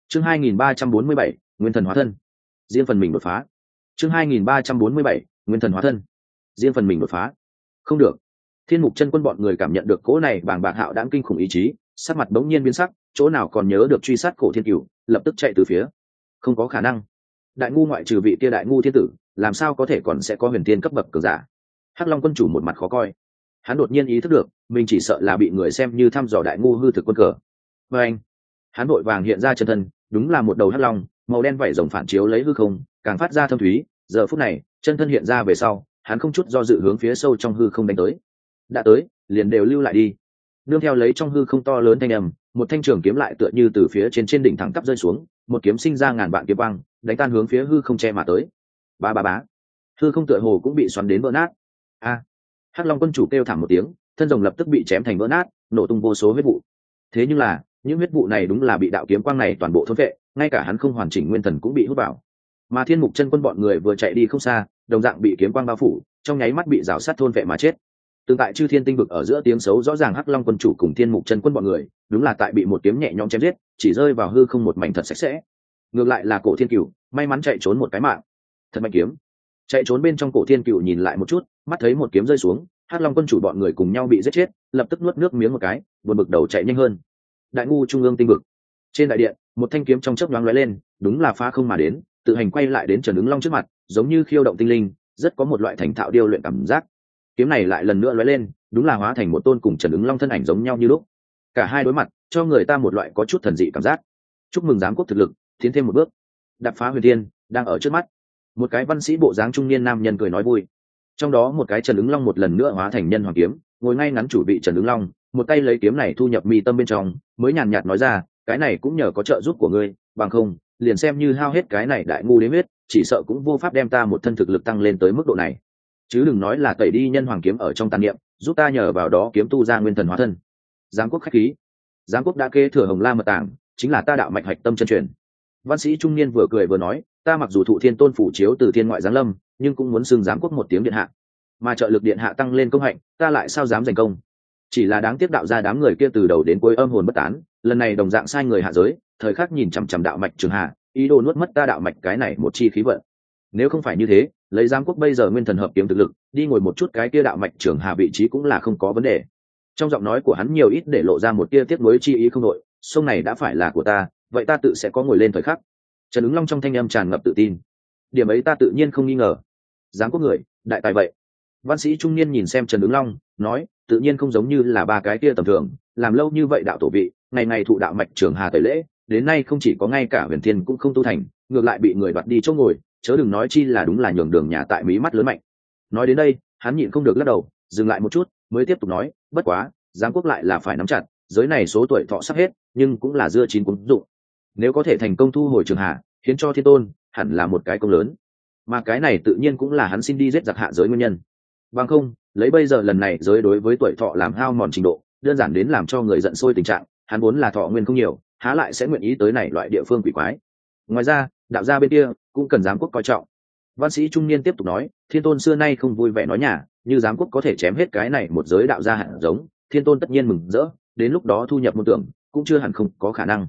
Chương 2347, Nguyên thần hóa thân. Riêng phần mình đột phá. Chương 2347, Nguyên thần hóa thân. Riêng phần mình đột phá. Không được. Thiên Mục Chân Quân bọn người cảm nhận được cỗ này bàng bạc hạo đãng kinh khủng ý chí, sắc mặt bỗng nhiên biến sắc, chỗ nào còn nhớ được truy sát Cổ Thiên Cửu, lập tức chạy từ phía. Không có khả năng. Đại ngu ngoại trừ vị kia đại ngu thiên tử, làm sao có thể còn sẽ có huyền tiên cấp bậc cường giả? Hắc Long quân chủ một mặt khó coi. Hắn đột nhiên ý thức được, mình chỉ sợ là bị người xem như thăm dò đại ngu hư thực quân cờ. Và anh, hắn vội vàng hiện ra chân thân, đúng là một đầu hắc long, màu đen vảy rồng phản chiếu lấy hư không, càng phát ra thâm thúy. Giờ phút này, chân thân hiện ra về sau, hắn không chút do dự hướng phía sâu trong hư không đánh tới. Đã tới, liền đều lưu lại đi. Nương theo lấy trong hư không to lớn thanh âm, một thanh trường kiếm lại tựa như từ phía trên đỉnh thẳng tắp rơi xuống, một kiếm sinh ra ngàn vạn kiếm quang, đánh tan hướng phía hư không che mà tới. Ba ba bá, hư không tựa hồ cũng bị xoắn đến vỡ nát. A! Hắc Long quân chủ kêu thảm một tiếng, thân rồng lập tức bị chém thành vỡ nát, nổ tung vô số huyết vụ. Thế nhưng là, những huyết vụ này đúng là bị đạo kiếm quang này toàn bộ thôn phệ, ngay cả hắn không hoàn chỉnh nguyên thần cũng bị hút vào. Mà Thiên Mục Chân Quân bọn người vừa chạy đi không xa, đồng dạng bị kiếm quang bao phủ, trong nháy mắt bị rào sát thôn phệ mà chết. Tương tại Chư Thiên tinh vực ở giữa tiếng xấu rõ ràng, Hắc Long quân chủ cùng Thiên Mục Chân Quân bọn người, đúng là tại bị một kiếm nhẹ nhõm chém giết, chỉ rơi vào hư không một mảnh thật sạch sẽ. Ngược lại là Cổ Thiên Cửu, may mắn chạy trốn một cái mạng. Thật mạnh kiếm. Chạy trốn bên trong Cổ Thiên Cửu nhìn lại một chút, mắt thấy một kiếm rơi xuống, Hắc Long quân chủ bọn người cùng nhau bị giết chết, lập tức nuốt nước miếng một cái, buồn bực đầu chạy nhanh hơn. Đại ngu trung ương tinh vực. Trên đại điện, một thanh kiếm trong chớp nhoáng lóe lên, đúng là phá không mà đến, tự hành quay lại đến Trần Ứng Long trước mặt, giống như khiêu động tinh linh, rất có một loại thành thạo điêu luyện cảm giác. Kiếm này lại lần nữa lóe lên, đúng là hóa thành một tôn cùng Trần Ứng Long thân ảnh giống nhau như lúc. Cả hai đối mặt, cho người ta một loại có chút thần dị cảm giác. Chúc mừng giám quốc thực lực tiến thêm một bước, đạp phá huyền thiên đang ở trước mắt. Một cái văn sĩ bộ dáng trung niên nam nhân cười nói vui. Trong đó một cái Trần Ứng Long một lần nữa hóa thành nhân hoàng kiếm, ngồi ngay ngắn chủ vị Trần Ứng Long, một tay lấy kiếm này thu nhập mi tâm bên trong, mới nhàn nhạt nói ra, cái này cũng nhờ có trợ giúp của ngươi, bằng không, liền xem như hao hết cái này đại ngu đế huyết, chỉ sợ cũng vô pháp đem ta một thân thực lực tăng lên tới mức độ này. Chứ đừng nói là tẩy đi nhân hoàng kiếm ở trong tàn niệm, giúp ta nhờ vào đó kiếm tu ra nguyên thần hóa thân. Giám quốc khách khí. Giám quốc đã kế thừa Hồng La mật tàng, chính là ta đạo mạch hạch tâm chân truyền. Văn sĩ trung niên vừa cười vừa nói, ta mặc dù thụ thiên tôn phủ chiếu từ thiên ngoại giáng lâm, nhưng cũng muốn xưng giám quốc một tiếng điện hạ. Mà trợ lực điện hạ tăng lên công hạnh, ta lại sao dám giành công? Chỉ là đáng tiếc đạo ra đám người kia từ đầu đến cuối âm hồn bất tán, lần này đồng dạng sai người hạ giới, thời khắc nhìn chằm chằm đạo mạch Trường Hà, ý đồ nuốt mất ta đạo mạch cái này một chi khí vận. Nếu không phải như thế, lấy giám quốc bây giờ nguyên thần hợp kiếm thực lực, đi ngồi một chút cái kia đạo mạch Trường Hà vị trí cũng là không có vấn đề. Trong giọng nói của hắn nhiều ít để lộ ra một tia tiếc nuối chi ý không đội, sông này đã phải là của ta, vậy ta tự sẽ có ngồi lên thời khắc. Trần Ứng Long trong thanh âm tràn ngập tự tin. Điểm ấy ta tự nhiên không nghi ngờ. Giám quốc người, đại tài vậy. Văn sĩ trung niên nhìn xem Trần Ứng Long, nói, tự nhiên không giống như là ba cái kia tầm thường, làm lâu như vậy đạo tổ vị, ngày ngày thụ đạo mạch Trường Hà tẩy lễ, đến nay không chỉ có ngay cả huyền thiên cũng không tu thành, ngược lại bị người đoạt đi chỗ ngồi, chớ đừng nói chi là đúng là nhường đường nhà tại mí mắt lớn mạnh. Nói đến đây, hắn nhịn không được lắc đầu, dừng lại một chút, mới tiếp tục nói, bất quá, giám quốc lại là phải nắm chặt, giới này số tuổi thọ sắp hết, nhưng cũng là dưa chín cuống dụng. Nếu có thể thành công thu hồi Trường Hà, hiến cho thiên tôn, hẳn là một cái công lớn. Mà cái này tự nhiên cũng là hắn xin đi giết giặc hạ giới nguyên nhân. Bằng không, lấy bây giờ lần này giới đối với tuổi thọ làm hao mòn trình độ, đơn giản đến làm cho người giận sôi tình trạng, hắn vốn là thọ nguyên không nhiều, há lại sẽ nguyện ý tới này loại địa phương quỷ quái. Ngoài ra, đạo gia bên kia cũng cần giám quốc coi trọng. Văn sĩ trung niên tiếp tục nói, thiên tôn xưa nay không vui vẻ nói nhả, như giám quốc có thể chém hết cái này một giới đạo gia hạt giống, thiên tôn tất nhiên mừng rỡ, đến lúc đó thu nhập môn tưởng cũng chưa hẳn không có khả năng.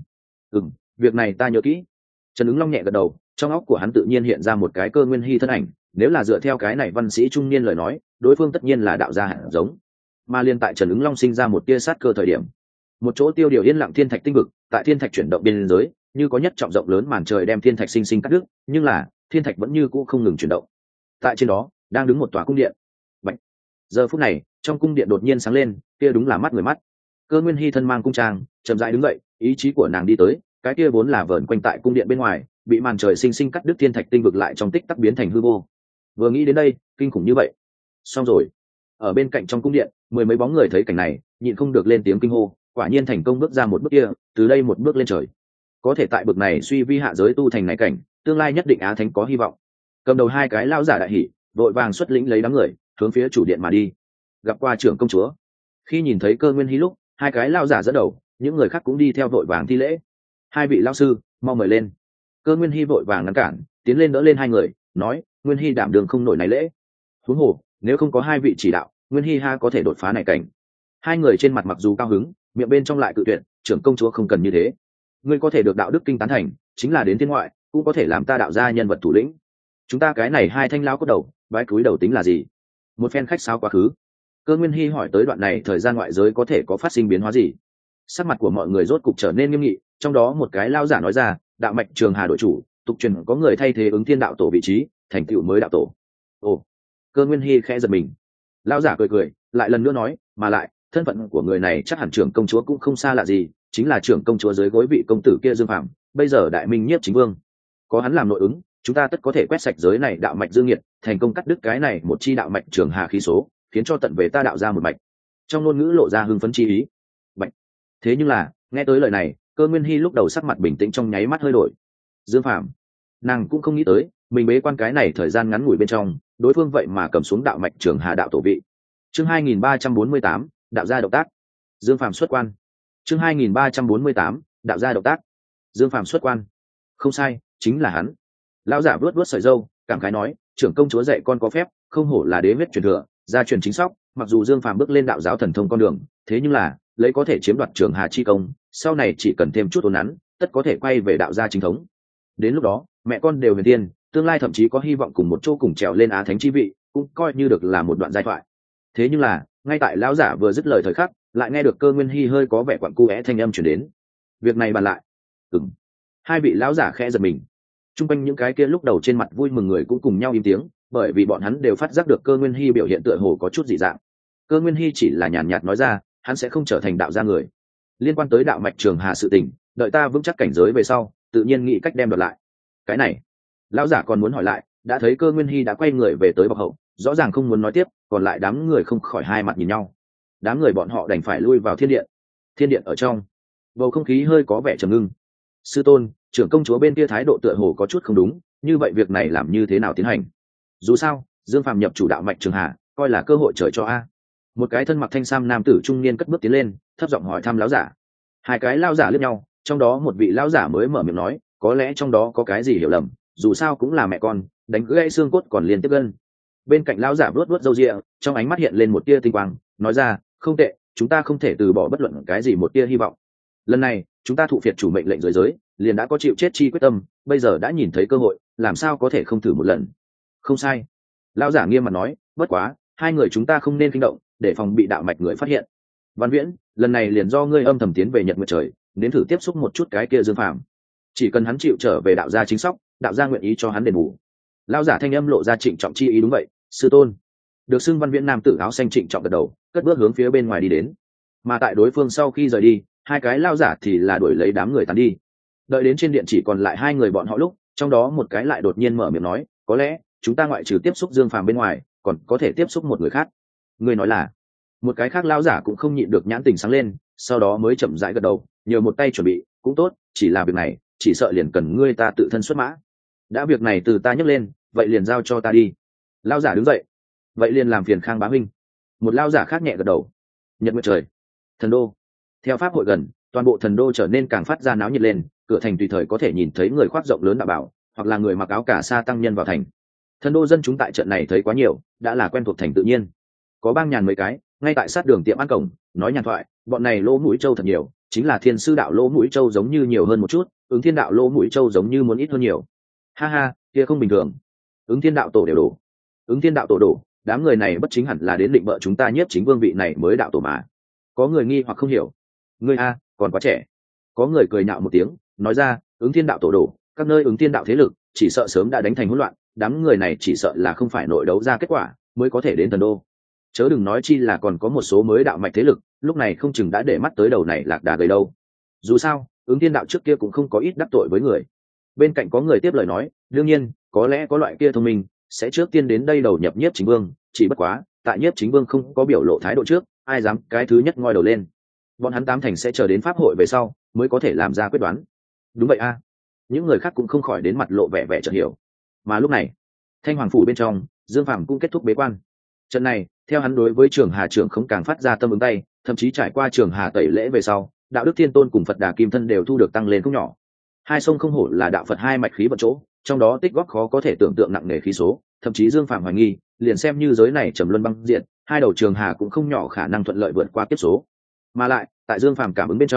Việc này ta nhớ kỹ. Trần Ứng Long nhẹ gật đầu, trong óc của hắn tự nhiên hiện ra một cái Cơ Nguyên Hy thân ảnh, nếu là dựa theo cái này văn sĩ trung niên lời nói, đối phương tất nhiên là đạo gia hạt giống. Mà liên tại Trần Ứng Long sinh ra một tia sát cơ thời điểm, một chỗ tiêu điều yên lặng thiên thạch tinh vực, tại thiên thạch chuyển động biên giới, như có nhất trọng rộng lớn màn trời đem thiên thạch sinh sinh cắt đứt, nhưng là thiên thạch vẫn như cũ không ngừng chuyển động. Tại trên đó đang đứng một tòa cung điện. Bạch. Giờ phút này, trong cung điện đột nhiên sáng lên, kia đúng là mắt người mắt. Cơ Nguyên Hy thân mang cung trang, chậm rãi đứng dậy, ý chí của nàng đi tới, cái kia vốn là vờn quanh tại cung điện bên ngoài, bị màn trời sinh sinh cắt đứt thiên thạch tinh vực lại trong tích tắc biến thành hư vô. Vừa nghĩ đến đây, kinh khủng như vậy. Xong rồi. Ở bên cạnh trong cung điện, mười mấy bóng người thấy cảnh này, nhịn không được lên tiếng kinh hô, quả nhiên thành công bước ra một bước kia, từ đây một bước lên trời. Có thể tại bực này suy vi hạ giới tu thành này cảnh, tương lai nhất định Á Thánh có hy vọng. Cầm đầu hai cái lão giả đại hỉ, vội vàng xuất lĩnh lấy đám người, hướng phía chủ điện mà đi. Gặp qua trưởng công chúa. Khi nhìn thấy Cơ Nguyên Hy lúc, hai cái lão giả dẫn đầu, những người khác cũng đi theo vội vàng thi lễ. Hai vị lão sư, mau mời lên. Cơ Nguyên Hy vội vàng ngăn cản, tiến lên đỡ lên hai người, nói, Nguyên Hy đảm đường không nổi này lễ. Huống hồ, nếu không có hai vị chỉ đạo, Nguyên Hy ha có thể đột phá này cảnh. Hai người trên mặt mặc dù cao hứng, miệng bên trong lại cự tuyệt, trưởng công chúa không cần như thế. ngươi có thể được đạo đức kinh tán thành, chính là đến thiên ngoại cũng có thể làm ta đạo gia nhân vật thủ lĩnh. Chúng ta cái này hai thanh lao cốt đầu bái cúi đầu tính là gì? Một phen khách sáo quá khứ, Cơ Nguyên Hy hỏi tới đoạn này thời gian ngoại giới có thể có phát sinh biến hóa gì. Sắc mặt của mọi người rốt cục trở nên nghiêm nghị, trong đó một cái lao giả nói ra, đạo mạch Trường Hà đội chủ tục truyền có người thay thế ứng thiên đạo tổ vị trí, thành tựu mới đạo tổ. Ồ. Cơ Nguyên Hy khẽ giật mình. Lao giả cười cười, lại lần nữa nói, mà lại thân phận của người này chắc hẳn trưởng công chúa cũng không xa lạ gì, chính là trưởng công chúa dưới gối vị công tử kia Dương Phạm, bây giờ đại minh nhiếp chính vương. Có hắn làm nội ứng, chúng ta tất có thể quét sạch giới này đạo mạch dương nghiệt, thành công cắt đứt cái này một chi đạo mạch Trường Hà khí số, khiến cho tận về ta đạo ra một mạch. Trong ngôn ngữ lộ ra hưng phấn chi ý. Bạch. Thế nhưng là, nghe tới lời này, Cơ Nguyên Hy lúc đầu sắc mặt bình tĩnh trong nháy mắt hơi đổi. Dương Phạm, nàng cũng không nghĩ tới, mình bế quan cái này thời gian ngắn ngủi bên trong, đối phương vậy mà cầm xuống đạo mạch Trường Hà đạo tổ vị. Chương 2348, đạo gia động tác. Dương Phạm xuất quan. Chương 2348, đạo gia động tác. Dương Phạm xuất quan. Không sai, chính là hắn. Lão giả vuốt vuốt sợi râu, cảm khái nói, trưởng công chúa dạy con có phép, không hổ là đế huyết truyền thừa, gia truyền chính sóc. Mặc dù Dương Phạm bước lên đạo giáo thần thông con đường, thế nhưng là lấy có thể chiếm đoạt Trường Hà chi công, sau này chỉ cần thêm chút ôn nắn, tất có thể quay về đạo gia chính thống. Đến lúc đó, mẹ con đều huyền tiên, tương lai thậm chí có hy vọng cùng một chỗ cùng trèo lên á thánh chi vị, cũng coi như được là một đoạn giai thoại. Thế nhưng là, ngay tại lão giả vừa dứt lời thời khắc, lại nghe được Cơ Nguyên Hy hơi có vẻ quặn cu é thanh âm chuyển đến. Việc này bàn lại. Hai vị lão giả khẽ giật mình. Trung quanh những cái kia lúc đầu trên mặt vui mừng người cũng cùng nhau im tiếng, bởi vì bọn hắn đều phát giác được Cơ Nguyên Hy biểu hiện tựa hồ có chút dị dạng. Cơ Nguyên Hy chỉ là nhàn nhạt nói ra, hắn sẽ không trở thành đạo gia người. Liên quan tới đạo mạch Trường Hà sự tình, đợi ta vững chắc cảnh giới về sau, tự nhiên nghĩ cách đem đoạt lại. Cái này, lão giả còn muốn hỏi lại, đã thấy Cơ Nguyên Hy đã quay người về tới bọc hậu, rõ ràng không muốn nói tiếp, còn lại đám người không khỏi hai mặt nhìn nhau. Đám người bọn họ đành phải lui vào thiên điện. Thiên điện ở trong, bầu không khí hơi có vẻ trầm ngưng. Sư tôn, trưởng công chúa bên kia thái độ tựa hồ có chút không đúng, như vậy việc này làm như thế nào tiến hành? Dù sao, Dương Phạm nhập chủ đạo mạch Trường Hà, coi là cơ hội trời cho a. Một cái thân mặc thanh sam nam tử trung niên cất bước tiến lên, thấp giọng hỏi thăm lão giả. Hai cái lão giả liếc nhau, trong đó một vị lão giả mới mở miệng nói, có lẽ trong đó có cái gì hiểu lầm, dù sao cũng là mẹ con, đánh gãy xương cốt còn liên tiếp gân. Bên cạnh lão giả vuốt vuốt râu ria, trong ánh mắt hiện lên một tia tinh quang, nói ra, không tệ, chúng ta không thể từ bỏ bất luận cái gì một tia hy vọng. Lần này chúng ta thụ phiệt chủ mệnh lệnh dưới giới, liền đã có chịu chết chi quyết tâm, bây giờ đã nhìn thấy cơ hội, làm sao có thể không thử một lần? Không sai, lão giả nghiêm mặt nói, bất quá hai người chúng ta không nên kinh động, để phòng bị đạo mạch người phát hiện. Văn Viễn, lần này liền do ngươi âm thầm tiến về Nhật Nguyệt trời, đến thử tiếp xúc một chút cái kia Dương Phàm. Chỉ cần hắn chịu trở về đạo gia chính sóc, đạo gia nguyện ý cho hắn đền bù. Lão giả thanh âm lộ ra trịnh trọng chi ý. Đúng vậy, sư tôn. Được xưng Văn Viễn nam tử áo xanh trịnh trọng gật đầu, cất bước hướng phía bên ngoài đi đến. Mà tại đối phương sau khi rời đi, hai cái lão giả thì là đuổi lấy đám người tán đi. Đợi đến trên điện chỉ còn lại hai người bọn họ lúc, trong đó một cái lại đột nhiên mở miệng nói, có lẽ chúng ta ngoại trừ tiếp xúc Dương Phàm bên ngoài, còn có thể tiếp xúc một người khác. Người nói là? Một cái khác lão giả cũng không nhịn được nhãn tình sáng lên, sau đó mới chậm rãi gật đầu, nhờ một tay chuẩn bị, cũng tốt, chỉ là việc này, chỉ sợ liền cần ngươi ta tự thân xuất mã. Đã việc này từ ta nhấc lên, vậy liền giao cho ta đi. Lão giả đứng dậy, vậy liền làm phiền Khang bá huynh. Một lão giả khác nhẹ gật đầu. Nhật Nguyệt trời, thần đô. Theo pháp hội gần, toàn bộ thần đô trở nên càng phát ra náo nhiệt lên, cửa thành tùy thời có thể nhìn thấy người khoác rộng lớn đạo bảo, hoặc là người mặc áo cà sa tăng nhân vào thành. Thần đô dân chúng tại trận này thấy quá nhiều, đã là quen thuộc thành tự nhiên. Có bang nhàn mấy cái, ngay tại sát đường tiệm ăn cổng, nói nhàn thoại, bọn này lỗ mũi trâu thật nhiều, chính là Thiên sư đạo lỗ mũi trâu giống như nhiều hơn một chút, Ứng Thiên đạo lỗ mũi trâu giống như muốn ít hơn nhiều. Ha ha, kia không bình thường. Ứng Thiên đạo tổ đều đổ. Ứng Thiên đạo tổ đổ, đám người này bất chính hẳn là đến định bợ chúng ta nhiếp chính vương vị này mới đạo tổ mà. Có người nghi hoặc không hiểu. Ngươi a, còn quá trẻ. Có người cười nhạo một tiếng, nói ra, Ứng Thiên đạo tổ đổ, các nơi Ứng Thiên đạo thế lực, chỉ sợ sớm đã đánh thành hỗn loạn, đám người này chỉ sợ là không phải nội đấu ra kết quả, mới có thể đến thần đô. Chớ đừng nói chi là còn có một số mới đạo mạch thế lực, lúc này không chừng đã để mắt tới đầu này lạc đà gầy đâu. Dù sao, Ứng Thiên đạo trước kia cũng không có ít đắc tội với người. Bên cạnh có người tiếp lời nói, đương nhiên, có lẽ có loại kia thông minh sẽ trước tiên đến đây đầu nhập nhiếp chính vương, chỉ bất quá, tại nhiếp chính vương không có biểu lộ thái độ trước, ai dám cái thứ nhất ngoi đầu lên. Bọn hắn tám thành sẽ chờ đến pháp hội về sau, mới có thể làm ra quyết đoán. Đúng vậy a. Những người khác cũng không khỏi đến mặt lộ vẻ vẻ chợt hiểu. Mà lúc này, Thanh Hoàng phủ bên trong, Dương Phàm cũng kết thúc bế quan. Trận này, theo hắn đối với Trường Hà trưởng không càng phát ra tâm ứng tay, thậm chí trải qua Trường Hà tẩy lễ về sau, đạo đức thiên tôn cùng Phật Đà Kim Thân đều thu được tăng lên không nhỏ. Hai sông không hổ là đạo Phật hai mạch khí vận chỗ, trong đó tích góp khó có thể tưởng tượng nặng nề khí số, thậm chí Dương Phàm hoài nghi, liền xem như giới này trầm luân băng diện, hai đầu Trường Hà cũng không nhỏ khả năng thuận lợi vượt qua kiếp số. Mà lại, tại Dương Phàm cảm ứng bên trong,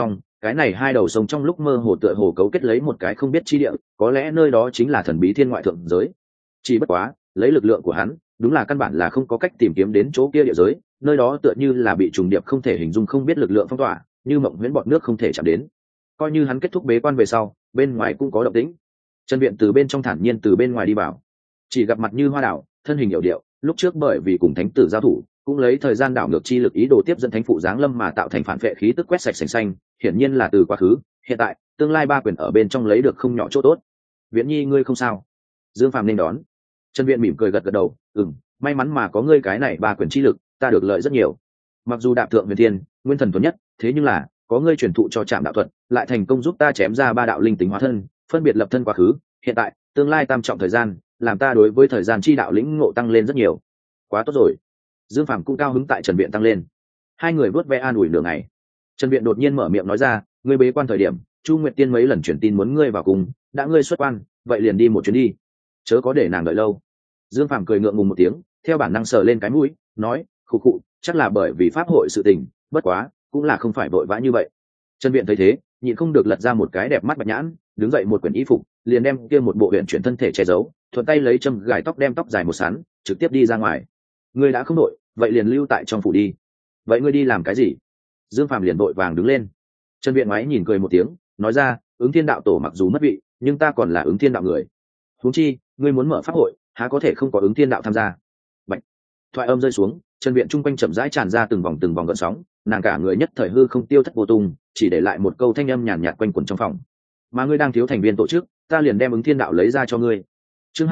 cái này hai đầu sông trong lúc mơ hồ tựa hồ cấu kết lấy một cái không biết chi địa, có lẽ nơi đó chính là thần bí thiên ngoại thượng giới. Chỉ bất quá lấy lực lượng của hắn, đúng là căn bản là không có cách tìm kiếm đến chỗ kia địa giới, nơi đó tựa như là bị trùng điệp không thể hình dung không biết lực lượng phong tỏa, như mộng huyễn bọt nước không thể chạm đến. Coi như hắn kết thúc bế quan về sau, bên ngoài cũng có động tĩnh. Trần Viện từ bên trong thản nhiên từ bên ngoài đi vào, chỉ gặp mặt như hoa đảo, thân hình hiệu điệu, lúc trước bởi vì cùng thánh tử giao thủ, cũng lấy thời gian đảo ngược chi lực ý đồ tiếp dẫn thánh phụ giáng lâm mà tạo thành phản vệ khí tức quét sạch sành xanh, hiển nhiên là từ quá khứ, hiện tại, tương lai ba quyền ở bên trong lấy được không nhỏ chỗ tốt. Viễn Nhi ngươi không sao? Dương Phàm nên đón. Trần Viện mỉm cười gật gật đầu, may mắn mà có ngươi cái này ba quyền chi lực, ta được lợi rất nhiều. Mặc dù đạp thượng huyền thiên, nguyên thần thuần nhất, thế nhưng là có ngươi truyền thụ cho Trảm đạo thuật, lại thành công giúp ta chém ra ba đạo linh tính hóa thân, phân biệt lập thân quá khứ, hiện tại, tương lai tam trọng thời gian, làm ta đối với thời gian chi đạo lĩnh ngộ tăng lên rất nhiều. Quá tốt rồi. Dương Phàm cũng cao hứng tại Trần Viện tăng lên. Hai người vớt ve an ủi nửa ngày. Trần Viện đột nhiên mở miệng nói ra, ngươi bế quan thời điểm, Chu Nguyệt Tiên mấy lần truyền tin muốn ngươi vào cùng, đã ngươi xuất quan, vậy liền đi một chuyến đi, chớ có để nàng đợi lâu. Dương Phàm cười ngượng ngùng một tiếng, theo bản năng sờ lên cái mũi, nói, khụ khụ, chắc là bởi vì pháp hội sự tình, bất quá, cũng là không phải vội vã như vậy. Trần Viện thấy thế, nhịn không được lật ra một cái đẹp mắt bạch nhãn, đứng dậy một quyển y phục, liền đem kia một bộ huyền chuyển thân thể che giấu, thuận tay lấy châm gài tóc đem tóc dài một sắn, trực tiếp đi ra ngoài. Ngươi đã không đội, vậy liền lưu tại trong phủ đi. Vậy ngươi đi làm cái gì? Dương Phàm liền vội vàng đứng lên. Trần Viện ngoái nhìn cười một tiếng, nói ra, Ứng Thiên đạo tổ mặc dù mất vị, nhưng ta còn là Ứng Thiên đạo người. Huống chi, ngươi muốn mở pháp hội, há có thể không có Ứng Thiên đạo tham gia? Bạch. Thoại âm rơi xuống, Trần Viện trung quanh chậm rãi tràn ra từng vòng gợn sóng, nàng cả người nhất thời hư không tiêu thất vô tung, chỉ để lại một câu thanh âm nhàn nhạt quanh quẩn trong phòng. Mà ngươi đang thiếu thành viên tổ chức, ta liền đem Ứng Thiên đạo lấy ra cho ngươi. Chương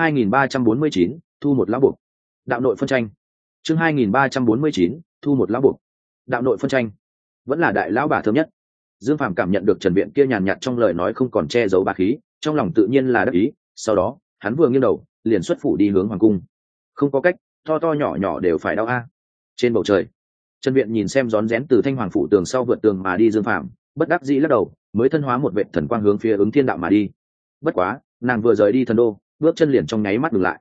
2349, thu một lão buộc. Đạo nội phân tranh. Chương 2349, thu một lão buộc. Đạo nội phân tranh. Vẫn là đại lão bà thơm nhất. Dương Phàm cảm nhận được Trần Viện kia nhàn nhạt trong lời nói không còn che giấu bá khí, trong lòng tự nhiên là đắc ý, sau đó, hắn vừa nghiêng đầu, liền xuất phủ đi hướng hoàng cung. Không có cách, to to nhỏ nhỏ đều phải đau a. Trên bầu trời, Trần Viện nhìn xem rón rén từ Thanh Hoàng phủ tường sau vượt tường mà đi Dương Phàm, bất đắc dĩ lắc đầu, mới thân hóa một vệt thần quang hướng phía Ứng Thiên đạo mà đi. Bất quá, nàng vừa rời đi thần đô, bước chân liền trong nháy mắt ngừng lại.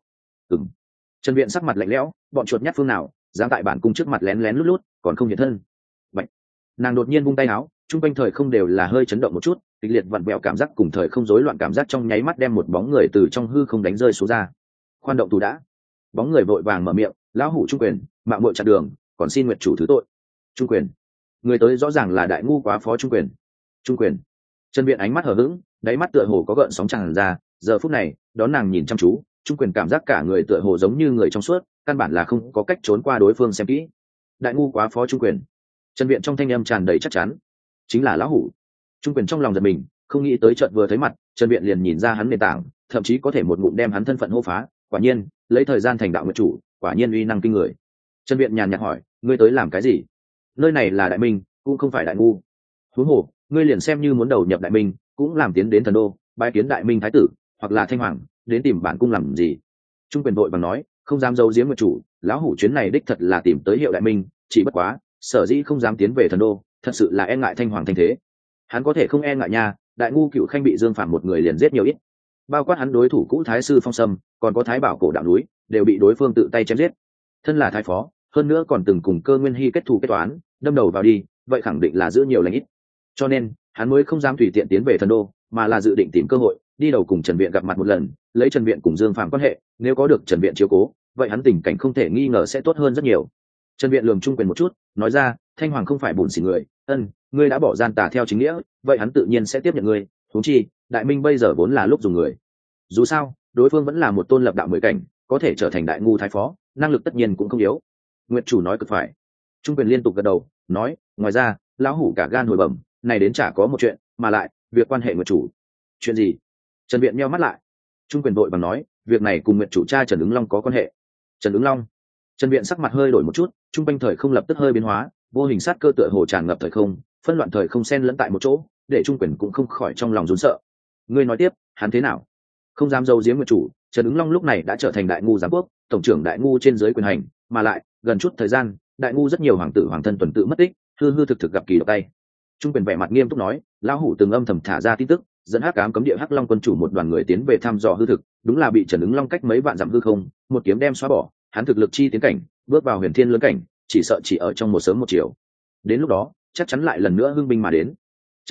Trần Viện sắc mặt lạnh lẽo, bọn chuột nhát phương nào, dám tại bản cung trước mặt lén lén lút lút, còn không hiện thân. Bạch. Nàng đột nhiên vung tay áo, trung quanh thời không đều là hơi chấn động một chút, kịch liệt vặn vẹo cảm giác cùng thời không rối loạn cảm giác trong nháy mắt đem một bóng người từ trong hư không đánh rơi xuống ra. Khoan động thủ đã. Bóng người vội vàng mở miệng, lão hủ Trung Quyền, mạo muội chặn đường, còn xin nguyện chủ thứ tội. Trung Quyền. Người tới rõ ràng là đại ngu quá phó Trung Quyền. Trung Quyền. Trần Viện ánh mắt hờ hững, đáy mắt tựa hồ có gợn sóng tràn ra, giờ phút này, đón nàng nhìn chăm chú, Trung Quyền cảm giác cả người tựa hồ giống như người trong suốt, căn bản là không có cách trốn qua đối phương xem kỹ. Đại ngu quá phó Trung Quyền. Trần Viện trong thanh âm tràn đầy chắc chắn, chính là lão hủ. Trung Quyền trong lòng giật mình, không nghĩ tới chợt vừa thấy mặt, Trần Viện liền nhìn ra hắn nền tảng, thậm chí có thể một ngụm đem hắn thân phận hô phá, quả nhiên, lấy thời gian thành đạo nguyện chủ, quả nhiên uy năng kinh người. Trần Viện nhàn nhạt hỏi, ngươi tới làm cái gì? Nơi này là đại minh, cũng không phải đại ngu. Huống hồ, ngươi liền xem như muốn đầu nhập đại minh, cũng làm tiến đến thần đô, bái kiến đại minh thái tử, hoặc là Thanh Hoàng, đến tìm bản cung làm gì? Trung Quyền vội vàng nói, không dám giấu giếm nguyện chủ, lão hủ chuyến này đích thật là tìm tới hiệu đại minh, chỉ bất quá, sở dĩ không dám tiến về thần đô, thật sự là e ngại Thanh Hoàng thanh thế. Hắn có thể không e ngại nha, đại ngu cựu khanh bị Dương Phàm một người liền giết nhiều ít, bao quát hắn đối thủ cũ thái sư Phong Sâm, còn có thái bảo cổ đạo núi, đều bị đối phương tự tay chém giết. Thân là thái phó, hơn nữa còn từng cùng Cơ Nguyên Hy kết thù kết toán, đâm đầu vào đi, vậy khẳng định là giữ nhiều lành ít. Cho nên, hắn mới không dám tùy tiện tiến về thần đô, mà là dự định tìm cơ hội, đi đầu cùng Trần Viện gặp mặt một lần, lấy Trần Viện cùng Dương Phàm quan hệ, nếu có được Trần Viện chiếu cố, vậy hắn tình cảnh không thể nghi ngờ sẽ tốt hơn rất nhiều. Trần Viện lườm Trung Quyền một chút, nói ra, Thanh Hoàng không phải bùn xỉn người, ngươi đã bỏ gian tà theo chính nghĩa, vậy hắn tự nhiên sẽ tiếp nhận ngươi. Huống chi, đại minh bây giờ vốn là lúc dùng người. Dù sao, đối phương vẫn là một tôn lập đạo mười cảnh, có thể trở thành đại ngu thái phó, năng lực tất nhiên cũng không yếu. Nguyệt chủ nói cực phải. Trung Quyền liên tục gật đầu, nói, ngoài ra, lão hủ cả gan hồi bẩm, này đến chả có một chuyện, mà lại, việc quan hệ Nguyệt chủ. Chuyện gì? Trần Viện nheo mắt lại. Trung Quyền vội vàng nói, việc này cùng Nguyệt chủ cha Trần Ứng Long có quan hệ. Trần Ứng Long. Trần Viện sắc mặt hơi đổi một chút, trung quanh thời không lập tức hơi biến hóa, vô hình sát cơ tựa hồ tràn ngập thời không, phân loạn thời không xen lẫn tại một chỗ, để Trung Quyền cũng không khỏi trong lòng run sợ. Ngươi nói tiếp, hắn thế nào? Không dám giấu giếm Nguyệt chủ, Trần Ứng Long lúc này đã trở thành đại ngu giám quốc, tổng trưởng đại ngu trên dưới quyền hành, mà lại, gần chút thời gian, đại ngu rất nhiều hoàng tử hoàng thân tuần tự mất tích, hư hư thực thực gặp kỳ độc tay. Trung Quyền vẻ mặt nghiêm túc nói, lão hủ từng âm thầm thả ra tin tức, dẫn Hắc Ám cấm địa Hắc Long quân chủ một đoàn người tiến về thăm dò hư thực, đúng là bị Trần Ứng Long cách mấy vạn dặm hư không, một kiếm đem xóa bỏ, hắn thực lực chi tiến cảnh, bước vào huyền thiên lớn cảnh, chỉ sợ chỉ ở trong một sớm một chiều. Đến lúc đó, chắc chắn lại lần nữa hưng binh mà đến.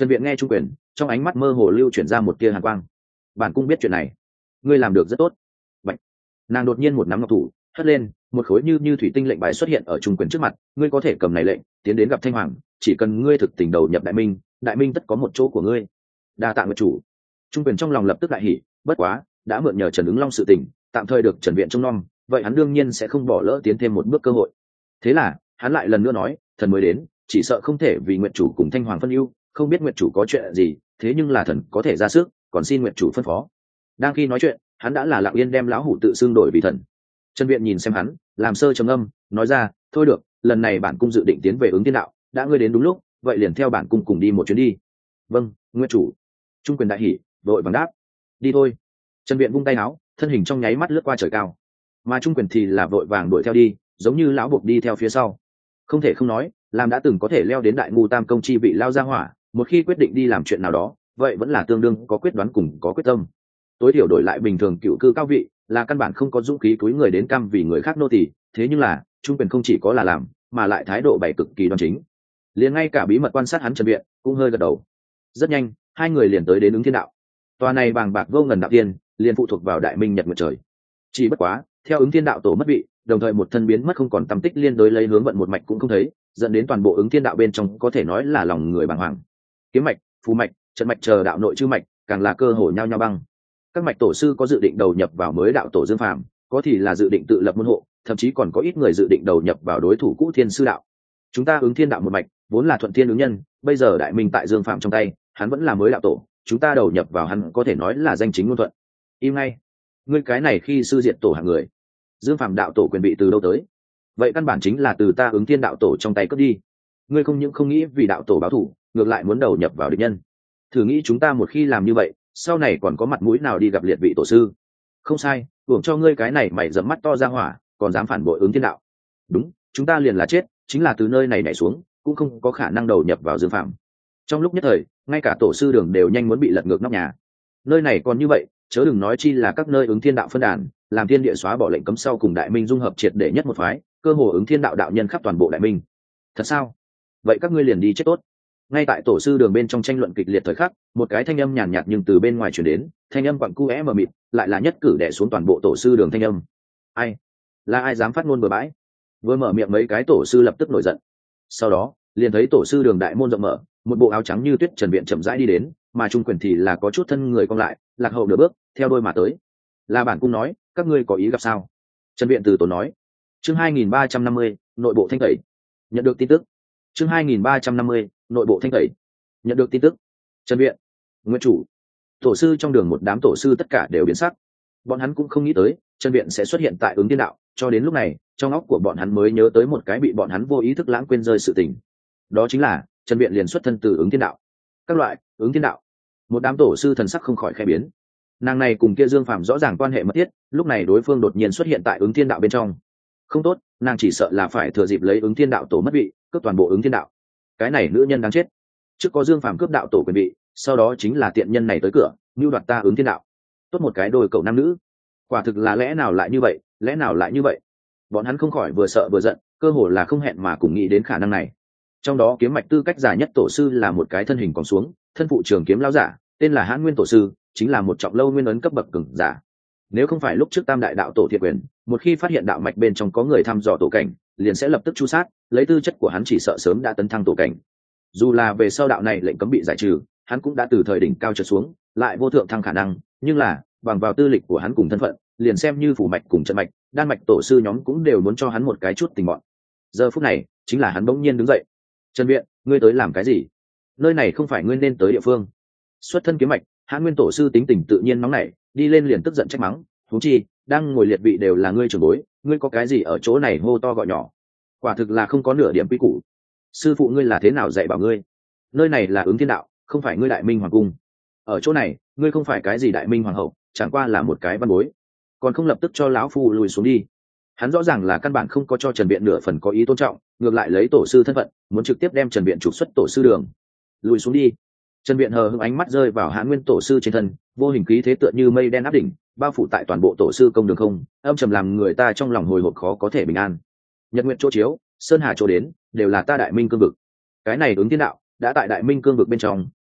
Trần Viện nghe Trung Quyền, trong ánh mắt mơ hồ lưu chuyển ra một tia hàn quang. Bản cung biết chuyện này, ngươi làm được rất tốt. Bạch. Nàng đột nhiên một nắm ngọc thủ hất lên, một khối như thủy tinh lệnh bài xuất hiện ở Trung Quyền trước mặt. Ngươi có thể cầm này lệnh, tiến đến gặp Thanh Hoàng, chỉ cần ngươi thực tình đầu nhập Đại Minh tất có một chỗ của ngươi. Đa tạ nguyệt chủ. Trung Quyền trong lòng lập tức đại hỉ, bất quá đã mượn nhờ Trần Ứng Long sự tình, tạm thời được Trần Viện trông nom, vậy hắn đương nhiên sẽ không bỏ lỡ tiến thêm một bước cơ hội. Thế là hắn lại lần nữa nói, thần mới đến, chỉ sợ không thể vì nguyệt chủ cùng Thanh Hoàng phân ưu, không biết nguyệt chủ có chuyện gì, thế nhưng là thần có thể ra sức, còn xin nguyệt chủ phân phó. Đang khi nói chuyện, hắn đã là lặng yên đem lão hủ tự xưng đổi vì thần. Trần Viện nhìn xem hắn, làm sơ trầm âm, nói ra, thôi được, lần này bản cung dự định tiến về Ứng Thiên Đạo, đã ngươi đến đúng lúc, vậy liền theo bản cung cùng đi một chuyến đi. Vâng, nguyệt chủ. Trung Quyền đại hỉ, vội vàng đáp, đi thôi. Trần Viện vung tay áo, thân hình trong nháy mắt lướt qua trời cao, mà Trung Quyền thì là vội vàng đuổi theo đi, giống như lão buộc đi theo phía sau. Không thể không nói, làm đã từng có thể leo đến đại ngu tam công chi vị lao ra hỏa, một khi quyết định đi làm chuyện nào đó, vậy vẫn là tương đương có quyết đoán cùng có quyết tâm. Tối thiểu đổi lại bình thường cựu cư cao vị, là căn bản không có dũng khí cúi người đến cam vì người khác nô tỳ, thế nhưng là Trung Quyền không chỉ có là làm, mà lại thái độ bày cực kỳ đoan chính. Liền ngay cả bí mật quan sát hắn Trần Viện cũng hơi gật đầu. Rất nhanh, hai người liền tới đến Ứng Thiên Đạo. Tòa này bàng bạc vô ngần đạo tiên, liền phụ thuộc vào Đại Minh Nhật Nguyệt trời. Chỉ bất quá, theo Ứng Thiên Đạo tổ mất vị, đồng thời một thân biến mất không còn tăm tích, liên đối lấy hướng vận một mạch cũng không thấy, dẫn đến toàn bộ Ứng Thiên Đạo bên trong có thể nói là lòng người bàng hoàng. Kiếm mạch, phù mạch, trận mạch chờ đạo nội chư mạch, càng là cơ hội nhau nhau băng. Các mạch tổ sư có dự định đầu nhập vào mới đạo tổ Dương Phàm, có thì là dự định tự lập môn hộ, thậm chí còn có ít người dự định đầu nhập vào đối thủ cũ Thiên Sư Đạo. Chúng ta Ứng Thiên Đạo một mạch, vốn là thuận thiên ứng nhân, bây giờ Đại Minh tại Dương Phàm trong tay, hắn vẫn là mới đạo tổ, chúng ta đầu nhập vào hắn có thể nói là danh chính ngôn thuận. Im ngay, ngươi cái này khi sư diệt tổ hạng người, Dương Phàm đạo tổ quyền bị từ đâu tới? Vậy căn bản chính là từ ta Ứng Thiên đạo tổ trong tay cướp đi. Ngươi không những không nghĩ vì đạo tổ báo thù, ngược lại muốn đầu nhập vào địch nhân. Thử nghĩ chúng ta một khi làm như vậy, sau này còn có mặt mũi nào đi gặp liệt vị tổ sư? Không sai, hưởng cho ngươi cái này mày dẫm mắt to ra hỏa, còn dám phản bội Ứng Thiên đạo. Đúng, chúng ta liền là chết, chính là từ nơi này nhảy xuống, cũng không có khả năng đầu nhập vào Dương Phàm. Trong lúc nhất thời, ngay cả tổ sư đường đều nhanh muốn bị lật ngược nóc nhà. Nơi này còn như vậy, chớ đừng nói chi là các nơi Ứng Thiên đạo phân đàn, làm thiên địa xóa bỏ lệnh cấm sau cùng Đại Minh dung hợp triệt để nhất một phái, cơ hồ Ứng Thiên đạo đạo nhân khắp toàn bộ Đại Minh. Thật sao? Vậy các ngươi liền đi chết tốt. Ngay tại tổ sư đường bên trong tranh luận kịch liệt thời khắc, một cái thanh âm nhàn nhạt nhưng từ bên ngoài truyền đến, thanh âm quặn cuẽ mờ mịt, lại là nhất cử đè xuống toàn bộ tổ sư đường thanh âm. Ai? Là ai dám phát ngôn bừa bãi? Vừa mở miệng mấy cái tổ sư lập tức nổi giận. Sau đó, liền thấy tổ sư đường đại môn rộng mở, một bộ áo trắng như tuyết Trần Viện chậm rãi đi đến, mà Trung Quyền thì là có chút thân người cong lại, lạc hậu nửa bước, theo đôi mà tới. Là bản cung nói, các ngươi có ý gặp sao? Trần Viện từ tốn nói. Chương 2350, nội bộ thanh tẩy. Nhận được tin tức. Chương 2350, nội bộ thanh tẩy. Nhận được tin tức. Trần Viện, nguyên chủ, tổ sư trong đường một đám tổ sư tất cả đều biến sắc. Bọn hắn cũng không nghĩ tới Trần Viện sẽ xuất hiện tại Ứng Thiên Đạo, cho đến lúc này, trong óc của bọn hắn mới nhớ tới một cái bị bọn hắn vô ý thức lãng quên rơi sự tình. Đó chính là Trần Viện liền xuất thân từ Ứng Thiên Đạo. Các loại Ứng Thiên Đạo, một đám tổ sư thần sắc không khỏi khẽ biến. Nàng này cùng kia Dương Phàm rõ ràng quan hệ mật thiết, lúc này đối phương đột nhiên xuất hiện tại Ứng Thiên Đạo bên trong, không tốt, nàng chỉ sợ là phải thừa dịp lấy Ứng Thiên Đạo tổ mất vị, cướp toàn bộ Ứng Thiên Đạo. Cái này nữ nhân đáng chết. Trước có Dương Phàm cướp đạo tổ quyền vị, sau đó chính là tiện nhân này tới cửa, mưu đoạt ta Ứng Thiên Đạo. Tốt một cái đôi cậu nam nữ. Quả thực là lẽ nào lại như vậy, lẽ nào lại như vậy? Bọn hắn không khỏi vừa sợ vừa giận, cơ hồ là không hẹn mà cùng nghĩ đến khả năng này. Trong đó kiếm mạch tư cách giả nhất tổ sư là một cái thân hình còn xuống, thân phụ trường kiếm lão giả, tên là Hãn Nguyên tổ sư, chính là một trọng lâu nguyên ấn cấp bậc cường giả. Nếu không phải lúc trước Tam đại đạo tổ thiệt quyền, một khi phát hiện đạo mạch bên trong có người thăm dò tổ cảnh, liền sẽ lập tức chu sát, lấy tư chất của hắn chỉ sợ sớm đã tấn thăng tổ cảnh. Dù là về sau đạo này lệnh cấm bị giải trừ, hắn cũng đã từ thời đỉnh cao trượt xuống, lại vô thượng thăng khả năng, nhưng là bằng vào tư lịch của hắn cùng thân phận, liền xem như phủ mạch cùng trận mạch, đan mạch tổ sư nhóm cũng đều muốn cho hắn một cái chút tình bọn. Giờ phút này, chính là hắn bỗng nhiên đứng dậy. Trần Viện, ngươi tới làm cái gì? Nơi này không phải ngươi nên tới địa phương. Xuất thân kiếm mạch, Hãn Nguyên tổ sư tính tình tự nhiên nóng nảy, đi lên liền tức giận trách mắng, huống chi, đang ngồi liệt vị đều là ngươi trưởng bối, ngươi có cái gì ở chỗ này hô to gọi nhỏ? Quả thực là không có nửa điểm quy củ. Sư phụ ngươi là thế nào dạy bảo ngươi? Nơi này là Ứng Thiên Đạo, không phải ngươi Đại Minh hoàng cung. Ở chỗ này, ngươi không phải cái gì Đại Minh hoàng hậu, chẳng qua là một cái văn bối, còn không lập tức cho lão phu lùi xuống đi. Hắn rõ ràng là căn bản không có cho Trần Viện nửa phần có ý tôn trọng, ngược lại lấy tổ sư thân phận, muốn trực tiếp đem Trần Viện trục xuất tổ sư đường. Lùi xuống đi. Trần Viện hờ hững ánh mắt rơi vào Hãn Nguyên tổ sư trên thân, vô hình khí thế tựa như mây đen áp đỉnh, bao phủ tại toàn bộ tổ sư công đường không, âm trầm làm người ta trong lòng hồi hộp khó có thể bình an. Nhật nguyện chỗ chiếu, sơn hà chỗ đến, đều là ta Đại Minh cương vực. Cái này Ứng Thiên Đạo đã tại Đại Minh cương vực bên trong,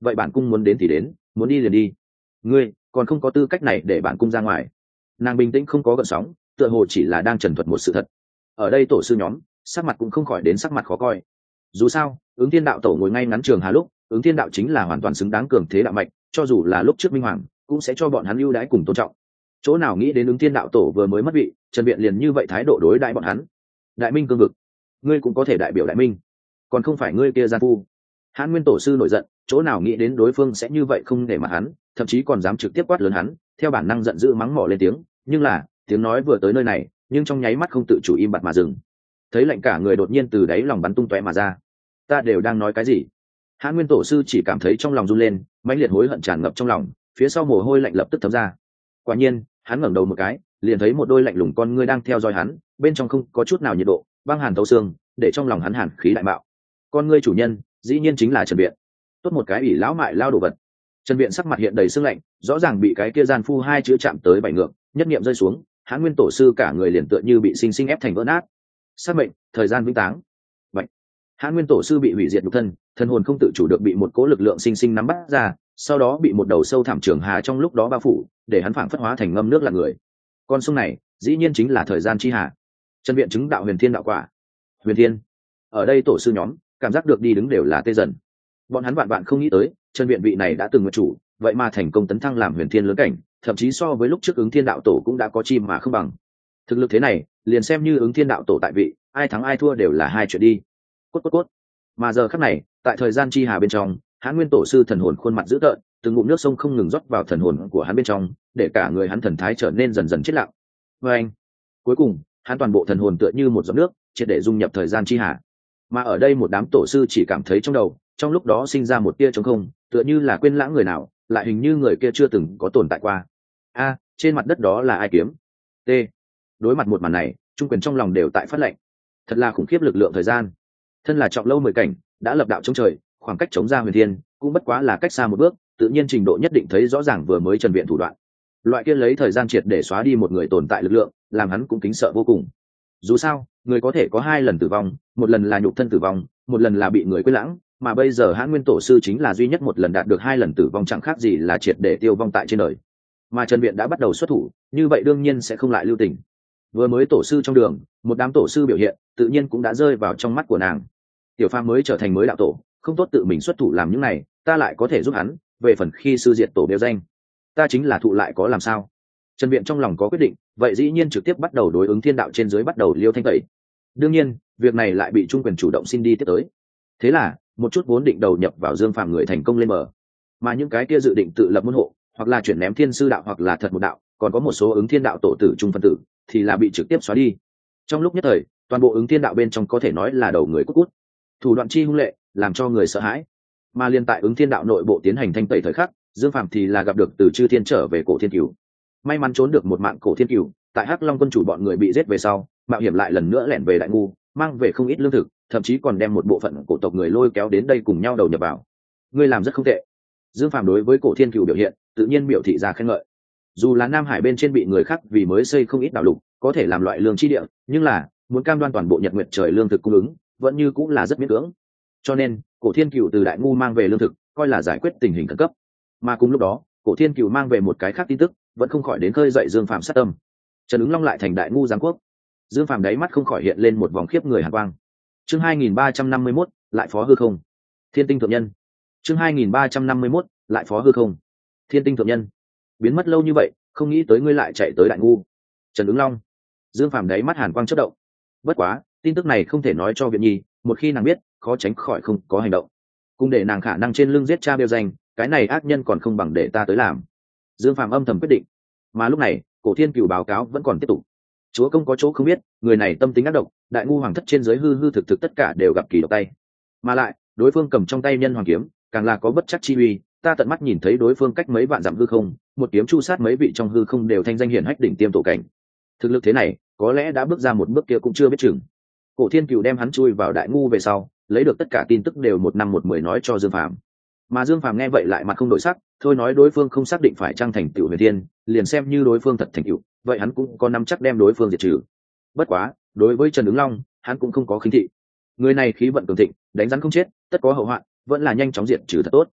vậy bản cung muốn đến thì đến, muốn đi liền đi. Ngươi còn không có tư cách này để bản cung ra ngoài. Nàng bình tĩnh không có gợn sóng, tựa hồ chỉ là đang trần thuật một sự thật. Ở đây tổ sư nhóm sắc mặt cũng không khỏi đến sắc mặt khó coi. Dù sao Ứng Thiên đạo tổ ngồi ngay ngắn trường hà lúc, Ứng Thiên đạo chính là hoàn toàn xứng đáng cường thế đạo mạch, cho dù là lúc trước minh hoàng cũng sẽ cho bọn hắn ưu đãi cùng tôn trọng. Chỗ nào nghĩ đến Ứng Thiên đạo tổ vừa mới mất vị, Trần Viện liền như vậy thái độ đối đãi bọn hắn. Đại minh cương vực, ngươi cũng có thể đại biểu đại minh, còn không phải ngươi kia gian phu. Hán Nguyên tổ sư nổi giận, chỗ nào nghĩ đến đối phương sẽ như vậy không để mặt hắn, thậm chí còn dám trực tiếp quát lớn hắn, theo bản năng giận dữ mắng mỏ lên tiếng, nhưng là tiếng nói vừa tới nơi này, nhưng trong nháy mắt không tự chủ im bặt mà dừng. Thấy lạnh cả người đột nhiên từ đáy lòng bắn tung tóe mà ra. Ta đều đang nói cái gì? Hán Nguyên tổ sư chỉ cảm thấy trong lòng run lên, mãnh liệt hối hận tràn ngập trong lòng, phía sau mồ hôi lạnh lập tức thấm ra. Quả nhiên, hắn ngẩng đầu một cái, liền thấy một đôi lạnh lùng con ngươi đang theo dõi hắn, bên trong không có chút nào nhiệt độ, băng hàn thấu xương, để trong lòng hắn hàn khí đại bạo. Con ngươi chủ nhân, dĩ nhiên chính là Trần Viện. Tốt một cái ủy lão mại lao đồ vật. Trần Viện sắc mặt hiện đầy sương lạnh, rõ ràng bị cái kia gian phu hai chữ chạm tới bảy ngược, nhất niệm rơi xuống, Hán Nguyên tổ sư cả người liền tựa như bị sinh sinh ép thành vỡ nát. Sát mệnh, thời gian vĩnh táng. Vậy, Hán Nguyên tổ sư bị hủy diệt nhục thân, thân hồn không tự chủ được bị một cỗ lực lượng sinh sinh nắm bắt ra, sau đó bị một đầu sâu thẳm trường hà trong lúc đó bao phủ, để hắn phảng phất hóa thành ngâm nước là người. Con sông này, dĩ nhiên chính là thời gian chi hà. Trần Viện chứng đạo huyền thiên đạo quả. Huyền thiên. Ở đây tổ sư nhóm cảm giác được đi đứng đều là tê dần. Bọn hắn vạn vạn không nghĩ tới, Trần Viện vị này đã từng nguyện chủ, vậy mà thành công tấn thăng làm huyền thiên lớn cảnh, thậm chí so với lúc trước Ứng Thiên đạo tổ cũng đã có chim mà không bằng. Thực lực thế này, liền xem như Ứng Thiên đạo tổ tại vị, ai thắng ai thua đều là hai chuyện đi. Cốt cốt cốt. Mà giờ khắc này, tại thời gian chi hà bên trong, Hán Nguyên tổ sư thần hồn khuôn mặt dữ tợn, từng ngụm nước sông không ngừng rót vào thần hồn của hắn bên trong, để cả người hắn thần thái trở nên dần dần chết lặng. Và anh, cuối cùng, hắn toàn bộ thần hồn tựa như một giọt nước, triệt để dung nhập thời gian chi hà. Mà ở đây một đám tổ sư chỉ cảm thấy trong đầu, trong lúc đó sinh ra một tia trống không, tựa như là quên lãng người nào, lại hình như người kia chưa từng có tồn tại qua. A, trên mặt đất đó là ai kiếm? T. Đối mặt một màn này, trung quyền trong lòng đều tại phát lệnh. Thật là khủng khiếp lực lượng thời gian. Thân là trọng lâu 10 cảnh, đã lập đạo chống trời, khoảng cách chống ra huyền thiên, cũng bất quá là cách xa một bước, tự nhiên trình độ nhất định thấy rõ ràng vừa mới Trần Viện thủ đoạn. Loại kia lấy thời gian triệt để xóa đi một người tồn tại lực lượng, làm hắn cũng kính sợ vô cùng. Dù sao, người có thể có hai lần tử vong, một lần là nhục thân tử vong, một lần là bị người quên lãng, mà bây giờ Hán Nguyên tổ sư chính là duy nhất một lần đạt được hai lần tử vong, chẳng khác gì là triệt để tiêu vong tại trên đời. Mà Trần Viện đã bắt đầu xuất thủ, như vậy đương nhiên sẽ không lại lưu tình. Vừa mới tổ sư trong đường, một đám tổ sư biểu hiện, tự nhiên cũng đã rơi vào trong mắt của nàng. Tiểu Phàm mới trở thành mới đạo tổ, không tốt tự mình xuất thủ làm những này, ta lại có thể giúp hắn, về phần khi sư diệt tổ đều danh, ta chính là thụ lại có làm sao. Trần Viện trong lòng có quyết định, vậy dĩ nhiên trực tiếp bắt đầu đối ứng thiên đạo trên dưới bắt đầu liêu thanh tẩy. Đương nhiên, việc này lại bị trung quyền chủ động xin đi tiếp tới. Thế là, một chút vốn định đầu nhập vào Dương Phàm người thành công lên bờ, mà những cái kia dự định tự lập môn hộ, hoặc là chuyển ném thiên sư đạo hoặc là thật một đạo, còn có một số ứng thiên đạo tổ tử trung phân tử, thì là bị trực tiếp xóa đi. Trong lúc nhất thời, toàn bộ ứng thiên đạo bên trong có thể nói là đầu người cút cút, thủ đoạn chi hung lệ, làm cho người sợ hãi. Mà liên tại ứng thiên đạo nội bộ tiến hành thanh tẩy thời khắc, Dương Phàm thì là gặp được từ chư thiên trở về cổ thiên cửu. May mắn trốn được một mạng cổ thiên cửu, tại Hắc Long quân chủ bọn người bị giết về sau, mạo hiểm lại lần nữa lẻn về Đại Ngu, mang về không ít lương thực, thậm chí còn đem một bộ phận cổ tộc người lôi kéo đến đây cùng nhau đầu nhập vào. Ngươi làm rất không tệ. Dương Phàm đối với cổ thiên cửu biểu hiện, tự nhiên biểu thị ra khen ngợi. Dù là Nam Hải bên trên bị người khác vì mới xây không ít đảo lục, có thể làm loại lương chi địa, nhưng là muốn cam đoan toàn bộ Nhật Nguyệt trời lương thực cung ứng, vẫn như cũng là rất miễn cưỡng. Cho nên, cổ thiên cửu từ Đại Ngu mang về lương thực, coi là giải quyết tình hình khẩn cấp. Mà cùng lúc đó, cổ thiên cửu mang về một cái khác tin tức, vẫn không khỏi đến khơi dậy Dương Phàm sát tâm. Trần Ứng Long lại thành Đại Ngu giáng quốc. Dương Phàm đáy mắt không khỏi hiện lên một vòng khiếp người hàn quang. Chương 2351, lại phó hư không. Thiên tinh thượng nhân. Chương 2351, lại phó hư không. Thiên tinh thượng nhân. Biến mất lâu như vậy, không nghĩ tới ngươi lại chạy tới Đại Ngu. Trần Ứng Long. Dương Phàm đáy mắt hàn quang chớp động. Bất quá, tin tức này không thể nói cho Viện Nhi, một khi nàng biết, khó tránh khỏi không có hành động. Cùng để nàng khả năng trên lưng giết cha bêu danh, cái này ác nhân còn không bằng để ta tới làm. Dương Phàm âm thầm quyết định. Mà lúc này, cổ thiên cửu báo cáo vẫn còn tiếp tục. Chúa công có chỗ không biết, người này tâm tính ác độc, Đại Ngu hoàng thất trên dưới hư hư thực thực tất cả đều gặp kỳ độc tay. Mà lại, đối phương cầm trong tay nhân hoàng kiếm, càng là có bất chắc chi uy, ta tận mắt nhìn thấy đối phương cách mấy vạn dặm hư không, một kiếm chu sát mấy vị trong hư không đều thanh danh hiển hách đỉnh tiêm tổ cảnh. Thực lực thế này, có lẽ đã bước ra một bước kia cũng chưa biết chừng. Cổ thiên cửu đem hắn chui vào Đại Ngu về sau, lấy được tất cả tin tức đều một năm một mười nói cho Dương Phàm. Mà Dương Phàm nghe vậy lại mặt không đổi sắc, thôi nói đối phương không xác định phải trang thành tựu huyền thiên, liền xem như đối phương thật thành tựu, vậy hắn cũng có nắm chắc đem đối phương diệt trừ. Bất quá, đối với Trần Ứng Long, hắn cũng không có khinh thị. Người này khí vận cường thịnh, đánh rắn không chết, tất có hậu hoạn, vẫn là nhanh chóng diệt trừ thật tốt.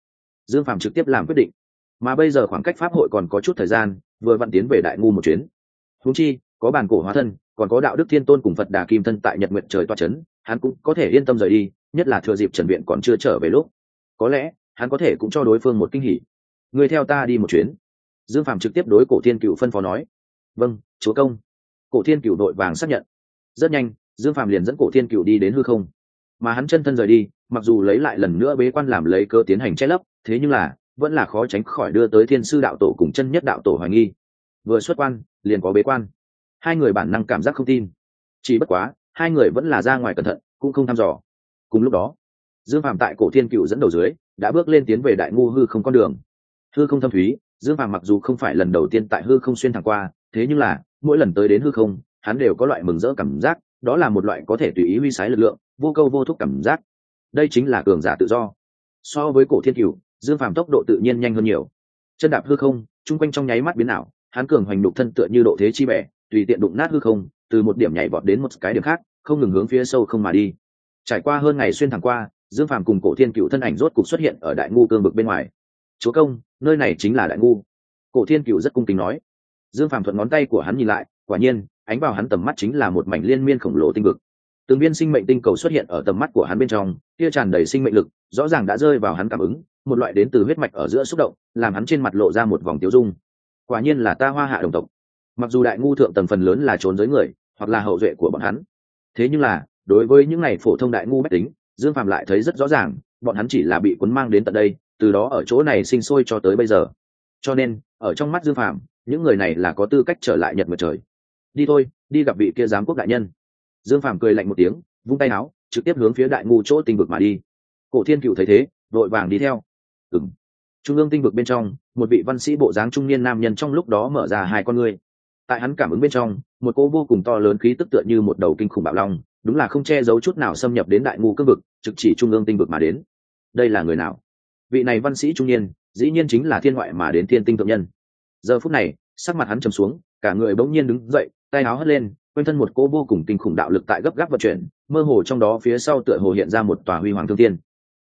Dương Phàm trực tiếp làm quyết định, mà bây giờ khoảng cách pháp hội còn có chút thời gian, vừa vặn tiến về đại ngu một chuyến. Huống chi có bản cổ hóa thân, còn có đạo đức thiên tôn cùng Phật Đà Kim thân tại Nhật Nguyệt trời toa chấn, hắn cũng có thể yên tâm rời đi, nhất là thừa dịp Trần Viện còn chưa trở về lúc, có lẽ hắn có thể cũng cho đối phương một kinh hỉ. Người theo ta đi một chuyến. Dương Phàm trực tiếp đối Cổ Thiên Cựu phân phó nói. Vâng, chúa công. Cổ Thiên Cựu đội vàng xác nhận. Rất nhanh, Dương Phàm liền dẫn Cổ Thiên Cựu đi đến hư không, mà hắn chân thân rời đi, mặc dù lấy lại lần nữa bế quan làm lấy cơ tiến hành che lấp, thế nhưng là vẫn là khó tránh khỏi đưa tới Thiên Sư đạo tổ cùng Chân Nhất đạo tổ hoài nghi. Vừa xuất quan liền có bế quan, hai người bản năng cảm giác không tin, chỉ bất quá hai người vẫn là ra ngoài cẩn thận, cũng không thăm dò. Cùng lúc đó, Dương Phàm tại Cổ Thiên Cựu dẫn đầu dưới đã bước lên tiến về đại ngu hư không con đường. Hư không thâm thúy, Dương Phàm mặc dù không phải lần đầu tiên tại hư không xuyên thẳng qua, thế nhưng là mỗi lần tới đến hư không, hắn đều có loại mừng rỡ cảm giác, đó là một loại có thể tùy ý huy sái lực lượng, vô câu vô thúc cảm giác. Đây chính là cường giả tự do. So với Cổ Thiên Cựu, Dương Phàm tốc độ tự nhiên nhanh hơn nhiều. Chân đạp hư không, trung quanh trong nháy mắt biến ảo, hắn cường hoành đục thân tựa như độ thế chi bẻ, tùy tiện đụng nát hư không, từ một điểm nhảy vọt đến một cái điểm khác, không ngừng hướng phía sâu không mà đi. Trải qua hơn ngày xuyên thẳng qua, Dương Phàm cùng Cổ Thiên Cựu thân ảnh rốt cục xuất hiện ở đại ngu cương vực bên ngoài. Chúa công, nơi này chính là đại ngu. Cổ Thiên Cựu rất cung kính nói. Dương Phàm thuận ngón tay của hắn nhìn lại, quả nhiên ánh vào hắn tầm mắt chính là một mảnh liên miên khổng lồ tinh vực. Từng viên sinh mệnh tinh cầu xuất hiện ở tầm mắt của hắn bên trong, kia tràn đầy sinh mệnh lực, rõ ràng đã rơi vào hắn cảm ứng, một loại đến từ huyết mạch ở giữa xúc động, làm hắn trên mặt lộ ra một vòng tiêu dung. Quả nhiên là ta Hoa Hạ đồng tộc. Mặc dù đại ngu thượng tầng phần lớn là trốn giới người, hoặc là hậu duệ của bọn hắn, thế nhưng là đối với những này phổ thông đại ngu bách tính, Dương Phàm lại thấy rất rõ ràng, bọn hắn chỉ là bị cuốn mang đến tận đây, từ đó ở chỗ này sinh sôi cho tới bây giờ. Cho nên ở trong mắt Dương Phàm, những người này là có tư cách trở lại Nhật Nguyệt trời. Đi thôi, đi gặp vị kia giám quốc đại nhân. Dương Phàm cười lạnh một tiếng, vung tay áo, trực tiếp hướng phía đại ngu chỗ tinh vực mà đi. Cổ Thiên Cựu thấy thế, vội vàng đi theo. Trung ương tinh vực bên trong, một vị văn sĩ bộ dáng trung niên nam nhân trong lúc đó mở ra hai con ngươi. Tại hắn cảm ứng bên trong, một cô vô cùng to lớn khí tức tựa như một đầu kinh khủng bạo long, đúng là không che giấu chút nào xâm nhập đến đại ngu cương vực, trực chỉ trung ương tinh vực mà đến. Đây là người nào? Vị này văn sĩ trung niên, dĩ nhiên chính là thiên ngoại mà đến thiên tinh thượng nhân. Giờ phút này, sắc mặt hắn trầm xuống, cả người bỗng nhiên đứng dậy, tay áo hất lên, quanh thân một cô vô cùng kinh khủng đạo lực tại gấp gáp vận chuyển, mơ hồ trong đó phía sau tựa hồ hiện ra một tòa huy hoàng thương thiên.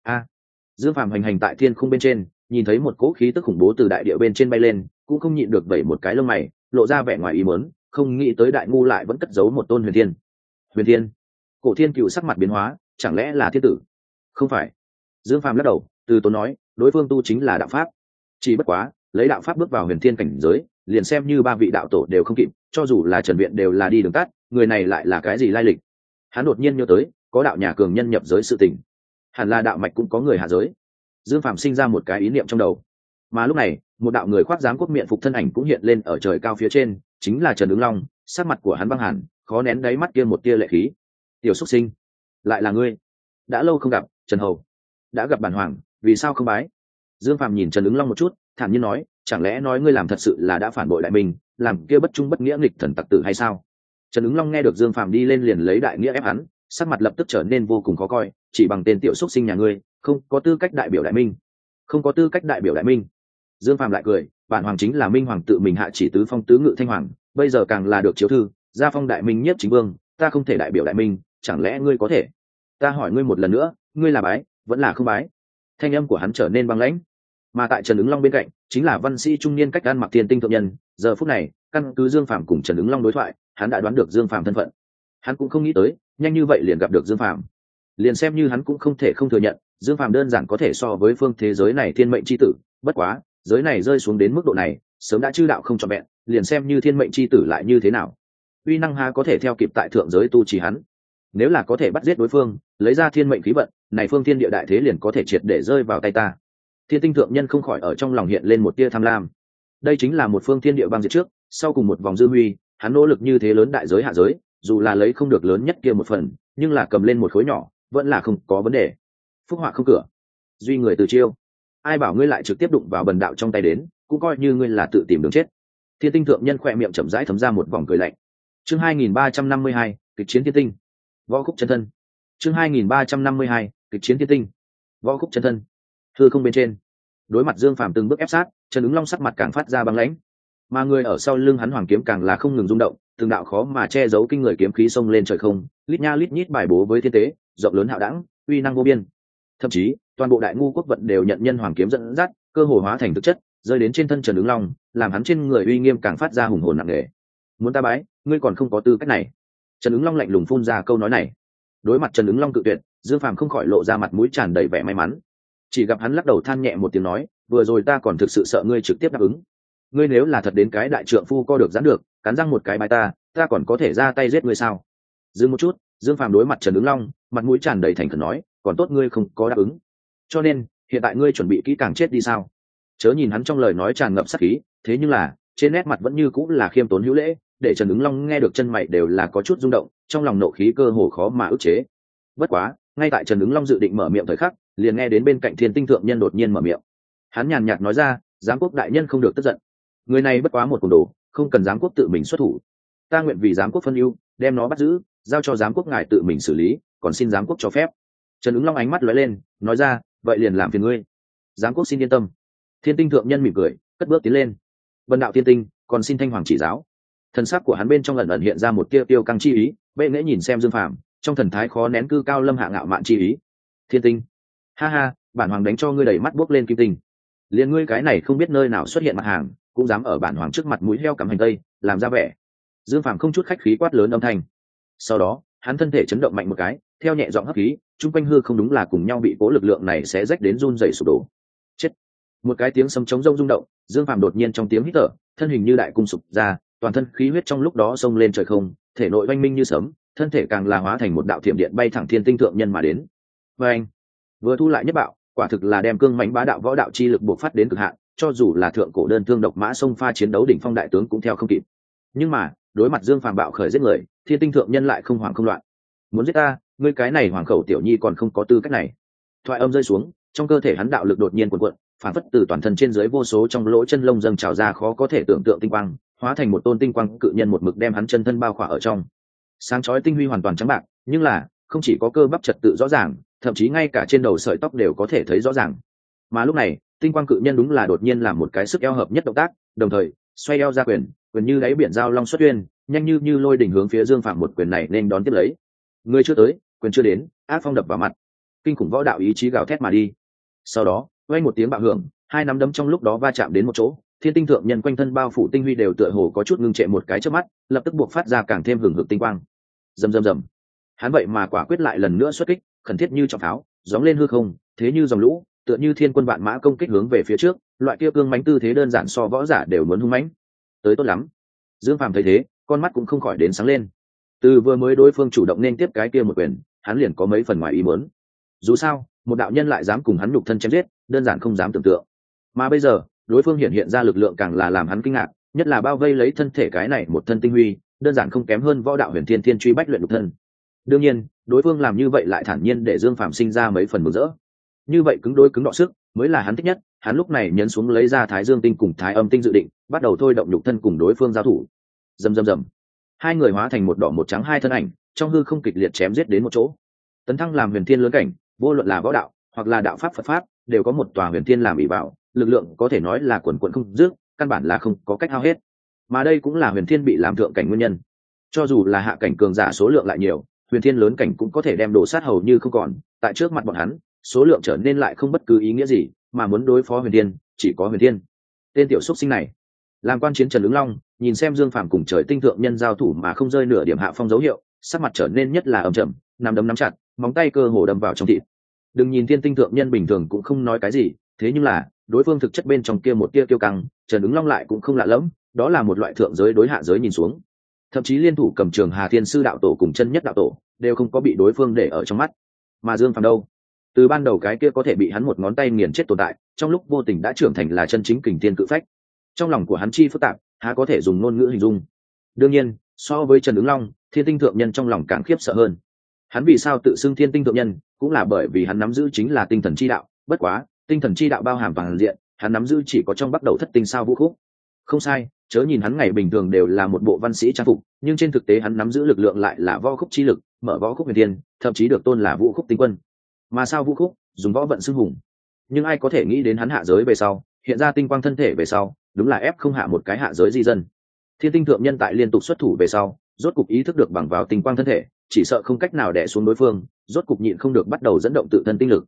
Dương Phàm hành hành tại thiên khung bên trên, nhìn thấy một cỗ khí tức khủng bố từ đại địa bên trên bay lên, cũng không nhịn được vẩy một cái lông mày, lộ ra vẻ ngoài ý muốn, không nghĩ tới đại ngu lại vẫn cất giấu một tôn huyền thiên. Huyền thiên? Cổ Thiên Cựu sắc mặt biến hóa, chẳng lẽ là thiên tử? Không phải. Dương Phàm lắc đầu, từ tốn nói, đối phương tu chính là đạo pháp. Chỉ bất quá, lấy đạo pháp bước vào huyền thiên cảnh giới, liền xem như ba vị đạo tổ đều không kịp, cho dù là Trần Viện đều là đi đường tắt, người này lại là cái gì lai lịch? Hắn đột nhiên nhớ tới, có đạo nhà cường nhân nhập giới sự tình, hẳn là đạo mạch cũng có người hạ giới. Dương Phàm sinh ra một cái ý niệm trong đầu, mà lúc này một đạo người khoác giám quốc miện phục thân ảnh cũng hiện lên ở trời cao phía trên, chính là Trần Ứng Long. Sắc mặt của hắn băng hẳn, khó nén đáy mắt kia một tia lệ khí. Tiểu xuất sinh, lại là ngươi? Đã lâu không gặp, Trần hầu. Đã gặp bản hoàng, vì sao không bái? Dương Phàm nhìn Trần Ứng Long một chút, thản nhiên nói, chẳng lẽ nói ngươi làm thật sự là đã phản bội đại minh, làm kia bất trung bất nghĩa nghịch thần tặc tử hay sao? Trần Ứng Long nghe được Dương Phàm đi lên liền lấy đại nghĩa ép hắn, sắc mặt lập tức trở nên vô cùng khó coi, chỉ bằng tên tiểu xuất sinh nhà ngươi, không có tư cách đại biểu đại minh. Không có tư cách đại biểu đại minh. Dương Phàm lại cười, bản hoàng chính là minh hoàng tự mình hạ chỉ tứ phong tứ ngự thanh hoàng, bây giờ càng là được chiếu thư, gia phong đại minh nhiếp chính vương, ta không thể đại biểu đại minh, chẳng lẽ ngươi có thể? Ta hỏi ngươi một lần nữa, ngươi là bái, vẫn là không bái? Thanh âm của hắn trở nên băng lãnh. Mà tại Trần Ứng Long bên cạnh, chính là văn sĩ trung niên cách ăn mặc thiên tinh thượng nhân. Giờ phút này, căn cứ Dương Phàm cùng Trần Ứng Long đối thoại, hắn đã đoán được Dương Phàm thân phận. Hắn cũng không nghĩ tới, nhanh như vậy liền gặp được Dương Phàm. Liền xem như hắn cũng không thể không thừa nhận, Dương Phàm đơn giản có thể so với phương thế giới này thiên mệnh chi tử, bất quá, giới này rơi xuống đến mức độ này, sớm đã chư đạo không trọn vẹn, liền xem như thiên mệnh chi tử lại như thế nào, uy năng há có thể theo kịp tại thượng giới tu trì hắn. Nếu là có thể bắt giết đối phương, lấy ra thiên mệnh khí vận, này phương thiên địa đại thế liền có thể triệt để rơi vào tay ta. Thiên tinh thượng nhân không khỏi ở trong lòng hiện lên một tia tham lam. Đây chính là một phương thiên địa băng diệt trước, sau cùng một vòng dư huy, hắn nỗ lực như thế lớn đại giới hạ giới, dù là lấy không được lớn nhất kia một phần, nhưng là cầm lên một khối nhỏ, vẫn là không có vấn đề. Phúc họa không cửa, duy người từ chiêu. Ai bảo ngươi lại trực tiếp đụng vào bần đạo trong tay đến, cũng coi như ngươi là tự tìm đường chết. Thiên tinh thượng nhân khỏe miệng chậm rãi thấm ra một vòng cười lạnh. Chương 2352, kịch chiến thiên tinh. Võ khúc chân thân. Chương 2352, kịch chiến thiên tinh. Võ khúc chân thân. Hư không bên trên, đối mặt Dương Phàm từng bước ép sát, Trần Ứng Long sắc mặt càng phát ra băng lãnh, mà người ở sau lưng hắn hoàng kiếm càng là không ngừng rung động, từng đạo khó mà che giấu kinh người kiếm khí xông lên trời không, lít nha lít nhít bài bố với thiên tế, rộng lớn hạo đẳng, uy năng vô biên. Thậm chí, toàn bộ đại ngu quốc vận đều nhận nhân hoàng kiếm dẫn dắt, cơ hồ hóa thành thực chất rơi đến trên thân Trần Ứng Long, làm hắn trên người uy nghiêm càng phát ra hùng hồn nặng nề. Muốn ta bái, ngươi còn không có tư cách này. Trần Ứng Long lạnh lùng phun ra câu nói này. Đối mặt Trần Ứng Long cự tuyệt, Dương Phàm không khỏi lộ ra mặt mũi tràn đầy vẻ may mắn. Chỉ gặp hắn lắc đầu than nhẹ một tiếng nói, vừa rồi ta còn thực sự sợ ngươi trực tiếp đáp ứng. Ngươi nếu là thật đến cái đại trượng phu co được giãn được, cắn răng một cái bái ta còn có thể ra tay giết ngươi sao? Dừng một chút, Dương Phàm đối mặt Trần Ứng Long, mặt mũi tràn đầy thành khẩn nói, còn tốt ngươi không có đáp ứng. Cho nên, hiện tại ngươi chuẩn bị kỹ càng chết đi sao? Chớ nhìn hắn trong lời nói tràn ngập sát khí, thế nhưng là, trên nét mặt vẫn như cũng là khiêm tốn hữu lễ, để Trần Ứng Long nghe được chân mày đều là có chút rung động, trong lòng nộ khí cơ hồ khó mà ức chế. Bất quá, ngay tại Trần Ứng Long dự định mở miệng thời khắc, liền nghe đến bên cạnh Thiên Tinh thượng nhân đột nhiên mở miệng. Hắn nhàn nhạt nói ra, giám quốc đại nhân không được tức giận. Người này bất quá một cuồng đồ, không cần giám quốc tự mình xuất thủ. Ta nguyện vì giám quốc phân ưu, đem nó bắt giữ, giao cho giám quốc ngài tự mình xử lý, còn xin giám quốc cho phép. Trần Ứng Long ánh mắt lóe lên, nói ra, vậy liền làm phiền ngươi. Giám quốc xin yên tâm. Thiên Tinh thượng nhân mỉm cười, cất bước tiến lên. Vân đạo Thiên Tinh, còn xin Thanh Hoàng chỉ giáo. Thần sắc của hắn bên trong ẩn ẩn hiện ra một tia tiêu căng chi ý, bệ nghễ nhìn xem Dương Phàm, trong thần thái khó nén cư cao lâm hạ ngạo mạn chi ý. Thiên Tinh, ha ha, bản hoàng đánh cho ngươi đẩy mắt buốc lên kim tinh. Liên ngươi cái này không biết nơi nào xuất hiện mặt hàng, cũng dám ở bản hoàng trước mặt mũi heo cắm hành tây, làm ra vẻ. Dương Phàm không chút khách khí quát lớn âm thanh. Sau đó, hắn thân thể chấn động mạnh một cái, theo nhẹ giọng hấp khí, trung quanh hư không đúng là cùng nhau bị cố lực lượng này sẽ rách đến run rẩy sụp đổ. Chết! Một cái tiếng sấm trống rông rung động, Dương Phàm đột nhiên trong tiếng hít thở, thân hình như đại cung sụp ra, toàn thân khí huyết trong lúc đó xông lên trời không, thể nội oanh minh như sấm, thân thể càng là hóa thành một đạo thiểm điện bay thẳng Thiên Tinh thượng nhân mà đến. Và anh vừa thu lại nhất bạo, quả thực là đem cương mãnh bá đạo võ đạo chi lực buộc phát đến cực hạn, cho dù là thượng cổ đơn thương độc mã xông pha chiến đấu đỉnh phong đại tướng cũng theo không kịp. Nhưng mà, đối mặt Dương Phàm bạo khởi giết người, Thiên Tinh thượng nhân lại không hoảng không loạn. Muốn giết ta, ngươi cái này hoàng khẩu tiểu nhi còn không có tư cách này. Thoại âm rơi xuống, trong cơ thể hắn đạo lực đột nhiên cuộn cuộn, phản phất từ toàn thân trên dưới vô số trong lỗ chân lông dâng trào ra khó có thể tưởng tượng tinh quang, hóa thành một tôn tinh quang cự nhân một mực đem hắn chân thân bao khỏa ở trong. Sáng chói tinh huy hoàn toàn trắng bạc, nhưng là không chỉ có cơ bắp trật tự rõ ràng, thậm chí ngay cả trên đầu sợi tóc đều có thể thấy rõ ràng. Mà lúc này, tinh quang cự nhân đúng là đột nhiên làm một cái sức eo hợp nhất động tác, đồng thời xoay eo ra quyền, quyền như đáy biển giao long xuất uyên, nhanh như lôi đỉnh hướng phía Dương Phạm một quyền này nên đón tiếp lấy. Người chưa tới, quyền chưa đến, ác phong đập vào mặt, kinh khủng võ đạo ý chí gào thét mà đi. Sau đó, vang một tiếng bạo hưởng, hai nắm đấm trong lúc đó va chạm đến một chỗ, Thiên Tinh thượng nhân quanh thân bao phủ tinh huy đều tựa hồ có chút ngưng trệ một cái trước mắt, lập tức buộc phát ra càng thêm hừng hực tinh quang. Rầm rầm rầm. Hắn vậy mà quả quyết lại lần nữa xuất kích, khẩn thiết như trọng pháo, gióng lên hư không, thế như dòng lũ, tựa như thiên quân vạn mã công kích hướng về phía trước, loại kia cương mãnh tư thế đơn giản so võ giả đều muốn hung mãnh. Tới tốt lắm. Dương Phàm thấy thế, con mắt cũng không khỏi đến sáng lên. Từ vừa mới đối phương chủ động nên tiếp cái kia một quyền, hắn liền có mấy phần ngoài ý muốn. Dù sao, một đạo nhân lại dám cùng hắn nhục thân chém giết, đơn giản không dám tưởng tượng. Mà bây giờ, đối phương hiện ra lực lượng càng là làm hắn kinh ngạc, nhất là bao vây lấy thân thể cái này một thân tinh huy, đơn giản không kém hơn võ đạo huyền thiên thiên truy bách luyện nhục thân. Đương nhiên, đối phương làm như vậy lại thản nhiên để Dương Phàm sinh ra mấy phần mừng rỡ. Như vậy cứng đối cứng đọ sức mới là hắn thích nhất. Hắn lúc này nhấn xuống lấy ra Thái Dương tinh cùng Thái Âm tinh dự định, bắt đầu thôi động nhục thân cùng đối phương giao thủ. Rầm rầm rầm. Hai người hóa thành một đỏ một trắng hai thân ảnh, trong hư không kịch liệt chém giết đến một chỗ. Tấn thăng làm huyền thiên lớn cảnh, vô luận là võ đạo hoặc là đạo pháp Phật pháp, đều có một tòa huyền thiên làm ỷ bảo, lực lượng có thể nói là quần quần không dứt, căn bản là không có cách hao hết. Mà đây cũng là huyền thiên bị làm thượng cảnh nguyên nhân. Cho dù là hạ cảnh cường giả số lượng lại nhiều, huyền thiên lớn cảnh cũng có thể đem đổ sát hầu như không còn. Tại trước mặt bọn hắn, số lượng trở nên lại không bất cứ ý nghĩa gì, mà muốn đối phó huyền thiên, chỉ có huyền thiên. Tên tiểu xúc sinh này, làm quan chiến Trần Ứng Long nhìn xem Dương Phàm cùng trời tinh thượng nhân giao thủ mà không rơi nửa điểm hạ phong dấu hiệu, sắc mặt trở nên nhất là ầm chậm, nắm đấm nắm chặt, móng tay cơ hồ đâm vào trong thịt. Đừng nhìn Thiên Tinh thượng nhân bình thường cũng không nói cái gì, thế nhưng là đối phương thực chất bên trong kia một tia kiêu căng, Trần Ứng Long lại cũng không lạ lẫm, đó là một loại thượng giới đối hạ giới nhìn xuống. Thậm chí liên thủ cầm Trường Hà Thiên Sư đạo tổ cùng chân nhất đạo tổ đều không có bị đối phương để ở trong mắt. Mà Dương Phàm đâu, từ ban đầu cái kia có thể bị hắn một ngón tay nghiền chết tồn tại, trong lúc vô tình đã trưởng thành là chân chính kình thiên cự phách. Trong lòng của hắn chi phức tạp, há có thể dùng ngôn ngữ hình dung. Đương nhiên, so với Trần Ứng Long, Thiên Tinh thượng nhân trong lòng càng khiếp sợ hơn. Hắn vì sao tự xưng Thiên Tinh thượng nhân, cũng là bởi vì hắn nắm giữ chính là tinh thần chi đạo, bất quá, tinh thần chi đạo bao hàm toàn diện, hắn nắm giữ chỉ có trong bắt đầu thất tinh sao vũ khúc. Không sai, chớ nhìn hắn ngày bình thường đều là một bộ văn sĩ trang phục, nhưng trên thực tế hắn nắm giữ lực lượng lại là võ khúc chi lực, mở võ khúc huyền thiên, thậm chí được tôn là vũ khúc tinh quân. Mà sao vũ khúc, dùng võ vận xưng hùng. Nhưng ai có thể nghĩ đến hắn hạ giới về sau, hiện ra tinh quang thân thể về sau, đúng là ép không hạ một cái hạ giới di dân. Thiên Tinh thượng nhân tại liên tục xuất thủ về sau, rốt cục ý thức được bằng vào tinh quang thân thể, chỉ sợ không cách nào đè xuống đối phương, rốt cục nhịn không được bắt đầu dẫn động tự thân tinh lực.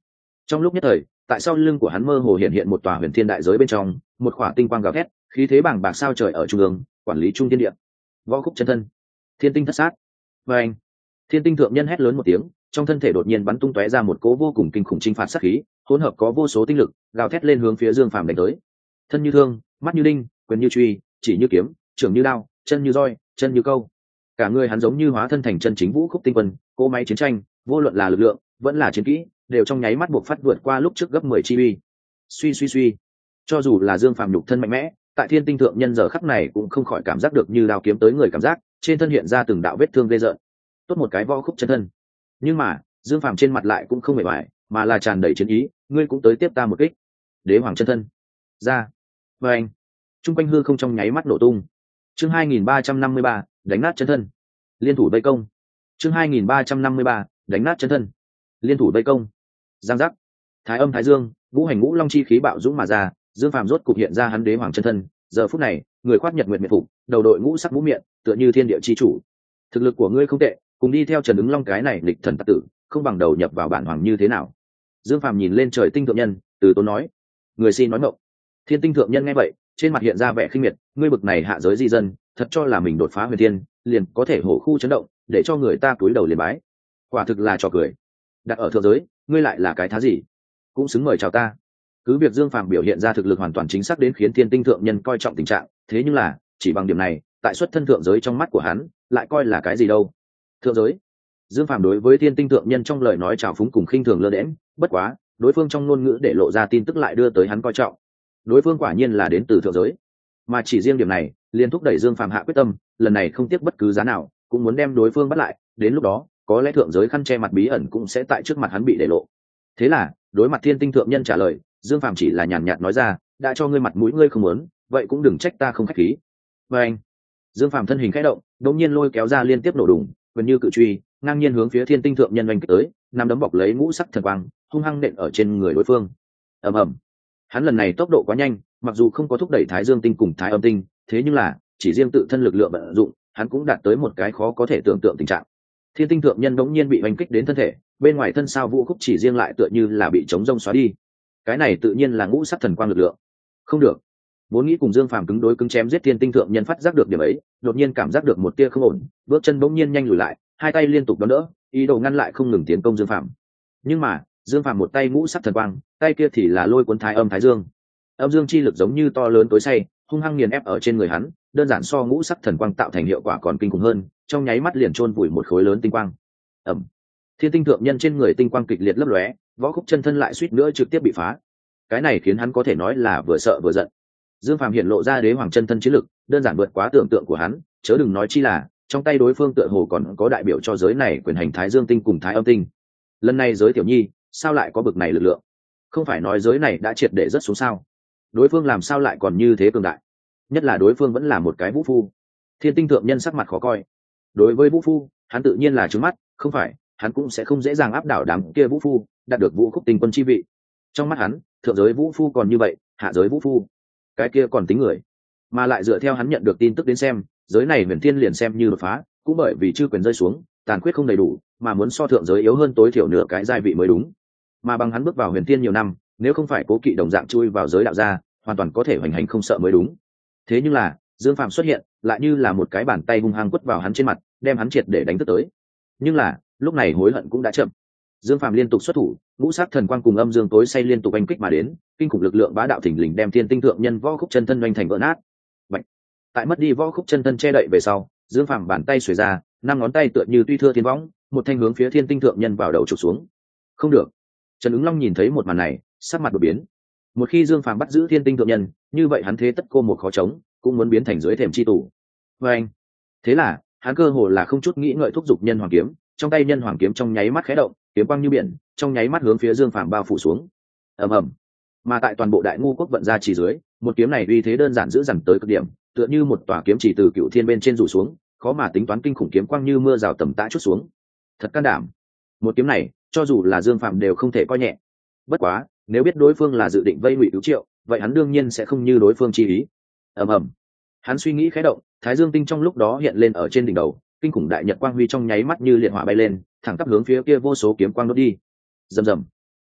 Trong lúc nhất thời, tại sau lưng của hắn mơ hồ hiện hiện một tòa huyền thiên đại giới bên trong, một khỏa tinh quang gào thét, khí thế bàng bạc sao trời ở trung ương, quản lý trung thiên địa. Võ khúc chân thân, thiên tinh thất sát. Và anh, thiên tinh thượng nhân hét lớn một tiếng, trong thân thể đột nhiên bắn tung tóe ra một cỗ vô cùng kinh khủng chinh phạt sát khí, hỗn hợp có vô số tinh lực, gào thét lên hướng phía Dương Phàm đánh tới. Thân như thương, mắt như đinh, quyền như truy, chỉ như kiếm, trưởng như đao, chân như roi, chân như câu. Cả người hắn giống như hóa thân thành chân chính vũ khúc tinh quân, cỗ máy chiến tranh, vô luận là lực lượng, vẫn là chiến kỹ, đều trong nháy mắt buộc phát vượt qua lúc trước gấp 10 chi uy. Suy, cho dù là Dương Phàm nhục thân mạnh mẽ, tại thiên tinh thượng nhân giờ khắc này cũng không khỏi cảm giác được như đao kiếm tới người cảm giác, trên thân hiện ra từng đạo vết thương ghê rợn. Tốt một cái võ khúc chân thân. Nhưng mà, Dương Phàm trên mặt lại cũng không mệt mỏi, mà là tràn đầy chiến ý, ngươi cũng tới tiếp ta một kích. Đế hoàng chân thân. Ra. Và anh. Trung quanh hư không trong nháy mắt nổ tung. Chương 2353, đánh nát chân thân. Liên thủ vây công. Chương 2353, đánh nát chân thân. Liên thủ vây công. Giang giác. Thái âm thái dương, ngũ hành ngũ long chi khí bạo dũng mà ra, Dương Phàm rốt cục hiện ra hắn đế hoàng chân thân. Giờ phút này, người khoác nhật nguyệt miệt phục, đầu đội ngũ sắc mũ miệng, tựa như thiên địa chi chủ. Thực lực của ngươi không tệ, cùng đi theo Trần Ứng Long cái này lịch thần tặc tử, không bằng đầu nhập vào bản hoàng như thế nào? Dương Phàm nhìn lên trời tinh thượng nhân, từ tốn nói. Người xin nói ngọng. Thiên tinh thượng nhân nghe vậy, trên mặt hiện ra vẻ khinh miệt, ngươi bực này hạ giới di dân, thật cho là mình đột phá huyền thiên, liền có thể hổ khu chấn động, để cho người ta cúi đầu liền bái. Quả thực là trò cười. Đặt ở thượng giới, ngươi lại là cái thá gì? Cũng xứng mời chào ta. Cứ việc Dương Phàm biểu hiện ra thực lực hoàn toàn chính xác đến khiến thiên tinh thượng nhân coi trọng tình trạng, thế nhưng là, chỉ bằng điểm này, tại xuất thân thượng giới trong mắt của hắn, lại coi là cái gì đâu? Thượng giới. Dương Phàm đối với thiên tinh thượng nhân trong lời nói chào phúng cùng khinh thường lơ đễnh, bất quá, đối phương trong ngôn ngữ để lộ ra tin tức lại đưa tới hắn coi trọng. Đối phương quả nhiên là đến từ thượng giới, mà chỉ riêng điểm này, liền thúc đẩy Dương Phàm hạ quyết tâm, lần này không tiếc bất cứ giá nào, cũng muốn đem đối phương bắt lại, đến lúc đó, có lẽ thượng giới khăn che mặt bí ẩn cũng sẽ tại trước mặt hắn bị để lộ. Thế là, đối mặt thiên tinh thượng nhân trả lời, Dương Phàm chỉ là nhàn nhạt nói ra, đã cho ngươi mặt mũi ngươi không muốn, vậy cũng đừng trách ta không khách khí. Và anh, Dương Phàm thân hình khẽ động, đột nhiên lôi kéo ra liên tiếp nổ đùng, gần như cự truy, ngang nhiên hướng phía thiên tinh thượng nhân oanh kích tới, nắm đấm bọc lấy ngũ sắc thần quang, hung hăng nện ở trên người đối phương. Ầm ầm. Hắn lần này tốc độ quá nhanh, mặc dù không có thúc đẩy Thái Dương tinh cùng Thái Âm tinh, thế nhưng là chỉ riêng tự thân lực lượng vận dụng, hắn cũng đạt tới một cái khó có thể tưởng tượng tình trạng. Thiên tinh thượng nhân đống nhiên bị oanh kích đến thân thể, bên ngoài thân sao vũ khúc chỉ riêng lại tựa như là bị chống rông xóa đi. Cái này tự nhiên là ngũ sắc thần quang lực lượng. Không được. Vốn nghĩ cùng Dương Phàm cứng đối cứng chém giết thiên tinh thượng nhân phát giác được điểm ấy, đột nhiên cảm giác được một tia không ổn, bước chân bỗng nhiên nhanh lùi lại, hai tay liên tục đón đỡ, ý đồ ngăn lại không ngừng tiến công Dương Phàm. Nhưng mà, Dương Phàm một tay ngũ sắc thần quang, tay kia thì là lôi cuốn thái âm thái dương. Âm dương chi lực giống như to lớn tối say, hung hăng nghiền ép ở trên người hắn, đơn giản so ngũ sắc thần quang tạo thành hiệu quả còn kinh khủng hơn, trong nháy mắt liền chôn vùi một khối lớn tinh quang. Ầm. Thiên tinh thượng nhân trên người tinh quang kịch liệt lấp lóe, võ khúc chân thân lại suýt nữa trực tiếp bị phá. Cái này khiến hắn có thể nói là vừa sợ vừa giận. Dương Phàm hiện lộ ra đế hoàng chân thân chiến lực, đơn giản vượt quá tưởng tượng của hắn, chớ đừng nói chi là trong tay đối phương tựa hồ còn có đại biểu cho giới này quyền hành thái dương tinh cùng thái âm tinh. Lần này giới tiểu nhi, sao lại có bực này lực lượng? Không phải nói giới này đã triệt để rất xuống sao? Đối phương làm sao lại còn như thế cường đại? Nhất là đối phương vẫn là một cái vũ phu. Thiên tinh thượng nhân sắc mặt khó coi. Đối với vũ phu, hắn tự nhiên là trướng mắt, không phải, hắn cũng sẽ không dễ dàng áp đảo đám kia vũ phu, đạt được vũ khúc tinh quân chi vị. Trong mắt hắn, thượng giới vũ phu còn như vậy, hạ giới vũ phu, cái kia còn tính người. Mà lại dựa theo hắn nhận được tin tức đến xem, giới này huyền thiên liền xem như đột phá, cũng bởi vì chư quyền rơi xuống, tàn khuyết không đầy đủ, mà muốn so thượng giới yếu hơn tối thiểu nửa cái giai vị mới đúng. Mà bằng hắn bước vào huyền thiên nhiều năm, nếu không phải cố kỵ đồng dạng chui vào giới đạo gia, hoàn toàn có thể hoành hành không sợ mới đúng. Thế nhưng là, Dương Phàm xuất hiện, lại như là một cái bàn tay hung hăng quất vào hắn trên mặt, đem hắn triệt để đánh tức tới. Nhưng là, lúc này hối hận cũng đã chậm. Dương Phàm liên tục xuất thủ, ngũ sắc thần quang cùng âm dương tối say liên tục đánh kích mà đến, kinh khủng lực lượng bá đạo thình lình đem thiên tinh thượng nhân võ khúc chân thân oanh thành vỡ nát. Vậy, tại mất đi võ khúc chân thân che đậy về sau, Dương Phàm bàn tay xuề ra, năm ngón tay tựa như tuy thưa thiên võng, một thanh hướng phía thiên tinh thượng nhân vào đầu chụp xuống. Không được. Trần Ứng Long nhìn thấy một màn này, sắc mặt đột biến. Một khi Dương Phàm bắt giữ thiên tinh thượng nhân, như vậy hắn thế tất cô một khó chống, cũng muốn biến thành dưới thềm chi tủ. Và anh, thế là hắn cơ hồ là không chút nghĩ ngợi thúc giục nhân hoàng kiếm, trong tay nhân hoàng kiếm trong nháy mắt khẽ động, kiếm quang như biển, trong nháy mắt hướng phía Dương Phàm bao phủ xuống. Ầm ầm. Mà tại toàn bộ Đại Ngu quốc vận ra chỉ dưới, một kiếm này uy thế đơn giản dữ dằn tới cực điểm, tựa như một tòa kiếm chỉ từ cựu thiên bên trên rủ xuống, khó mà tính toán kinh khủng kiếm quang như mưa rào tầm tã chút xuống. Thật can đảm. Một kiếm này, cho dù là Dương Phàm đều không thể coi nhẹ. Bất quá, nếu biết đối phương là dự định vây ngụy cứu triệu, vậy hắn đương nhiên sẽ không như đối phương chi ý. Ầm ầm. Hắn suy nghĩ khẽ động, Thái Dương tinh trong lúc đó hiện lên ở trên đỉnh đầu, kinh khủng đại nhật quang huy trong nháy mắt như liệt hỏa bay lên, thẳng tắp hướng phía kia vô số kiếm quang đốt đi. Rầm rầm.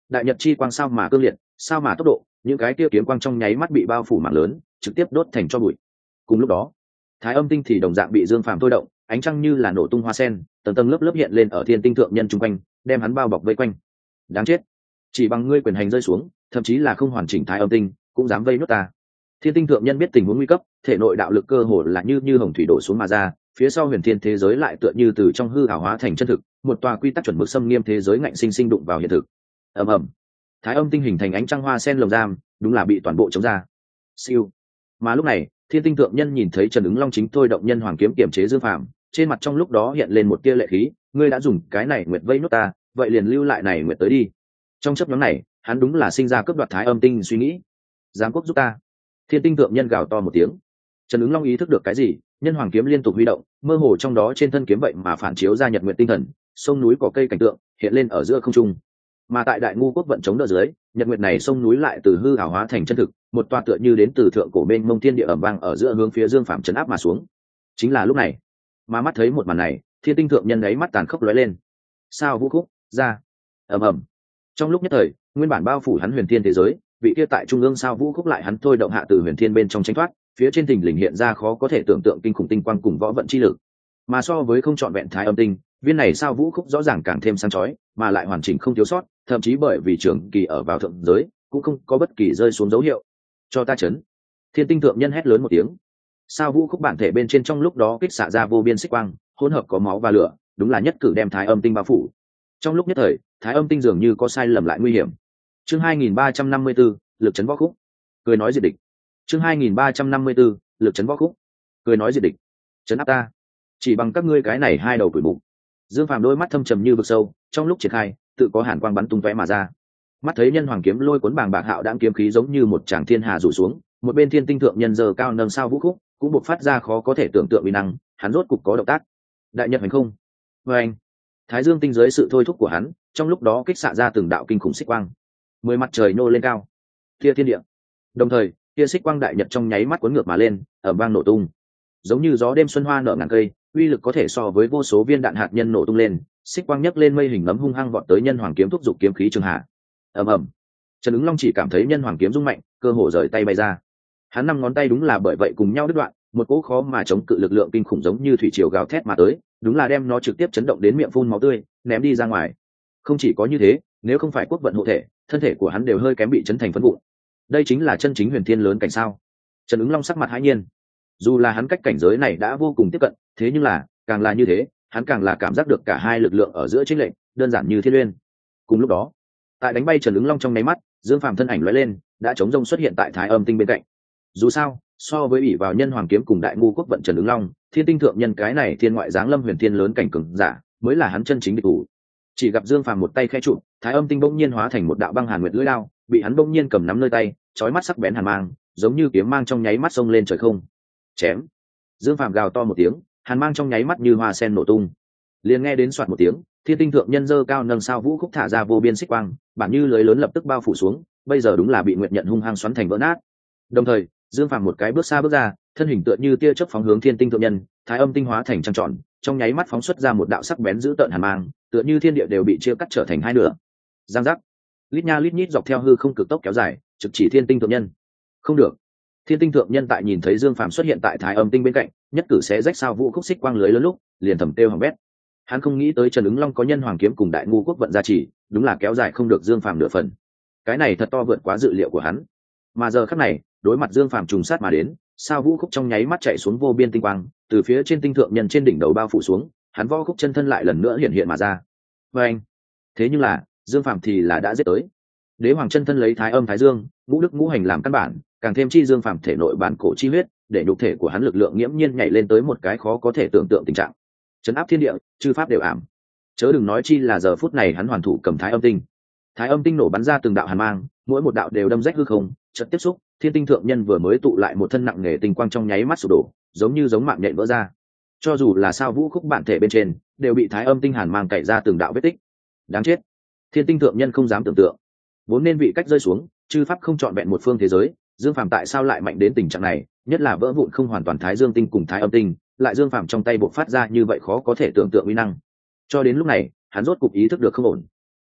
đại nhật chi quang sao mà cương liệt, sao mà tốc độ, những cái kia kiếm quang trong nháy mắt bị bao phủ mạng lớn, trực tiếp đốt thành tro bụi. Cùng lúc đó, thái âm tinh thì đồng dạng bị dương phàm thôi động, ánh trăng như là nổ tung hoa sen, tầng tầng lớp lớp hiện lên ở thiên tinh thượng nhân chung quanh, đem hắn bao bọc vây quanh. Đáng chết, chỉ bằng ngươi quyền hành rơi xuống, thậm chí là không hoàn chỉnh thái âm tinh cũng dám vây nốt ta. Thiên tinh thượng nhân biết tình huống nguy cấp, thể nội đạo lực cơ hồ là như hồng thủy đổ xuống mà ra, phía sau huyền thiên thế giới lại tựa như từ trong hư ảo hóa thành chân thực, một tòa quy tắc chuẩn mực xâm nghiêm thế giới ngạnh sinh sinh đụng vào hiện thực. Ầm ầm, thái âm tinh hình thành ánh trăng hoa sen lồng giam, đúng là bị toàn bộ chống ra. Siêu. Mà lúc này, thiên tinh thượng nhân nhìn thấy Trần Ứng Long chính thôi động nhân hoàng kiếm kiểm chế Dương Phàm, trên mặt trong lúc đó hiện lên một tia lệ khí, ngươi đã dùng cái này nguyệt vây nốt ta, vậy liền lưu lại này nguyệt tới đi. Trong chớp nhoáng này, hắn đúng là sinh ra cướp đoạt thái âm tinh suy nghĩ. Giám quốc giúp ta. Thiên tinh thượng nhân gào to một tiếng. Trần Ứng Long ý thức được cái gì, nhân hoàng kiếm liên tục huy động, mơ hồ trong đó trên thân kiếm vậy mà phản chiếu ra nhật nguyệt tinh thần, sông núi có cây cảnh tượng hiện lên ở giữa không trung. Mà tại đại ngu quốc vận chống đỡ dưới, nhật nguyệt này sông núi lại từ hư ảo hóa thành chân thực, một toa tựa như đến từ thượng cổ bên mông thiên địa ẩm vang ở giữa hướng phía Dương Phàm chấn áp mà xuống. Chính là lúc này, mà mắt thấy một màn này, thiên tinh thượng nhân ấy mắt tàn khốc lóe lên. Sao vũ khúc ra, ầm ầm. Trong lúc nhất thời, nguyên bản bao phủ hắn huyền thiên thế giới, vị kia tại trung ương sao vũ khúc lại hắn thôi động hạ từ huyền thiên bên trong tránh thoát, phía trên thình lình hiện ra khó có thể tưởng tượng kinh khủng tinh quang cùng võ vận chi lực. Mà so với không trọn vẹn thái âm tinh, viên này sao vũ khúc rõ ràng càng thêm sáng chói, mà lại hoàn chỉnh không thiếu sót, thậm chí bởi vì trường kỳ ở vào thượng giới, cũng không có bất kỳ rơi xuống dấu hiệu. Cho ta chấn. Thiên tinh thượng nhân hét lớn một tiếng. Sao vũ khúc bản thể bên trên trong lúc đó kích xạ ra vô biên xích quang, hỗn hợp có máu và lửa, đúng là nhất cử đem thái âm tinh bao phủ. Trong lúc nhất thời, thái âm tinh dường như có sai lầm lại nguy hiểm. Chương 2354, lực chấn võ khúc. Cười nói diệt địch. Chương 2354, lực chấn võ khúc. Cười nói diệt địch. Chấn áp ta. Chỉ bằng các ngươi cái này hai đầu tuổi mục. Dương Phàm đôi mắt thâm trầm như vực sâu, trong lúc triển khai, tự có hàn quang bắn tung tóe mà ra. Mắt thấy nhân hoàng kiếm lôi cuốn bàng bạc hạo đãng kiếm khí giống như một tràng thiên hà rủ xuống, một bên thiên tinh thượng nhân giờ cao nâng sao vũ khúc, cũng buộc phát ra khó có thể tưởng tượng uy năng, hắn rốt cục có động tác. Đại nhật hành không. Và anh, thái dương tinh dưới sự thôi thúc của hắn, trong lúc đó kích xạ ra từng đạo kinh khủng xích quang. 10 mặt trời nô lên cao. Kia thiên địa. Đồng thời, kia xích quang đại nhật trong nháy mắt cuốn ngược mà lên, ầm vang nổ tung. Giống như gió đêm xuân hoa nở ngàn cây, uy lực có thể so với vô số viên đạn hạt nhân nổ tung lên, xích quang nhấc lên mây hình nấm hung hăng vọt tới nhân hoàng kiếm thúc giục kiếm khí trường hạ. Ầm ầm. Trần Ứng Long chỉ cảm thấy nhân hoàng kiếm rung mạnh, cơ hồ rời tay bay ra. Hắn 5 ngón tay đúng là bởi vậy cùng nhau đứt đoạn, một cỗ khó mà chống cự lực lượng kinh khủng giống như thủy triều gào thét mà tới, đúng là đem nó trực tiếp chấn động đến miệng phun máu tươi, ném đi ra ngoài. Không chỉ có như thế, nếu không phải quốc vận hộ thể, thân thể của hắn đều hơi kém bị chấn thành phấn vụn. Đây chính là chân chính huyền thiên lớn cảnh sao? Trần Ứng Long sắc mặt hãi nhiên. Dù là hắn cách cảnh giới này đã vô cùng tiếp cận, thế nhưng là, càng là như thế, hắn càng là cảm giác được cả hai lực lượng ở giữa chênh lệch, đơn giản như thiên uyên. Cùng lúc đó, tại đánh bay Trần Ứng Long trong nháy mắt, Dương Phàm thân ảnh lóe lên, đã chống rông xuất hiện tại thái âm tinh bên cạnh. Dù sao, so với ủy vào nhân hoàng kiếm cùng đại ngu quốc vận Trần Ứng Long, thiên tinh thượng nhân cái này thiên ngoại giáng lâm huyền thiên lớn cảnh cường giả, mới là hắn chân chính địch thủ. Chỉ gặp Dương Phàm một tay khẽ trụ, thái âm tinh bỗng nhiên hóa thành một đạo băng hàn nguyệt lưỡi lao, bị hắn bỗng nhiên cầm nắm nơi tay, chói mắt sắc bén hàn mang, giống như kiếm mang trong nháy mắt xông lên trời không. Chém. Dương Phàm gào to một tiếng, hàn mang trong nháy mắt như hoa sen nổ tung. Liền nghe đến soạt một tiếng, thiên tinh thượng nhân giơ cao nâng sao vũ khúc thả ra vô biên xích quang, bản như lưới lớn lập tức bao phủ xuống, bây giờ đúng là bị nguyệt nhận hung hăng xoắn thành vỡ nát. Đồng thời, Dương Phàm một cái bước xa bước ra, thân hình tựa như tia chớp phóng hướng thiên tinh thượng nhân, thái âm tinh hóa thành trăng tròn, trong nháy mắt phóng xuất ra một đạo sắc bén dữ tợn hàn mang, tựa như thiên địa đều bị chia cắt trở thành hai nửa. Giang giác, lít nha lít nhít dọc theo hư không cực tốc kéo dài, trực chỉ thiên tinh thượng nhân. Không được. Thiên tinh thượng nhân tại nhìn thấy Dương Phàm xuất hiện tại thái âm tinh bên cạnh, nhất cử xé rách sao vũ khúc xích quang lưới lớn lúc, liền thầm tiêu hỏng bét. Hắn không nghĩ tới Trần Ứng Long có nhân hoàng kiếm cùng đại ngu quốc vận gia trì, đúng là kéo dài không được Dương Phàm nửa phần. Cái này thật to vượt quá dự liệu của hắn. Mà giờ khắc này, đối mặt Dương Phàm trùng sát mà đến, sao vũ khúc trong nháy mắt chạy xuống vô biên tinh quang, từ phía trên tinh thượng nhân trên đỉnh đầu bao phủ xuống, hắn võ khúc chân thân lại lần nữa hiện hiện mà ra. Và anh, thế nhưng là Dương Phàm thì là đã giết tới. Đế hoàng chân thân lấy thái âm thái dương, ngũ đức ngũ hành làm căn bản, càng thêm chi Dương Phàm thể nội bản cổ chi huyết, để nhục thể của hắn lực lượng nghiễm nhiên nhảy lên tới một cái khó có thể tưởng tượng tình trạng. Trấn áp thiên địa, chư pháp đều ảm. Chớ đừng nói chi là giờ phút này hắn hoàn thủ cầm thái âm tinh. Thái âm tinh nổ bắn ra từng đạo hàn mang, mỗi một đạo đều đâm rách hư không, chợt tiếp xúc, thiên tinh thượng nhân vừa mới tụ lại một thân nặng nề tinh quang trong nháy mắt sụp đổ, giống như giống mạng nhện vỡ ra. Cho dù là sao vũ khúc bản thể bên trên, đều bị thái âm tinh hàn mang cày ra từng đạo vết tích. Đáng chết. Thiên tinh thượng nhân không dám tưởng tượng, vốn nên vị cách rơi xuống, chư pháp không chọn vẹn một phương thế giới, Dương Phàm tại sao lại mạnh đến tình trạng này, nhất là vỡ vụn không hoàn toàn thái dương tinh cùng thái âm tinh, lại Dương Phàm trong tay bộc phát ra như vậy khó có thể tưởng tượng uy năng. Cho đến lúc này, hắn rốt cục ý thức được không ổn.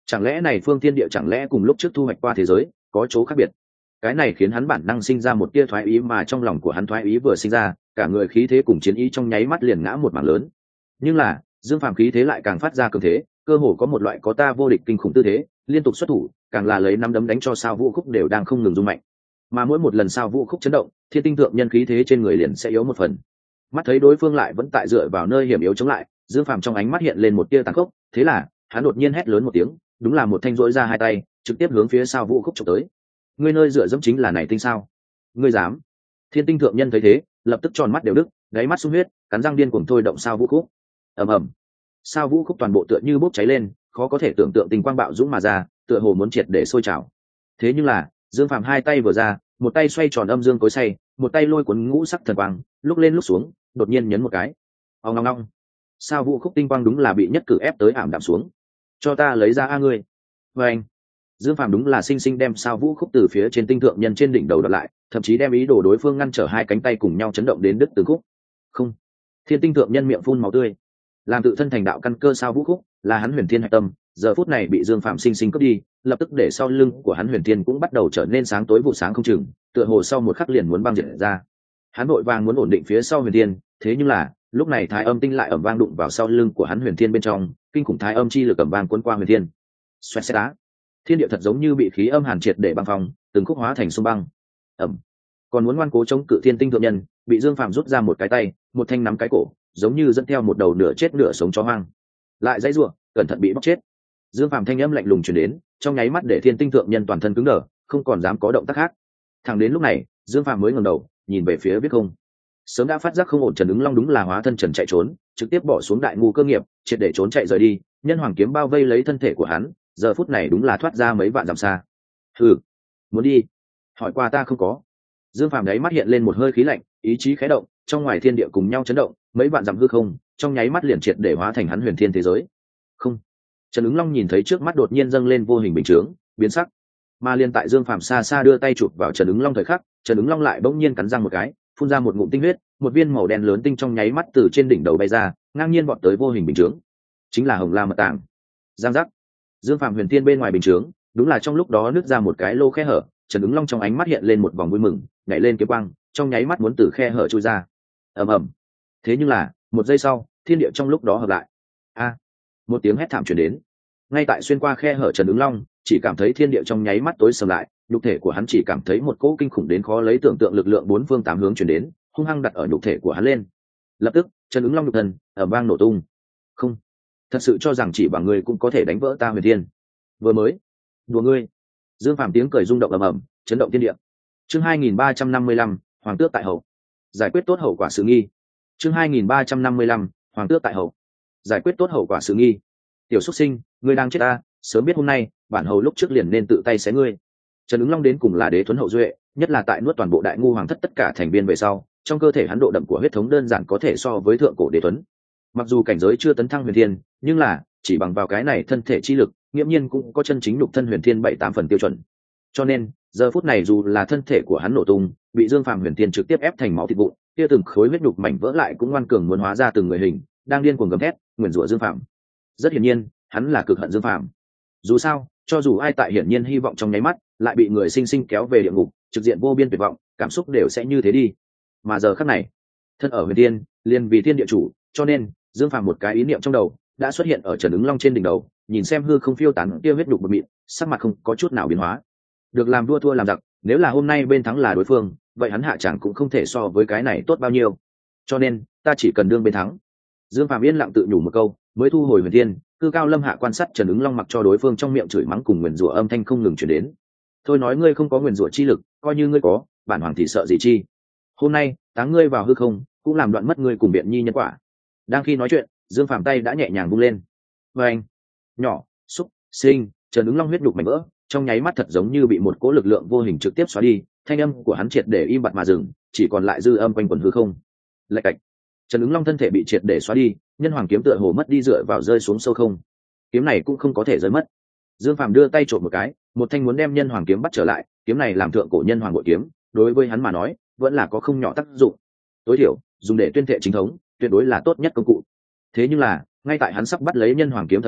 Chẳng lẽ này phương thiên địa chẳng lẽ cùng lúc trước thu hoạch qua thế giới có chỗ khác biệt? Cái này khiến hắn bản năng sinh ra một tia thoái ý, mà trong lòng của hắn thoái ý vừa sinh ra, cả người khí thế cùng chiến ý trong nháy mắt liền ngã một mảng lớn. Nhưng là Dương Phàm khí thế lại càng phát ra cường thế, cơ hồ có một loại có ta vô địch kinh khủng tư thế, liên tục xuất thủ, càng là lấy năm đấm đánh cho sao vũ khúc đều đang không ngừng rung mạnh. Mà mỗi một lần sao vũ khúc chấn động, thiên tinh thượng nhân khí thế trên người liền sẽ yếu một phần. Mắt thấy đối phương lại vẫn tại dựa vào nơi hiểm yếu chống lại, Dương Phàm trong ánh mắt hiện lên một tia tàn khốc, thế là hắn đột nhiên hét lớn một tiếng, đúng là một thanh rỗi ra hai tay, trực tiếp hướng phía sao vũ khúc chụp tới. Ngươi nơi dựa dẫm chính là này tinh sao? Ngươi dám? Thiên tinh thượng nhân thấy thế, lập tức tròn mắt đều đứt, gáy mắt sung huyết, cắn răng điên cuồng thôi động sao vũ khúc. Ầm ầm, sao vũ khúc toàn bộ tựa như bốc cháy lên, khó có thể tưởng tượng tình quang bạo dũng mà ra, tựa hồ muốn triệt để sôi trào. Thế nhưng là Dương Phàm hai tay vừa ra, một tay xoay tròn âm dương cối xay, một tay lôi cuốn ngũ sắc thần quang, lúc lên lúc xuống, đột nhiên nhấn một cái. Ong ong ong, sao vũ khúc tinh quang đúng là bị nhất cử ép tới ảm đạm xuống. Cho ta lấy ra a ngươi. Và anh, Dương Phàm đúng là sinh sinh đem sao vũ khúc từ phía trên tinh thượng nhân trên đỉnh đầu đợt lại, thậm chí đem ý đồ đối phương ngăn trở hai cánh tay cùng nhau chấn động đến đứt từng khúc. Không, thiên tinh thượng nhân miệng phun máu tươi, làm tự thân thành đạo căn cơ sao vũ khúc là hắn huyền thiên hạch tâm, giờ phút này bị Dương Phàm sinh sinh cướp đi, lập tức để sau lưng của hắn huyền thiên cũng bắt đầu trở nên sáng tối vụ sáng không chừng, tựa hồ sau một khắc liền muốn băng diệt ra. Hắn vội vàng muốn ổn định phía sau huyền thiên, thế nhưng là lúc này thái âm tinh lại ầm vang đụng vào sau lưng của hắn huyền thiên bên trong, kinh khủng thái âm chi lực ầm vang cuốn qua huyền thiên. Xoẹt xẹt đá, thiên địa thật giống như bị khí âm hàn triệt để băng phong, từng khúc hóa thành sông băng. Ẩm. Còn muốn ngoan cố chống cự thiên tinh thượng nhân, bị Dương Phàm rút ra một cái tay, một thanh nắm cái cổ, giống như dẫn theo một đầu nửa chết nửa sống chó hoang. Lại dãy rủa, cẩn thận bị bóc chết. Dương Phàm thanh âm lạnh lùng truyền đến, trong nháy mắt để thiên tinh thượng nhân toàn thân cứng đờ, không còn dám có động tác khác. Thẳng đến lúc này, Dương Phàm mới ngẩng đầu, nhìn về phía biết không. Sớm đã phát giác không ổn Trần Ứng Long đúng là hóa thân trần chạy trốn, trực tiếp bỏ xuống đại ngu cơ nghiệp, triệt để trốn chạy rời đi, nhân hoàng kiếm bao vây lấy thân thể của hắn, giờ phút này đúng là thoát ra mấy vạn dặm xa. Hừ, muốn đi? Hỏi qua ta không có. Dương Phàm đấy mắt hiện lên một hơi khí lạnh, ý chí khẽ động, trong ngoài thiên địa cùng nhau chấn động, mấy vạn dặm hư không, trong nháy mắt liền triệt để hóa thành hắn huyền thiên thế giới. Không. Trần Ứng Long nhìn thấy trước mắt đột nhiên dâng lên vô hình bình chướng, biến sắc. Mà liền tại Dương Phàm xa xa đưa tay chụp vào Trần Ứng Long thời khắc, Trần Ứng Long lại bỗng nhiên cắn răng một cái, phun ra một ngụm tinh huyết, một viên màu đen lớn tinh trong nháy mắt từ trên đỉnh đầu bay ra, ngang nhiên vọt tới vô hình bình chướng. Chính là Hồng La Mật Tàng. Giang giác. Dương Phàm huyền thiên bên ngoài bình chướng, đúng là trong lúc đó nứt ra một cái lô khe hở, Trần Ứng Long trong ánh mắt hiện lên một vòng vui mừng, nhảy lên kiếm quang, trong nháy mắt muốn từ khe hở chui ra. Ầm ầm. Thế nhưng là, một giây sau, thiên địa trong lúc đó hợp lại. A! Một tiếng hét thảm truyền đến. Ngay tại xuyên qua khe hở Trần Ứng Long, chỉ cảm thấy thiên địa trong nháy mắt tối sầm lại, nhục thể của hắn chỉ cảm thấy một cỗ kinh khủng đến khó lấy tưởng tượng lực lượng bốn phương tám hướng truyền đến, hung hăng đặt ở nhục thể của hắn lên. Lập tức, Trần Ứng Long nhục thân ầm vang nổ tung. Không, thật sự cho rằng chỉ bằng ngươi cũng có thể đánh vỡ ta huyền thiên? Vừa mới, đùa ngươi. Dương Phàm tiếng cười rung động ầm ầm, chấn động thiên địa. Chương 2355, Hoàng tước tại hậu. Giải quyết tốt hậu quả sự nghi. Chương 2355, Hoàng tước tại hậu. Giải quyết tốt hậu quả sự nghi. Tiểu xuất sinh, ngươi đang chết ta, sớm biết hôm nay, bản hầu lúc trước liền nên tự tay xé ngươi. Trần Ứng Long đến cùng là đế thuấn hậu duệ, nhất là tại nuốt toàn bộ đại ngu hoàng thất tất cả thành viên về sau, trong cơ thể hắn độ đậm của huyết thống đơn giản có thể so với thượng cổ đế tuấn. Mặc dù cảnh giới chưa tấn thăng huyền thiên, nhưng là chỉ bằng vào cái này thân thể chi lực, nghiễm nhiên cũng có chân chính nhục thân huyền thiên 7-8 phần tiêu chuẩn. Cho nên, giờ phút này dù là thân thể của hắn nổ tung, bị Dương Phàm huyền thiên trực tiếp ép thành máu thịt vụn, kia từng khối huyết nhục mảnh vỡ lại cũng ngoan cường muốn hóa ra từng người hình, đang điên cuồng gầm thét, nguyền rủa Dương Phàm. Rất hiển nhiên, hắn là cực hận Dương Phàm. Dù sao, cho dù ai tại hiển nhiên hy vọng trong nháy mắt, lại bị người sinh sinh kéo về địa ngục, trực diện vô biên tuyệt vọng, cảm xúc đều sẽ như thế đi. Mà giờ khắc này, thân ở huyền thiên, liền vì thiên địa chủ, cho nên Dương Phàm một cái ý niệm trong đầu đã xuất hiện ở Trần Ứng Long trên đỉnh đầu, nhìn xem hư không phiêu tán kia huyết nhục bột mịn, sắc mặt không có chút nào biến hóa. Được làm vua thua làm giặc, nếu là hôm nay bên thắng là đối phương, vậy hắn hạ chẳng cũng không thể so với cái này tốt bao nhiêu. Cho nên, ta chỉ cần đương bên thắng. Dương Phàm yên lặng tự nhủ một câu, mới thu hồi huyền thiên, cư cao lâm hạ quan sát Trần Ứng Long, mặc cho đối phương trong miệng chửi mắng cùng nguyền rủa âm thanh không ngừng truyền đến. Thôi nói ngươi không có nguyền rủa chi lực, coi như ngươi có, bản hoàng thì sợ gì chi? Hôm nay, táng ngươi vào hư không, cũng làm đoạn mất ngươi cùng biện nhi nhân quả. Đang khi nói chuyện, Dương Phàm tay đã nhẹ nhàng vung lên. Và anh, nhỏ, xúc, sinh, Trần Ứng Long huyết đục mảnh vỡ, trong nháy mắt thật giống như bị một cỗ lực lượng vô hình trực tiếp xóa đi, thanh âm của hắn triệt để im bặt mà dừng, chỉ còn lại dư âm quanh quẩn hư không. Lạch cạch, Trần Ứng Long thân thể bị triệt để xóa đi, nhân hoàng kiếm tựa hồ mất đi dựa vào rơi xuống sâu không. Kiếm này cũng không có thể rơi mất. Dương Phàm đưa tay trộm một cái, một thanh muốn đem nhân hoàng kiếm bắt trở lại, kiếm này làm thượng cổ nhân hoàng bội kiếm, đối với hắn mà nói, vẫn là có không nhỏ tác dụng. Tối thiểu, dùng để tuyên thệ chính thống, tuyệt đối là tốt nhất công cụ. Thế nhưng là, ngay tại hắn sắp bắt lấy nhân hoàng kiếm thời điểm,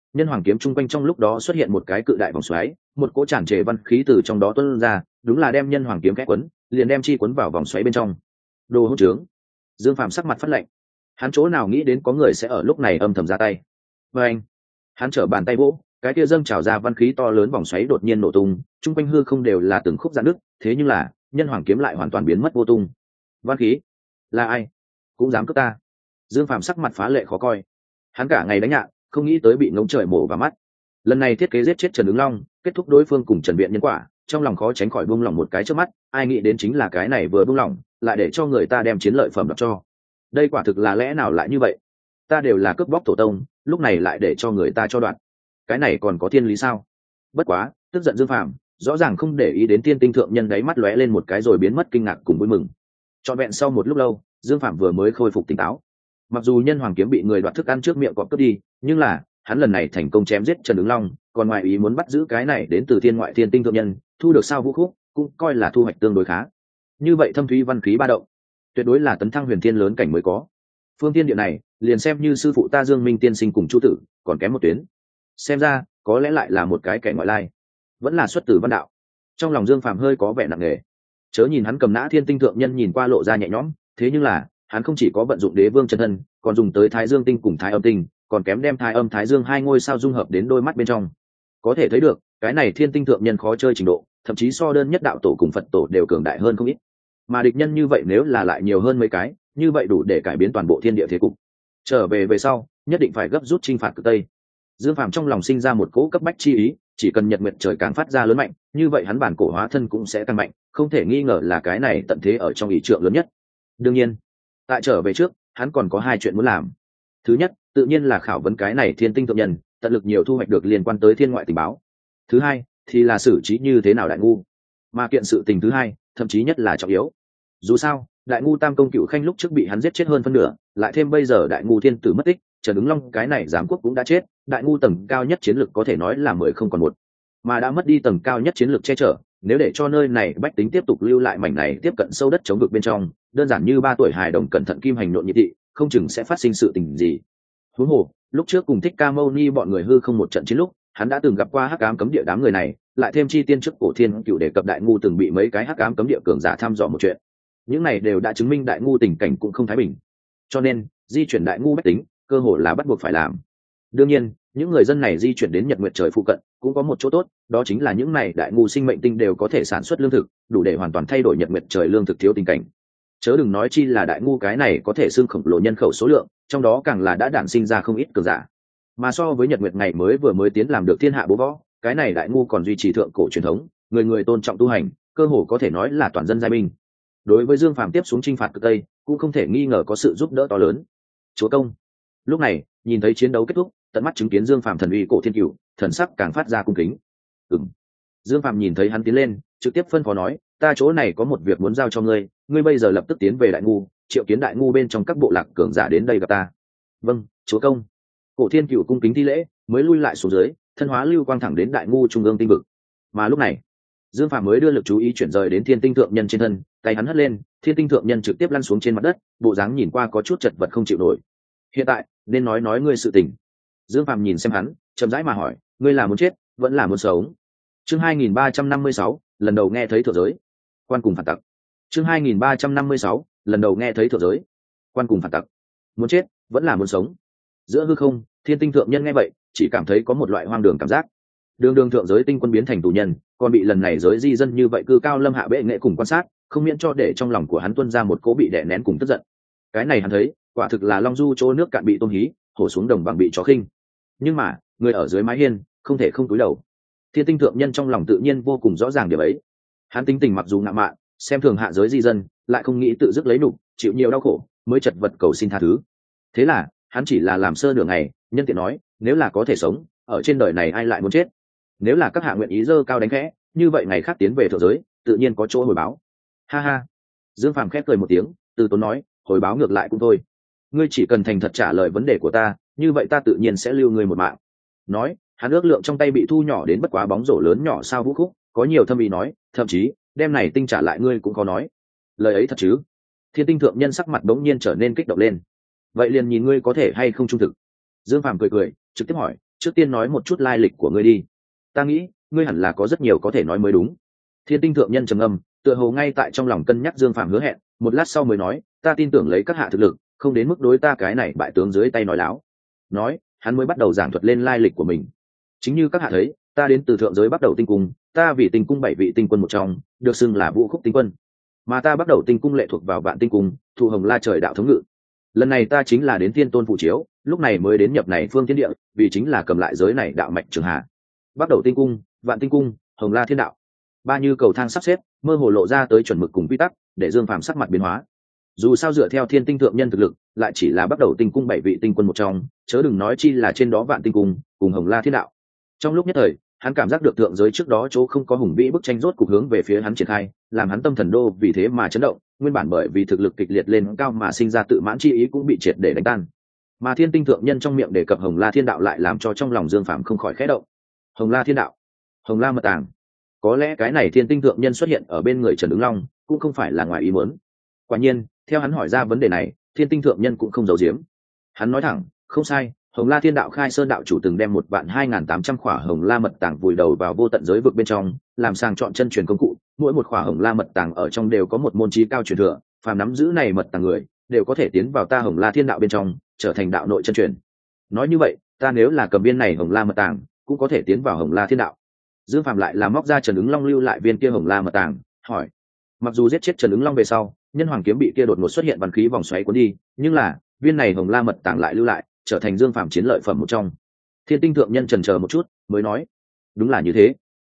nhân hoàng kiếm chung quanh trong lúc đó xuất hiện một cái cự đại vòng xoáy, một cỗ tràn trề văn khí từ trong đó tuôn ra, đúng là đem nhân hoàng kiếm khẽ quấn, liền đem chi quấn vào vòng xoáy bên trong. Đồ hỗn trướng! Dương Phàm sắc mặt phát lạnh, hắn chỗ nào nghĩ đến có người sẽ ở lúc này âm thầm ra tay. Và anh, hắn trở bàn tay vỗ, cái kia dâng trào ra văn khí to lớn vòng xoáy đột nhiên nổ tung, chung quanh hư không đều là từng khúc rạn nứt, thế nhưng là nhân hoàng kiếm lại hoàn toàn biến mất vô tung. Văn khí là ai cũng dám cướp ta? Dương Phàm sắc mặt phá lệ khó coi, hắn cả ngày đánh nhạn, không nghĩ tới bị ngống trời mổ vào mắt. Lần này thiết kế giết chết Trần Ứng Long, kết thúc đối phương cùng Trần Viện nhân quả, trong lòng khó tránh khỏi buông lỏng một cái trước mắt, ai nghĩ đến chính là cái này vừa buông lỏng, lại để cho người ta đem chiến lợi phẩm đập cho. Đây quả thực là lẽ nào lại như vậy? Ta đều là cướp bóc tổ tông, lúc này lại để cho người ta cho đoạn, cái này còn có thiên lý sao? Bất quá, tức giận Dương Phàm rõ ràng không để ý đến Tiên Tinh thượng nhân đáy mắt lóe lên một cái rồi biến mất kinh ngạc cùng vui mừng. Trọn vẹn sau một lúc lâu, Dương Phàm vừa mới khôi phục tỉnh táo. Mặc dù nhân hoàng kiếm bị người đoạt thức ăn trước miệng cọp cướp đi, nhưng là hắn lần này thành công chém giết Trần Ứng Long, còn ngoài ý muốn bắt giữ cái này đến từ thiên ngoại thiên tinh thượng nhân, thu được sao vũ khúc, cũng coi là thu hoạch tương đối khá. Như vậy thâm thúy văn khí ba động, tuyệt đối là tấn thăng huyền thiên lớn cảnh mới có. Phương tiên địa này, liền xem như sư phụ ta Dương Minh tiên sinh cùng Chu tử, còn kém một tuyến. Xem ra, có lẽ lại là một cái kẻ ngoại lai, vẫn là xuất từ văn đạo. Trong lòng Dương Phàm hơi có vẻ nặng nề. Chớ nhìn hắn cầm nã thiên tinh thượng nhân nhìn qua lộ ra nhẹ nhõm, thế nhưng là hắn không chỉ có vận dụng đế vương chân thân, còn dùng tới thái dương tinh cùng thái âm tinh, còn kém đem thái âm thái dương hai ngôi sao dung hợp đến đôi mắt bên trong. Có thể thấy được cái này thiên tinh thượng nhân khó chơi trình độ, thậm chí so đơn nhất đạo tổ cùng phật tổ đều cường đại hơn không ít. Mà địch nhân như vậy nếu là lại nhiều hơn mấy cái, như vậy đủ để cải biến toàn bộ thiên địa thế cục. Trở về sau nhất định phải gấp rút chinh phạt Cực Tây. Dương Phàm trong lòng sinh ra một cỗ cấp bách chi ý, chỉ cần nhật nguyệt trời càng phát ra lớn mạnh, như vậy hắn bản cổ hóa thân cũng sẽ tăng mạnh, không thể nghi ngờ là cái này tận thế ở trong ý trượng lớn nhất. Đương nhiên, tại trở về trước, hắn còn có hai chuyện muốn làm. Thứ nhất, tự nhiên là khảo vấn cái này thiên tinh thượng nhân, tận lực nhiều thu hoạch được liên quan tới thiên ngoại tình báo. Thứ hai, thì là xử trí như thế nào đại ngu. Mà kiện sự tình thứ hai, thậm chí nhất là trọng yếu. Dù sao, đại ngu tam công cựu khanh lúc trước bị hắn giết chết hơn phân nửa, lại thêm bây giờ đại ngu thiên tử mất tích, Trần Ứng Long cái này giám quốc cũng đã chết, đại ngu tầng cao nhất chiến lược có thể nói là 10 không còn một, mà đã mất đi tầng cao nhất chiến lược che chở, nếu để cho nơi này bách tính tiếp tục lưu lại mảnh này tiếp cận sâu đất chống vực bên trong, đơn giản như 3 tuổi hài đồng cẩn thận kim hành nộn nhị thị, không chừng sẽ phát sinh sự tình gì. Huống hồ, lúc trước cùng Thích Ca Mâu Ni bọn người hư không một trận chiến lúc, hắn đã từng gặp qua Hắc Ám cấm địa đám người này, lại thêm chi tiên trước cổ thiên cựu đề cập đại ngu từng bị mấy cái Hắc Ám cấm địa cường giả thăm dò một chuyện. Những này đều đã chứng minh đại ngu tình cảnh cũng không thái bình. Cho nên, di chuyển đại ngu bách tính, cơ hội là bắt buộc phải làm. Đương nhiên, những người dân này di chuyển đến Nhật Nguyệt trời phụ cận, cũng có một chỗ tốt, đó chính là những này đại ngu sinh mệnh tinh đều có thể sản xuất lương thực, đủ để hoàn toàn thay đổi Nhật Nguyệt trời lương thực thiếu tình cảnh. Chớ đừng nói chi là đại ngu cái này có thể xưng khổng lồ nhân khẩu số lượng, trong đó càng là đã đản sinh ra không ít cường giả. Mà so với Nhật Nguyệt ngày vừa mới tiến làm được thiên hạ bố võ, cái này đại ngu còn duy trì thượng cổ truyền thống, người người tôn trọng tu hành, cơ hồ có thể nói là toàn dân giai binh. Đối với Dương Phàm tiếp xuống chinh phạt Cực Tây, cũng không thể nghi ngờ có sự giúp đỡ to lớn. Chúa công. Lúc này, nhìn thấy chiến đấu kết thúc, tận mắt chứng kiến Dương Phàm thần uy cổ thiên cửu, thần sắc càng phát ra cung kính. Dương Phàm nhìn thấy hắn tiến lên, trực tiếp phân phó nói, ta chỗ này có một việc muốn giao cho ngươi, ngươi bây giờ lập tức tiến về đại ngu, triệu kiến đại ngu bên trong các bộ lạc cường giả đến đây gặp ta. Vâng, chúa công. Cổ thiên cửu cung kính thi lễ, mới lui lại xuống dưới, thân hóa lưu quang thẳng đến đại ngu trung ương tinh vực. Mà lúc này, Dương Phàm mới đưa lực chú ý chuyển rời đến thiên tinh thượng nhân trên thân, tay hắn hất lên, thiên tinh thượng nhân trực tiếp lăn xuống trên mặt đất, bộ dáng nhìn qua có chút chật vật không chịu nổi. Hiện tại nên nói ngươi sự tình. Dương Phàm nhìn xem hắn, chậm rãi mà hỏi, ngươi là muốn chết vẫn là muốn sống? Chương 2356, lần đầu nghe thấy thượng giới. Quan cùng phản tặc. Chương 2356, lần đầu nghe thấy thượng giới. Quan cùng phản tặc. Muốn chết vẫn là muốn sống? Giữa hư không, thiên tinh thượng nhân nghe vậy, chỉ cảm thấy có một loại hoang đường cảm giác. Đường thượng giới tinh quân biến thành tù nhân, còn bị lần này giới di dân như vậy cư cao lâm hạ bệ nghệ cùng quan sát, không miễn cho để trong lòng của hắn tuôn ra một cỗ bị đè nén cùng tức giận. Cái này hắn thấy, quả thực là long du chỗ nước cạn bị tôm hí, hổ xuống đồng bằng bị chó khinh. Nhưng mà, người ở dưới mái hiên, không thể không cúi đầu. Thiên tinh thượng nhân trong lòng tự nhiên vô cùng rõ ràng điều ấy. Hắn tính tình mặc dù ngạo mạn, xem thường hạ giới di dân, lại không nghĩ tự dứt lấy nục, chịu nhiều đau khổ, mới chật vật cầu xin tha thứ. Thế là, hắn chỉ là làm sơ nửa ngày, nhân tiện nói, nếu là có thể sống, ở trên đời này ai lại muốn chết? Nếu là các hạ nguyện ý dơ cao đánh khẽ, như vậy ngày khác tiến về thượng giới, tự nhiên có chỗ hồi báo. Ha ha. Dương Phàm khép cười một tiếng, từ tốn nói, hồi báo ngược lại cũng thôi. Ngươi chỉ cần thành thật trả lời vấn đề của ta, như vậy ta tự nhiên sẽ lưu ngươi một mạng. Nói, hắn ước lượng trong tay bị thu nhỏ đến bất quá bóng rổ lớn nhỏ sao vũ khúc, có nhiều thâm ý nói, thậm chí đem này tinh trả lại ngươi cũng có nói. Lời ấy thật chứ? Thiên tinh thượng nhân sắc mặt bỗng nhiên trở nên kích động lên. Vậy liền nhìn ngươi có thể hay không trung thực. Dương Phàm cười cười, trực tiếp hỏi, trước tiên nói một chút lai lịch của ngươi đi. Ta nghĩ ngươi hẳn là có rất nhiều có thể nói mới đúng. Thiên tinh thượng nhân trầm âm, tựa hồ ngay tại trong lòng cân nhắc Dương Phàm hứa hẹn, một lát sau mới nói, ta tin tưởng lấy các hạ thực lực, không đến mức đối ta cái này bại tướng dưới tay nói láo. Nói, hắn mới bắt đầu giảng thuật lên lai lịch của mình. Chính như các hạ thấy, ta đến từ thượng giới bắt đầu tinh cung, ta vì tinh cung 7 vị tinh quân một trong, được xưng là Vũ Khúc tinh quân. Mà ta bắt đầu tinh cung lệ thuộc vào Vạn tinh cung, thụ Hồng La trời đạo thống ngự. Lần này ta chính là đến Thiên Tôn phụ chiếu, lúc này mới đến nhập này phương thiên địa, vì chính là cầm lại giới này đạo mạch trường hạ. Bắt đầu tinh cung, Vạn tinh cung, Hồng La thiên đạo. Ba như cầu thang sắp xếp, mơ hồ lộ ra tới chuẩn mực cùng quy tắc, để Dương Phàm sắc mặt biến hóa. Dù sao dựa theo Thiên tinh thượng nhân thực lực, lại chỉ là bắt đầu tinh cung 7 vị tinh quân một trong, chớ đừng nói chi là trên đó Vạn tinh cung cùng Hồng La thiên đạo. Trong lúc nhất thời, hắn cảm giác được thượng giới trước đó chỗ không có hùng vĩ bức tranh rốt cục hướng về phía hắn triển khai, làm hắn tâm thần đô vì thế mà chấn động, nguyên bản bởi vì thực lực kịch liệt lên cao mà sinh ra tự mãn chi ý cũng bị triệt để đánh tan. Mà Thiên tinh thượng nhân trong miệng đề cập Hồng La thiên đạo lại làm cho trong lòng Dương Phàm không khỏi khẽ động. Hồng La thiên đạo, Hồng La mật tàng. Có lẽ cái này Thiên tinh thượng nhân xuất hiện ở bên người Trần Ứng Long cũng không phải là ngoài ý muốn. Quả nhiên, theo hắn hỏi ra vấn đề này, Thiên tinh thượng nhân cũng không giấu giếm. Hắn nói thẳng, không sai, Hồng La thiên đạo khai sơn đạo chủ từng đem 1.2800 khỏa Hồng La mật tàng vùi đầu vào vô tận giới vực bên trong, làm sàng chọn chân truyền công cụ, mỗi một khỏa Hồng La mật tàng ở trong đều có một môn chí cao truyền thừa, phàm nắm giữ này mật tàng người, đều có thể tiến vào ta Hồng La thiên đạo bên trong, trở thành đạo nội chân truyền. Nói như vậy, ta nếu là cầm viên này Hồng La mật tàng, cũng có thể tiến vào Hồng La thiên đạo. Dương Phàm lại là móc ra Trần Ứng Long lưu lại viên kia Hồng La mật tàng, hỏi: mặc dù giết chết Trần Ứng Long về sau, nhân hoàng kiếm bị kia đột ngột xuất hiện văn khí vòng xoáy cuốn đi, nhưng là viên này Hồng La mật tàng lại lưu lại, trở thành Dương Phàm chiến lợi phẩm một trong. Thiên tinh thượng nhân chần chờ một chút, mới nói: đúng là như thế.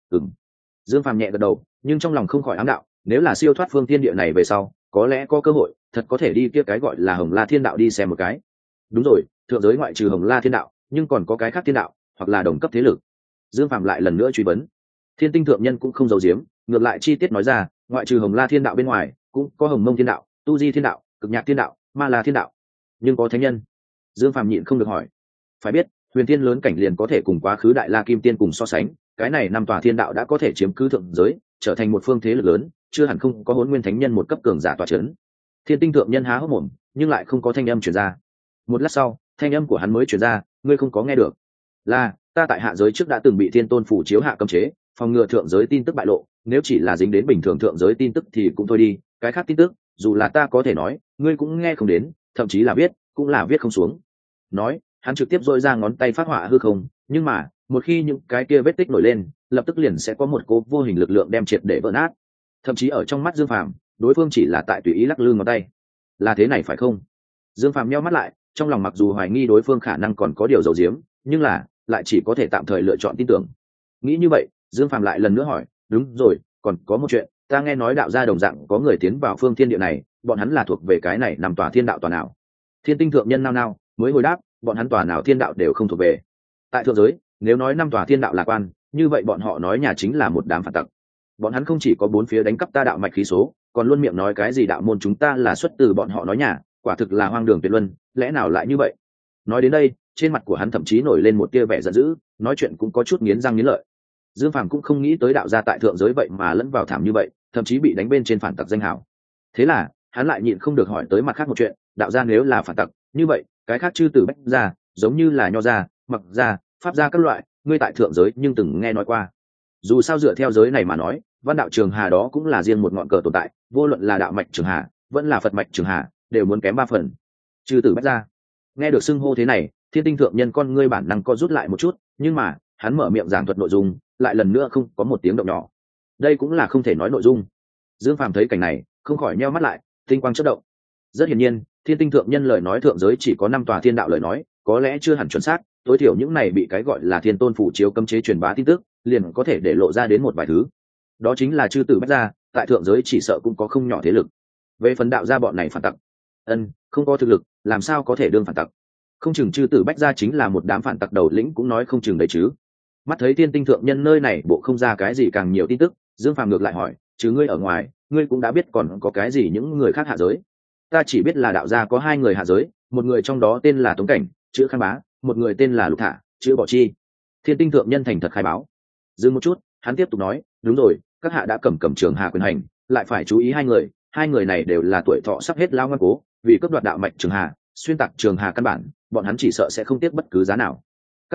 Dương Phàm nhẹ gật đầu, nhưng trong lòng không khỏi ám đạo, nếu là siêu thoát phương thiên địa này về sau, có lẽ có cơ hội, thật có thể đi kia cái gọi là Hồng La thiên đạo đi xem một cái. Đúng rồi, thượng giới ngoại trừ Hồng La thiên đạo, nhưng còn có cái khác thiên đạo, hoặc là đồng cấp thế lực. Dương Phàm lại lần nữa truy vấn. Thiên tinh thượng nhân cũng không giấu giếm, ngược lại chi tiết nói ra, ngoại trừ Hồng La thiên đạo bên ngoài, cũng có Hồng Mông thiên đạo, Tu Di thiên đạo, Cực Nhạc thiên đạo, Ma La thiên đạo, nhưng có thánh nhân. Dương Phàm nhịn không được hỏi. Phải biết, huyền thiên lớn cảnh liền có thể cùng quá khứ Đại La Kim Tiên cùng so sánh, cái này năm tòa thiên đạo đã có thể chiếm cứ thượng giới, trở thành một phương thế lực lớn, chưa hẳn không có Hỗn Nguyên thánh nhân một cấp cường giả tọa chấn. Thiên tinh thượng nhân há hốc mồm, nhưng lại không có thanh âm truyền ra. Một lát sau, thanh âm của hắn mới truyền ra, ngươi không có nghe được. Là, ta tại hạ giới trước đã từng bị Thiên Tôn phủ chiếu hạ cấm chế, phòng ngừa thượng giới tin tức bại lộ, nếu chỉ là dính đến bình thường thượng giới tin tức thì cũng thôi đi, cái khác tin tức, dù là ta có thể nói, ngươi cũng nghe không đến, thậm chí là viết, cũng là viết không xuống. Nói, hắn trực tiếp dội ra ngón tay phát họa hư không, nhưng mà, một khi những cái kia vết tích nổi lên, lập tức liền sẽ có một cố vô hình lực lượng đem triệt để vỡ nát. Thậm chí ở trong mắt Dương Phàm, đối phương chỉ là tại tùy ý lắc lư ngón tay. Là thế này phải không? Dương Phàm nheo mắt lại, trong lòng mặc dù hoài nghi đối phương khả năng còn có điều giấu giếm, nhưng là lại chỉ có thể tạm thời lựa chọn tin tưởng. Nghĩ như vậy, Dương Phàm lại lần nữa hỏi, đúng rồi, còn có một chuyện, ta nghe nói đạo gia đồng dạng có người tiến vào phương thiên địa này, bọn hắn là thuộc về cái này nằm tòa thiên đạo tòa nào? Thiên tinh thượng nhân nao nao, mới hồi đáp, bọn hắn tòa nào thiên đạo đều không thuộc về. Tại thượng giới, nếu nói năm tòa thiên đạo lạc quan, như vậy bọn họ nói nhà chính là một đám phản tặc. Bọn hắn không chỉ có bốn phía đánh cắp ta đạo mạch khí số, còn luôn miệng nói cái gì đạo môn chúng ta là xuất từ bọn họ nói nhà, quả thực là hoang đường tuyệt luân, lẽ nào lại như vậy? Nói đến đây, trên mặt của hắn thậm chí nổi lên một tia vẻ giận dữ, nói chuyện cũng có chút nghiến răng nghiến lợi. Dương Phàm cũng không nghĩ tới đạo gia tại thượng giới vậy mà lẫn vào thảm như vậy, thậm chí bị đánh bên trên phản tặc danh hào. Thế là, hắn lại nhịn không được hỏi tới mặt khác một chuyện, đạo gia nếu là phản tặc, như vậy, cái khác chư tử bách gia, giống như là nho gia, mặc gia, pháp gia các loại, ngươi tại thượng giới nhưng từng nghe nói qua. Dù sao dựa theo giới này mà nói, văn đạo trường hà đó cũng là riêng một ngọn cờ tồn tại, vô luận là đạo mạch trường hà, vẫn là Phật mạch trường hà, đều muốn kém 3 phần. Chư tử bách gia. Nghe được xưng hô thế này, Thiên tinh thượng nhân con ngươi bản năng co rút lại một chút, nhưng mà, hắn mở miệng giảng thuật nội dung, lại lần nữa không có một tiếng động nhỏ. Đây cũng là không thể nói nội dung. Dương Phàm thấy cảnh này, không khỏi nheo mắt lại, tinh quang chớp động. Rất hiển nhiên, Thiên tinh thượng nhân lời nói thượng giới chỉ có 5 tòa thiên đạo lời nói, có lẽ chưa hẳn chuẩn xác, tối thiểu những này bị cái gọi là Thiên Tôn phủ chiếu cấm chế truyền bá tin tức, liền có thể để lộ ra đến một vài thứ. Đó chính là chư tử bách gia, tại thượng giới chỉ sợ cũng có không nhỏ thế lực. Về phần đạo gia bọn này phản tặc, không có thực lực, làm sao có thể đương phản tặc? Không chừng chư tử bách gia chính là một đám phản tặc đầu lĩnh cũng nói không chừng đấy chứ. Mắt thấy Thiên tinh thượng nhân nơi này bộ không ra cái gì càng nhiều tin tức, Dương Phàm ngược lại hỏi, chứ ngươi ở ngoài, ngươi cũng đã biết còn có cái gì những người khác hạ giới? Ta chỉ biết là đạo gia có 2 người hạ giới, một người trong đó tên là Tống Cảnh, chữ Khang Bá, một người tên là Lục Thả, chữ Bỏ Chi. Thiên tinh thượng nhân thành thật khai báo. Dừng một chút, hắn tiếp tục nói, đúng rồi, các hạ đã cầm trường hà quyền hành, lại phải chú ý 2 người này đều là tuổi thọ sắp hết lao ngoan cố, vì cướp đoạt đạo mạch trường hà, xuyên tạc trường hà căn bản, bọn hắn chỉ sợ sẽ không tiếc bất cứ giá nào. Các hạ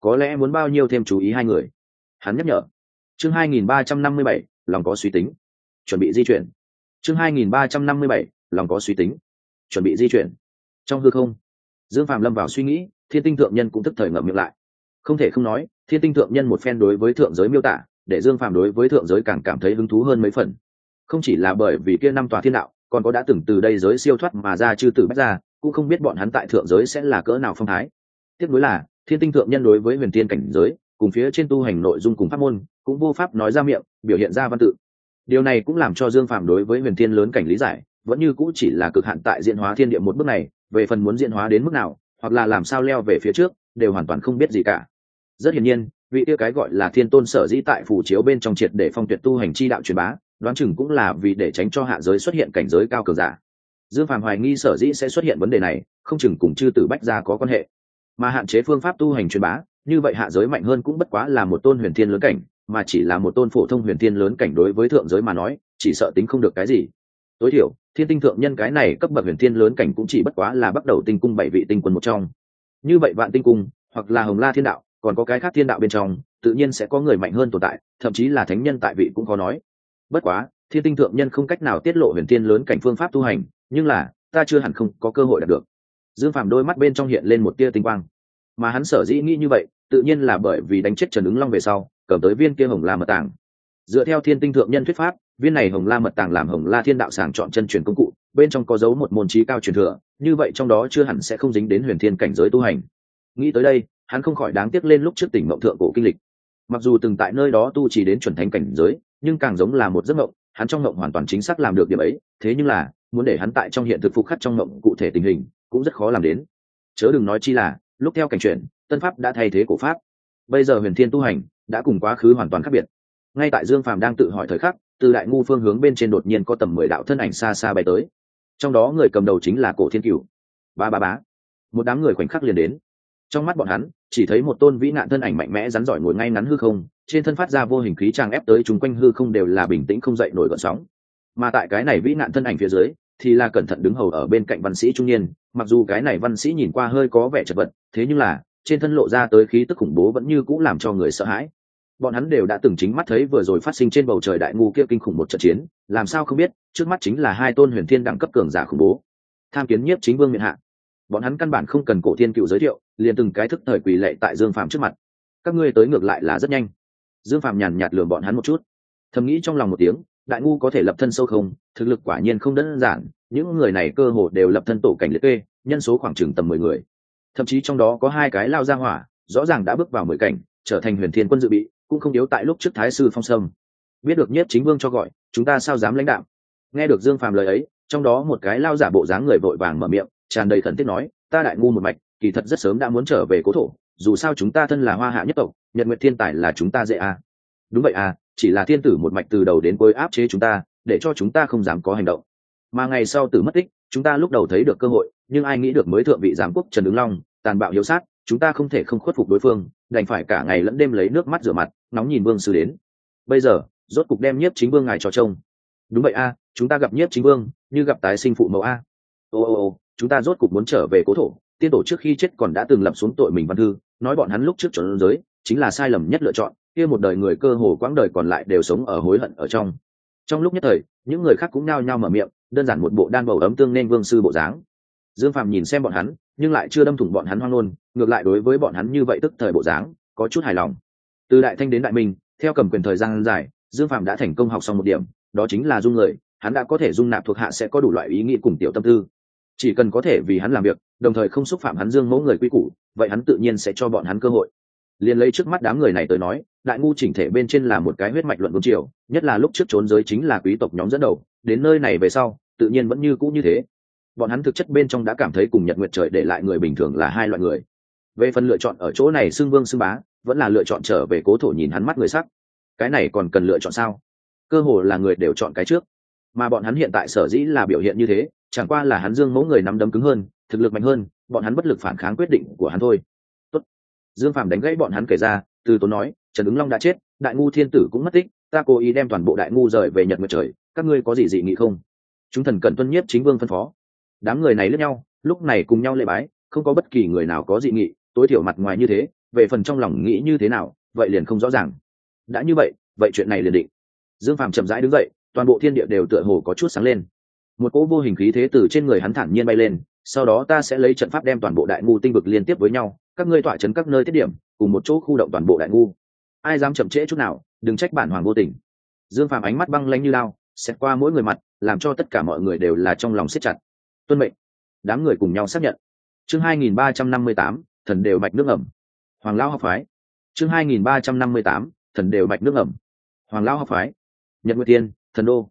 có lẽ muốn bao nhiêu thêm chú ý hai người. Hắn nhắc nhở. Chương 2357, lòng có suy tính, chuẩn bị di chuyển. Chương 2357, lòng có suy tính, chuẩn bị di chuyển. Trong hư không, Dương Phàm lâm vào suy nghĩ, Thiên Tinh thượng nhân cũng tức thời ngậm miệng lại. Không thể không nói, Thiên Tinh thượng nhân một phen đối với thượng giới miêu tả, để Dương Phàm đối với thượng giới càng cảm thấy hứng thú hơn mấy phần. Không chỉ là bởi vì kia năm tòa thiên đạo, còn có đã từng từ đây giới siêu thoát mà ra chư tử bách ra, cũng không biết bọn hắn tại thượng giới sẽ là cỡ nào phong thái. Tiếp nối là Thiên Tinh thượng nhân đối với huyền tiên cảnh giới, cùng phía trên tu hành nội dung cùng pháp môn, cũng vô pháp nói ra miệng, biểu hiện ra văn tự. Điều này cũng làm cho Dương Phàm đối với huyền tiên lớn cảnh lý giải, vẫn như cũ chỉ là cực hạn tại diễn hóa thiên địa một bước này, về phần muốn diễn hóa đến mức nào, hoặc là làm sao leo về phía trước, đều hoàn toàn không biết gì cả. Rất hiển nhiên, vị kia cái gọi là thiên tôn sở dĩ tại phù chiếu bên trong triệt để phong tuyệt tu hành chi đạo truyền bá, đoán chừng cũng là vì để tránh cho hạ giới xuất hiện cảnh giới cao cường giả. Dương Phàm hoài nghi sở dĩ sẽ xuất hiện vấn đề này, không chừng cùng chư tử bách gia có quan hệ, mà hạn chế phương pháp tu hành truyền bá, như vậy hạ giới mạnh hơn cũng bất quá là một tôn huyền thiên lớn cảnh, mà chỉ là một tôn phổ thông huyền thiên lớn cảnh đối với thượng giới mà nói, chỉ sợ tính không được cái gì. Tối thiểu, Thiên Tinh thượng nhân cái này cấp bậc huyền thiên lớn cảnh cũng chỉ bất quá là bắt đầu tinh cung 7 vị tinh quân một trong. Như vậy Vạn Tinh cung, hoặc là Hồng La Thiên đạo, còn có cái khác thiên đạo bên trong, tự nhiên sẽ có người mạnh hơn tồn tại, thậm chí là thánh nhân tại vị cũng có nói. Bất quá, Thiên Tinh thượng nhân không cách nào tiết lộ huyền thiên lớn cảnh phương pháp tu hành, nhưng là, ta chưa hẳn không có cơ hội đạt được. Dương Phàm đôi mắt bên trong hiện lên một tia tinh quang, mà hắn sở dĩ nghĩ như vậy, tự nhiên là bởi vì đánh chết Trần Ứng Long về sau, cầm tới viên kia Hồng La mật tàng. Dựa theo Thiên Tinh thượng nhân thuyết pháp, viên này Hồng La mật tàng làm Hồng La Thiên đạo sàng chọn chân truyền công cụ, bên trong có dấu một môn chí cao truyền thừa, như vậy trong đó chưa hẳn sẽ không dính đến huyền thiên cảnh giới tu hành. Nghĩ tới đây, hắn không khỏi đáng tiếc lên lúc trước tỉnh mộng thượng cổ kinh lịch. Mặc dù từng tại nơi đó tu trì đến chuẩn thánh cảnh giới, nhưng càng giống là một giấc mộng, hắn trong mộng hoàn toàn chính xác làm được điểm ấy, thế nhưng là, muốn để hắn tại trong hiện thực phục khắc trong mộng cụ thể tình hình, cũng rất khó làm đến. Chớ đừng nói chi là, lúc theo cảnh chuyển, tân pháp đã thay thế cổ pháp. Bây giờ huyền thiên tu hành đã cùng quá khứ hoàn toàn khác biệt. Ngay tại Dương Phàm đang tự hỏi thời khắc, từ đại ngu phương hướng bên trên đột nhiên có tầm 10 đạo thân ảnh xa xa bay tới. Trong đó người cầm đầu chính là Cổ Thiên Cửu. Bá. Một đám người khoảnh khắc liền đến. Trong mắt bọn hắn, chỉ thấy một tôn vĩ nạn thân ảnh mạnh mẽ rắn giỏi ngồi ngay ngắn hư không, trên thân phát ra vô hình khí tràng ép tới chúng quanh hư không đều là bình tĩnh không dậy nổi gợn sóng. Mà tại cái này vĩ nạn thân ảnh phía dưới, thì là cẩn thận đứng hầu ở bên cạnh văn sĩ trung niên, mặc dù cái này văn sĩ nhìn qua hơi có vẻ chật vật, thế nhưng là trên thân lộ ra tới khí tức khủng bố vẫn như cũ làm cho người sợ hãi. Bọn hắn đều đã từng chính mắt thấy vừa rồi phát sinh trên bầu trời đại ngu kia kinh khủng một trận chiến, làm sao không biết trước mắt chính là hai tôn huyền thiên đẳng cấp cường giả khủng bố. Tham kiến nhiếp chính vương miện hạ. Bọn hắn căn bản không cần Cổ Thiên Cựu giới thiệu, liền từng cái thức thời quỳ lệ tại Dương Phàm trước mặt. Các ngươi tới ngược lại là rất nhanh. Dương Phàm nhàn nhạt lườm bọn hắn một chút, thầm nghĩ trong lòng một tiếng, đại ngu có thể lập thân sâu không, thực lực quả nhiên không đơn giản, những người này cơ hồ đều lập thân tổ cảnh liệt kê, nhân số khoảng chừng tầm 10 người. Thậm chí trong đó có hai cái lao ra hỏa, rõ ràng đã bước vào 10 cảnh, trở thành huyền thiên quân dự bị, cũng không yếu tại lúc trước thái sư phong sâm. Biết được nhiếp chính vương cho gọi, chúng ta sao dám lãnh đạo. Nghe được Dương Phàm lời ấy, trong đó một cái lao giả bộ dáng người vội vàng mở miệng, tràn đầy khẩn thiết nói, ta đại ngu một mạch, kỳ thật rất sớm đã muốn trở về cố thổ, dù sao chúng ta thân là Hoa Hạ nhất tộc, Nhật Nguyệt Thiên Tài là chúng ta dễ à. Đúng vậy à, chỉ là thiên tử một mạch từ đầu đến cuối áp chế chúng ta, để cho chúng ta không dám có hành động. Mà ngày sau tử mất tích, chúng ta lúc đầu thấy được cơ hội, nhưng ai nghĩ được mới thượng vị giám quốc Trần Ứng Long tàn bạo hiếu sát, chúng ta không thể không khuất phục đối phương, đành phải cả ngày lẫn đêm lấy nước mắt rửa mặt, nóng nhìn vương sư đến. Bây giờ, rốt cục đem nhiếp chính vương ngài cho trông. Đúng vậy a, chúng ta gặp nhiếp chính vương, như gặp tái sinh phụ mẫu a. Ô, chúng ta rốt cục muốn trở về cố thổ. Tiên tổ trước khi chết còn đã từng lập xuống tội mình văn thư, nói bọn hắn lúc trước trốn giới chính là sai lầm nhất lựa chọn, kia một đời người cơ hồ quãng đời còn lại đều sống ở hối hận ở trong. Trong lúc nhất thời, những người khác cũng nao nhao mở miệng, đơn giản một bộ đan bầu ấm tương nên vương sư bộ dáng. Dương Phàm nhìn xem bọn hắn, nhưng lại chưa đâm thủng bọn hắn hoang ngôn, ngược lại đối với bọn hắn như vậy tức thời bộ dáng có chút hài lòng. Từ đại thanh đến đại minh, theo cầm quyền thời gian dài, Dương Phàm đã thành công học xong một điểm, đó chính là dung người, hắn đã có thể dung nạp thuộc hạ sẽ có đủ loại ý nghĩ cùng tiểu tâm tư. Chỉ cần có thể vì hắn làm việc, đồng thời không xúc phạm hắn Dương mẫu người quy củ, vậy hắn tự nhiên sẽ cho bọn hắn cơ hội. Liên lấy trước mắt đám người này tới nói, đại ngu chỉnh thể bên trên là một cái huyết mạch luận vương triều, nhất là lúc trước trốn giới chính là quý tộc nhóm dẫn đầu, đến nơi này về sau, tự nhiên vẫn như cũ như thế. Bọn hắn thực chất bên trong đã cảm thấy cùng Nhật Nguyệt trời để lại người bình thường là hai loại người. Về phần lựa chọn ở chỗ này xưng vương xưng bá, vẫn là lựa chọn trở về cố thổ nhìn hắn mắt người sắc. Cái này còn cần lựa chọn sao? Cơ hồ là người đều chọn cái trước. Mà bọn hắn hiện tại sở dĩ là biểu hiện như thế, chẳng qua là hắn Dương mẫu người nắm đấm cứng hơn, thực lực mạnh hơn, bọn hắn bất lực phản kháng quyết định của hắn thôi. Tốt. Dương Phàm đánh gãy bọn hắn kể ra, từ tốn nói, Trần Ứng Long đã chết, đại ngu thiên tử cũng mất tích, ta cố ý đem toàn bộ đại ngu rời về Nhật Nguyệt trời, các ngươi có gì dị nghị không? Chúng thần cần tuân nhiếp chính vương phân phó. Đám người này lướt nhau, lúc này cùng nhau lễ bái, không có bất kỳ người nào có dị nghị, tối thiểu mặt ngoài như thế, về phần trong lòng nghĩ như thế nào vậy liền không rõ ràng. Đã như vậy vậy chuyện này liền định. Dương Phàm chậm rãi đứng dậy, toàn bộ thiên địa đều tựa hồ có chút sáng lên. Một cỗ vô hình khí thế từ trên người hắn thản nhiên bay lên, sau đó ta sẽ lấy trận pháp đem toàn bộ đại ngu tinh vực liên tiếp với nhau, các ngươi tỏa chấn các nơi tiết điểm, cùng một chỗ khu động toàn bộ đại ngu. Ai dám chậm trễ chút nào, đừng trách bản hoàng vô tình. Dương Phàm ánh mắt băng lãnh như lao, xẹt qua mỗi người mặt, làm cho tất cả mọi người đều là trong lòng siết chặt. Tuân mệnh. Đám người cùng nhau xác nhận. Chương 2358, thần đều mạch nước ẩm. Hoàng lão học phái. Chương 2358, thần đều mạch nước ẩm. Hoàng lão học phái. Nhật Nguyệt Tiên, thần đô.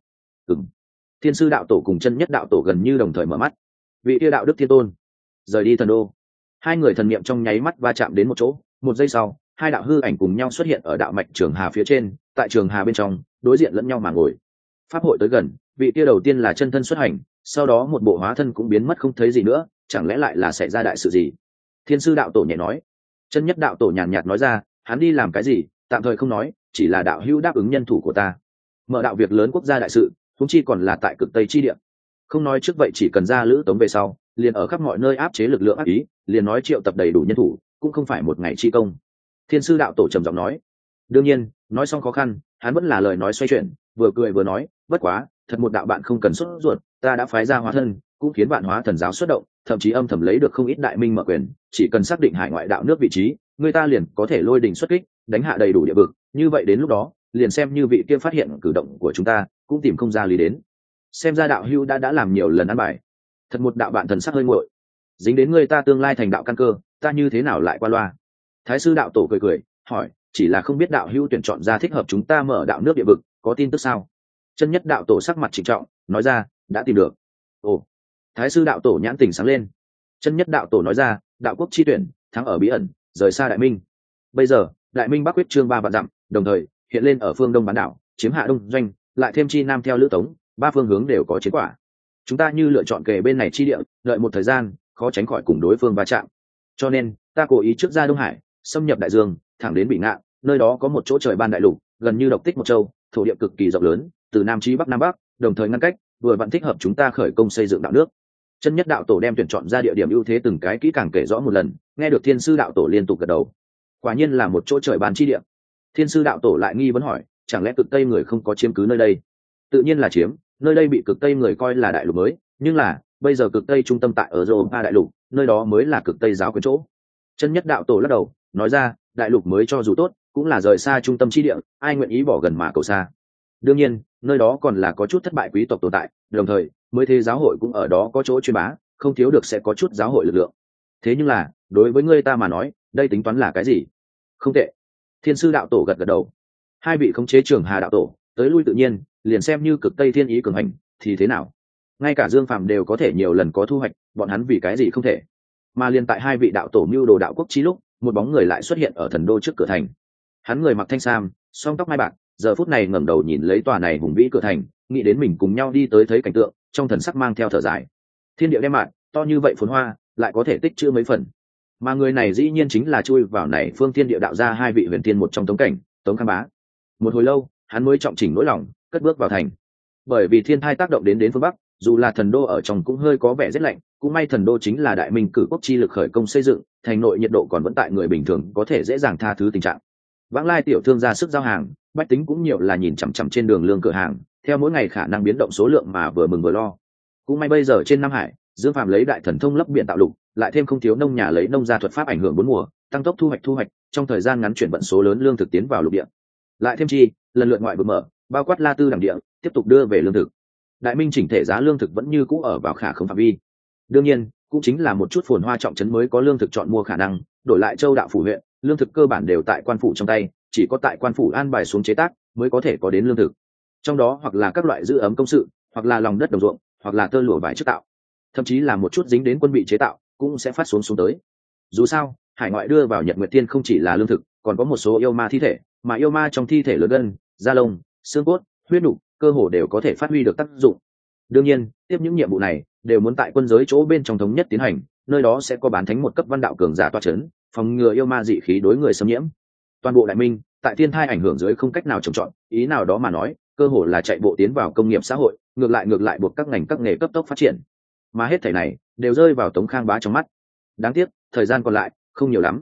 Thiên sư đạo tổ cùng chân nhất đạo tổ gần như đồng thời mở mắt. Vị kia đạo đức thiên tôn rời đi thần đô. Hai người thần niệm trong nháy mắt va chạm đến một chỗ, một giây sau hai đạo hư ảnh cùng nhau xuất hiện ở đạo mạch trường hà phía trên, tại trường hà bên trong đối diện lẫn nhau mà ngồi. Pháp hội tới gần, vị kia đầu tiên là chân thân xuất hành, sau đó một bộ hóa thân cũng biến mất không thấy gì nữa, chẳng lẽ lại là xảy ra đại sự gì? Thiên sư đạo tổ nhẹ nói. Chân nhất đạo tổ nhàn nhạt nói ra, hắn đi làm cái gì tạm thời không nói, chỉ là đạo hữu đáp ứng nhân thủ của ta, mở đạo việc lớn quốc gia đại sự, huống chi còn là tại cực tây chi địa. Không nói trước vậy, chỉ cần ra lữ tống về sau liền ở khắp mọi nơi áp chế lực lượng ác ý, liền nói triệu tập đầy đủ nhân thủ cũng không phải một ngày chi công. Thiên sư đạo tổ trầm giọng nói. Đương nhiên nói xong khó khăn, hắn vẫn là lời nói xoay chuyển, vừa cười vừa nói, bất quá thật một đạo bạn không cần sốt ruột, ta đã phái ra hóa thân, cũng khiến vạn hóa thần giáo xuất động, thậm chí âm thầm lấy được không ít đại minh mở quyền, chỉ cần xác định hải ngoại đạo nước vị trí, người ta liền có thể lôi đình xuất kích, đánh hạ đầy đủ địa vực. Như vậy đến lúc đó liền xem như vị kia phát hiện cử động của chúng ta cũng tìm không ra lý đến. Xem ra đạo hữu đã làm nhiều lần ăn bài. Thật một đạo bạn thần sắc hơi nguội, dính đến người ta tương lai thành đạo căn cơ, ta như thế nào lại qua loa? Thái sư đạo tổ cười cười hỏi, chỉ là không biết đạo hữu tuyển chọn ra thích hợp chúng ta mở đạo nước địa vực có tin tức sao? Chân nhất đạo tổ sắc mặt trịnh trọng nói ra, đã tìm được. Ồ. Thái sư đạo tổ nhãn tình sáng lên. Chân nhất đạo tổ nói ra, đạo quốc chi tuyển thắng ở bí ẩn, rời xa đại minh. Bây giờ đại minh bắc quyết trương 3 vạn dặm, đồng thời hiện lên ở phương đông bán đảo, chiếm hạ đông doanh, lại thêm chi nam theo lữ tống, 3 phương hướng đều có chiến quả. Chúng ta như lựa chọn kề bên này chi địa, đợi một thời gian khó tránh khỏi cùng đối phương va chạm, cho nên ta cố ý trước ra Đông Hải, xâm nhập đại dương, thẳng đến Bỉ Ngạn, nơi đó có một chỗ trời ban đại lục, gần như độc tích một châu, thổ địa cực kỳ rộng lớn, từ nam chí bắc nam bắc, đồng thời ngăn cách, vừa vặn thích hợp chúng ta khởi công xây dựng đạo nước. Chân nhất đạo tổ đem tuyển chọn ra địa điểm ưu thế từng cái kỹ càng kể rõ một lần, nghe được thiên sư đạo tổ liên tục gật đầu. Quả nhiên là một chỗ trời ban chi địa. Thiên sư đạo tổ lại nghi vấn hỏi, chẳng lẽ cực tây người không có chiếm cứ nơi đây? Tự nhiên là chiếm, nơi đây bị cực tây người coi là đại lục mới, nhưng là bây giờ cực tây trung tâm tại ở Europa đại lục, nơi đó mới là cực tây giáo quyền chỗ. Chân nhất đạo tổ lắc đầu nói ra, đại lục mới cho dù tốt cũng là rời xa trung tâm chi địa, ai nguyện ý bỏ gần mà cầu xa. Đương nhiên nơi đó còn là có chút thất bại quý tộc tồn tại, đồng thời mới thế giáo hội cũng ở đó có chỗ truyền bá, không thiếu được sẽ có chút giáo hội lực lượng. Thế nhưng là đối với ngươi ta mà nói, đây tính toán là cái gì? Không tệ. Thiên sư đạo tổ gật gật đầu. Hai vị khống chế trưởng hà đạo tổ tới lui tự nhiên, liền xem như cực tây thiên ý cường hành thì thế nào? Ngay cả Dương Phàm đều có thể nhiều lần có thu hoạch, bọn hắn vì cái gì không thể? Mà liền tại hai vị đạo tổ mưu đồ đạo quốc chí lúc, một bóng người lại xuất hiện ở thần đô trước cửa thành. Hắn người mặc thanh sam, song tóc mai bạc, giờ phút này ngẩng đầu nhìn lấy tòa này hùng vĩ cửa thành, nghĩ đến mình cùng nhau đi tới thấy cảnh tượng, trong thần sắc mang theo thở dài. Thiên địa đem mạn, to như vậy phồn hoa, lại có thể tích trữ mấy phần. Mà người này dĩ nhiên chính là chui vào này phương thiên địa đạo ra hai vị huyền tiên một trong Tống Cảnh, Tống Khang Bá. Một hồi lâu, hắn mới trọng chỉnh nỗi lòng, cất bước vào thành. Bởi vì thiên thai tác động đến phương bắc, dù là thần đô ở trong cũng hơi có vẻ rét lạnh, cũng may thần đô chính là đại minh cử quốc chi lực khởi công xây dựng, thành nội nhiệt độ còn vẫn tại người bình thường có thể dễ dàng tha thứ tình trạng. Vãng lai tiểu thương ra sức giao hàng, bách tính cũng nhiều là nhìn chằm chằm trên đường lương cửa hàng, theo mỗi ngày khả năng biến động số lượng mà vừa mừng vừa lo. Cũng may bây giờ trên Nam Hải, Dương Phàm lấy đại thần thông lấp biển tạo lục, lại thêm không thiếu nông nhà lấy nông gia thuật pháp ảnh hưởng bốn mùa, tăng tốc thu hoạch, trong thời gian ngắn chuyển vận số lớn lương thực tiến vào lục địa. Lại thêm chi, lần lượt ngoại vực mở, bao quát La Tư đẳng địa, tiếp tục đưa về lương thực. Đại minh chỉnh thể giá lương thực vẫn như cũ ở vào khả không phạm vi. Đương nhiên cũng chính là một chút phồn hoa trọng trấn mới có lương thực chọn mua khả năng, đổi lại châu đạo phủ huyện, lương thực cơ bản đều tại quan phủ trong tay, chỉ có tại quan phủ an bài xuống chế tác mới có thể có đến lương thực. Trong đó hoặc là các loại giữ ấm công sự, hoặc là lòng đất đồng ruộng, hoặc là tơ lụa vải chức tạo, thậm chí là một chút dính đến quân bị chế tạo cũng sẽ phát xuống tới. Dù sao hải ngoại đưa vào Nhật Nguyệt Thiên không chỉ là lương thực, còn có một số yêu ma thi thể, mà yêu ma trong thi thể lớn gân, da lông, xương cốt, huyết nục, cơ hồ đều có thể phát huy được tác dụng. Đương nhiên tiếp những nhiệm vụ này đều muốn tại quân giới chỗ bên trong thống nhất tiến hành, nơi đó sẽ có bán thánh một cấp văn đạo cường giả toa chấn, phòng ngừa yêu ma dị khí đối người xâm nhiễm. Toàn bộ đại minh tại thiên thai ảnh hưởng dưới không cách nào trồng trọt, ý nào đó mà nói cơ hồ là chạy bộ tiến vào công nghiệp xã hội, ngược lại buộc các ngành các nghề cấp tốc phát triển. Mà hết thảy này đều rơi vào Tống Khang Bá trong mắt. Đáng tiếc thời gian còn lại không nhiều lắm.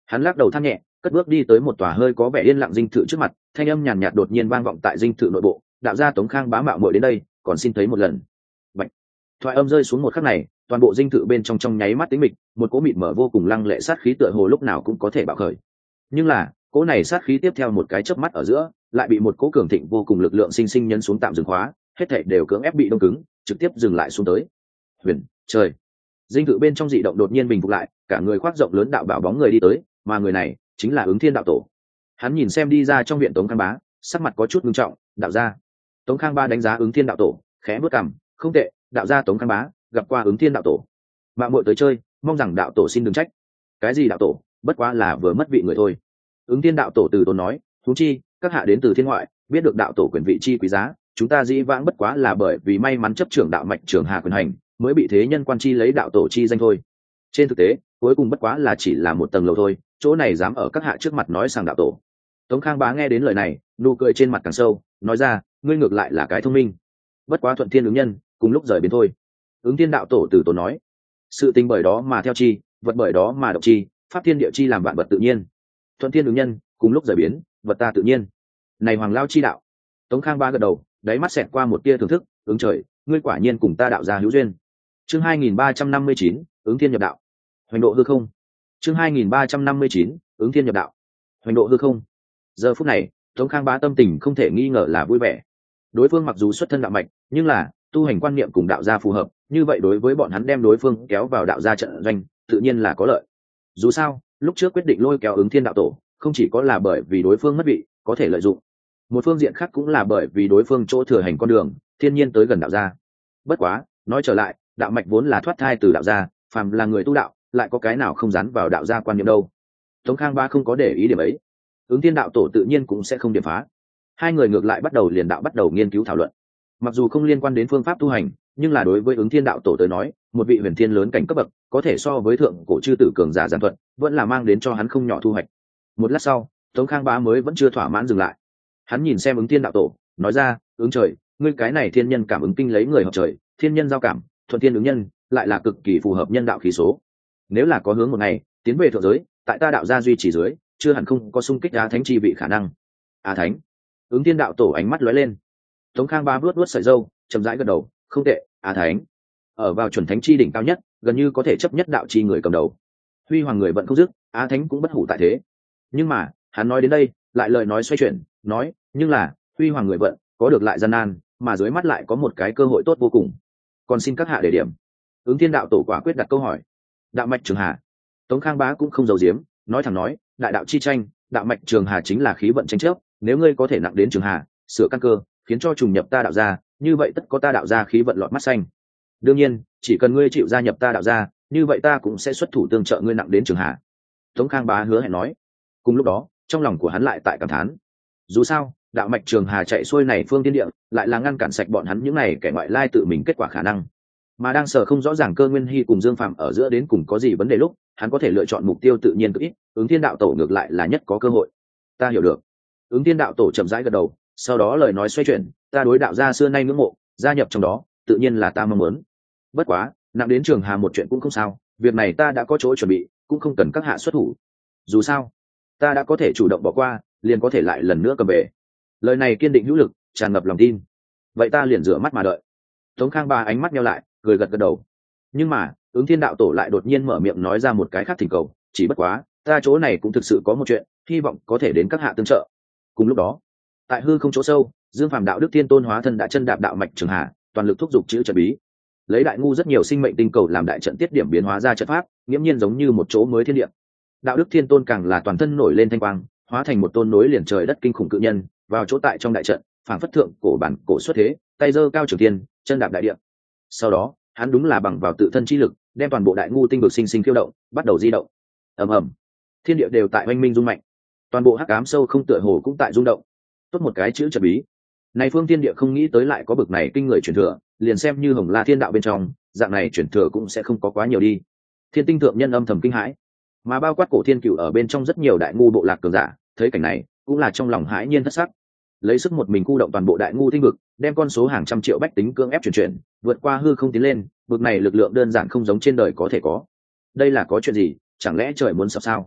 Hắn lắc đầu than nhẹ, cất bước đi tới một tòa hơi có vẻ yên lặng dinh thự trước mặt, thanh âm nhàn nhạt đột nhiên vang vọng tại dinh thự nội bộ. Đạo gia Tống Khang bá mạo muội đến đây, còn xin thấy một lần. Bạch. Thoại âm rơi xuống một khắc này, toàn bộ dinh thự bên trong nháy mắt tĩnh mịch, một cỗ mịt mở vô cùng lăng lệ sát khí tựa hồ lúc nào cũng có thể bạo khởi. Nhưng là, cỗ này sát khí tiếp theo một cái chớp mắt ở giữa, lại bị một cỗ cường thịnh vô cùng lực lượng sinh sinh nhấn xuống tạm dừng khóa, hết thảy đều cưỡng ép bị đông cứng, trực tiếp dừng lại xuống tới. Huyền, trời. Dinh thự bên trong dị động đột nhiên bình phục lại, cả người khoác rộng lớn đạo bảo bóng người đi tới, mà người này chính là Ứng Thiên đạo tổ. Hắn nhìn xem đi ra trong viện Tống Khang bá, sắc mặt có chút nghiêm trọng. Đạo gia. Tống Khang bá đánh giá Ứng Thiên đạo tổ, khẽ bước cằm, không tệ, đạo gia Tống Khang bá gặp qua Ứng Thiên đạo tổ, mạng muội tới chơi, mong rằng đạo tổ xin đừng trách. Cái gì đạo tổ, bất quá là vừa mất vị người thôi. Ứng Thiên đạo tổ từ tốn nói, huống chi các hạ đến từ thiên ngoại, biết được đạo tổ quyền vị chi quý giá, chúng ta dĩ vãng bất quá là bởi vì may mắn chấp trưởng đạo mạch trường hà quyền hành, mới bị thế nhân quan chi lấy đạo tổ chi danh thôi. Trên thực tế, cuối cùng bất quá là chỉ là một tầng lầu thôi, chỗ này dám ở các hạ trước mặt nói sang đạo tổ. Tống Khang bá nghe đến lời này, nụ cười trên mặt càng sâu, nói ra, ngươi ngược lại là cái thông minh. Bất quá thuận thiên ứng nhân, cùng lúc rời biến thôi. Ứng Thiên đạo tổ từ tốn nói, sự tình bởi đó mà theo chi, vật bởi đó mà động chi, pháp thiên địa chi làm vạn vật tự nhiên. Thuận thiên ứng nhân, cùng lúc rời biến, vật ta tự nhiên. Này hoàng lao chi đạo. Tống Khang bá gật đầu, đáy mắt xẹt qua một tia thưởng thức, ứng trời, ngươi quả nhiên cùng ta đạo gia hữu duyên. Chương 2359, Ứng Thiên nhập đạo. Hoành độ hư không. Chương 2359, Ứng Thiên nhập đạo. Hoành độ hư không. Giờ phút này, Tống Khang bá tâm tình không thể nghi ngờ là vui vẻ. Đối phương mặc dù xuất thân đạo mạch, nhưng là tu hành quan niệm cùng đạo gia phù hợp, như vậy đối với bọn hắn đem đối phương kéo vào đạo gia trận doanh, tự nhiên là có lợi. Dù sao, lúc trước quyết định lôi kéo Ứng Thiên đạo tổ, không chỉ có là bởi vì đối phương mất vị, có thể lợi dụng. Một phương diện khác cũng là bởi vì đối phương chỗ thừa hành con đường, thiên nhiên tới gần đạo gia. Bất quá, nói trở lại, đạo mạch vốn là thoát thai từ đạo gia, phàm là người tu đạo, lại có cái nào không dán vào đạo gia quan niệm đâu. Tống Khang bá không có để ý điểm ấy, Ứng Thiên đạo tổ tự nhiên cũng sẽ không điểm phá. Hai người ngược lại bắt đầu nghiên cứu thảo luận. Mặc dù không liên quan đến phương pháp tu hành, nhưng là đối với Ứng Thiên đạo tổ tới nói, một vị huyền thiên lớn cảnh cấp bậc, có thể so với thượng cổ chư tử cường giả giản thuận, vẫn là mang đến cho hắn không nhỏ thu hoạch. Một lát sau, Tống Khang bá mới vẫn chưa thỏa mãn dừng lại. Hắn nhìn xem Ứng Thiên đạo tổ, nói ra, ứng trời, ngươi cái này thiên nhân cảm ứng kinh lấy người hợp trời, thiên nhân giao cảm, thuận thiên ứng nhân, lại là cực kỳ phù hợp nhân đạo khí số. Nếu là có hướng một ngày tiến về thượng giới, tại ta đạo gia duy trì dưới, chưa hẳn không có xung kích á thánh chi vị khả năng. Á thánh. Ứng Thiên đạo tổ ánh mắt lóe lên. Tống Khang bá vuốt sợi râu, chậm rãi gật đầu, không tệ, Á thánh. Ở vào chuẩn thánh chi đỉnh cao nhất, gần như có thể chấp nhất đạo chi người cầm đầu. Huy hoàng người vận không dứt, Á thánh cũng bất hủ tại thế. Nhưng mà, hắn nói đến đây, lại lời nói xoay chuyển, nói, nhưng là, huy hoàng người vận, có được lại gian nan, mà dưới mắt lại có một cái cơ hội tốt vô cùng. Còn xin các hạ để điểm. Ứng Thiên đạo tổ quả quyết đặt câu hỏi. Đạo mạch trường hà. Tống Khang bá cũng không giấu giếm, nói thẳng nói, đại đạo chi tranh, đạo mạch trường hà chính là khí vận tranh chấp, nếu ngươi có thể nặng đến trường hà, sửa căn cơ, khiến cho trùng nhập ta đạo gia, như vậy tất có ta đạo gia khí vận lọt mắt xanh. Đương nhiên, chỉ cần ngươi chịu gia nhập ta đạo gia, như vậy ta cũng sẽ xuất thủ tương trợ ngươi nặng đến trường hà. Tống Khang bá hứa hẹn nói. Cùng lúc đó, trong lòng của hắn lại tại cảm thán. Dù sao, đạo mạch trường hà chạy xuôi này phương tiên địa, lại là ngăn cản sạch bọn hắn những này kẻ ngoại lai tự mình kết quả khả năng. Mà đang sở không rõ ràng Cơ Nguyên Hy cùng Dương Phạm ở giữa đến cùng có gì vấn đề lúc, hắn có thể lựa chọn mục tiêu tự nhiên cực ít, Ứng Thiên đạo tổ ngược lại là nhất có cơ hội. Ta hiểu được. Ứng Thiên đạo tổ chậm rãi gật đầu, sau đó lời nói xoay chuyển, ta đối đạo gia xưa nay ngưỡng mộ, gia nhập trong đó, tự nhiên là ta mong muốn. Bất quá, nặng đến trường hà một chuyện cũng không sao, việc này ta đã có chỗ chuẩn bị, cũng không cần các hạ xuất thủ. Dù sao, ta đã có thể chủ động bỏ qua, liền có thể lại lần nữa cầm về. Lời này kiên định hữu lực, tràn ngập lòng tin. Vậy ta liền rửa mắt mà đợi. Tống Khang bá ánh mắt nheo lại, cười gật đầu. Nhưng mà, Ứng Thiên đạo tổ lại đột nhiên mở miệng nói ra một cái khác thỉnh cầu, chỉ bất quá, ta chỗ này cũng thực sự có một chuyện, hy vọng có thể đến các hạ tương trợ. Cùng lúc đó, tại hư không chỗ sâu, Dương Phàm đạo đức thiên tôn hóa thân đã chân đạp đạo mạch trường hà, toàn lực thúc giục chữ trận bí. Lấy đại ngu rất nhiều sinh mệnh tinh cầu làm đại trận tiết điểm biến hóa ra trận pháp, nghiễm nhiên giống như một chỗ mới thiên địa. Đạo đức thiên tôn càng là toàn thân nổi lên thanh quang, hóa thành một tôn nối liền trời đất kinh khủng cự nhân, vào chỗ tại trong đại trận, phảng phất thượng cổ bản cổ xuất thế, tay giơ cao trường thiên, chân đạp đại địa. Sau đó, hắn đúng là bằng vào tự thân chi lực, đem toàn bộ đại ngu tinh vực sinh sinh khiêu động, bắt đầu di động. Ầm ầm, thiên địa đều tại oanh minh rung mạnh, toàn bộ hắc ám sâu không tựa hồ cũng tại rung động. Tốt một cái chữ trận bí. Này phương thiên địa không nghĩ tới lại có bực này kinh người truyền thừa, liền xem như Hồng La Thiên đạo bên trong, dạng này truyền thừa cũng sẽ không có quá nhiều đi. Thiên tinh thượng nhân âm thầm kinh hãi, mà bao quát cổ thiên cửu ở bên trong rất nhiều đại ngu bộ lạc cường giả, thấy cảnh này cũng là trong lòng hãi nhiên thất sắc. Lấy sức một mình khu động toàn bộ đại ngu tinh vực, đem con số hàng trăm triệu bách tính cưỡng ép chuyển vượt qua hư không tiến lên, bực này lực lượng đơn giản không giống trên đời có thể có. Đây là có chuyện gì, chẳng lẽ trời muốn sập sao?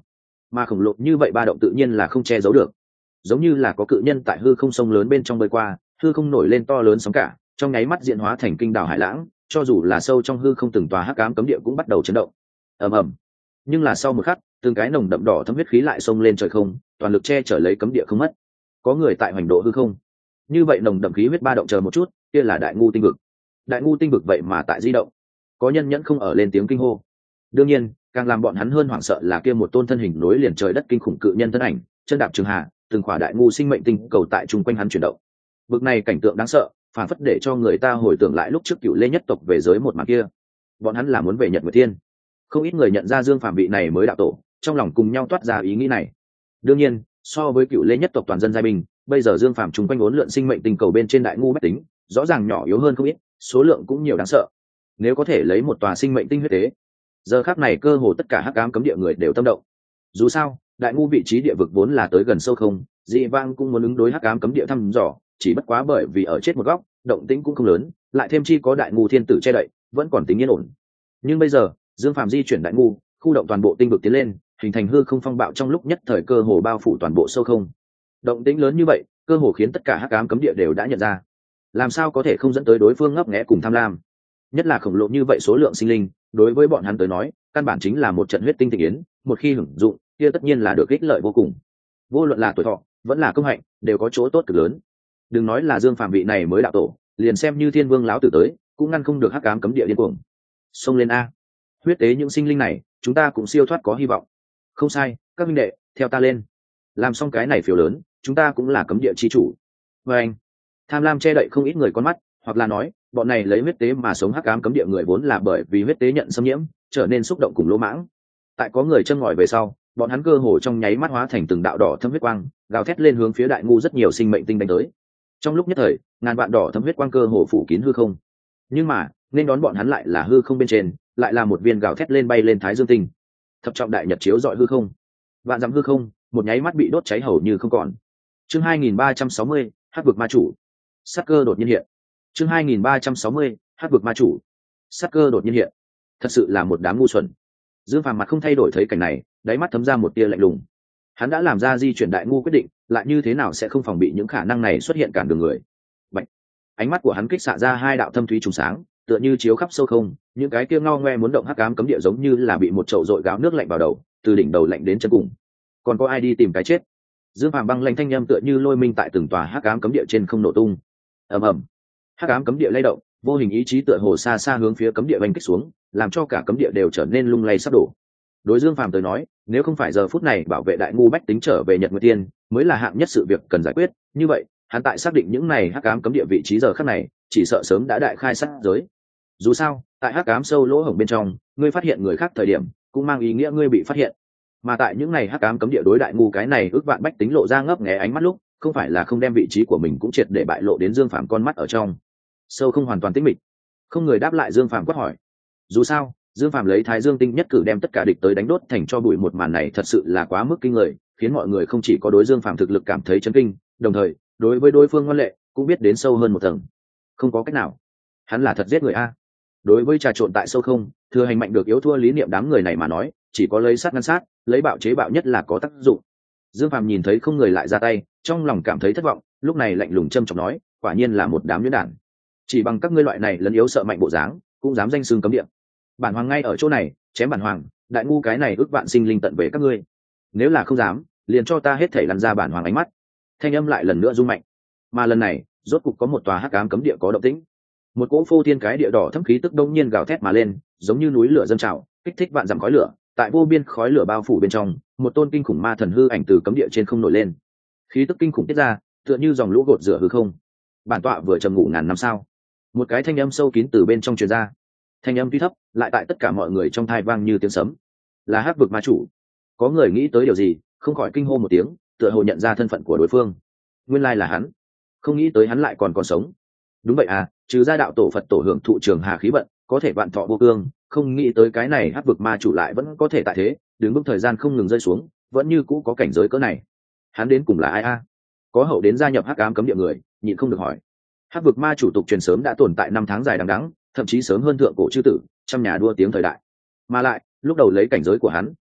mà khổng lồ như vậy ba động tự nhiên là không che giấu được, giống như là có cự nhân tại hư không sông lớn bên trong bơi qua, hư không nổi lên to lớn sóng cả, trong nháy mắt diễn hóa thành kinh đảo hải lãng, cho dù là sâu trong hư không từng tòa hắc ám cấm địa cũng bắt đầu chấn động. Ầm ầm. Nhưng là sau một khắc, từng cái nồng đậm đỏ thấm huyết khí lại xông lên trời không, toàn lực che chở lấy cấm địa không mất. Có người tại hoành độ hư không. Như vậy nồng đậm khí huyết ba động chờ một chút, kia là đại ngu tinh vực. Đại ngu tinh vực vậy mà tại di động. Có nhân nhẫn không ở lên tiếng kinh hô. Đương nhiên, càng làm bọn hắn hơn hoảng sợ là kia một tôn thân hình nối liền trời đất kinh khủng cự nhân thân ảnh, chân đạp trường hạ, từng khỏa đại ngu sinh mệnh tinh cầu tại chung quanh hắn chuyển động. Vực này cảnh tượng đáng sợ, phản phất để cho người ta hồi tưởng lại lúc trước Cựu Lê nhất tộc về giới một màn kia. Bọn hắn là muốn về Nhật Nguyệt Thiên. Không ít người nhận ra Dương Phàm vị này mới đạo tổ, trong lòng cùng nhau toát ra ý nghĩ này. Đương nhiên, so với Cựu Lê nhất tộc toàn dân giai binh, bây giờ Dương Phàm chung quanh uốn lượn sinh mệnh tinh cầu bên trên đại ngu bách tính, rõ ràng nhỏ yếu hơn không ít, số lượng cũng nhiều đáng sợ. Nếu có thể lấy một tòa sinh mệnh tinh huyết tế, giờ khắc này cơ hồ tất cả hắc ám cấm địa người đều tâm động. Dù sao, đại ngu vị trí địa vực vốn là tới gần sâu không, dị vang cũng muốn ứng đối hắc ám cấm địa thăm dò, chỉ bất quá bởi vì ở chết một góc, động tĩnh cũng không lớn, lại thêm chi có đại ngu thiên tử che đậy, vẫn còn tính yên ổn. Nhưng bây giờ, Dương Phàm di chuyển đại ngu, khu động toàn bộ tinh vực tiến lên, hình thành hư không phong bạo trong lúc nhất thời cơ hồ bao phủ toàn bộ sâu không. Động tĩnh lớn như vậy, cơ hồ khiến tất cả hắc ám cấm địa đều đã nhận ra. Làm sao có thể không dẫn tới đối phương ngấp nghé cùng tham lam? Nhất là khổng lồ như vậy số lượng sinh linh, đối với bọn hắn tới nói, căn bản chính là một trận huyết tinh thịnh yến, một khi hưởng dụng, kia tất nhiên là được ích lợi vô cùng. Vô luận là tuổi thọ, vẫn là công hạnh, đều có chỗ tốt cực lớn. Đừng nói là Dương Phàm vị này mới đạo tổ, liền xem như Thiên Vương lão tử tới, cũng ngăn không được hắc ám cấm địa điên cuồng. Xông lên a, huyết tế những sinh linh này, chúng ta cũng siêu thoát có hy vọng. Không sai, các minh đệ, theo ta lên. Làm xong cái này phiếu lớn, chúng ta cũng là cấm địa chi chủ. Và anh, tham lam che đậy không ít người con mắt, hoặc là nói, bọn này lấy huyết tế mà sống hắc ám cấm địa người vốn là bởi vì huyết tế nhận xâm nhiễm, trở nên xúc động cùng lỗ mãng. Tại có người châm ngòi về sau, bọn hắn cơ hồ trong nháy mắt hóa thành từng đạo đỏ thâm huyết quang, gào thét lên hướng phía đại ngu rất nhiều sinh mệnh tinh đánh tới. Trong lúc nhất thời, ngàn vạn đỏ thâm huyết quang cơ hồ phủ kín hư không. Nhưng mà, nên đón bọn hắn lại là hư không bên trên, lại là một viên gào thét lên bay lên thái dương tinh. Thập trọng đại nhật chiếu rọi hư không, vạn dặm hư không, một nháy mắt bị đốt cháy hầu như không còn. Chương 2360, Hắc vực ma chủ. Sát cơ đột nhiên hiện. Chương 2360, Hắc vực ma chủ. Sát cơ đột nhiên hiện. Thật sự là một đám ngu xuẩn. Dương Phàm mặt không thay đổi thấy cảnh này, đáy mắt thấm ra một tia lạnh lùng. Hắn đã làm ra di chuyển đại ngu quyết định, lại như thế nào sẽ không phòng bị những khả năng này xuất hiện cản đường người. Bạch. Ánh mắt của hắn kích xạ ra hai đạo thâm thúy trùng sáng, tựa như chiếu khắp sâu không, những cái kia ngao ngoe muốn động hắc ám cấm địa giống như là bị một chậu dội gáo nước lạnh vào đầu, từ đỉnh đầu lạnh đến chân cùng. Còn có ai đi tìm cái chết? Dương Phàm băng lãnh thanh âm tựa như lôi minh tại từng tòa hắc ám cấm địa trên không nổ tung. Ầm ầm. Hắc ám cấm địa lay động, vô hình ý chí tựa hồ xa xa hướng phía cấm địa oanh kích xuống, làm cho cả cấm địa đều trở nên lung lay sắp đổ. Đối Dương Phàm tới nói, nếu không phải giờ phút này bảo vệ đại ngu bách tính trở về Nhật Nguyệt Tiên, mới là hạng nhất sự việc cần giải quyết, như vậy, hắn tại xác định những này hắc ám cấm địa vị trí giờ khắc này, chỉ sợ sớm đã đại khai sát giới. Dù sao, tại hắc ám sâu lỗ hổng bên trong, ngươi phát hiện người khác thời điểm, cũng mang ý nghĩa ngươi bị phát hiện. Mà tại những này hắc ám cấm địa đối đại ngu cái này ước vạn bách tính lộ ra ngấp nghé ánh mắt lúc, không phải là không đem vị trí của mình cũng triệt để bại lộ đến Dương Phàm con mắt ở trong. Sâu không hoàn toàn tĩnh mịch, không người đáp lại Dương Phàm quát hỏi. Dù sao, Dương Phàm lấy Thái Dương tinh nhất cử đem tất cả địch tới đánh đốt thành cho bụi, một màn này thật sự là quá mức kinh người, khiến mọi người không chỉ có đối Dương Phàm thực lực cảm thấy chấn kinh, đồng thời, đối với đối phương ngoan lệ, cũng biết đến sâu hơn một tầng. Không có cách nào, hắn là thật giết người a. Đối với trà trộn tại sâu không, thừa hành mạnh được yếu thua lý niệm đám người này mà nói, chỉ có lấy sát ngăn sát, lấy bạo chế bạo nhất là có tác dụng. Dương Phàm nhìn thấy không người lại ra tay, trong lòng cảm thấy thất vọng, lúc này lạnh lùng châm chọc nói, quả nhiên là một đám nhuyễn đản. Chỉ bằng các ngươi loại này lấn yếu sợ mạnh bộ dáng, cũng dám danh xưng cấm địa. Bản hoàng ngay ở chỗ này, chém bản hoàng, đại ngu cái này ước vạn sinh linh tận về các ngươi. Nếu là không dám, liền cho ta hết thảy lăn ra bản hoàng ánh mắt. Thanh âm lại lần nữa rung mạnh. Mà lần này, rốt cục có một tòa hắc ám cấm địa có động tĩnh. Một cỗ phô thiên cái địa đỏ thâm khí tức đông nhiên gào thét mà lên, giống như núi lửa dâng trào, kích thích vạn dặm khói lửa. Tại vô biên khói lửa bao phủ bên trong, một tôn kinh khủng ma thần hư ảnh từ cấm địa trên không nổi lên. Khí tức kinh khủng tiết ra, tựa như dòng lũ gột rửa hư không. Bản tọa vừa trầm ngủ ngàn năm sao? Một cái thanh âm sâu kín từ bên trong truyền ra. Thanh âm tuy thấp, lại tại tất cả mọi người trong tai vang như tiếng sấm. Là Hắc vực ma chủ. Có người nghĩ tới điều gì, không khỏi kinh hô một tiếng, tựa hồ nhận ra thân phận của đối phương. Nguyên lai là hắn. Không nghĩ tới hắn lại còn sống. Đúng vậy à, trừ ra đạo tổ Phật tổ hưởng thụ trường hà khí vận, có thể vạn thọ vô cương, không nghĩ tới cái này Hắc vực ma chủ lại vẫn có thể tại thế, đứng bước thời gian không ngừng rơi xuống, vẫn như cũ có cảnh giới cỡ này. Hắn đến cùng là ai a? Có hậu đến gia nhập hắc ám cấm địa người, nhịn không được hỏi. Hắc vực ma chủ tục truyền sớm đã tồn tại năm tháng dài đằng đẵng, thậm chí sớm hơn thượng cổ chư tử, trăm nhà đua tiếng thời đại. Mà lại, lúc đầu lấy cảnh giới của hắn,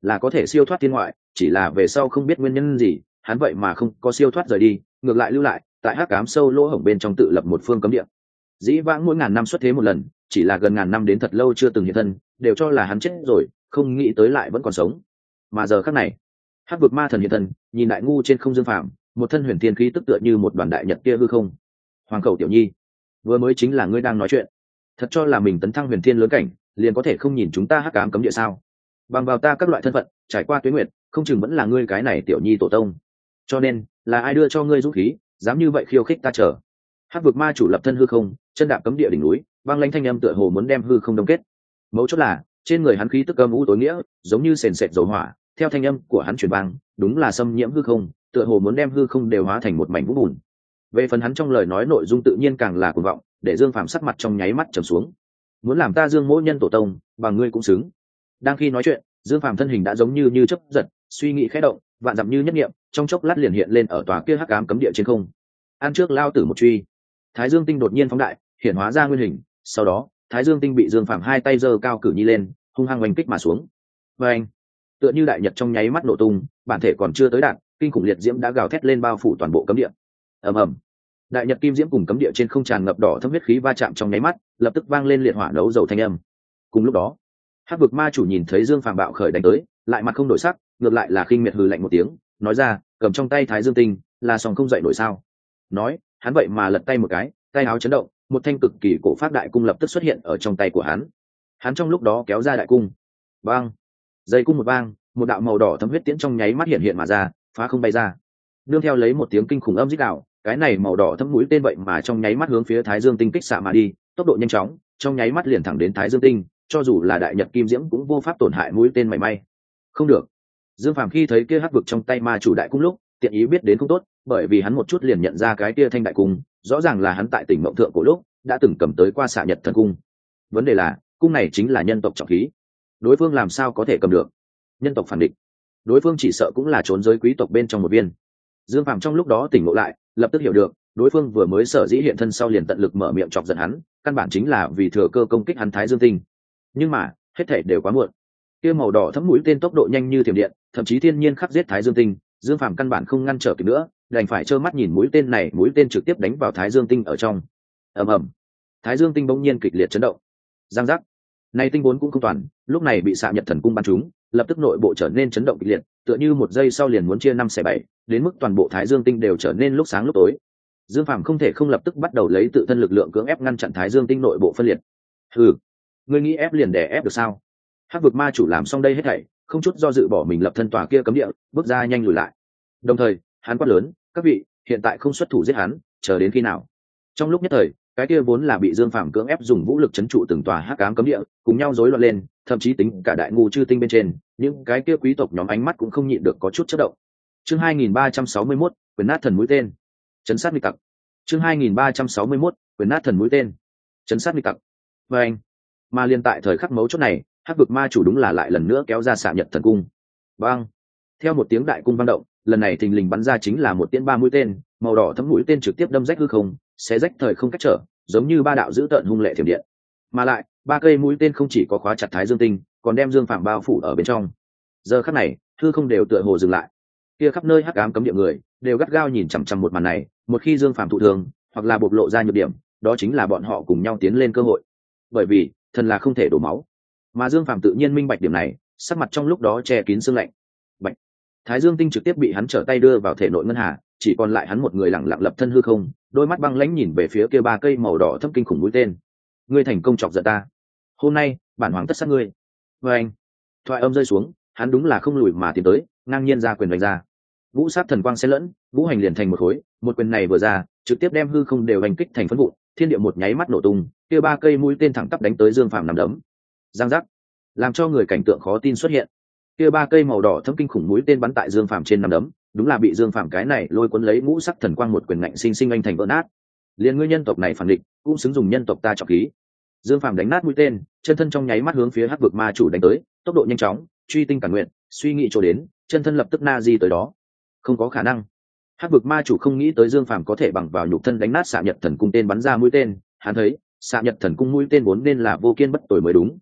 là có thể siêu thoát thiên ngoại, chỉ là về sau không biết nguyên nhân gì hắn vậy mà không có siêu thoát rời đi, ngược lại lưu lại tại hắc ám sâu lỗ hổng bên trong tự lập một phương cấm địa. Dĩ vãng mỗi ngàn năm xuất thế một lần, chỉ là gần ngàn năm đến thật lâu chưa từng hiện thân, đều cho là hắn chết rồi, không nghĩ tới lại vẫn còn sống. Mà giờ khắc này, hắc vực ma thần hiện thân, nhìn đại ngu trên không Dương Phàm, một thân huyền thiên khí tức tựa như một đoàn đại nhật kia hư không. Hoàng khẩu tiểu nhi, vừa mới chính là ngươi đang nói chuyện, thật cho là mình tấn thăng huyền thiên lớn cảnh liền có thể không nhìn chúng ta hắc ám cấm địa sao? Bằng vào ta các loại thân phận, trải qua tuế nguyệt, không chừng vẫn là ngươi cái này tiểu nhi tổ tông. Cho nên là ai đưa cho ngươi dũng khí dám như vậy khiêu khích ta? Chờ hắc vực ma chủ lập thân hư không, chân đạp cấm địa đỉnh núi, vang lanh thanh âm tựa hồ muốn đem hư không đông kết. Mấu chốt là trên người hắn khí tức âm u tối nghĩa, giống như sền sệt dầu hỏa, theo thanh âm của hắn truyền vang, đúng là xâm nhiễm hư không, tựa hồ muốn đem hư không đều hóa thành một mảnh vũ bùn. Về phần hắn trong lời nói nội dung tự nhiên càng là cuồng vọng, để Dương Phàm sắc mặt trong nháy mắt trầm xuống. Muốn làm ta Dương Mỗ nhân tổ tông, bằng ngươi cũng xứng. Đang khi nói chuyện, Dương Phàm thân hình đã giống như chớp giật, suy nghĩ khẽ động, vạn dặm như nhất niệm, trong chốc lát liền hiện lên ở tòa kia hắc ám cấm địa trên không. Ăn trước lao tử một truy. Thái Dương tinh đột nhiên phóng đại, hiện hóa ra nguyên hình, sau đó, Thái Dương tinh bị Dương Phàm hai tay giơ cao cử nhi lên, hung hăng oanh kích mà xuống. Và anh, tựa như đại nhật trong nháy mắt nổ tung, bản thể còn chưa tới đạt, kinh khủng liệt diễm đã gào thét lên bao phủ toàn bộ cấm địa. Ầm ầm. Đại nhật kim diễm cùng cấm địa trên không tràn ngập đỏ thâm huyết khí va chạm trong nháy mắt, lập tức vang lên liệt hỏa nấu dầu thanh âm. Cùng lúc đó, hắc vực ma chủ nhìn thấy Dương Phàm bạo khởi đánh tới, lại mặt không đổi sắc, ngược lại là khinh miệt hừ lạnh một tiếng, nói ra, cầm trong tay Thái Dương tinh, là sòng không dậy nổi sao? Nói, hắn vậy mà lật tay một cái, tay áo chấn động, một thanh cực kỳ cổ phát đại cung lập tức xuất hiện ở trong tay của hắn. Hắn trong lúc đó kéo ra đại cung, bang, dây cung một bang, một đạo màu đỏ thấm huyết tiễn trong nháy mắt hiện hiện mà ra, phá không bay ra. Nương theo lấy một tiếng kinh khủng âm rít đạo, cái này màu đỏ thấm mũi tên vậy mà trong nháy mắt hướng phía Thái Dương tinh kích xạ mà đi, tốc độ nhanh chóng, trong nháy mắt liền thẳng đến Thái Dương tinh, cho dù là đại nhật kim diễm cũng vô pháp tổn hại mũi tên mảy may. Không được. Dương Phàm khi thấy kia hắc vực trong tay ma chủ đại cung lúc, tiện ý biết đến không tốt, bởi vì hắn một chút liền nhận ra cái kia thanh đại cung, rõ ràng là hắn tại tỉnh Mộng Thượng cổ lúc đã từng cầm tới qua xạ nhật thần cung. Vấn đề là, cung này chính là nhân tộc trọng khí, đối phương làm sao có thể cầm được? Nhân tộc phản địch, đối phương chỉ sợ cũng là trốn giới quý tộc bên trong một viên. Dương Phàm trong lúc đó tỉnh ngộ lại, lập tức hiểu được, đối phương vừa mới sở dĩ hiện thân sau liền tận lực mở miệng chọc giận hắn, căn bản chính là vì thừa cơ công kích hắn Thái Dương tinh. Nhưng mà, hết thảy đều quá muộn. Kia màu đỏ thấm mũi tên tốc độ nhanh như thiểm điện, thậm chí thiên nhiên khắc giết Thái Dương tinh, Dương Phàm căn bản không ngăn trở kịp nữa, đành phải trơ mắt nhìn mũi tên trực tiếp đánh vào Thái Dương tinh ở trong. Ầm ầm. Thái Dương tinh bỗng nhiên kịch liệt chấn động. Giang giác. Này tinh vốn cũng không toàn, lúc này bị xạ nhật thần cung bắn trúng, lập tức nội bộ trở nên chấn động kịch liệt, tựa như một giây sau liền muốn chia 5/7, đến mức toàn bộ Thái Dương tinh đều trở nên lúc sáng lúc tối. Dương Phàm không thể không lập tức bắt đầu lấy tự thân lực lượng cưỡng ép ngăn chặn Thái Dương tinh nội bộ phân liệt. Hừ, ngươi nghĩ ép liền để ép được sao? Hắc vực ma chủ làm xong đây hết thảy, không chút do dự bỏ mình lập thân tòa kia cấm địa, bước ra nhanh lùi lại. Đồng thời, hắn quát lớn, các vị, hiện tại không xuất thủ giết hắn, chờ đến khi nào? Trong lúc nhất thời, cái kia vốn là bị Dương Phàm cưỡng ép dùng vũ lực trấn trụ từng tòa hắc ám cấm địa, cùng nhau rối loạn lên, thậm chí tính cả đại ngu chư tinh bên trên, những cái kia quý tộc nhóm ánh mắt cũng không nhịn được có chút chớp động. Chương 2361, quyền nát thần mũi tên. Trấn sát nghịch tặc. Chương 2361, quyền nát thần mũi tên. Trấn sát nghịch tặc. Và anh, mà liên tại thời khắc mấu chốt này, hắc vực ma chủ đúng là lại lần nữa kéo ra xạ nhật thần cung. Bang! Theo một tiếng đại cung vang động, lần này thình lình bắn ra chính là một tiễn 3 mũi tên, màu đỏ thấm mũi tên trực tiếp đâm rách hư không, xé rách thời không cách trở, giống như ba đạo dữ tợn hung lệ thiểm điện. Mà lại, ba cây mũi tên không chỉ có khóa chặt Thái Dương tinh, còn đem Dương Phàm bao phủ ở bên trong. Giờ khắc này, hư không đều tựa hồ dừng lại. Kia khắp nơi hắc ám cấm địa người, đều gắt gao nhìn chằm chằm một màn này, một khi Dương Phàm thụ thương, hoặc là bộc lộ ra nhược điểm, đó chính là bọn họ cùng nhau tiến lên cơ hội. Bởi vì, thần là không thể đổ máu. Mà Dương Phàm tự nhiên minh bạch điểm này, sắc mặt trong lúc đó che kín sương lạnh. Bạch. Thái Dương tinh trực tiếp bị hắn trở tay đưa vào thể nội ngân hà, chỉ còn lại hắn một người lặng lặng lập thân hư không, đôi mắt băng lãnh nhìn về phía kia ba cây màu đỏ thâm kinh khủng mũi tên. Ngươi thành công chọc giận ta, hôm nay bản hoàng tất sát ngươi. Và anh, thoại âm rơi xuống, hắn đúng là không lùi mà tiến tới, ngang nhiên ra quyền đánh ra. Vũ sát thần quang xen lẫn, vũ hành liền thành một khối, một quyền này vừa ra, trực tiếp đem hư không đều hành kích thành phấn vụn, thiên địa một nháy mắt nổ tung, kia ba cây mũi tên thẳng tắp đánh tới Dương Phàm nằm đấm. Giang giác, làm cho người cảnh tượng khó tin xuất hiện. Kia ba cây màu đỏ thâm kinh khủng mũi tên bắn tại Dương Phàm trên nằm đấm, đúng là bị Dương Phàm cái này lôi cuốn lấy ngũ sắc thần quang một quyền ngạnh sinh sinh anh thành vỡ nát. Liên ngươi nhân tộc này phản địch, cũng xứng dùng nhân tộc ta trọng khí. Dương Phàm đánh nát mũi tên, chân thân trong nháy mắt hướng phía hắc vực ma chủ đánh tới, tốc độ nhanh chóng, truy tinh cản nguyện, suy nghĩ chỗ đến, chân thân lập tức na di tới đó. Không có khả năng. Hắc vực ma chủ không nghĩ tới Dương Phàm có thể bằng vào nhục thân đánh nát xạ nhật thần cung tên bắn ra mũi tên, hắn thấy xạ nhật thần cung mũi tên vốn nên là vô kiên bất tồi mới đúng.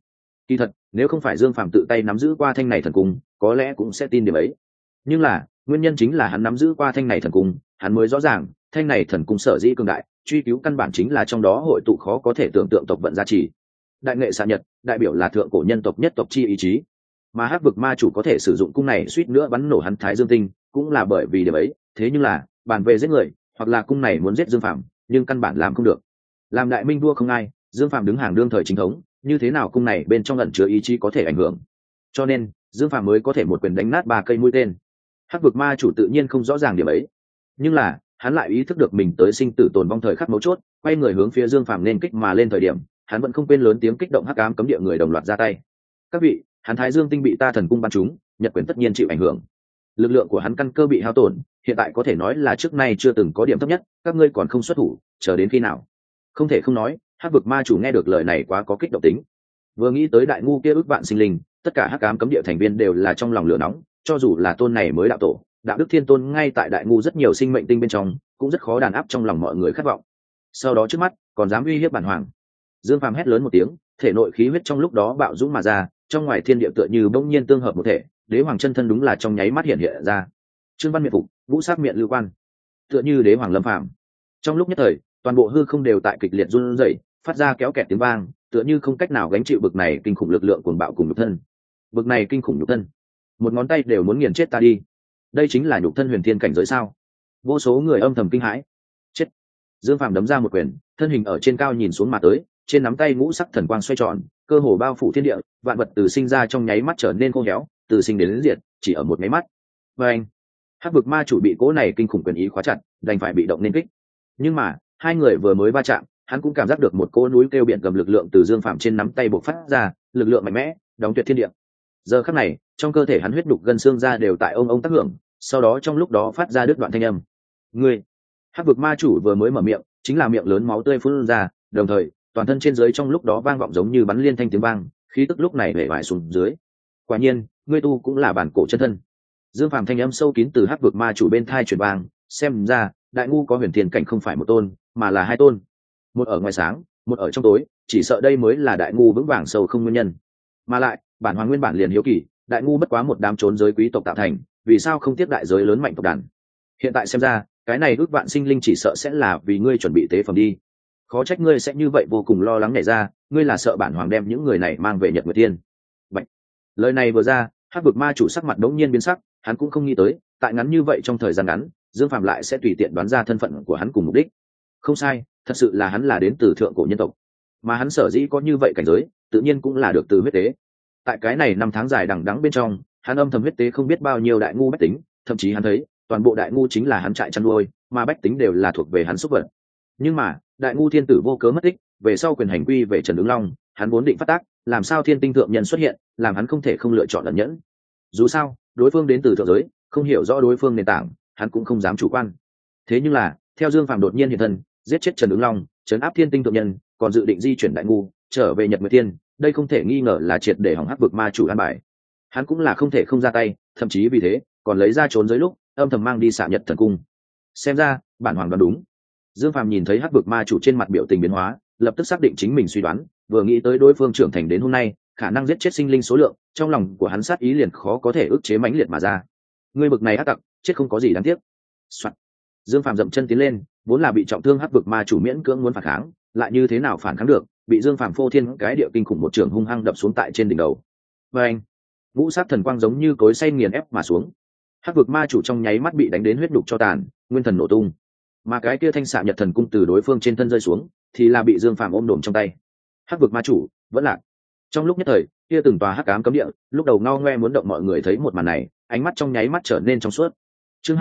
Kỳ thật nếu không phải Dương Phàm tự tay nắm giữ qua thanh này thần cung, có lẽ cũng sẽ tin điểm ấy. Nhưng là nguyên nhân chính là hắn nắm giữ qua thanh này thần cung, hắn mới rõ ràng thanh này thần cung sở dĩ cường đại, truy cứu căn bản chính là trong đó hội tụ khó có thể tưởng tượng tộc vận giá trị. Đại nghệ xạ nhật đại biểu là thượng cổ nhân tộc nhất tộc chi ý chí, mà hắc vực ma chủ có thể sử dụng cung này suýt nữa bắn nổ hắn Thái Dương tinh cũng là bởi vì điểm ấy. Thế nhưng là bàn về giết người, hoặc là cung này muốn giết Dương Phàm, nhưng căn bản làm không được. Làm đại minh vua không ai, Dương Phàm đứng hàng đương thời chính thống, như thế nào cung này bên trong ẩn chứa ý chí có thể ảnh hưởng, cho nên Dương Phàm mới có thể một quyền đánh nát 3 cây mũi tên. Hắc vực ma chủ tự nhiên không rõ ràng điểm ấy, nhưng là hắn lại ý thức được mình tới sinh tử tồn vong thời khắc mấu chốt, quay người hướng phía Dương Phàm nên kích mà lên. Thời điểm hắn vẫn không quên lớn tiếng kích động hắc ám cấm địa người đồng loạt ra tay. Các vị, hắn Thái Dương tinh bị ta thần cung bắn trúng, nhật quyền tất nhiên chịu ảnh hưởng, lực lượng của hắn căn cơ bị hao tổn, hiện tại có thể nói là trước nay chưa từng có điểm thấp nhất, các ngươi còn không xuất thủ, chờ đến khi nào? Không thể không nói, hắc vực ma chủ nghe được lời này quá có kích động tính. Vừa nghĩ tới đại ngu kia ước vạn sinh linh, tất cả hắc ám cấm địa thành viên đều là trong lòng lửa nóng, cho dù là tôn này mới đạo tổ đạo đức thiên tôn ngay tại đại ngu rất nhiều sinh mệnh tinh bên trong cũng rất khó đàn áp trong lòng mọi người khát vọng. Sau đó trước mắt còn dám uy hiếp bản hoàng. Dương Phàm hét lớn một tiếng, thể nội khí huyết trong lúc đó bạo dũng mà ra, trong ngoài thiên địa tựa như bỗng nhiên tương hợp một thể, đế hoàng chân thân đúng là trong nháy mắt hiện hiện ra. Trương Văn miện phục, vũ sát miệng lưu quan, tựa như đế hoàng lâm phàm. Trong lúc nhất thời toàn bộ hư không đều tại kịch liệt run rẩy, phát ra kéo kẹt tiếng vang, tựa như không cách nào gánh chịu bực này kinh khủng lực lượng cuồng bạo cùng nhục thân. Bực này kinh khủng nhục thân, một ngón tay đều muốn nghiền chết ta đi. Đây chính là nhục thân huyền thiên cảnh giới sao? Vô số người âm thầm kinh hãi. Chết! Dương Phàm đấm ra một quyền, thân hình ở trên cao nhìn xuống mà tới, trên nắm tay ngũ sắc thần quang xoay tròn, cơ hồ bao phủ thiên địa, vạn vật từ sinh ra trong nháy mắt trở nên khô héo, từ sinh đến diệt chỉ ở một nháy mắt. Và anh, hắc vực ma chủ bị cỗ này kinh khủng quyền ý khóa chặt, đành phải bị động nên kích. Nhưng mà hai người vừa mới va chạm, hắn cũng cảm giác được một cỗ núi kêu biển gầm lực lượng từ Dương Phàm trên nắm tay bộc phát ra, lực lượng mạnh mẽ, đóng tuyệt thiên địa. Giờ khắc này trong cơ thể hắn huyết đục gân xương ra đều tại ông tác hưởng, sau đó trong lúc đó phát ra đứt đoạn thanh âm. Ngươi! Hắc vực ma chủ vừa mới mở miệng, chính là miệng lớn máu tươi phun ra, đồng thời toàn thân trên dưới trong lúc đó vang vọng giống như bắn liên thanh tiếng vang, khí tức lúc này hể vải xuống dưới. Quả nhiên ngươi tu cũng là bản cổ chân thân. Dương Phàm thanh âm sâu kín từ hắc vực ma chủ bên thai truyền vang, xem ra đại ngu có huyền thiên cảnh không phải một tôn mà là hai tôn, một ở ngoài sáng một ở trong tối, chỉ sợ đây mới là đại ngu vững vàng sâu không nguyên nhân. Mà lại bản hoàng nguyên bản liền hiếu kỳ, đại ngu bất quá một đám trốn giới quý tộc tạo thành, vì sao không tiếp đại giới lớn mạnh tộc đàn? Hiện tại xem ra cái này ước vạn sinh linh chỉ sợ sẽ là vì ngươi chuẩn bị tế phẩm đi. Khó trách ngươi sẽ như vậy vô cùng lo lắng nhảy ra, ngươi là sợ bản hoàng đem những người này mang về Nhật Nguyệt Thiên. Bạch. Lời này vừa ra, hắc vực ma chủ sắc mặt đống nhiên biến sắc, hắn cũng không nghĩ tới tại ngắn như vậy trong thời gian ngắn Dương Phàm lại sẽ tùy tiện đoán ra thân phận của hắn cùng mục đích. Không sai, thật sự là hắn là đến từ thượng cổ nhân tộc, mà hắn sở dĩ có như vậy cảnh giới tự nhiên cũng là được từ huyết tế. Tại cái này 5 tháng dài đằng đẵng bên trong, hắn âm thầm huyết tế không biết bao nhiêu đại ngu bách tính, thậm chí hắn thấy toàn bộ đại ngu chính là hắn trại chăn nuôi, mà bách tính đều là thuộc về hắn súc vật. Nhưng mà đại ngu thiên tử vô cớ mất tích, về sau quyền hành quy về Trần Ứng Long, hắn vốn định phát tác, làm sao thiên tinh thượng nhân xuất hiện, làm hắn không thể không lựa chọn ẩn nhẫn. Dù sao đối phương đến từ thượng giới, không hiểu rõ đối phương nền tảng, hắn cũng không dám chủ quan. Thế nhưng là theo Dương Phàm đột nhiên hiện thân, giết chết Trần Ứng Long, trấn áp thiên tinh thượng nhân, còn dự định di chuyển đại ngu trở về Nhật Nguyệt Thiên, đây không thể nghi ngờ là triệt để hỏng hắc vực ma chủ an bài. Hắn cũng là không thể không ra tay, thậm chí vì thế còn lấy ra trốn giới lúc âm thầm mang đi xạ nhật thần cung. Xem ra bản hoàng đoán đúng. Dương Phàm nhìn thấy hắc vực ma chủ trên mặt biểu tình biến hóa, lập tức xác định chính mình suy đoán, vừa nghĩ tới đối phương trưởng thành đến hôm nay khả năng giết chết sinh linh số lượng, trong lòng của hắn sát ý liền khó có thể ức chế mãnh liệt mà ra. Ngươi bực này ác tặc, chết không có gì đáng tiếc. Soạn. Dương Phàm dậm chân tiến lên, vốn là bị trọng thương hắc vực ma chủ miễn cưỡng muốn phản kháng, lại như thế nào phản kháng được, bị Dương Phàm phô thiên cái địa kinh khủng một trường hung hăng đập xuống tại trên đỉnh đầu. Và anh, vũ sát thần quang giống như cối xay nghiền ép mà xuống. Hắc vực ma chủ trong nháy mắt bị đánh đến huyết đục cho tàn, nguyên thần nổ tung. Mà cái kia thanh xạ nhật thần cung từ đối phương trên thân rơi xuống, thì là bị Dương Phàm ôm đổm trong tay. Hắc vực ma chủ vẫn lạc. Trong lúc nhất thời, kia từng tòa hắc ám cấm địa, lúc đầu ngao ngoe muốn động mọi người thấy một màn này, ánh mắt trong nháy mắt trở nên trong suốt. Chương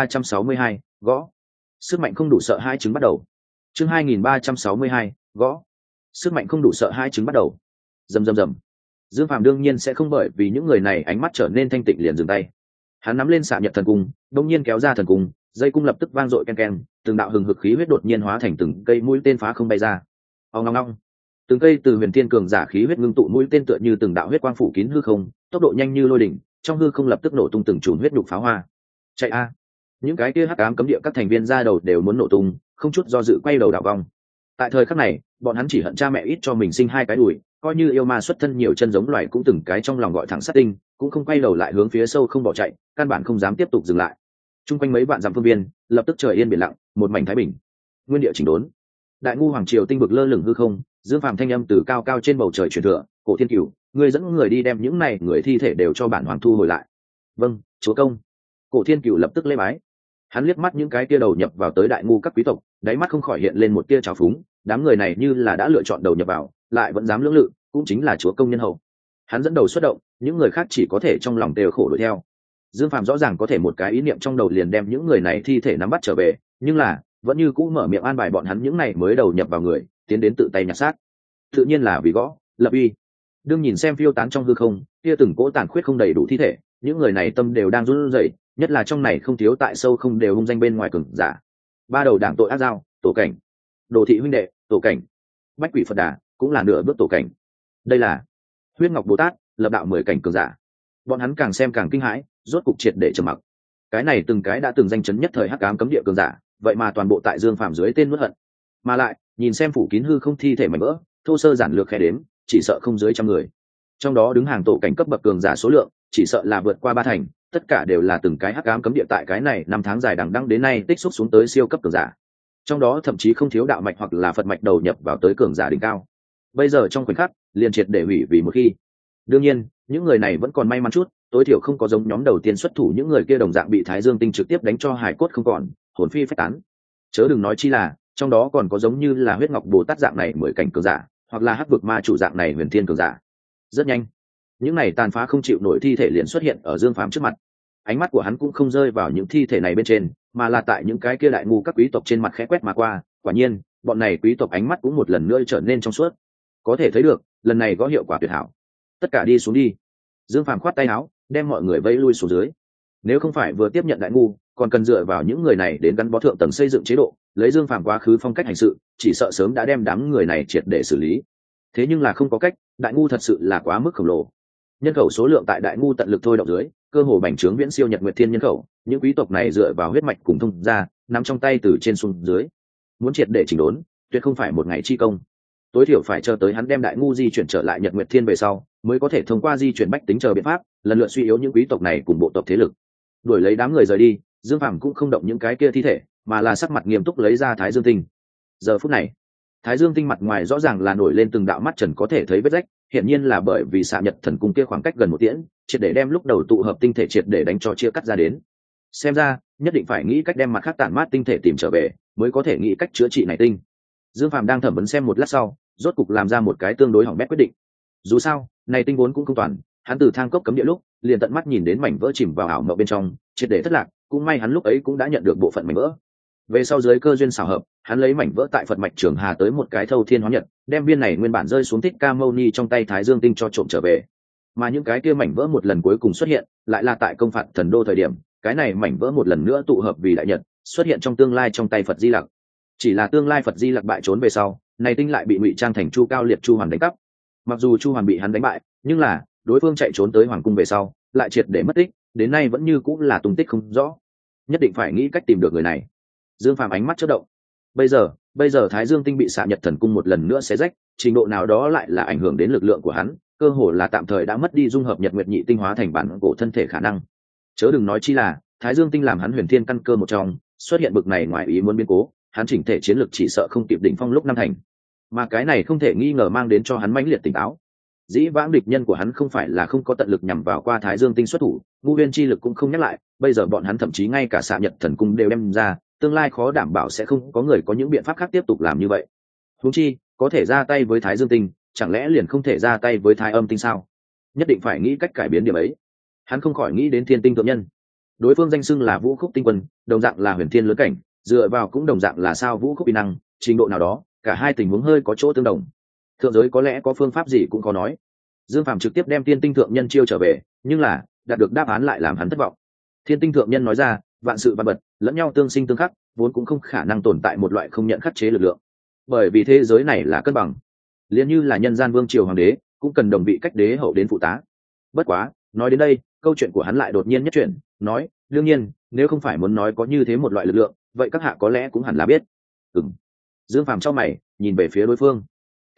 2362, gõ. Sức mạnh không đủ sợ hai chứng bắt đầu. Chương 2362, gõ. Sức mạnh không đủ sợ hai chứng bắt đầu. Rầm rầm rầm. Dương Phàm đương nhiên sẽ không bởi vì những người này ánh mắt trở nên thanh tịnh liền dừng tay. Hắn nắm lên xạ nhật thần cung, đột nhiên kéo ra thần cung, dây cung lập tức vang dội ken ken, từng đạo hừng hực khí huyết đột nhiên hóa thành từng cây mũi tên phá không bay ra. Ong ong ong. Từng cây từ huyền thiên cường giả khí huyết ngưng tụ mũi tên tựa như từng đạo huyết quang phủ kín hư không, tốc độ nhanh như lôi đỉnh, trong hư không lập tức nổ tung từng chùm huyết nhục pháo hoa. Chạy a! Những cái kia hắc ám cấm địa các thành viên ra đầu đều muốn nổ tung, không chút do dự quay đầu đảo vong. Tại thời khắc này, bọn hắn chỉ hận cha mẹ ít cho mình sinh hai cái đùi, coi như yêu ma xuất thân nhiều chân giống loài cũng từng cái trong lòng gọi thẳng sát tinh, cũng không quay đầu lại hướng phía sâu không bỏ chạy, căn bản không dám tiếp tục dừng lại. Trung quanh mấy vạn dặm phương viên, lập tức trời yên biển lặng, một mảnh thái bình. Nguyên địa chỉnh đốn. Đại ngu hoàng triều tinh vực lơ lửng hư không, Dương Phàm thanh âm từ cao cao trên bầu trời truyền thừa, "Cổ Thiên Cửu, ngươi dẫn người đi đem những này người thi thể đều cho bản hoàng thu hồi lại." "Vâng, chúa công." Cổ Thiên Cửu lập tức lễ bái. Hắn liếc mắt những cái kia đầu nhập vào tới đại ngu các quý tộc, đáy mắt không khỏi hiện lên một tia trào phúng, đám người này như là đã lựa chọn đầu nhập vào, lại vẫn dám lưỡng lự, cũng chính là chúa công nhân hậu. Hắn dẫn đầu xuất động, những người khác chỉ có thể trong lòng đều khổ đuổi theo. Dương Phàm rõ ràng có thể một cái ý niệm trong đầu liền đem những người này thi thể nắm bắt trở về, nhưng là vẫn như cũ mở miệng an bài bọn hắn những này mới đầu nhập vào người, tiến đến tự tay nhặt xác. Tự nhiên là vì gõ, lập uy. Đương nhìn xem phiêu tán trong hư không, kia từng cỗ tàn khuyết không đầy đủ thi thể, những người này tâm đều đang run rẩy, nhất là trong này không thiếu tại sâu không đều hung danh bên ngoài cường giả. Ba đầu đảng tội ác giao, tổ cảnh. Đồ thị huynh đệ, tổ cảnh. Bách quỷ Phật Đà, cũng là nửa bước tổ cảnh. Đây là Huyết Ngọc Bồ Tát, lập đạo 10 cảnh cường giả. Bọn hắn càng xem càng kinh hãi, rốt cục triệt để trầm mặc. Cái này từng cái đã từng danh chấn nhất thời hắc ám cấm địa cường giả, vậy mà toàn bộ tại Dương Phàm dưới tên nuốt hận. Mà lại, nhìn xem phủ kín hư không thi thể mảnh vỡ, thô sơ giản lược khẽ đếm, chỉ sợ không dưới trăm người. Trong đó đứng hàng tổ cảnh cấp bậc cường giả số lượng, chỉ sợ là vượt qua 3 thành, tất cả đều là từng cái hắc ám cấm địa tại cái này năm tháng dài đằng đẵng đến nay tích xúc xuống tới siêu cấp cường giả. Trong đó thậm chí không thiếu đạo mạch hoặc là Phật mạch đầu nhập vào tới cường giả đỉnh cao. Bây giờ trong khoảnh khắc, liền triệt để hủy vì một khi. Đương nhiên, những người này vẫn còn may mắn chút, tối thiểu không có giống nhóm đầu tiên xuất thủ những người kia đồng dạng bị Thái Dương tinh trực tiếp đánh cho hài cốt không còn, hồn phi phách tán. Chớ đừng nói chi là, trong đó còn có giống như là Huyết Ngọc Bồ Tát dạng này 10 cảnh cường giả, hoặc là Hắc Vực Ma chủ dạng này huyền thiên cường giả. Rất nhanh, những này tàn phá không chịu nổi thi thể liền xuất hiện ở Dương Phàm trước mặt. Ánh mắt của hắn cũng không rơi vào những thi thể này bên trên, mà là tại những cái kia đại ngu các quý tộc trên mặt khẽ quét mà qua. Quả nhiên, bọn này quý tộc ánh mắt cũng một lần nữa trở nên trong suốt. Có thể thấy được, lần này có hiệu quả tuyệt hảo. Tất cả đi xuống đi. Dương Phàm khoát tay áo, đem mọi người vây lui xuống dưới. Nếu không phải vừa tiếp nhận đại ngu, còn cần dựa vào những người này đến gắn bó thượng tầng xây dựng chế độ, lấy Dương Phàm quá khứ phong cách hành sự, chỉ sợ sớm đã đem đám người này triệt để xử lý. Thế nhưng là không có cách, đại ngu thật sự là quá mức khổng lồ. Nhân khẩu số lượng tại đại ngu tận lực thôi động dưới, cơ hồ bành trướng viễn siêu Nhật Nguyệt Thiên nhân khẩu, những quý tộc này dựa vào huyết mạch cùng thông ra, nắm trong tay từ trên xuống dưới. Muốn triệt để chỉnh đốn, tuyệt không phải một ngày chi công. Tối thiểu phải chờ tới hắn đem đại ngu di chuyển trở lại Nhật Nguyệt Thiên về sau, mới có thể thông qua di chuyển bách tính chờ biện pháp, lần lượt suy yếu những quý tộc này cùng bộ tộc thế lực. Đuổi lấy đám người rời đi, Dương Phàm cũng không động những cái kia thi thể, mà là sắc mặt nghiêm túc lấy ra Thái Dương tinh. Giờ phút này, Thái Dương tinh mặt ngoài rõ ràng là nổi lên từng đạo mắt trần có thể thấy vết rách, hiển nhiên là bởi vì xạ Nhật thần cung kia khoảng cách gần một tiễn, triệt để đem lúc đầu tụ hợp tinh thể triệt để đánh cho chia cắt ra đến. Xem ra, nhất định phải nghĩ cách đem mặt khác tản mát tinh thể tìm trở về, mới có thể nghĩ cách chữa trị này tinh. Dương Phàm đang thẩm vấn xem một lát sau, rốt cục làm ra một cái tương đối hỏng bét quyết định. Dù sao, này tinh vốn cũng không toàn, hắn từ thang cốc cấm địa lúc, liền tận mắt nhìn đến mảnh vỡ chìm vào ảo mộng bên trong, triệt để thất lạc, cũng may hắn lúc ấy cũng đã nhận được bộ phận mảnh vỡ. Về sau dưới cơ duyên xảo hợp, hắn lấy mảnh vỡ tại Phật mạch Trường Hà tới một cái thâu thiên hóa nhật, đem viên này nguyên bản rơi xuống Thích Ca Mâu Ni trong tay Thái Dương tinh cho trộm trở về. Mà những cái kia mảnh vỡ một lần cuối cùng xuất hiện, lại là tại công phạt thần đô thời điểm, cái này mảnh vỡ một lần nữa tụ hợp vì đại nhật, xuất hiện trong tương lai trong tay Phật Di Lặc. Chỉ là tương lai Phật Di Lặc bại trốn về sau, này tinh lại bị ngụy trang thành Chu Cao Liệt Chu Hoàn đánh cắp. Mặc dù Chu Hoàn bị hắn đánh bại, nhưng là đối phương chạy trốn tới hoàng cung về sau, lại triệt để mất tích, đến nay vẫn như cũng là tung tích không rõ. Nhất định phải nghĩ cách tìm được người này. Dương Phàm ánh mắt chớp động. Bây giờ Thái Dương tinh bị xạ Nhật thần cung một lần nữa xé rách, trình độ nào đó lại là ảnh hưởng đến lực lượng của hắn, cơ hồ là tạm thời đã mất đi dung hợp Nhật Nguyệt nhị tinh hóa thành bản cổ thân thể khả năng. Chớ đừng nói chi là Thái Dương tinh làm hắn huyền thiên căn cơ một trong, xuất hiện bực này ngoài ý muốn biến cố, hắn chỉnh thể chiến lược chỉ sợ không kịp đỉnh phong lúc năm thành. Mà cái này không thể nghi ngờ mang đến cho hắn mãnh liệt tỉnh táo. Dĩ vãng địch nhân của hắn không phải là không có tận lực nhằm vào qua Thái Dương tinh xuất thủ, ngu huyên chi lực cũng không nhắc lại, bây giờ bọn hắn thậm chí ngay cả xạ Nhật thần cung đều đem ra, tương lai khó đảm bảo sẽ không có người có những biện pháp khác tiếp tục làm như vậy. Huống chi, có thể ra tay với Thái Dương tinh, chẳng lẽ liền không thể ra tay với Thái Âm tinh sao? Nhất định phải nghĩ cách cải biến điểm ấy. Hắn không khỏi nghĩ đến Thiên tinh thượng nhân. Đối phương danh xưng là Vũ Khúc tinh quân, đồng dạng là huyền thiên lớn cảnh, dựa vào cũng đồng dạng là sao Vũ Khúc uy năng, trình độ nào đó, cả hai tình huống hơi có chỗ tương đồng. Thượng giới có lẽ có phương pháp gì cũng có nói. Dương Phàm trực tiếp đem Thiên tinh thượng nhân chiêu trở về, nhưng là đạt được đáp án lại làm hắn thất vọng. Thiên tinh thượng nhân nói ra, vạn sự vạn vật lẫn nhau tương sinh tương khắc, vốn cũng không khả năng tồn tại một loại không nhận khắc chế lực lượng, bởi vì thế giới này là cân bằng. Liên như là nhân gian vương triều hoàng đế cũng cần đồng vị cách đế hậu đến phụ tá. Bất quá, nói đến đây, câu chuyện của hắn lại đột nhiên nhất chuyển, nói, đương nhiên, nếu không phải muốn nói có như thế một loại lực lượng, vậy các hạ có lẽ cũng hẳn là biết. Dương Phàm trong mày nhìn về phía đối phương.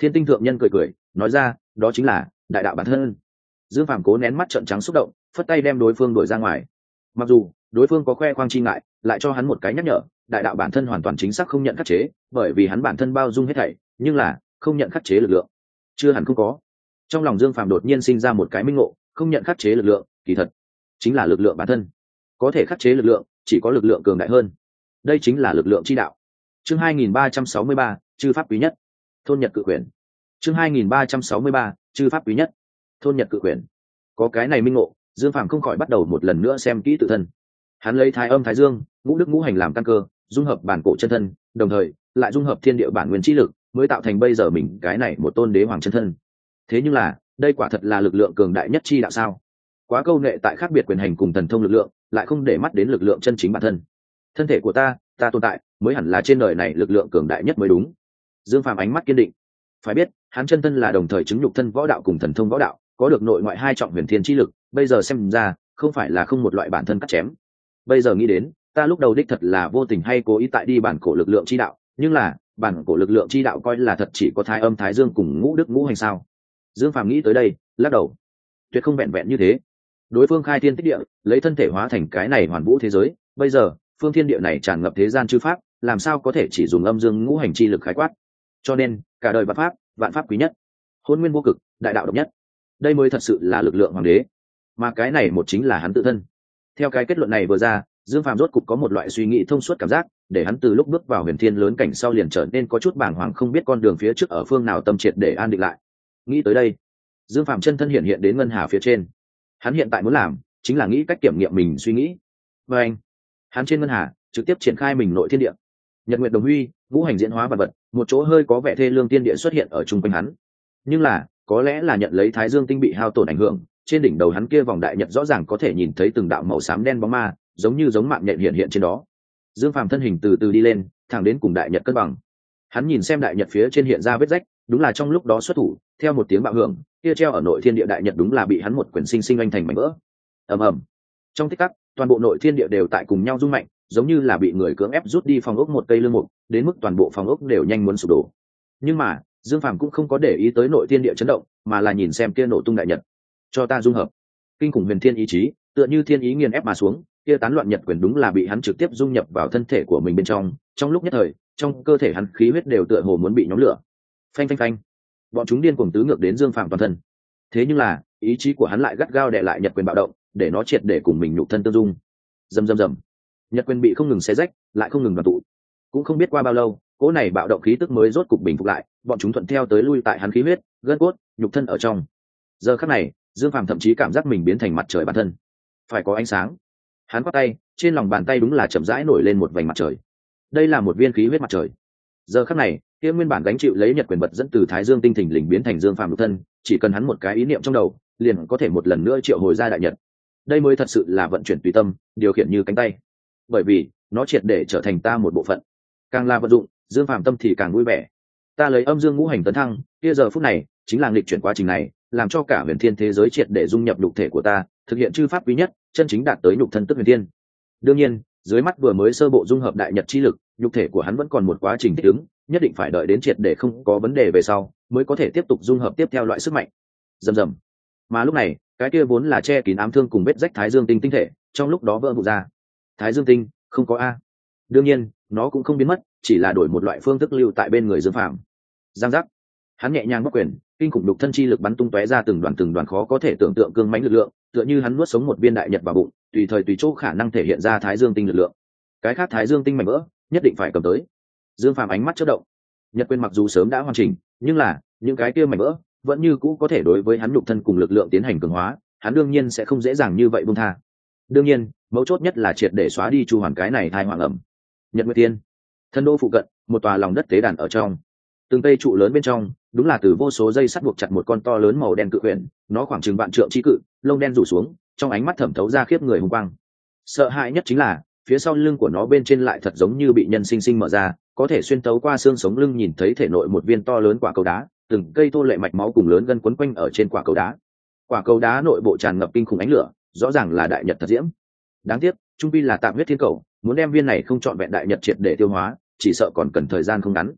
Thiên Tinh thượng nhân cười cười nói ra, đó chính là đại đạo bản thân. Dương Phàm cố nén mắt trợn trắng xúc động, phất tay đem đối phương đuổi ra ngoài. Mặc dù đối phương có khoe khoang chi ngại, lại cho hắn một cái nhắc nhở, đại đạo bản thân hoàn toàn chính xác không nhận khắc chế, bởi vì hắn bản thân bao dung hết thảy, nhưng là không nhận khắc chế lực lượng. Chưa hẳn không có. Trong lòng Dương Phàm đột nhiên sinh ra một cái minh ngộ, không nhận khắc chế lực lượng, kỳ thật chính là lực lượng bản thân. Có thể khắc chế lực lượng, chỉ có lực lượng cường đại hơn. Đây chính là lực lượng chi đạo. Chương 2363, chư pháp quý nhất. Thôn Nhật Cự Quyền. Chương 2363, chư pháp quý nhất. Thôn Nhật Cự Quyền. Có cái này minh ngộ, Dương Phàm không khỏi bắt đầu một lần nữa xem kỹ tự thân. Hắn lấy thái âm thái dương, ngũ đức ngũ hành làm căn cơ, dung hợp bản cổ chân thân, đồng thời lại dung hợp thiên địa bản nguyên chi lực, mới tạo thành bây giờ mình cái này một tôn đế hoàng chân thân. Thế nhưng là, đây quả thật là lực lượng cường đại nhất chi đạo sao? Quá câu nệ tại khác biệt quyền hành cùng thần thông lực lượng, lại không để mắt đến lực lượng chân chính bản thân. Thân thể của ta tồn tại, mới hẳn là trên đời này lực lượng cường đại nhất mới đúng. Dương Phàm ánh mắt kiên định. Phải biết, hắn chân thân là đồng thời chứng nhục thân võ đạo cùng thần thông võ đạo, có được nội ngoại hai trọng huyền thiên chi lực, bây giờ xem ra, không phải là không một loại bản thân cắt chém. Bây giờ nghĩ đến, ta lúc đầu đích thật là vô tình hay cố ý tại đi bản cổ lực lượng chi đạo, nhưng là, bản cổ lực lượng chi đạo coi là thật chỉ có thái âm thái dương cùng ngũ đức ngũ hành sao? Dương Phàm nghĩ tới đây, lắc đầu. Tuyệt không vẹn vẹn như thế. Đối phương khai thiên tích địa, lấy thân thể hóa thành cái này hoàn vũ thế giới, bây giờ, phương thiên địa này tràn ngập thế gian chư pháp, làm sao có thể chỉ dùng âm dương ngũ hành chi lực khái quát? Cho nên, cả đời vạn pháp quý nhất, hôn nguyên vô cực, đại đạo độc nhất. Đây mới thật sự là lực lượng hoàng đế, mà cái này một chính là hắn tự thân. Theo cái kết luận này vừa ra, Dương Phàm rốt cục có một loại suy nghĩ thông suốt cảm giác, để hắn từ lúc bước vào huyền thiên lớn cảnh sau liền trở nên có chút bàng hoàng, không biết con đường phía trước ở phương nào tâm triệt để an định lại. Nghĩ tới đây, Dương Phàm chân thân hiện đến ngân hà phía trên. Hắn hiện tại muốn làm chính là nghĩ cách kiểm nghiệm mình suy nghĩ. Và anh, hắn trên ngân hà trực tiếp triển khai mình nội thiên địa. Nhật nguyệt đồng huy, ngũ hành diễn hóa vật vật, một chỗ hơi có vẻ thê lương tiên địa xuất hiện ở trung quanh hắn. Nhưng là, có lẽ là nhận lấy Thái Dương tinh bị hao tổn ảnh hưởng, trên đỉnh đầu hắn kia vòng đại nhật rõ ràng có thể nhìn thấy từng đạo màu xám đen bóng ma, giống mạng nhện hiện trên đó. Dương Phàm thân hình từ từ đi lên, thẳng đến cùng đại nhật cân bằng. Hắn nhìn xem đại nhật phía trên hiện ra vết rách, đúng là trong lúc đó xuất thủ, theo một tiếng bạo hưởng, kia treo ở nội thiên địa đại nhật đúng là bị hắn một quyền sinh anh thành mảnh vỡ. Ầm ầm. Trong tích tắc, toàn bộ nội thiên địa đều tại cùng nhau rung mạnh, giống như là bị người cưỡng ép rút đi phòng ốc một cây lương mục, đến mức toàn bộ phòng ốc đều nhanh muốn sụp đổ. Nhưng mà, Dương Phàm cũng không có để ý tới nội thiên địa chấn động, mà là nhìn xem kia nổ tung đại nhật. Cho ta dung hợp. Kinh khủng huyền thiên ý chí, tựa như thiên ý nghiền ép mà xuống, kia tán loạn nhật quyền đúng là bị hắn trực tiếp dung nhập vào thân thể của mình bên trong, trong lúc nhất thời, trong cơ thể hắn khí huyết đều tựa hồ muốn bị nhóm lửa. Phanh phanh phanh. Bọn chúng điên cuồng tứ ngược đến Dương Phàm toàn thân. Thế nhưng là, ý chí của hắn lại gắt gao đè lại nhật quyền bạo động, để nó triệt để cùng mình nhục thân tương dung. Rầm rầm rầm. Nhật quyền bị không ngừng xé rách, lại không ngừng đoàn tụ. Cũng không biết qua bao lâu, cỗ này bạo động khí tức mới rốt cục bình phục lại, bọn chúng thuận theo tới lui tại hắn khí huyết, gân cốt, nhục thân ở trong. Giờ khắc này, Dương Phàm thậm chí cảm giác mình biến thành mặt trời bản thân. Phải có ánh sáng. Hắn quát tay, trên lòng bàn tay đúng là chậm rãi nổi lên một vành mặt trời. Đây là một viên khí huyết mặt trời. Giờ khắc này, kia nguyên bản gánh chịu lấy nhật quyền bật dẫn từ Thái Dương tinh thình lình biến thành Dương Phàm nhục thân, chỉ cần hắn một cái ý niệm trong đầu, liền có thể một lần nữa triệu hồi ra đại nhật. Đây mới thật sự là vận chuyển tùy tâm, điều khiển như cánh tay. Bởi vì, nó triệt để trở thành ta một bộ phận. Càng là vận dụng, Dương Phàm tâm thì càng vui vẻ. Ta lấy âm dương ngũ hành tấn thăng, kia giờ phút này, chính là nghịch chuyển quá trình này, làm cho cả huyền thiên thế giới triệt để dung nhập nhục thể của ta, thực hiện chư pháp quý nhất, chân chính đạt tới nhục thân tức huyền thiên. Đương nhiên, dưới mắt vừa mới sơ bộ dung hợp đại nhật chi lực, nhục thể của hắn vẫn còn một quá trình thích ứng, nhất định phải đợi đến triệt để không có vấn đề về sau, mới có thể tiếp tục dung hợp tiếp theo loại sức mạnh. Rầm rầm. Mà lúc này, cái kia vốn là che kín ám thương cùng vết rách Thái Dương tinh tinh thể, trong lúc đó vỡ vụn ra. Thái Dương tinh, không có a. Đương nhiên, nó cũng không biến mất, chỉ là đổi một loại phương thức lưu tại bên người Dương Phàm. Giang giác. Hắn nhẹ nhàng bóc quyền, kinh khủng đục thân chi lực bắn tung tóe ra từng đoàn khó có thể tưởng tượng cương mãnh lực lượng, tựa như hắn nuốt sống một viên đại nhật vào bụng, tùy thời tùy chỗ khả năng thể hiện ra Thái Dương tinh lực lượng. Cái khác Thái Dương tinh mảnh vỡ, nhất định phải cầm tới. Dương Phàm ánh mắt chớp động. Nhật quyền mặc dù sớm đã hoàn chỉnh, nhưng là những cái kia mảnh vỡ vẫn như cũ có thể đối với hắn nhục thân cùng lực lượng tiến hành cường hóa, hắn đương nhiên sẽ không dễ dàng như vậy buông tha. Đương nhiên, mấu chốt nhất là triệt để xóa đi chu hoàn cái này thai hoàng ẩm. Nhật Nguyệt Thiên, thân đô phụ cận, một tòa lòng đất tế đàn ở trong. Từng cây trụ lớn bên trong, đúng là từ vô số dây sắt buộc chặt một con to lớn màu đen cự huyền, nó khoảng chừng vạn trượng chi cự, lông đen rủ xuống, trong ánh mắt thẩm thấu ra khiếp người hùng quang. Sợ hãi nhất chính là, phía sau lưng của nó bên trên lại thật giống như bị nhân sinh sinh mở ra, có thể xuyên tấu qua xương sống lưng nhìn thấy thể nội một viên to lớn quả cầu đá, từng cây tô lệ mạch máu cùng lớn gân quấn quanh ở trên quả cầu đá. Quả cầu đá nội bộ tràn ngập kinh khủng ánh lửa, rõ ràng là đại nhật thật diễm. Đáng tiếc, trung vi là tạm huyết thiên cầu, muốn đem viên này không trọn vẹn đại nhật triệt để tiêu hóa, chỉ sợ còn cần thời gian không ngắn.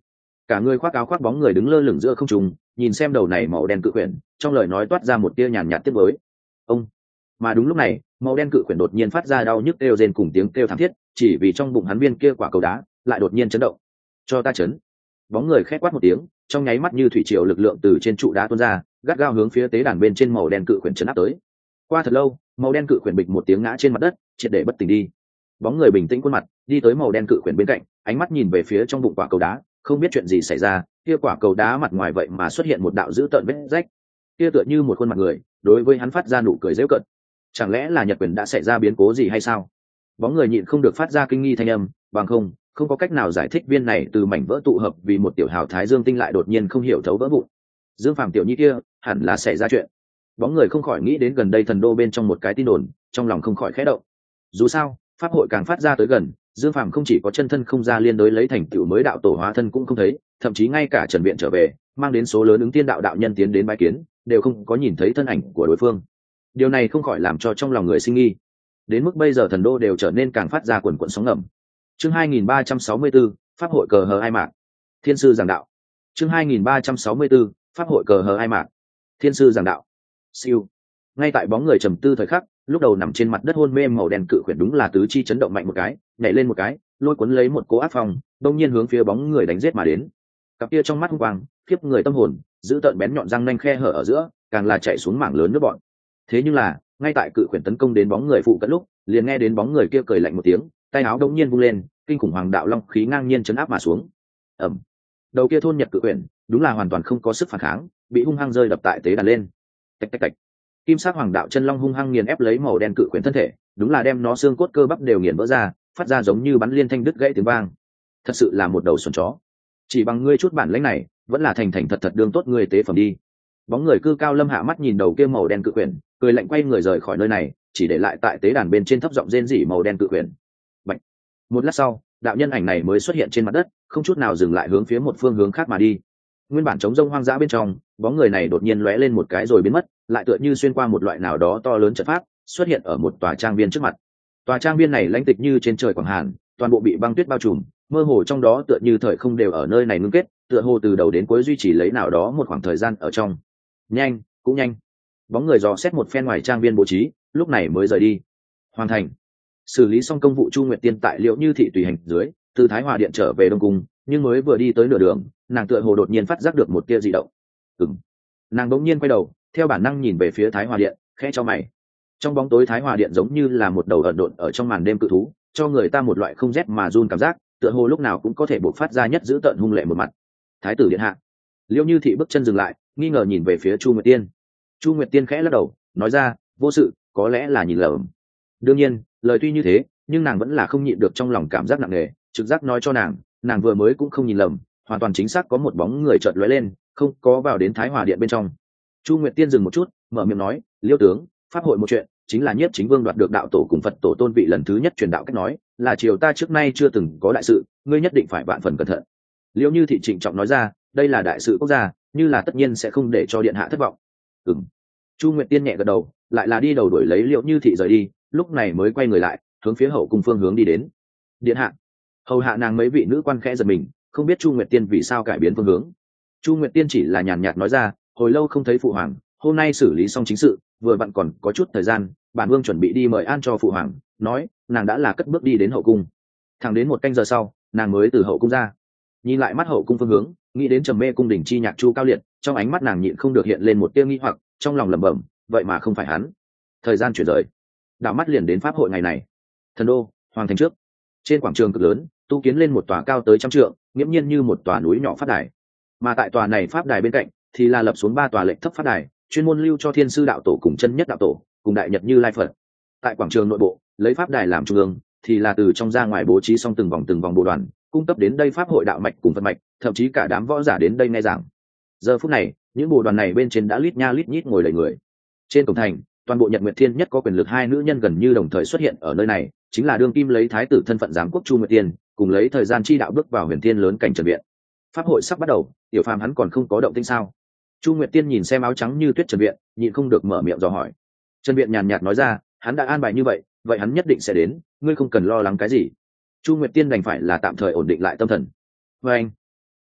cả người khoác áo khoác bóng người đứng lơ lửng giữa không trung, nhìn xem đầu này màu đen cự quyển, trong lời nói toát ra một tia nhàn nhạt tiếc mới. Ông. Mà đúng lúc này, màu đen cự quyển đột nhiên phát ra đau nhức kêu rên cùng tiếng kêu thảm thiết, chỉ vì trong bụng hắn viên kia quả cầu đá lại đột nhiên chấn động. Cho ta chấn. Bóng người khẽ quát một tiếng, trong nháy mắt như thủy triều lực lượng từ trên trụ đá tuôn ra, gắt gao hướng phía tế đàn bên trên màu đen cự quyển chấn áp tới. Qua thật lâu, màu đen cự quyển bịch một tiếng ngã trên mặt đất, triệt để bất tỉnh đi. Bóng người bình tĩnh khuôn mặt, đi tới màu đen cự quyển bên cạnh, ánh mắt nhìn về phía trong bụng quả cầu đá, không biết chuyện gì xảy ra, kia quả cầu đá mặt ngoài vậy mà xuất hiện một đạo dữ tợn vết rách, kia tựa như một khuôn mặt người, đối với hắn phát ra nụ cười giễu cợt. Chẳng lẽ là Nhật Quyền đã xảy ra biến cố gì hay sao? Bóng người nhịn không được phát ra kinh nghi thanh âm, bằng không có cách nào giải thích viên này từ mảnh vỡ tụ hợp vì một tiểu hào thái dương tinh lại đột nhiên không hiểu thấu vỡ vụn. Dương Phàm tiểu nhi kia, hẳn là xảy ra chuyện. Bóng người không khỏi nghĩ đến gần đây thần đô bên trong một cái tin đồn, trong lòng không khỏi khẽ động. Dù sao, pháp hội càng phát ra tới gần, Dương Phàm không chỉ có chân thân không ra liên đối lấy thành tựu mới đạo tổ hóa thân cũng không thấy, thậm chí ngay cả Trần Viện trở về, mang đến số lớn ứng tiên đạo đạo nhân tiến đến bái kiến, đều không có nhìn thấy thân ảnh của đối phương. Điều này không khỏi làm cho trong lòng người sinh nghi. Đến mức bây giờ thần đô đều trở nên càng phát ra quần quần sóng ngầm. Chương 2364, pháp hội cờ hờ hai mạc. Thiên sư giảng đạo. Chương 2364, pháp hội cờ hờ hai mạc. Thiên sư giảng đạo. Siêu. Ngay tại bóng người trầm tư thời khắc, lúc đầu nằm trên mặt đất hôn mê màu đen cự quyển đúng là tứ chi chấn động mạnh một cái, nhảy lên một cái, lôi cuốn lấy một cỗ áp phong, đông nhiên hướng phía bóng người đánh giết mà đến. Cặp kia trong mắt hung quang, khiếp người tâm hồn, giữ tợn bén nhọn răng nanh khe hở ở giữa, càng là chạy xuống mảng lớn nước bọn. Thế nhưng là, ngay tại cự quyển tấn công đến bóng người phụ cận lúc, liền nghe đến bóng người kia cười lạnh một tiếng, tay áo đống nhiên vung lên, kinh khủng hoàng đạo long khí ngang nhiên chấn áp mà xuống. Ầm. Đầu kia thôn nhật cự quyển, đúng là hoàn toàn không có sức phản kháng, bị hung hăng rơi đập tại tế đàn lên. Tạch tạch tạch. Kim sắc hoàng đạo chân long hung hăng nghiền ép lấy màu đen cự quyển thân thể, đúng là đem nó xương cốt cơ bắp đều nghiền vỡ ra, phát ra giống như bắn liên thanh đứt gãy tiếng vang. Thật sự là một đầu xuẩn chó. Chỉ bằng ngươi chút bản lĩnh này, vẫn là thành thành thật thật đương tốt ngươi tế phẩm đi. Bóng người cư cao lâm hạ mắt nhìn đầu kia màu đen cự quyển, cười lạnh quay người rời khỏi nơi này, chỉ để lại tại tế đàn bên trên thấp giọng rên rỉ màu đen cự quyển. Bạch. Một lát sau, đạo nhân ảnh này mới xuất hiện trên mặt đất, không chút nào dừng lại hướng phía một phương hướng khác mà đi. Nguyên bản trống rông hoang dã bên trong, bóng người này đột nhiên lóe lên một cái rồi biến mất, lại tựa như xuyên qua một loại nào đó to lớn trận pháp, xuất hiện ở một tòa trang viên trước mặt. Tòa trang viên này lãnh tịch như trên trời quảng hàn, toàn bộ bị băng tuyết bao trùm, mơ hồ trong đó tựa như thời không đều ở nơi này ngưng kết, tựa hồ từ đầu đến cuối duy trì lấy nào đó một khoảng thời gian ở trong. Nhanh, cũng nhanh. Bóng người dò xét một phen ngoài trang viên bố trí, lúc này mới rời đi. Hoàn thành. Xử lý xong công vụ, Chu Nguyệt Tiên tại Liễu Như thị tùy hành dưới, từ Thái Hòa điện trở về Đông cung, nhưng mới vừa đi tới nửa đường, nàng tựa hồ đột nhiên phát giác được một tia dị động. Nàng bỗng nhiên quay đầu, theo bản năng nhìn về phía Thái Hòa điện, khẽ cho mày. Trong bóng tối Thái Hòa điện giống như là một đầu ẩn độn ở trong màn đêm cự thú, cho người ta một loại không rét mà run cảm giác, tựa hồ lúc nào cũng có thể bộc phát ra nhất dữ tợn hung lệ một mặt. Thái tử điện hạ. Liễu Như thị bước chân dừng lại, nghi ngờ nhìn về phía Chu Nguyệt Tiên. Chu Nguyệt Tiên khẽ lắc đầu, nói ra, vô sự, có lẽ là nhìn lầm. Đương nhiên, lời tuy như thế, nhưng nàng vẫn là không nhịn được trong lòng cảm giác nặng nề, trực giác nói cho nàng vừa mới cũng không nhìn lầm, hoàn toàn chính xác có một bóng người chợt lóe lên, không có vào đến Thái Hòa điện bên trong. Chu Nguyệt Tiên dừng một chút, mở miệng nói, Liêu tướng, pháp hội một chuyện, chính là Nhiếp Chính Vương đoạt được đạo tổ cùng Phật tổ tôn vị lần thứ nhất truyền đạo cách nói, là triều ta trước nay chưa từng có đại sự, ngươi nhất định phải vạn phần cẩn thận. Liễu Như thị trịnh trọng nói ra, đây là đại sự quốc gia, như là tất nhiên sẽ không để cho điện hạ thất vọng. Chu Nguyệt Tiên nhẹ gật đầu, lại là đi đầu đuổi lấy Liễu Như thị rời đi, lúc này mới quay người lại, hướng phía hậu cung phương hướng đi đến. Điện hạ. Hầu hạ nàng mấy vị nữ quan khẽ giật mình, không biết Chu Nguyệt Tiên vì sao cải biến phương hướng. Chu Nguyệt Tiên chỉ là nhàn nhạt nói ra, hồi lâu không thấy phụ hoàng, hôm nay xử lý xong chính sự, vừa vặn còn có chút thời gian, bản vương chuẩn bị đi mời an cho phụ hoàng, nói, nàng đã là cất bước đi đến hậu cung. Thẳng đến một canh giờ sau, nàng mới từ hậu cung ra. Nhìn lại mắt hậu cung phương hướng, nghĩ đến trầm mê cung đình chi nhạc Chu Cao Liệt, trong ánh mắt nàng nhịn không được hiện lên một tia nghi hoặc, trong lòng lẩm bẩm, vậy mà không phải hắn. Thời gian chuyển rời, đảo mắt liền đến pháp hội ngày này. Thần đô, hoàng thành trước, trên quảng trường cực lớn, tu kiến lên một tòa cao tới 100 trượng, nghiễm nhiên như một tòa núi nhỏ pháp đài. Mà tại tòa này pháp đài bên cạnh, thì là lập xuống 3 tòa lệnh thấp pháp đài, chuyên môn lưu cho thiên sư đạo tổ cùng chân nhất đạo tổ, cùng đại nhật Như Lai Phật. Tại quảng trường nội bộ, lấy pháp đài làm trung ương, thì là từ trong ra ngoài bố trí xong từng vòng bồ đoàn, cung cấp đến đây pháp hội đạo mạch cùng Phật mạch, thậm chí cả đám võ giả đến đây nghe giảng. Giờ phút này, những bồ đoàn này bên trên đã lít nha lít nhít ngồi đầy người. Trên cổng thành, toàn bộ Nhật Nguyệt Thiên nhất có quyền lực 2 nữ nhân gần như đồng thời xuất hiện ở nơi này, chính là đương kim lấy thái tử thân phận giám quốc Chu Nguyệt Tiên, cùng lấy thời gian chi đạo bước vào huyền thiên lớn cảnh Trần Viện. Pháp hội sắp bắt đầu, tiểu phàm hắn còn không có động tĩnh sao? Chu Nguyệt Tiên nhìn xem áo trắng như tuyết Trần Viện, nhịn không được mở miệng dò hỏi. Trần Viện nhàn nhạt nói ra, hắn đã an bài như vậy, vậy hắn nhất định sẽ đến, ngươi không cần lo lắng cái gì. Chu Nguyệt Tiên đành phải là tạm thời ổn định lại tâm thần. Và anh,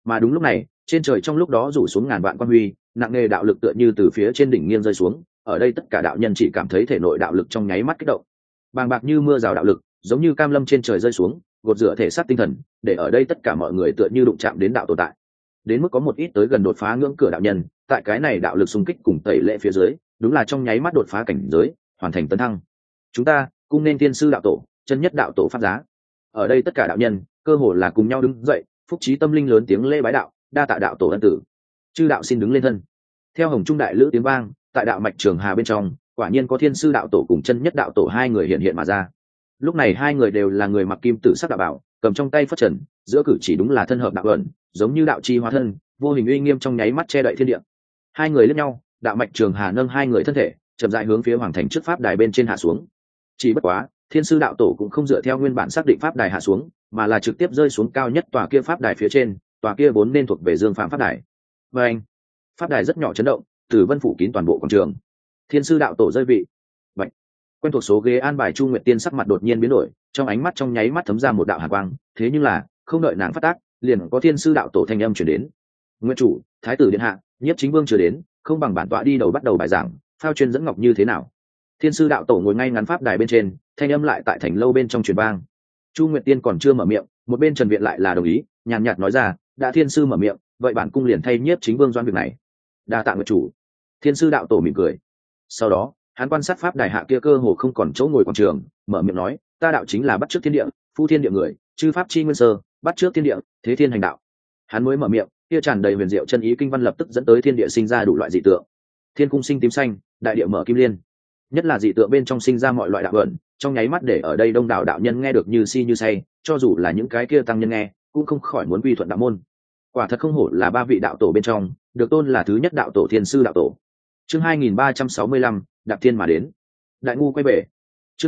Mà đúng lúc này trên trời trong lúc đó rủ xuống ngàn vạn quan huy, nặng nề đạo lực tựa như từ phía trên đỉnh nghiêng rơi xuống. Ở đây tất cả đạo nhân chỉ cảm thấy thể nội đạo lực trong nháy mắt kích động, bàng bạc như mưa rào đạo lực giống như cam lâm trên trời rơi xuống, gột rửa thể xác tinh thần, để ở đây tất cả mọi người tựa như đụng chạm đến đạo tồn tại. Đến mức có một ít tới gần đột phá ngưỡng cửa đạo nhân, tại cái này đạo lực xung kích cùng tẩy lệ phía dưới, đúng là trong nháy mắt đột phá cảnh giới, hoàn thành tấn thăng. Chúng ta cung nên thiên sư đạo tổ, chân nhất đạo tổ pháp giá. Ở đây tất cả đạo nhân cơ hồ là cùng nhau đứng dậy, phúc trí tâm linh lớn tiếng lễ bái đạo, đa tạ đạo tổ ân tử. Chư đạo xin đứng lên thân. Theo hồng trung đại lữ tiếng vang, tại đạo mạch trường hà bên trong, quả nhiên có thiên sư đạo tổ cùng chân nhất đạo tổ hai người hiện hiện mà ra. Lúc này hai người đều là người mặc kim tử sắc đạo bảo, cầm trong tay phất trần, giữa cử chỉ đúng là thân hợp đạo ẩn, giống như đạo chi hóa thân, vô hình uy nghiêm trong nháy mắt che đậy thiên địa. Hai người liếc nhau, đạo mạch trường hà nâng hai người thân thể, chậm rãi hướng phía hoàng thành trước pháp đài bên trên hạ xuống. Chỉ bất quá, thiên sư đạo tổ cũng không dựa theo nguyên bản xác định pháp đài hạ xuống, mà là trực tiếp rơi xuống cao nhất tòa kia pháp đài phía trên, tòa kia vốn nên thuộc về Dương Phạm pháp đài. Và anh, pháp đài rất nhỏ chấn động, tử vân phủ kín toàn bộ quảng trường. Thiên sư đạo tổ rơi vị. Vậy, quen thuộc số ghế an bài Chu Nguyệt Tiên sắc mặt đột nhiên biến đổi, trong ánh mắt trong nháy mắt thấm ra một đạo hàn quang, thế nhưng là không đợi nàng phát tác, liền có thiên sư đạo tổ thanh âm truyền đến. Nguyên chủ, thái tử điện hạ, nhiếp chính vương chưa đến, không bằng bản tọa đi đầu bắt đầu bài giảng, phao chuyên dẫn ngọc như thế nào? Thiên sư đạo tổ ngồi ngay ngắn pháp đài bên trên, thanh âm lại tại thành lâu bên trong truyền vang. Chu Nguyệt Tiên còn chưa mở miệng, một bên Trần Viện lại là đồng ý, nhàn nhạt nói ra, đã thiên sư mở miệng, vậy bản cung liền thay nhiếp chính vương doan việc này. Đa tạ Nguyệt chủ. Thiên sư đạo tổ mỉm cười. Sau đó, hắn quan sát pháp đài hạ kia cơ hồ không còn chỗ ngồi quảng trường, mở miệng nói, ta đạo chính là bắt trước thiên địa, phu thiên địa người, chư pháp chi nguyên sơ, bắt trước thiên địa, thế thiên hành đạo. Hắn mới mở miệng, kia tràn đầy huyền diệu chân ý kinh văn lập tức dẫn tới thiên địa sinh ra đủ loại dị tượng. Thiên cung sinh tím xanh, đại địa mở kim liên. Nhất là dị tượng bên trong sinh ra mọi loại đạo ẩn, trong nháy mắt để ở đây đông đảo đạo nhân nghe được như si như say, cho dù là những cái kia tăng nhân nghe, cũng không khỏi muốn quy thuận đạo môn. Quả thật không hổ là ba vị đạo tổ bên trong, được tôn là thứ nhất đạo tổ thiên sư đạo tổ. Chương 2365, đạp thiên mà đến. Đại ngu quay bể. Chương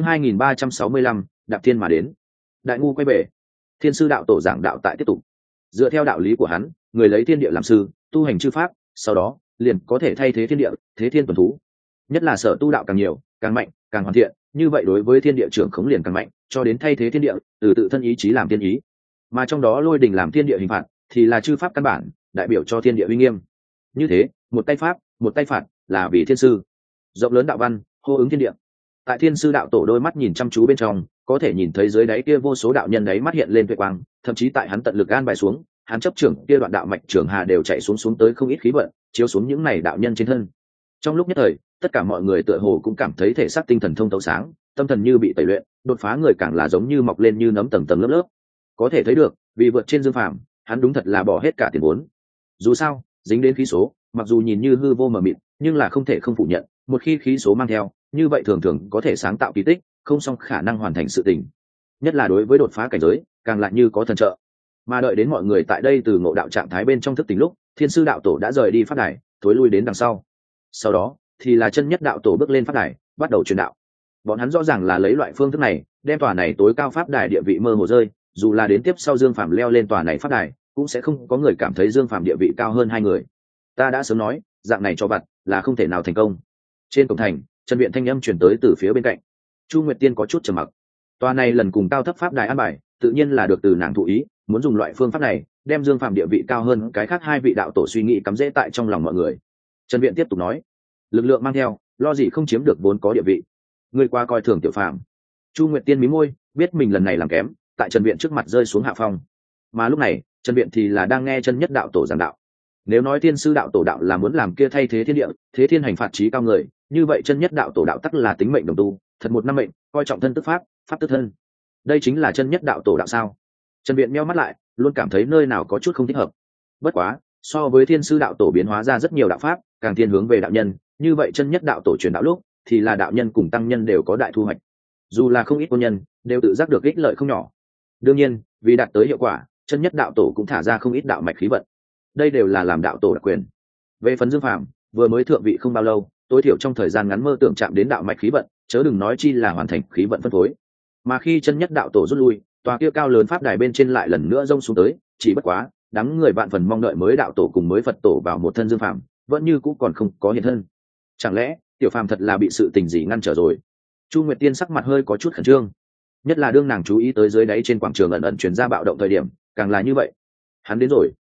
2365, đạp thiên mà đến. Đại ngu quay bể. Thiên sư đạo tổ giảng đạo tại tiếp tục. Dựa theo đạo lý của hắn, người lấy thiên địa làm sư, tu hành chư pháp, sau đó liền có thể thay thế thiên địa, thế thiên tuần thú. Nhất là sở tu đạo càng nhiều, càng mạnh, càng hoàn thiện, như vậy đối với thiên địa trưởng khống liền càng mạnh, cho đến thay thế thiên địa, từ tự thân ý chí làm thiên ý. Mà trong đó lôi đình làm thiên địa hình phạt, thì là chư pháp căn bản, đại biểu cho thiên địa uy nghiêm. Như thế, một tay pháp, một tay phạt, là vì thiên sư. Rộng lớn đạo văn, hô ứng thiên địa. Tại thiên sư đạo tổ đôi mắt nhìn chăm chú bên trong, có thể nhìn thấy dưới đáy kia vô số đạo nhân đáy mắt hiện lên tuệ quang, thậm chí tại hắn tận lực an bài xuống, hắn chấp trưởng kia đoạn đạo mạch trường hà đều chạy xuống tới không ít khí vận, chiếu xuống những này đạo nhân trên thân. Trong lúc nhất thời, tất cả mọi người tựa hồ cũng cảm thấy thể xác tinh thần thông thấu sáng, tâm thần như bị tẩy luyện, đột phá người càng là giống như mọc lên như nấm tầng tầng lớp lớp. có thể thấy được vì vượt trên Dương Phàm, hắn đúng thật là bỏ hết cả tiền vốn. Dù sao dính đến khí số, mặc dù nhìn như hư vô mờ mịt, nhưng là không thể không phủ nhận, một khi khí số mang theo, như vậy thường thường có thể sáng tạo kỳ tích, không song khả năng hoàn thành sự tình. Nhất là đối với đột phá cảnh giới, càng lại như có thần trợ. Mà đợi đến mọi người tại đây từ ngộ đạo trạng thái bên trong thức tỉnh lúc, Thiên sư đạo tổ đã rời đi pháp đài, thối lui đến đằng sau. Sau đó thì là chân nhất đạo tổ bước lên pháp đài, bắt đầu truyền đạo. Bọn hắn rõ ràng là lấy loại phương thức này, đem tòa này tối cao pháp đài địa vị mơ hồ rơi, dù là đến tiếp sau Dương Phàm leo lên tòa này pháp đài, cũng sẽ không có người cảm thấy Dương Phàm địa vị cao hơn hai người. Ta đã sớm nói, dạng này cho vặt là không thể nào thành công. Trên cổng thành, Trần Viện thanh âm truyền tới từ phía bên cạnh. Chu Nguyệt Tiên có chút trầm mặc. Tòa này lần cùng cao thấp pháp đài an bài, tự nhiên là được từ nàng thụ ý, muốn dùng loại phương pháp này, đem Dương Phàm địa vị cao hơn cái khác hai vị đạo tổ suy nghĩ cắm rễ tại trong lòng mọi người. Trần Viện tiếp tục nói, lực lượng mang theo, lo gì không chiếm được vốn có địa vị. Người qua coi thường Tiểu Phàm. Chu Nguyệt Tiên mí môi, biết mình lần này làm kém, tại Trần Viện trước mặt rơi xuống hạ phong. Mà lúc này, Trần Viện thì là đang nghe chân nhất đạo tổ giảng đạo. Nếu nói Thiên sư đạo tổ đạo là muốn làm kia thay thế thiên địa, thế thiên hành phạt trí cao người, như vậy chân nhất đạo tổ đạo tắc là tính mệnh đồng tu, thật một năm mệnh, coi trọng thân tức pháp, pháp tức thân. Đây chính là chân nhất đạo tổ đạo sao? Trần Viện meo mắt lại, luôn cảm thấy nơi nào có chút không thích hợp. Bất quá, so với Thiên sư đạo tổ biến hóa ra rất nhiều đạo pháp, càng thiên hướng về đạo nhân, như vậy chân nhất đạo tổ truyền đạo lúc, thì là đạo nhân cùng tăng nhân đều có đại thu hoạch. Dù là không ít cô nhân, đều tự giác được ích lợi không nhỏ. Đương nhiên, vì đạt tới hiệu quả, chân nhất đạo tổ cũng thả ra không ít đạo mạch khí vận. Đây đều là làm đạo tổ đặc quyền. Về phần Dương Phàm, vừa mới thượng vị không bao lâu, tối thiểu trong thời gian ngắn mơ tưởng chạm đến đạo mạch khí vận, chớ đừng nói chi là hoàn thành khí vận phân phối. Mà khi chân nhất đạo tổ rút lui, tòa kia cao lớn pháp đài bên trên lại lần nữa rông xuống tới, chỉ bất quá, đám người vạn phần mong đợi mới đạo tổ cùng mới Phật tổ vào một thân Dương Phàm, vẫn như cũ còn không có hiện thân. Chẳng lẽ Tiểu Phàm thật là bị sự tình gì ngăn trở rồi? Chu Nguyệt Tiên sắc mặt hơi có chút khẩn trương, nhất là đương nàng chú ý tới dưới đáy trên quảng trường ẩn ẩn truyền ra bạo động thời điểm, càng là như vậy. Hắn đến rồi.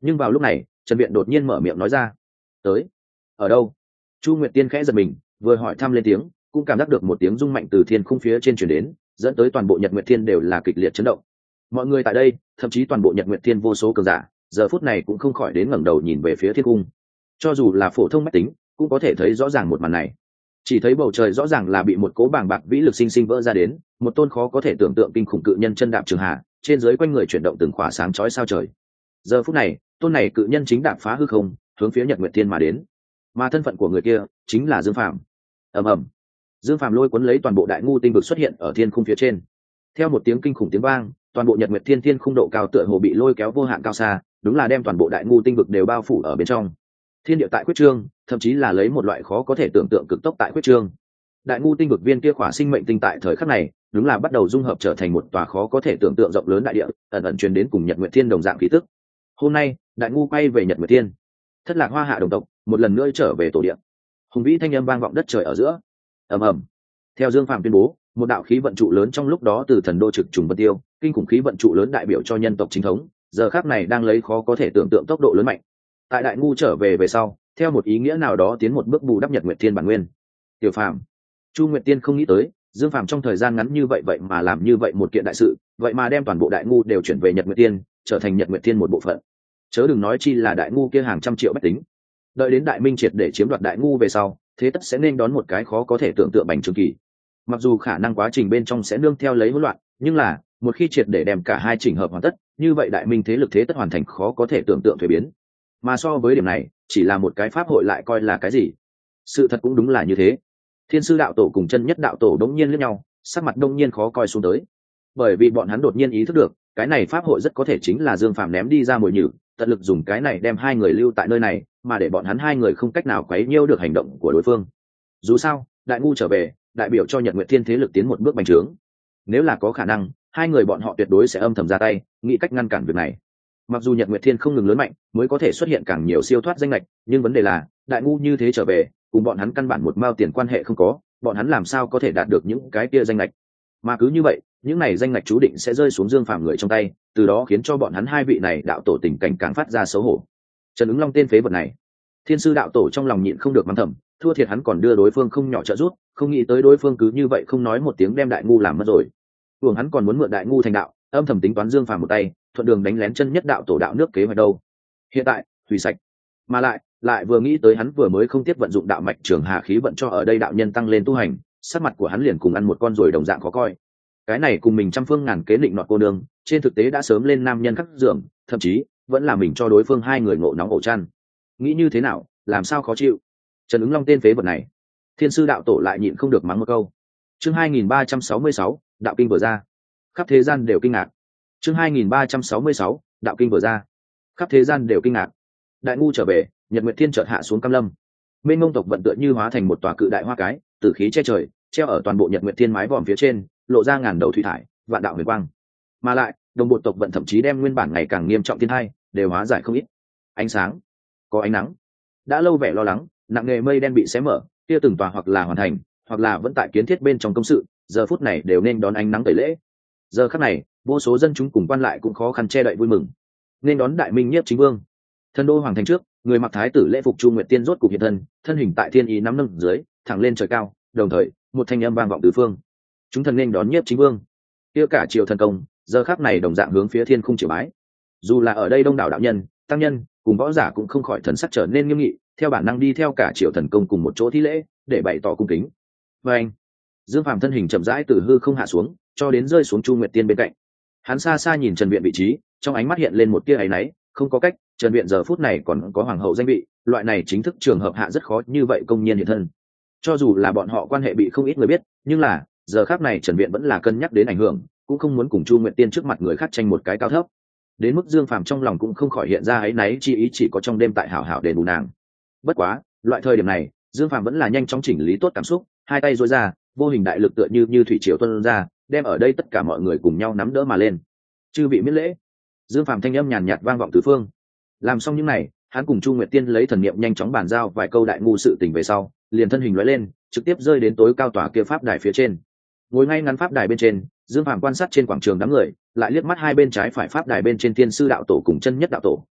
Nhưng vào lúc này Trần Viện đột nhiên mở miệng nói ra: tới. Ở đâu? Chu Nguyệt Tiên khẽ giật mình, vừa hỏi thăm lên tiếng, cũng cảm giác được một tiếng rung mạnh từ thiên khung phía trên truyền đến, dẫn tới toàn bộ Nhật Nguyệt Thiên đều là kịch liệt chấn động. Mọi người tại đây, thậm chí toàn bộ Nhật Nguyệt Thiên vô số cường giả, giờ phút này cũng không khỏi đến ngẩng đầu nhìn về phía thiên cung. Cho dù là phổ thông mách tính, cũng có thể thấy rõ ràng một màn này. Chỉ thấy bầu trời rõ ràng là bị một cỗ bàng bạc vĩ lực sinh sinh vỡ ra đến, một tôn khó có thể tưởng tượng kinh khủng cự nhân chân đạp trường hạ, trên dưới quanh người chuyển động từng khỏa sáng chói sao trời. Giờ phút này, tôn này cự nhân chính đạp phá hư không, hướng phía Nhật Nguyệt Thiên mà đến. Mà thân phận của người kia chính là Dương Phàm. Ầm ầm. Dương Phàm lôi cuốn lấy toàn bộ đại ngu tinh vực xuất hiện ở thiên khung phía trên. Theo một tiếng kinh khủng tiếng vang, toàn bộ Nhật Nguyệt Thiên thiên khung độ cao tựa hồ bị lôi kéo vô hạn cao xa, đúng là đem toàn bộ đại ngu tinh vực đều bao phủ ở bên trong. Thiên địa tại quyết trương, thậm chí là lấy một loại khó có thể tưởng tượng cực tốc tại quyết trương. Đại ngu tinh vực viên kia khỏa sinh mệnh tinh tại thời khắc này, đúng là bắt đầu dung hợp trở thành một tòa khó có thể tưởng tượng rộng lớn đại địa, ẩn ẩn truyền đến cùng Nhật Nguyệt Thiên đồng dạng khí tức. Hôm nay, đại ngu quay về Nhật Nguyệt Thiên. Thất Lạc Hoa Hạ đồng tộc một lần nữa trở về tổ địa. Hùng vĩ thanh âm vang vọng đất trời ở giữa. Ầm ầm. Theo Dương Phàm tuyên bố, một đạo khí vận trụ lớn trong lúc đó từ thần đô trực trùng vân tiêu, kinh khủng khí vận trụ lớn đại biểu cho nhân tộc chính thống, giờ khắc này đang lấy khó có thể tưởng tượng tốc độ lớn mạnh. Tại đại ngu trở về về sau, theo một ý nghĩa nào đó tiến một bước bù đắp Nhật Nguyệt Thiên bản nguyên. Tiểu Phàm, Chu Nguyệt Tiên không nghĩ tới, Dương Phàm trong thời gian ngắn như vậy vậy mà làm như vậy một kiện đại sự, vậy mà đem toàn bộ đại ngu đều chuyển về Nhật Nguyệt Thiên, trở thành Nhật Nguyệt Thiên một bộ phận. Chớ đừng nói chi là đại ngu kia hàng trăm triệu bách tính. Đợi đến đại minh triệt để chiếm đoạt đại ngu về sau, thế tất sẽ nên đón một cái khó có thể tưởng tượng bành trướng kỳ. Mặc dù khả năng quá trình bên trong sẽ nương theo lấy hỗn loạn, nhưng là một khi triệt để đem cả hai chỉnh hợp hoàn tất, như vậy đại minh thế lực thế tất hoàn thành khó có thể tưởng tượng thuế biến. Mà so với điểm này, chỉ là một cái pháp hội lại coi là cái gì? Sự thật cũng đúng là như thế. Thiên sư đạo tổ cùng chân nhất đạo tổ đống nhiên liếc nhau, sắc mặt đống nhiên khó coi xuống tới. Bởi vì bọn hắn đột nhiên ý thức được, cái này pháp hội rất có thể chính là Dương Phàm ném đi ra mồi nhử, tận lực dùng cái này đem hai người lưu tại nơi này, mà để bọn hắn hai người không cách nào quấy nhiễu được hành động của đối phương. Dù sao, đại ngu trở về, đại biểu cho Nhật Nguyệt Thiên thế lực tiến một bước bành trướng. Nếu là có khả năng, hai người bọn họ tuyệt đối sẽ âm thầm ra tay, nghĩ cách ngăn cản việc này. Mặc dù Nhật Nguyệt Thiên không ngừng lớn mạnh, mới có thể xuất hiện càng nhiều siêu thoát danh lệch, nhưng vấn đề là, đại ngu như thế trở về, cùng bọn hắn căn bản một mao tiền quan hệ không có, bọn hắn làm sao có thể đạt được những cái kia danh lệch? Mà cứ như vậy, những này danh lệch chú định sẽ rơi xuống Dương Phàm người trong tay, từ đó khiến cho bọn hắn hai vị này đạo tổ tình cảnh càng phát ra xấu hổ. Trần Ứng Long tên phế vật này, Thiên sư đạo tổ trong lòng nhịn không được mắng thầm, thua thiệt hắn còn đưa đối phương không nhỏ trợ giúp, không nghĩ tới đối phương cứ như vậy không nói một tiếng đem đại ngu làm mất rồi. Thường hắn còn muốn mượn đại ngu thành đạo, âm thầm tính toán Dương Phàm một tay, thuận đường đánh lén chân nhất đạo tổ đạo nước kế hoạch đâu. Hiện tại, hủy sạch. Mà lại vừa nghĩ tới hắn vừa mới không tiếp vận dụng đạo mạch trường hà khí vận cho ở đây đạo nhân tăng lên tu hành, sắc mặt của hắn liền cùng ăn một con ruồi đồng dạng khó coi. Cái này cùng mình trăm phương ngàn kế định nọt cô nương, trên thực tế đã sớm lên nam nhân khắc giường, thậm chí vẫn là mình cho đối phương hai người ngộ nóng ổ chăn. Nghĩ như thế nào, làm sao khó chịu? Trần Ứng Long tên phế vật này. Thiên sư đạo tổ lại nhịn không được mắng một câu. Chương 2366, đạo kinh vừa ra. Khắp thế gian đều kinh ngạc. Chương 2366, đạo kinh vừa ra. Khắp thế gian đều kinh ngạc. Đại ngu trở về, Nhật Nguyệt Thiên chợt hạ xuống cam lâm. Mênh mông tộc vận tựa như hóa thành một tòa cự đại hoa cái, tử khí che trời, treo ở toàn bộ Nhật Nguyệt Thiên mái vòm phía trên, lộ ra ngàn đầu thủy thải, vạn đạo huyền quang. Mà lại, đồng bộ tộc vận thậm chí đem nguyên bản ngày càng nghiêm trọng thiên hai, đều hóa giải không ít. Ánh sáng, có ánh nắng. Đã lâu vẻ lo lắng, nặng nề mây đen bị xé mở, kia từng tòa hoặc là hoàn thành, hoặc là vẫn tại kiến thiết bên trong công sự, giờ phút này đều nên đón ánh nắng tẩy lễ. Giờ khắc này, vô số dân chúng cùng quan lại cũng khó khăn che đậy vui mừng. Nên đón đại minh nhiếp chính vương. Thân đô hoàng thành trước, người mặc thái tử lễ phục Chu Nguyệt Tiên rốt cục hiện thân, thân hình tại thiên ý nắm nâng dưới, thẳng lên trời cao, đồng thời, một thanh âm vang vọng tứ phương. Chúng thần nên đón nhiếp chính vương. Kia cả triều thần công, giờ khắc này đồng dạng hướng phía thiên khung triều bái. Dù là ở đây đông đảo đạo nhân, tăng nhân, cùng võ giả cũng không khỏi thần sắc trở nên nghiêm nghị, theo bản năng đi theo cả triều thần công cùng một chỗ thi lễ, để bày tỏ cung kính. Và anh, Dương Phàm thân hình chậm rãi từ hư không hạ xuống, cho đến rơi xuống Chu Nguyệt Tiên bên cạnh. Hắn xa xa nhìn Trần Viện vị trí, trong ánh mắt hiện lên một tia áy náy, không có cách, Trần Viện giờ phút này còn có hoàng hậu danh vị, loại này chính thức trường hợp hạ rất khó như vậy công nhiên hiện thân. Cho dù là bọn họ quan hệ bị không ít người biết, nhưng là giờ khắc này Trần Viện vẫn là cân nhắc đến ảnh hưởng, cũng không muốn cùng Chu Nguyệt Tiên trước mặt người khác tranh một cái cao thấp. Đến mức Dương Phàm trong lòng cũng không khỏi hiện ra áy náy chi ý, chỉ có trong đêm tại hảo hảo đền bù nàng. Bất quá, loại thời điểm này, Dương Phàm vẫn là nhanh chóng chỉnh lý tốt cảm xúc, hai tay duỗi ra, vô hình đại lực tựa như thủy triều tuôn ra, đem ở đây tất cả mọi người cùng nhau nắm đỡ mà lên. Chư vị miễn lễ. Dương Phàm thanh âm nhàn nhạt vang vọng tứ phương. Làm xong những này, hắn cùng Chu Nguyệt Tiên lấy thần niệm nhanh chóng bàn giao vài câu đại ngu sự tình về sau, liền thân hình lóe lên, trực tiếp rơi đến tối cao tòa kia pháp đài phía trên. Ngồi ngay ngắn pháp đài bên trên, Dương Phàm quan sát trên quảng trường đám người, lại liếc mắt hai bên trái phải pháp đài bên trên Thiên sư đạo tổ cùng chân nhất đạo tổ,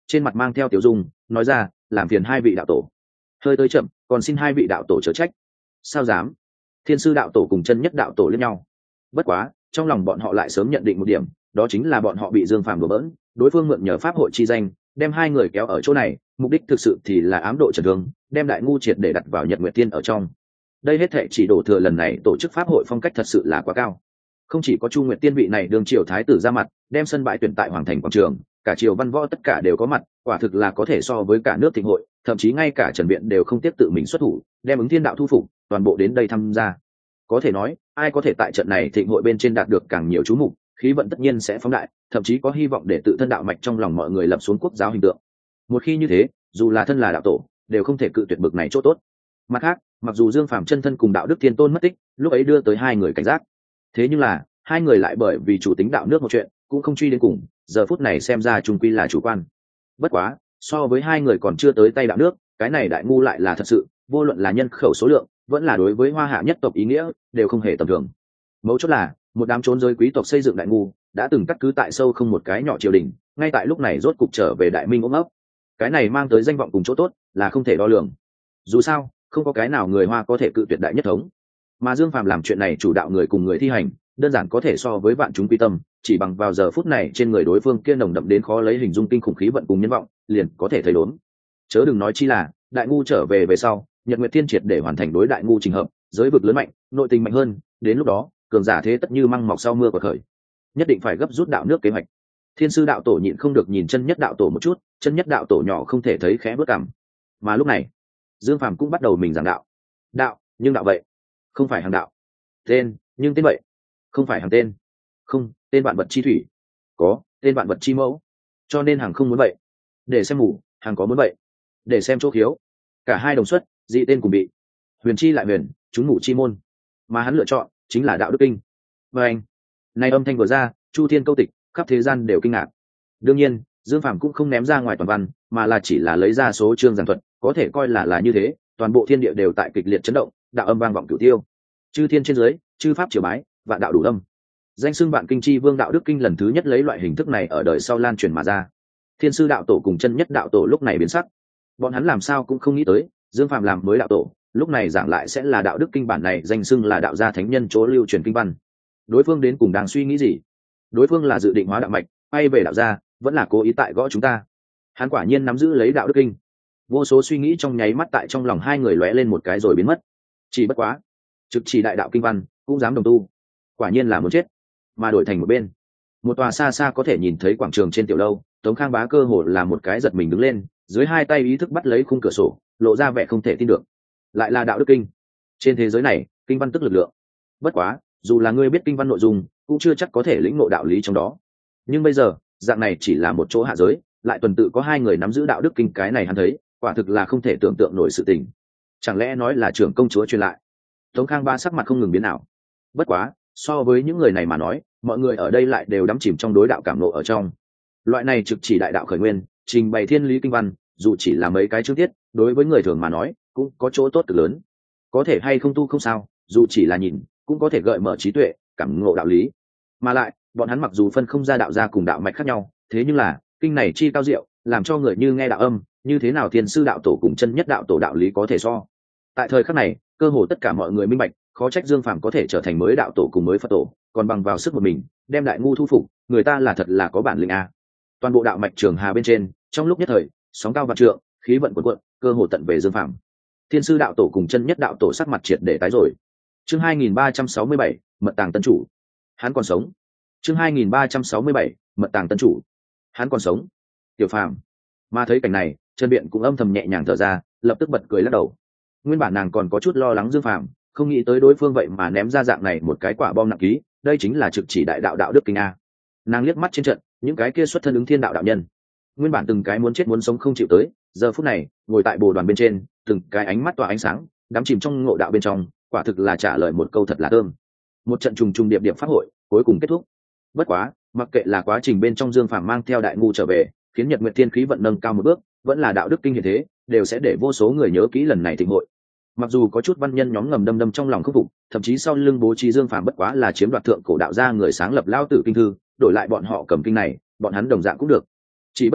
trên mặt mang theo tiểu dung nói ra, làm phiền hai vị đạo tổ. Hơi tới chậm, còn xin hai vị đạo tổ chớ trách. Sao dám? Thiên sư đạo tổ cùng chân nhất đạo tổ liếc nhau. Bất quá trong lòng bọn họ lại sớm nhận định một điểm, đó chính là bọn họ bị Dương Phàm đùa bỡn, đối phương mượn nhờ pháp hội chi danh đem hai người kéo ở chỗ này, mục đích thực sự thì là ám độ trần thương, đem đại ngu triệt để đặt vào Nhật Nguyệt Tiên ở trong. Đây hết thệ chỉ đổ thừa lần này tổ chức pháp hội phong cách thật sự là quá cao. Không chỉ có Chu Nguyệt Tiên vị này đương triều thái tử ra mặt, đem sân bãi tuyển tại hoàng thành quảng trường, cả triều văn võ tất cả đều có mặt, quả thực là có thể so với cả nước thịnh hội, thậm chí ngay cả Trần Viện đều không tiếp tự mình xuất thủ, đem ứng thiên đạo thu phục, toàn bộ đến đây tham gia. Có thể nói, ai có thể tại trận này thịnh hội bên trên đạt được càng nhiều chú mục, khí vận tất nhiên sẽ phóng đại, thậm chí có hy vọng để tự thân đạo mạch trong lòng mọi người lập xuống quốc giáo hình tượng. Một khi như thế, dù là thân là đạo tổ, đều không thể cự tuyệt bực này chỗ tốt. Mặt khác, mặc dù Dương Phàm chân thân cùng đạo đức thiên tôn mất tích, lúc ấy đưa tới hai người cảnh giác. Thế nhưng là, hai người lại bởi vì chủ tính đạo nước một chuyện, cũng không truy đến cùng, giờ phút này xem ra chung quy là chủ quan. Bất quá, so với hai người còn chưa tới tay đạo nước, cái này đại ngu lại là thật sự, vô luận là nhân khẩu số lượng, vẫn là đối với Hoa Hạ nhất tộc ý nghĩa, đều không hề tầm thường. Mấu chốt là, một đám trốn giới quý tộc xây dựng đại ngu, đã từng cắt cứ tại sâu không một cái nhỏ triều đình, ngay tại lúc này rốt cục trở về đại minh ôm ấp. Cái này mang tới danh vọng cùng chỗ tốt, là không thể đo lường. Dù sao, không có cái nào người Hoa có thể cự tuyệt đại nhất thống. Mà Dương Phàm làm chuyện này chủ đạo người cùng người thi hành, đơn giản có thể so với vạn chúng quy tâm, chỉ bằng vào giờ phút này trên người đối phương kia nồng đậm đến khó lấy hình dung kinh khủng khí vận cùng nhân vọng, liền có thể thấy đốn. Chớ đừng nói chi là, đại ngu trở về về sau, Nhật Nguyệt Thiên triệt để hoàn thành đối đại ngu trình hợp, giới vực lớn mạnh, nội tình mạnh hơn, đến lúc đó, cường giả thế tất như măng mọc sau mưa của khởi. Nhất định phải gấp rút đạo nước kế hoạch. Thiên sư đạo tổ nhịn không được nhìn chân nhất đạo tổ một chút, chân nhất đạo tổ nhỏ không thể thấy khẽ bước cằm. Mà lúc này, Dương Phàm cũng bắt đầu mình giảng đạo. Đạo, nhưng đạo vậy, không phải hàng đạo. Tên, nhưng tên vậy, không phải hàng tên. Không, tên vạn vật chi thủy. Có, tên vạn vật chi mẫu. Cho nên hàng không muốn vậy. Để xem mù, hàng có muốn vậy. Để xem chỗ khiếu. Cả hai đồng xuất, dị tên cùng bị. Huyền chi lại huyền, chúng ngủ chi môn. Mà hắn lựa chọn chính là đạo đức kinh. Và anh, này âm thanh vừa ra, Chu Thiên câu tịch, khắp thế gian đều kinh ngạc. Đương nhiên, Dương Phàm cũng không ném ra ngoài toàn văn, mà là chỉ là lấy ra số chương giảng thuật, có thể coi là như thế, toàn bộ thiên địa đều tại kịch liệt chấn động, đạo âm vang vọng cửu tiêu. Chư thiên trên dưới, chư pháp triều bái, vạn đạo đủ âm. Danh xưng vạn kinh chi vương đạo đức kinh lần thứ nhất lấy loại hình thức này ở đời sau lan truyền mà ra. Thiên sư đạo tổ cùng chân nhất đạo tổ lúc này biến sắc. Bọn hắn làm sao cũng không nghĩ tới, Dương Phàm làm mới đạo tổ, lúc này giảng lại sẽ là đạo đức kinh bản này danh xưng là đạo gia thánh nhân chỗ lưu truyền kinh văn. Đối phương đến cùng đang suy nghĩ gì? Đối phương là dự định hóa đạo mạch, hay về đạo gia, vẫn là cố ý tại gõ chúng ta? Hắn quả nhiên nắm giữ lấy đạo đức kinh. Vô số suy nghĩ trong nháy mắt tại trong lòng hai người lóe lên một cái rồi biến mất. Chỉ bất quá, trực chỉ đại đạo kinh văn cũng dám đồng tu, quả nhiên là muốn chết. Mà đổi thành một bên, một tòa xa xa có thể nhìn thấy quảng trường trên tiểu lâu, Tống Khang Bá cơ hồ là một cái giật mình đứng lên, dưới hai tay ý thức bắt lấy khung cửa sổ, lộ ra vẻ không thể tin được. Lại là đạo đức kinh. Trên thế giới này, kinh văn tức lực lượng. Bất quá, dù là ngươi biết kinh văn nội dung, cũng chưa chắc có thể lĩnh ngộ đạo lý trong đó. Nhưng bây giờ, dạng này chỉ là một chỗ hạ giới, lại tuần tự có hai người nắm giữ đạo đức kinh, cái này hắn thấy, quả thực là không thể tưởng tượng nổi sự tình. Chẳng lẽ nói là trưởng công chúa truyền lại? Tống Khang Ba sắc mặt không ngừng biến ảo. Bất quá, so với những người này mà nói, mọi người ở đây lại đều đắm chìm trong đối đạo cảm nộ ở trong. Loại này trực chỉ đại đạo khởi nguyên, trình bày thiên lý kinh văn, dù chỉ là mấy cái chương tiết, đối với người thường mà nói, cũng có chỗ tốt cực lớn. Có thể hay không tu không sao, dù chỉ là nhìn, cũng có thể gợi mở trí tuệ, cảm ngộ đạo lý. Mà lại, bọn hắn mặc dù phân không ra đạo gia cùng đạo mạch khác nhau, thế nhưng là kinh này chi cao diệu, làm cho người như nghe đạo âm, như thế nào thiên sư đạo tổ cùng chân nhất đạo tổ đạo lý có thể so. Tại thời khắc này, cơ hồ tất cả mọi người minh bạch, khó trách Dương Phàm có thể trở thành mới đạo tổ cùng mới Phật tổ, còn bằng vào sức một mình, đem đại ngu thu phục, người ta là thật là có bản lĩnh a. Toàn bộ đạo mạch trường hà bên trên, trong lúc nhất thời, sóng cao vạn trượng, khí vận cuộn cuộn, cơ hồ tận về Dương Phàm. Thiên sư đạo tổ cùng chân nhất đạo tổ sắc mặt triệt để tái rồi. Chương 2367, mật tàng tân chủ. Hắn còn sống. Chương 2367, mật tàng tân chủ. Hắn còn sống. Tiểu Phàm. Mà thấy cảnh này, Trần Biện cũng âm thầm nhẹ nhàng thở ra, lập tức bật cười lắc đầu. Nguyên bản nàng còn có chút lo lắng Dương Phàm, không nghĩ tới đối phương vậy mà ném ra dạng này một cái quả bom nặng ký, đây chính là trực chỉ đại đạo đạo đức kinh a. Nàng liếc mắt trên trận, những cái kia xuất thân ứng thiên đạo đạo nhân, nguyên bản từng cái muốn chết muốn sống không chịu tới, giờ phút này ngồi tại bồ đoàn bên trên, từng cái ánh mắt tỏa ánh sáng, đắm chìm trong ngộ đạo bên trong, quả thực là trả lời một câu thật là thơm. Một trận trùng trùng điệp điệp pháp hội cuối cùng kết thúc. Bất quá, mặc kệ là quá trình bên trong Dương Phàm mang theo đại ngu trở về, khiến Nhật Nguyệt Thiên khí vận nâng cao một bước, vẫn là đạo đức kinh như thế, đều sẽ để vô số người nhớ kỹ lần này thịnh hội. Mặc dù có chút văn nhân nhóm ngầm đâm đâm trong lòng khâm phục, thậm chí sau lưng bố trí Dương Phàm bất quá là chiếm đoạt thượng cổ đạo gia người sáng lập Lao Tử kinh thư, đổi lại bọn họ cầm kinh này, bọn hắn đồng dạng cũng được. Chỉ bất quá,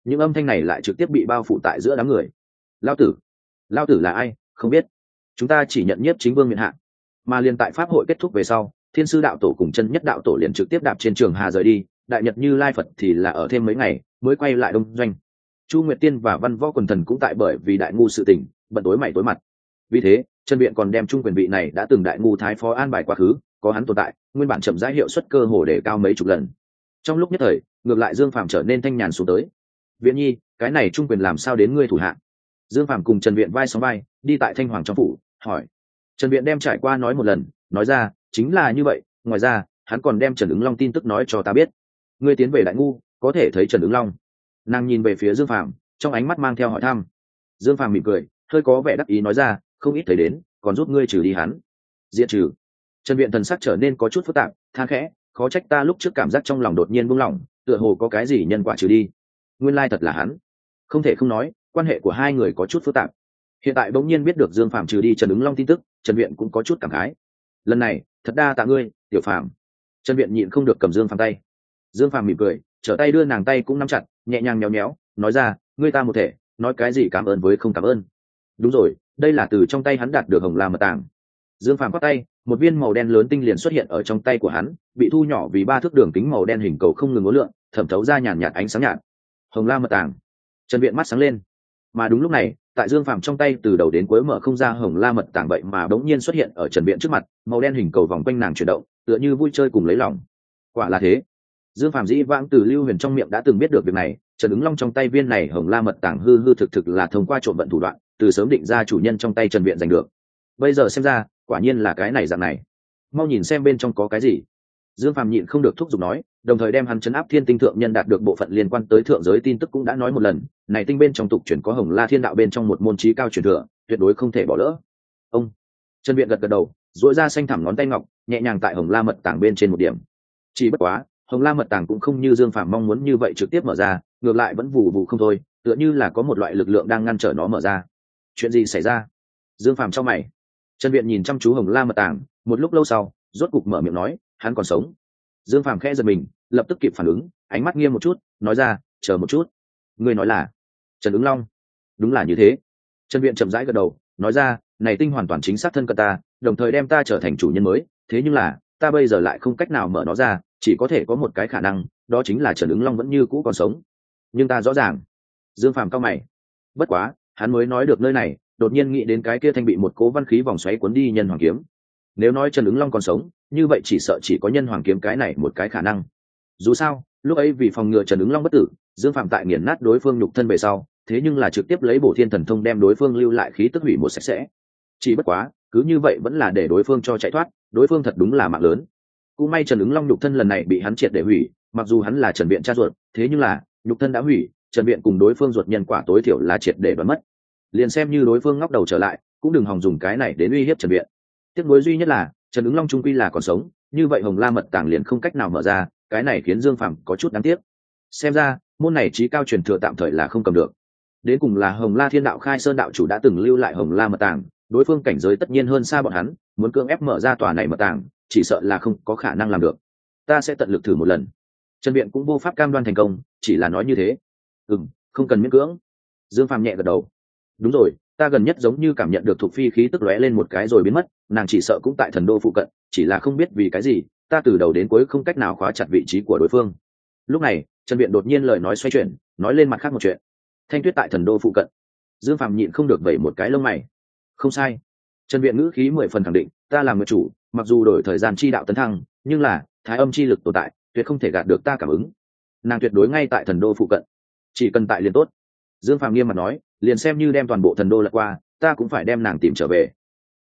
những âm thanh này lại trực tiếp bị bao phủ tại giữa đám người. Lao tử, lao tử là ai không biết, chúng ta chỉ nhận nhiếp chính vương miện hạ. Mà liền tại pháp hội kết thúc về sau, thiên sư đạo tổ cùng chân nhất đạo tổ liền trực tiếp đạp trên trường hà rời đi. Đại nhật Như Lai Phật thì là ở thêm mấy ngày mới quay lại đông doanh. Chu Nguyệt Tiên và Văn Võ Quần Thần cũng tại bởi vì đại ngu sự tình bận tối mày tối mặt. Vì thế Trần Viện còn đem trung quyền vị này đã từng đại ngu thái phó an bài quá khứ, có hắn tồn tại nguyên bản chậm rãi hiệu suất cơ hồ để cao mấy chục lần. Trong lúc nhất thời ngược lại Dương Phàm trở nên thanh nhàn xuống tới. Viện nhi, cái này trung quyền làm sao đến ngươi thủ hạ? Dương Phàm cùng Trần Viện vai sóng vai đi tại Thanh Hoàng trong phủ hỏi. Trần Viện đem trải qua nói một lần, nói ra chính là như vậy, ngoài ra hắn còn đem Trần Ứng Long tin tức nói cho ta biết. Ngươi tiến về đại ngu có thể thấy Trần Ứng Long. Nàng nhìn về phía Dương Phàm, trong ánh mắt mang theo hỏi thăm. Dương Phàm mỉm cười, hơi có vẻ đắc ý nói ra, không ít thấy đến, còn giúp ngươi trừ đi hắn. Diện trừ? Trần Viện thần sắc trở nên có chút phức tạp, than khẽ, khó trách ta lúc trước cảm giác trong lòng đột nhiên buông lỏng, tựa hồ có cái gì nhân quả trừ đi. Nguyên lai thật là hắn. Không thể không nói, quan hệ của hai người có chút phức tạp. Hiện tại bỗng nhiên biết được Dương Phàm trừ đi Trần Ứng Long tin tức, Trần Viện cũng có chút cảm khái. Lần này thật đa tạ ngươi, Tiểu Phàm. Trần Viện nhịn không được cầm Dương Phàm tay. Dương Phàm mỉm cười, trở tay đưa nàng tay cũng nắm chặt, nhẹ nhàng nhéo nhéo, nói ra, ngươi ta một thể, nói cái gì cảm ơn với không cảm ơn. Đúng rồi, đây là từ trong tay hắn đạt được Hồng La Mật Tàng. Dương Phàm quát tay, một viên màu đen lớn tinh liền xuất hiện ở trong tay của hắn, bị thu nhỏ vì 3 thước đường kính màu đen hình cầu không ngừng uốn lượn, thẩm thấu ra nhàn nhạt ánh sáng nhạt. Hồng La Mật Tàng. Trần Viện mắt sáng lên. Mà đúng lúc này, tại Dương Phàm trong tay từ đầu đến cuối mở không ra Hồng La Mật Tàng, vậy mà bỗng nhiên xuất hiện ở Trần Viện trước mặt, màu đen hình cầu vòng quanh nàng chuyển động, tựa như vui chơi cùng lấy lòng. Quả là thế. Dương Phàm dĩ vãng từ Lưu Huyền trong miệng đã từng biết được việc này, Trần Ứng Long trong tay viên này Hồng La Mật Tàng hư hư thực thực là thông qua trộm vận thủ đoạn, từ sớm định ra chủ nhân trong tay Trần Viện giành được. Bây giờ xem ra, quả nhiên là cái này dạng này. Mau nhìn xem bên trong có cái gì. Dương Phàm nhịn không được thúc giục nói, đồng thời đem hắn trấn áp Thiên Tinh thượng nhân đạt được bộ phận liên quan tới thượng giới tin tức cũng đã nói một lần, này tinh bên trong tục truyền có Hồng La Thiên đạo bên trong một môn chí cao truyền thừa, tuyệt đối không thể bỏ lỡ. Ông Trần Viện gật gật đầu, duỗi ra xanh thẳm ngón tay ngọc, nhẹ nhàng tại Hồng La Mật Tàng bên trên một điểm. Chỉ bất quá, Hồng La Mật Tàng cũng không như Dương Phàm mong muốn như vậy trực tiếp mở ra, ngược lại vẫn vù vù không thôi, tựa như là có một loại lực lượng đang ngăn trở nó mở ra. Chuyện gì xảy ra? Dương Phàm chau mày. Trần Viện nhìn chăm chú Hồng La Mật Tàng, một lúc lâu sau, rốt cục mở miệng nói, hắn còn sống. Dương Phàm khẽ giật mình, lập tức kịp phản ứng, ánh mắt nghiêm một chút, nói ra, chờ một chút. Ngươi nói là Trần Ứng Long? Đúng là như thế. Trần Viện chậm rãi gật đầu, nói ra, này tinh hoàn toàn chính xác thân cận ta, đồng thời đem ta trở thành chủ nhân mới, thế nhưng là ta bây giờ lại không cách nào mở nó ra, chỉ có thể có một cái khả năng, đó chính là Trần Ứng Long vẫn như cũ còn sống. Nhưng ta rõ ràng. Dương Phàm cau mày. Bất quá, hắn mới nói được nơi này, đột nhiên nghĩ đến cái kia thanh bị một cố văn khí vòng xoáy cuốn đi nhân hoàng kiếm. Nếu nói Trần Ứng Long còn sống, như vậy chỉ sợ chỉ có nhân hoàng kiếm cái này một cái khả năng. Dù sao, lúc ấy vì phòng ngừa Trần Ứng Long bất tử, Dương Phàm tại nghiền nát đối phương nhục thân về sau, thế nhưng là trực tiếp lấy Bổ Thiên Thần Thông đem đối phương lưu lại khí tức hủy một sạch sẽ. Chỉ bất quá, cứ như vậy vẫn là để đối phương cho chạy thoát, đối phương thật đúng là mạng lớn. Cũng may Trần Ứng Long nhục thân lần này bị hắn triệt để hủy, mặc dù hắn là Trần Viện cha ruột, thế nhưng là nhục thân đã hủy, Trần Viện cùng đối phương ruột nhân quả tối thiểu là triệt để đoán mất. Liền xem như đối phương ngóc đầu trở lại, cũng đừng hòng dùng cái này đến uy hiếp Trần Viện. Tiếc nuối duy nhất là Trần Ứng Long trung quy là còn sống, như vậy Hồng La Mật Tàng liền không cách nào mở ra, cái này khiến Dương Phàm có chút đáng tiếc. Xem ra môn này chí cao truyền thừa tạm thời là không cầm được. Đến cùng là Hồng La Thiên đạo Khai Sơn đạo chủ đã từng lưu lại Hồng La Mật Tàng, đối phương cảnh giới tất nhiên hơn xa bọn hắn, muốn cưỡng ép mở ra tòa này mật tàng, chỉ sợ là không có khả năng làm được. Ta sẽ tận lực thử một lần. Trần Viện cũng vô pháp cam đoan thành công, chỉ là nói như thế. Không cần miễn cưỡng. Dương Phàm nhẹ gật đầu. Đúng rồi, ta gần nhất giống như cảm nhận được Thục Phi khí tức lóe lên một cái rồi biến mất, nàng chỉ sợ cũng tại Thần Đô phụ cận, chỉ là không biết vì cái gì, ta từ đầu đến cuối không cách nào khóa chặt vị trí của đối phương. Lúc này, Trần Viện đột nhiên lời nói xoay chuyển, nói lên mặt khác một chuyện. Thanh Tuyết tại Thần Đô phụ cận. Dương Phàm nhịn không được vẩy một cái lông mày. Không sai. Trần Viện ngữ khí 10 phần khẳng định, ta làm người chủ, mặc dù đổi thời gian chi đạo tấn thăng, nhưng là thái âm chi lực tồn tại, tuyệt không thể gạt được ta cảm ứng. Nàng tuyệt đối ngay tại Thần Đô phụ cận, chỉ cần tại liền tốt. Dương Phàm nghiêm mặt nói, liền xem như đem toàn bộ Thần Đô lật qua, ta cũng phải đem nàng tìm trở về.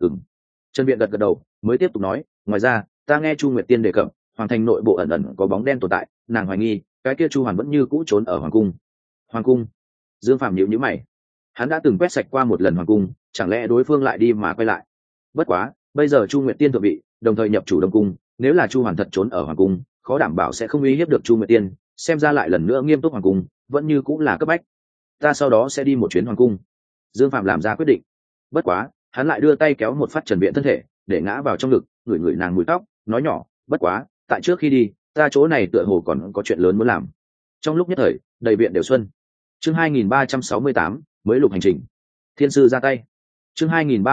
Trần Viện gật gật đầu, mới tiếp tục nói, ngoài ra, ta nghe Chu Nguyệt Tiên đề cập, hoàng thành nội bộ ẩn ẩn có bóng đen tồn tại, nàng hoài nghi, cái kia Chu Hoàn vẫn như cũ trốn ở hoàng cung. Hoàng cung? Dương Phàm nhíu nhíu mày. Hắn đã từng quét sạch qua một lần hoàng cung, chẳng lẽ đối phương lại đi mà quay lại? Bất quá, bây giờ Chu Nguyệt Tiên thượng vị, đồng thời nhập chủ Đông cung, nếu là Chu Hoàn thật trốn ở hoàng cung, khó đảm bảo sẽ không uy hiếp được Chu Nguyệt Tiên, xem ra lại lần nữa nghiêm túc hoàng cung, vẫn như cũng là cấp bách. Ta sau đó sẽ đi một chuyến hoàng cung. Dương Phạm làm ra quyết định. Bất quá, hắn lại đưa tay kéo một phát Trần Viện thân thể, để ngã vào trong ngực, ngửi ngửi nàng mùi tóc, nói nhỏ, bất quá, tại trước khi đi, ta chỗ này tựa hồ còn có chuyện lớn muốn làm. Trong lúc nhất thời, đầy viện đều xuân. Chương 2368, mới lục hành trình. Thiên sư ra tay. Chương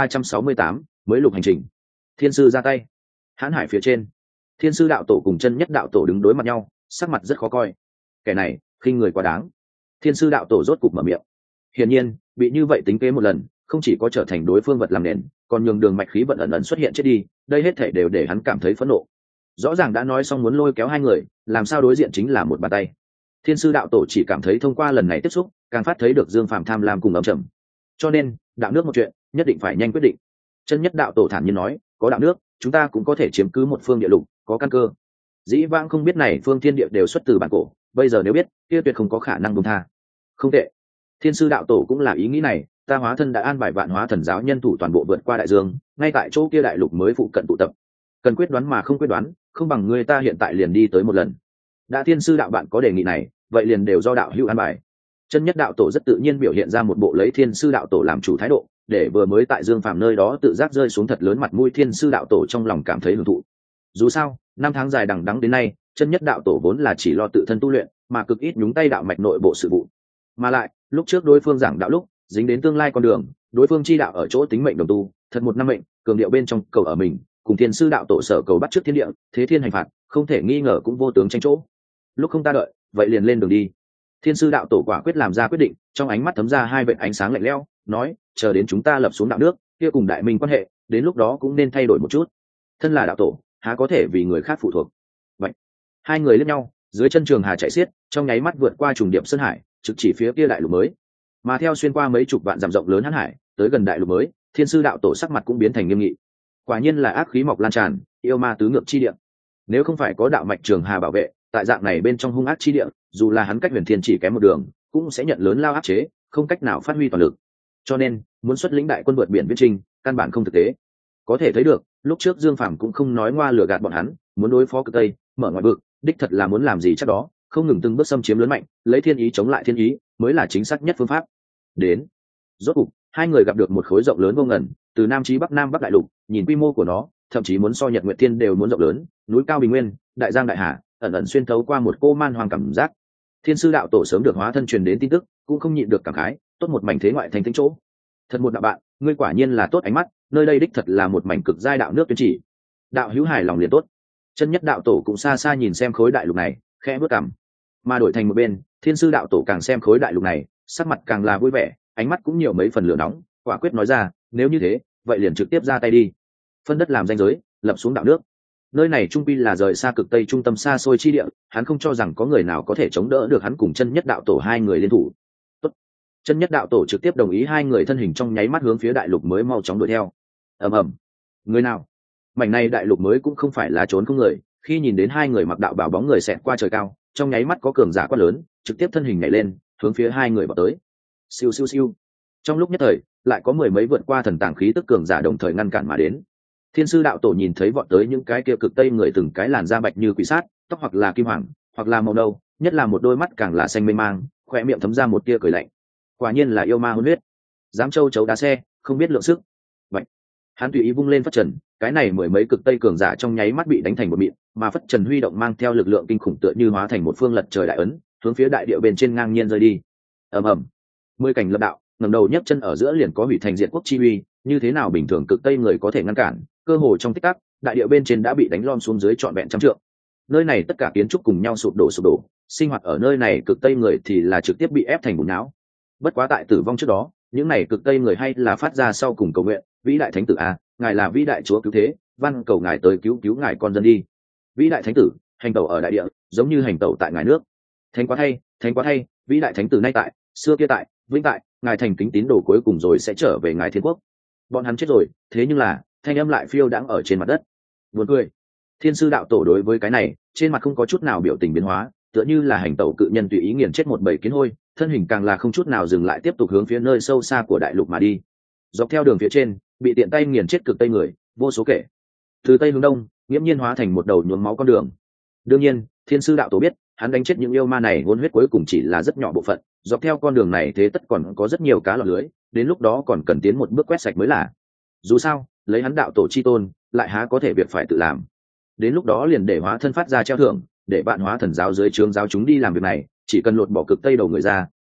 2368, mới lục hành trình. Thiên sư ra tay. Hán hải phía trên, Thiên sư đạo tổ cùng chân nhất đạo tổ đứng đối mặt nhau, sắc mặt rất khó coi. Kẻ này khinh người quá đáng. Thiên sư đạo tổ rốt cục mở miệng. Hiển nhiên, bị như vậy tính kế một lần, không chỉ có trở thành đối phương vật làm nền, còn nhường đường mạch khí vận ẩn ẩn xuất hiện chết đi, đây hết thể đều để hắn cảm thấy phẫn nộ. Rõ ràng đã nói xong muốn lôi kéo hai người, làm sao đối diện chính là một bàn tay. Thiên sư đạo tổ chỉ cảm thấy thông qua lần này tiếp xúc, càng phát thấy được Dương Phàm tham lam cùng ấm trầm. Cho nên, đạo nước một chuyện, nhất định phải nhanh quyết định. Chân nhất đạo tổ thản nhiên nói, có đạo nước, chúng ta cũng có thể chiếm cứ một phương địa lục, có căn cơ. Dĩ vãng không biết này phương thiên địa đều xuất từ bản cổ, bây giờ nếu biết, kia tuyệt không có khả năng buông tha. Không tệ. Thiên sư đạo tổ cũng là ý nghĩ này, ta hóa thân đã an bài vạn hóa thần giáo nhân thủ toàn bộ vượt qua đại dương, ngay tại chỗ kia đại lục mới phụ cận tụ tập. Cần quyết đoán mà không quyết đoán, không bằng người ta hiện tại liền đi tới một lần. Đã thiên sư đạo bạn có đề nghị này, vậy liền đều do đạo hữu an bài. Chân nhất đạo tổ rất tự nhiên biểu hiện ra một bộ lấy thiên sư đạo tổ làm chủ thái độ, để vừa mới tại Dương Phàm nơi đó tự giác rơi xuống thật lớn mặt mũi thiên sư đạo tổ trong lòng cảm thấy hưởng thụ. Dù sao, 5 tháng dài đằng đẵng đến nay, chân nhất đạo tổ vốn là chỉ lo tự thân tu luyện, mà cực ít nhúng tay đạo mạch nội bộ sự vụ. Mà lại, lúc trước đối phương giảng đạo lúc, dính đến tương lai con đường, đối phương chi đạo ở chỗ tính mệnh đồng tu, thật một năm mệnh, cường điệu bên trong cầu ở mình, cùng thiên sư đạo tổ sở cầu bắt trước thiên địa, thế thiên hành phạt, không thể nghi ngờ cũng vô tướng tranh chỗ. Lúc không ta đợi, vậy liền lên đường đi. Thiên sư đạo tổ quả quyết làm ra quyết định, trong ánh mắt thấm ra hai vệt ánh sáng lạnh lẽo, nói, chờ đến chúng ta lập xuống đạo nước, kia cùng đại minh quan hệ, đến lúc đó cũng nên thay đổi một chút. Thân là đạo tổ, há có thể vì người khác phụ thuộc. Vậy, hai người liếc nhau, dưới chân trường hà chạy xiết, trong nháy mắt vượt qua trùng điệp sơn hải, trực chỉ phía kia đại lục mới. Mà theo xuyên qua mấy chục vạn dặm rộng lớn hán hải, tới gần đại lục mới, thiên sư đạo tổ sắc mặt cũng biến thành nghiêm nghị. Quả nhiên là ác khí mọc lan tràn, yêu ma tứ ngược chi địa. Nếu không phải có đạo mạch trường hà bảo vệ, tại dạng này bên trong hung ác chi địa, dù là hắn cách huyền thiên chỉ kém một đường, cũng sẽ nhận lớn lao áp chế, không cách nào phát huy toàn lực. Cho nên, muốn xuất lĩnh đại quân vượt biển viễn chinh, căn bản không thực tế. Có thể thấy được, lúc trước Dương Phàm cũng không nói ngoa lừa gạt bọn hắn, muốn đối phó cực tây, mở ngoại vực, đích thật là muốn làm gì chắc đó, không ngừng từng bước xâm chiếm lớn mạnh, lấy thiên ý chống lại thiên ý, mới là chính xác nhất phương pháp. Đến, rốt cục, hai người gặp được một khối rộng lớn vô ngần, từ nam chí bắc đại lục, nhìn quy mô của nó, thậm chí muốn so Nhật Nguyệt Thiên đều muốn rộng lớn, núi cao bình nguyên, đại giang đại hà, ẩn ẩn xuyên thấu qua một cô man hoàng cảm giác. Thiên sư đạo tổ sớm được hóa thân truyền đến tin tức, cũng không nhịn được cảm khái, tốt một mảnh thế ngoại thành tĩnh chỗ. Thật một đạo bạn, ngươi quả nhiên là tốt ánh mắt, nơi đây đích thật là một mảnh cực giai đạo nước tuyên chỉ. Đạo hữu hài lòng liền tốt. Chân nhất đạo tổ cũng xa xa nhìn xem khối đại lục này, khẽ bước cằm. Mà đổi thành một bên, thiên sư đạo tổ càng xem khối đại lục này, sắc mặt càng là vui vẻ, ánh mắt cũng nhiều mấy phần lửa nóng, quả quyết nói ra, nếu như thế, vậy liền trực tiếp ra tay đi. Phân đất làm ranh giới, lập xuống đạo nước. Nơi này trung quy là rời xa cực tây trung tâm xa xôi chi địa, hắn không cho rằng có người nào có thể chống đỡ được hắn cùng chân nhất đạo tổ hai người liên thủ. Tốt. Chân nhất đạo tổ trực tiếp đồng ý hai người thân hình trong nháy mắt hướng phía đại lục mới mau chóng đuổi theo. Ầm ầm. Người nào? Mảnh này đại lục mới cũng không phải là trốn không người, khi nhìn đến hai người mặc đạo bào bóng người xẹt qua trời cao, trong nháy mắt có cường giả quát lớn, trực tiếp thân hình nhảy lên, hướng phía hai người vào tới. Siêu siêu siêu. Trong lúc nhất thời, lại có mười mấy vượt qua thần tàng khí tức cường giả đồng thời ngăn cản mà đến. Thiên sư đạo tổ nhìn thấy vọt tới những cái kia cực tây người từng cái làn da bạch như quỷ sát, tóc hoặc là kim hoàng, hoặc là màu nâu, nhất là một đôi mắt càng là xanh mênh mang, khoe miệng thấm ra một tia cười lạnh. Quả nhiên là yêu ma hôn huyết, dám châu chấu đá xe, không biết lượng sức. Vậy, hắn tùy ý vung lên phất trần, cái này mười mấy cực tây cường giả trong nháy mắt bị đánh thành một mịn, mà phất trần huy động mang theo lực lượng kinh khủng tựa như hóa thành một phương lật trời đại ấn, hướng phía đại địa bên trên ngang nhiên rơi đi. Ầm ầm, 10 cảnh lập đạo, ngẩng đầu nhấc chân ở giữa liền có hủy thành diệt quốc chi uy, như thế nào bình thường cực tây người có thể ngăn cản? Cơ hồ trong tích tắc, đại địa bên trên đã bị đánh lom xuống dưới trọn vẹn trăm trượng. Nơi này tất cả kiến trúc cùng nhau sụp đổ, sinh hoạt ở nơi này cực tây người thì là trực tiếp bị ép thành bùn não. Bất quá tại tử vong trước đó, những này cực tây người hay là phát ra sau cùng cầu nguyện, vĩ đại thánh tử a, ngài là vĩ đại chúa cứu thế, văn cầu ngài tới cứu ngài con dân đi. Vĩ đại thánh tử, hành tẩu ở đại địa, giống như hành tẩu tại ngài nước. Thánh quá thay, vĩ đại thánh tử nay tại, xưa kia tại, vĩnh tại, ngài thành kính tín đồ cuối cùng rồi sẽ trở về ngài thiên quốc. Bọn hắn chết rồi, thế nhưng là thanh âm lại phiêu đãng ở trên mặt đất. Buồn cười. Thiên sư đạo tổ đối với cái này, trên mặt không có chút nào biểu tình biến hóa, tựa như là hành tẩu cự nhân tùy ý nghiền chết một bầy kiến hôi, thân hình càng là không chút nào dừng lại tiếp tục hướng phía nơi sâu xa của đại lục mà đi. Dọc theo đường phía trên, bị tiện tay nghiền chết cực tây người, vô số kể. Từ tây hướng đông, nghiễm nhiên hóa thành một đầu nhuốm máu con đường. Đương nhiên, thiên sư đạo tổ biết, hắn đánh chết những yêu ma này hôn huyết cuối cùng chỉ là rất nhỏ bộ phận, dọc theo con đường này thế tất còn có rất nhiều cá lọt lưới, đến lúc đó còn cần tiến một bước quét sạch mới là. Dù sao, lấy hắn đạo tổ chi tôn, lại há có thể việc phải tự làm. Đến lúc đó liền để hóa thân phát ra treo thưởng, để bạn hóa thần giáo dưới trướng giáo chúng đi làm việc này, chỉ cần lột bỏ cực tây đầu người ra,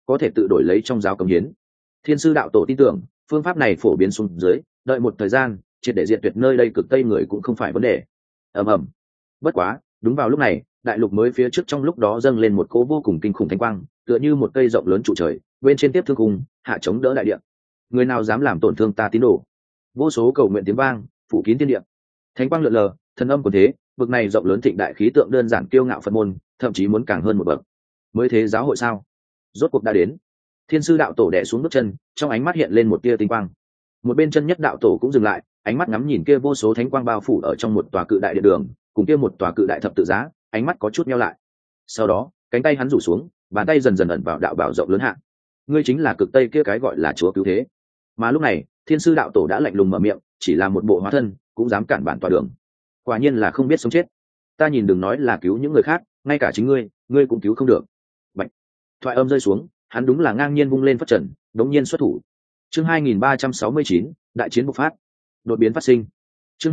có thể tự đổi lấy trong giáo cống hiến. Thiên sư đạo tổ tin tưởng phương pháp này phổ biến xuống dưới, đợi một thời gian triệt để diệt tuyệt nơi đây cực tây người cũng không phải vấn đề. ầm ầm. Bất quá đúng vào lúc này, đại lục mới phía trước trong lúc đó dâng lên một cỗ vô cùng kinh khủng thánh quang, tựa như một cây rộng lớn trụ trời, bên trên tiếp thương khung, hạ chống đỡ đại địa. Người nào dám làm tổn thương ta tín đồ? Vô số cầu nguyện tiếng vang phủ kín thiên địa, thánh quang lượn lờ, thần âm của thế, vực này rộng lớn thịnh đại khí tượng đơn giản kiêu ngạo Phật môn, thậm chí muốn càng hơn một bậc. Mới thế giáo hội sao? Rốt cuộc đã đến. Thiên sư đạo tổ đè xuống bước chân, trong ánh mắt hiện lên một tia tinh quang. Một bên chân nhất đạo tổ cũng dừng lại, ánh mắt ngắm nhìn kia vô số thánh quang bao phủ ở trong một tòa cự đại điện đường, cùng kia một tòa cự đại thập tự giá, ánh mắt có chút nheo lại. Sau đó, cánh tay hắn rủ xuống, bàn tay dần dần ẩn vào đạo bảo rộng lớn hạ. Ngươi chính là cực tây kia cái gọi là chúa cứu thế. Mà lúc này, thiên sư đạo tổ đã lạnh lùng mở miệng, chỉ là một bộ hóa thân, cũng dám cản bản tòa đường. Quả nhiên là không biết sống chết. Ta nhìn đừng nói là cứu những người khác, ngay cả chính ngươi cũng cứu không được. Bạch. Thoại âm rơi xuống, hắn đúng là ngang nhiên vung lên phất trần, đống nhiên xuất thủ. Chương 2369, đại chiến bộc phát. Đột biến phát sinh. Chương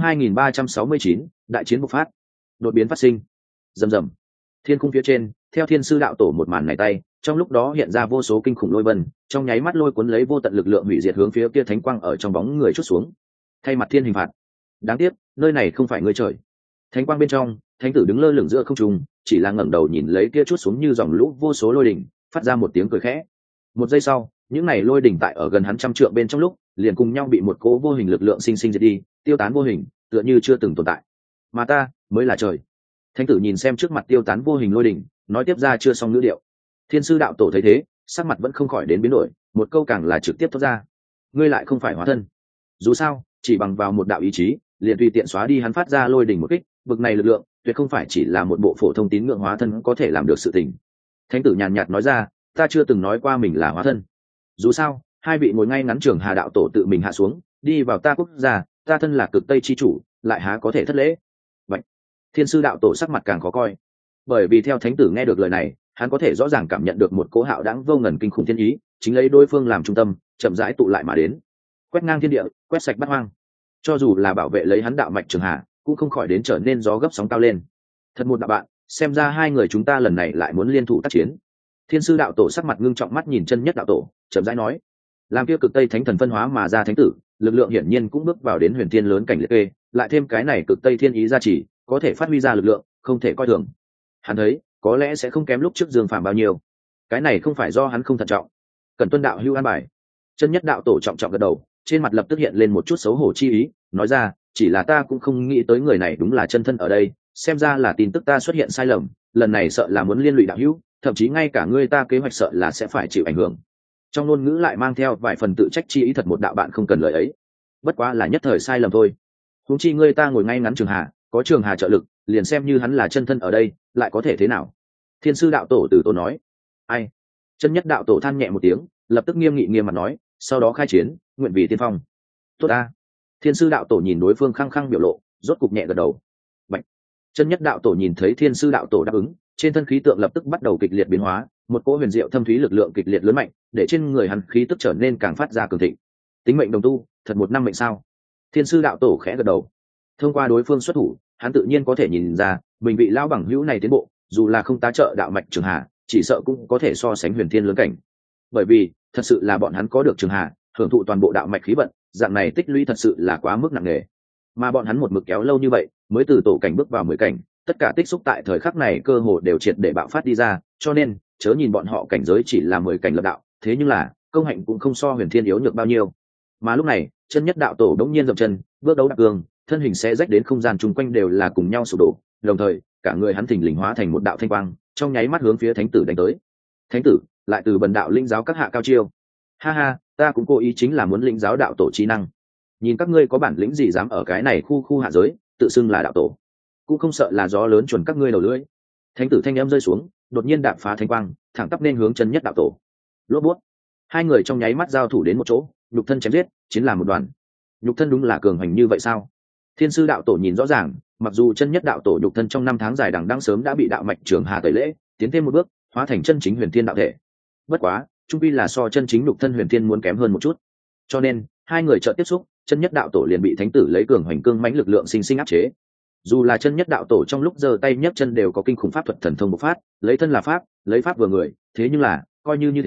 2369, đại chiến bộc phát. Đột biến phát sinh. Rầm rầm. Thiên khung phía trên, theo thiên sư đạo tổ một màn này tay, trong lúc đó hiện ra vô số kinh khủng lôi vân, trong nháy mắt lôi cuốn lấy vô tận lực lượng hủy diệt hướng phía kia thánh quang ở trong bóng người chút xuống. Thay mặt thiên hình phạt. Đáng tiếc, nơi này không phải ngươi trời. Thánh quang bên trong, thánh tử đứng lơ lửng giữa không trung, chỉ là ngẩng đầu nhìn lấy kia chút xuống như dòng lũ vô số lôi đỉnh, phát ra một tiếng cười khẽ. Một giây sau, những này lôi đỉnh tại ở gần hắn trăm trượng bên trong lúc, liền cùng nhau bị một cỗ vô hình lực lượng sinh sinh diệt đi, tiêu tán vô hình, tựa như chưa từng tồn tại. Mà ta mới là trời. Thánh tử nhìn xem trước mặt tiêu tán vô hình lôi đỉnh, nói tiếp ra chưa xong ngữ điệu. Thiên sư đạo tổ thấy thế, sắc mặt vẫn không khỏi đến biến đổi, một câu càng là trực tiếp thốt ra: ngươi lại không phải hóa thân. Dù sao, chỉ bằng vào một đạo ý chí, liền tùy tiện xóa đi hắn phát ra lôi đỉnh một kích, bực này lực lượng, tuyệt không phải chỉ là một bộ phổ thông tín ngưỡng hóa thân có thể làm được sự tình. Thánh tử nhàn nhạt nói ra: ta chưa từng nói qua mình là hóa thân. Dù sao, hai vị ngồi ngay ngắn trường Hà đạo tổ tự mình hạ xuống, đi vào ta quốc gia, ta thân là cực tây chi chủ, lại há có thể thất lễ. Vậy, thiên sư đạo tổ sắc mặt càng khó coi, bởi vì theo thánh tử nghe được lời này, hắn có thể rõ ràng cảm nhận được một cỗ hạo đãng vô ngần kinh khủng thiên ý, chính lấy đối phương làm trung tâm, chậm rãi tụ lại mà đến, quét ngang thiên địa, quét sạch bát hoang. Cho dù là bảo vệ lấy hắn đạo mạch trường Hà, cũng không khỏi đến trở nên gió gấp sóng cao lên. Thật một đạo bạn, xem ra hai người chúng ta lần này lại muốn liên thủ tác chiến. Thiên sư đạo tổ sắc mặt ngưng trọng mắt nhìn chân nhất đạo tổ, chậm rãi nói: làm kia cực tây thánh thần phân hóa mà ra thánh tử, lực lượng hiển nhiên cũng bước vào đến huyền thiên lớn cảnh liệt kê, lại thêm cái này cực tây thiên ý gia trì, có thể phát huy ra lực lượng, không thể coi thường. Hắn thấy có lẽ sẽ không kém lúc trước Dương Phàm bao nhiêu. Cái này không phải do hắn không thận trọng, cần tuân đạo hưu an bài. Chân nhất đạo tổ trọng trọng gật đầu, trên mặt lập tức hiện lên một chút xấu hổ chi ý, nói ra: chỉ là ta cũng không nghĩ tới người này đúng là chân thân ở đây, xem ra là tin tức ta xuất hiện sai lầm, lần này sợ là muốn liên lụy đạo hữu, thậm chí ngay cả ngươi ta kế hoạch sợ là sẽ phải chịu ảnh hưởng. Trong ngôn ngữ lại mang theo vài phần tự trách chi ý, thật một đạo bạn không cần lời ấy, bất quá là nhất thời sai lầm thôi. Huống chi ngươi ta ngồi ngay ngắn trường Hà, có trường Hà trợ lực, liền xem như hắn là chân thân ở đây, lại có thể thế nào? Thiên sư đạo tổ từ tổ nói. Ai? Chân nhất đạo tổ than nhẹ một tiếng, lập tức nghiêm nghị nghiêm mặt nói: sau đó khai chiến, nguyện vì tiên phong. Tốt ta. Thiên sư đạo tổ nhìn đối phương khăng khăng biểu lộ, rốt cục nhẹ gật đầu. Bạch. Chân nhất đạo tổ nhìn thấy thiên sư đạo tổ đáp ứng, trên thân khí tượng lập tức bắt đầu kịch liệt biến hóa, một cỗ huyền diệu thâm thúy lực lượng kịch liệt lớn mạnh, để trên người hắn khí tức trở nên càng phát ra cường thịnh. Tính mệnh đồng tu, thật một năm mệnh sao? Thiên sư đạo tổ khẽ gật đầu. Thông qua đối phương xuất thủ, hắn tự nhiên có thể nhìn ra, mình vị lão bằng hữu này tiến bộ, dù là không tá trợ đạo mạch trường Hà, chỉ sợ cũng có thể so sánh huyền thiên lớn cảnh. Bởi vì, thật sự là bọn hắn có được trường Hà, hưởng thụ toàn bộ đạo mạch khí vận, dạng này tích lũy thật sự là quá mức nặng nề. Mà bọn hắn một mực kéo lâu như vậy, mới từ tổ cảnh bước vào 10 cảnh, tất cả tích xúc tại thời khắc này cơ hồ đều triệt để bạo phát đi ra, cho nên, chớ nhìn bọn họ cảnh giới chỉ là 10 cảnh lập đạo, thế nhưng là, công hạnh cũng không so huyền thiên yếu nhược bao nhiêu. Mà lúc này, chân nhất đạo tổ đống nhiên dậm chân, bước đấu đạp cương, thân hình sẽ rách đến không gian chung quanh đều là cùng nhau sụp đổ, đồng thời, cả người hắn thình lình hóa thành một đạo thanh quang, trong nháy mắt hướng phía thánh tử đánh tới. Thánh tử lại từ bần đạo linh giáo các hạ cao chiêu. Ha ha, ta cũng cố ý chính là muốn lĩnh giáo đạo tổ trí năng. Nhìn các ngươi có bản lĩnh gì dám ở cái này khu hạ giới tự xưng là đạo tổ, cũng không sợ là gió lớn chuẩn các ngươi đầu lưỡi. Thánh tử thanh âm rơi xuống, đột nhiên đạp phá thanh quang, thẳng tắp nên hướng chân nhất đạo tổ. Lốp bút, hai người trong nháy mắt giao thủ đến một chỗ, nhục thân chém giết, chiến làm một đoàn. Nhục thân đúng là cường hành như vậy sao? Thiên sư đạo tổ nhìn rõ ràng, mặc dù chân nhất đạo tổ nhục thân trong 5 tháng dài đằng đẵng sớm đã bị đạo mạch trường Hà tẩy lễ, tiến thêm một bước, hóa thành chân chính huyền thiên đạo thể. Bất quá, trung quy là so chân chính nhục thân huyền thiên muốn kém hơn một chút. Cho nên, hai người chợt tiếp xúc, chân nhất đạo tổ liền bị thánh tử lấy cường hoành cương mãnh lực lượng sinh sinh áp chế. Dù là chân nhất đạo tổ trong lúc giơ tay nhấc chân đều có kinh khủng pháp thuật thần thông bộc phát, lấy thân là pháp, lấy pháp vừa người, thế nhưng là, coi như thế,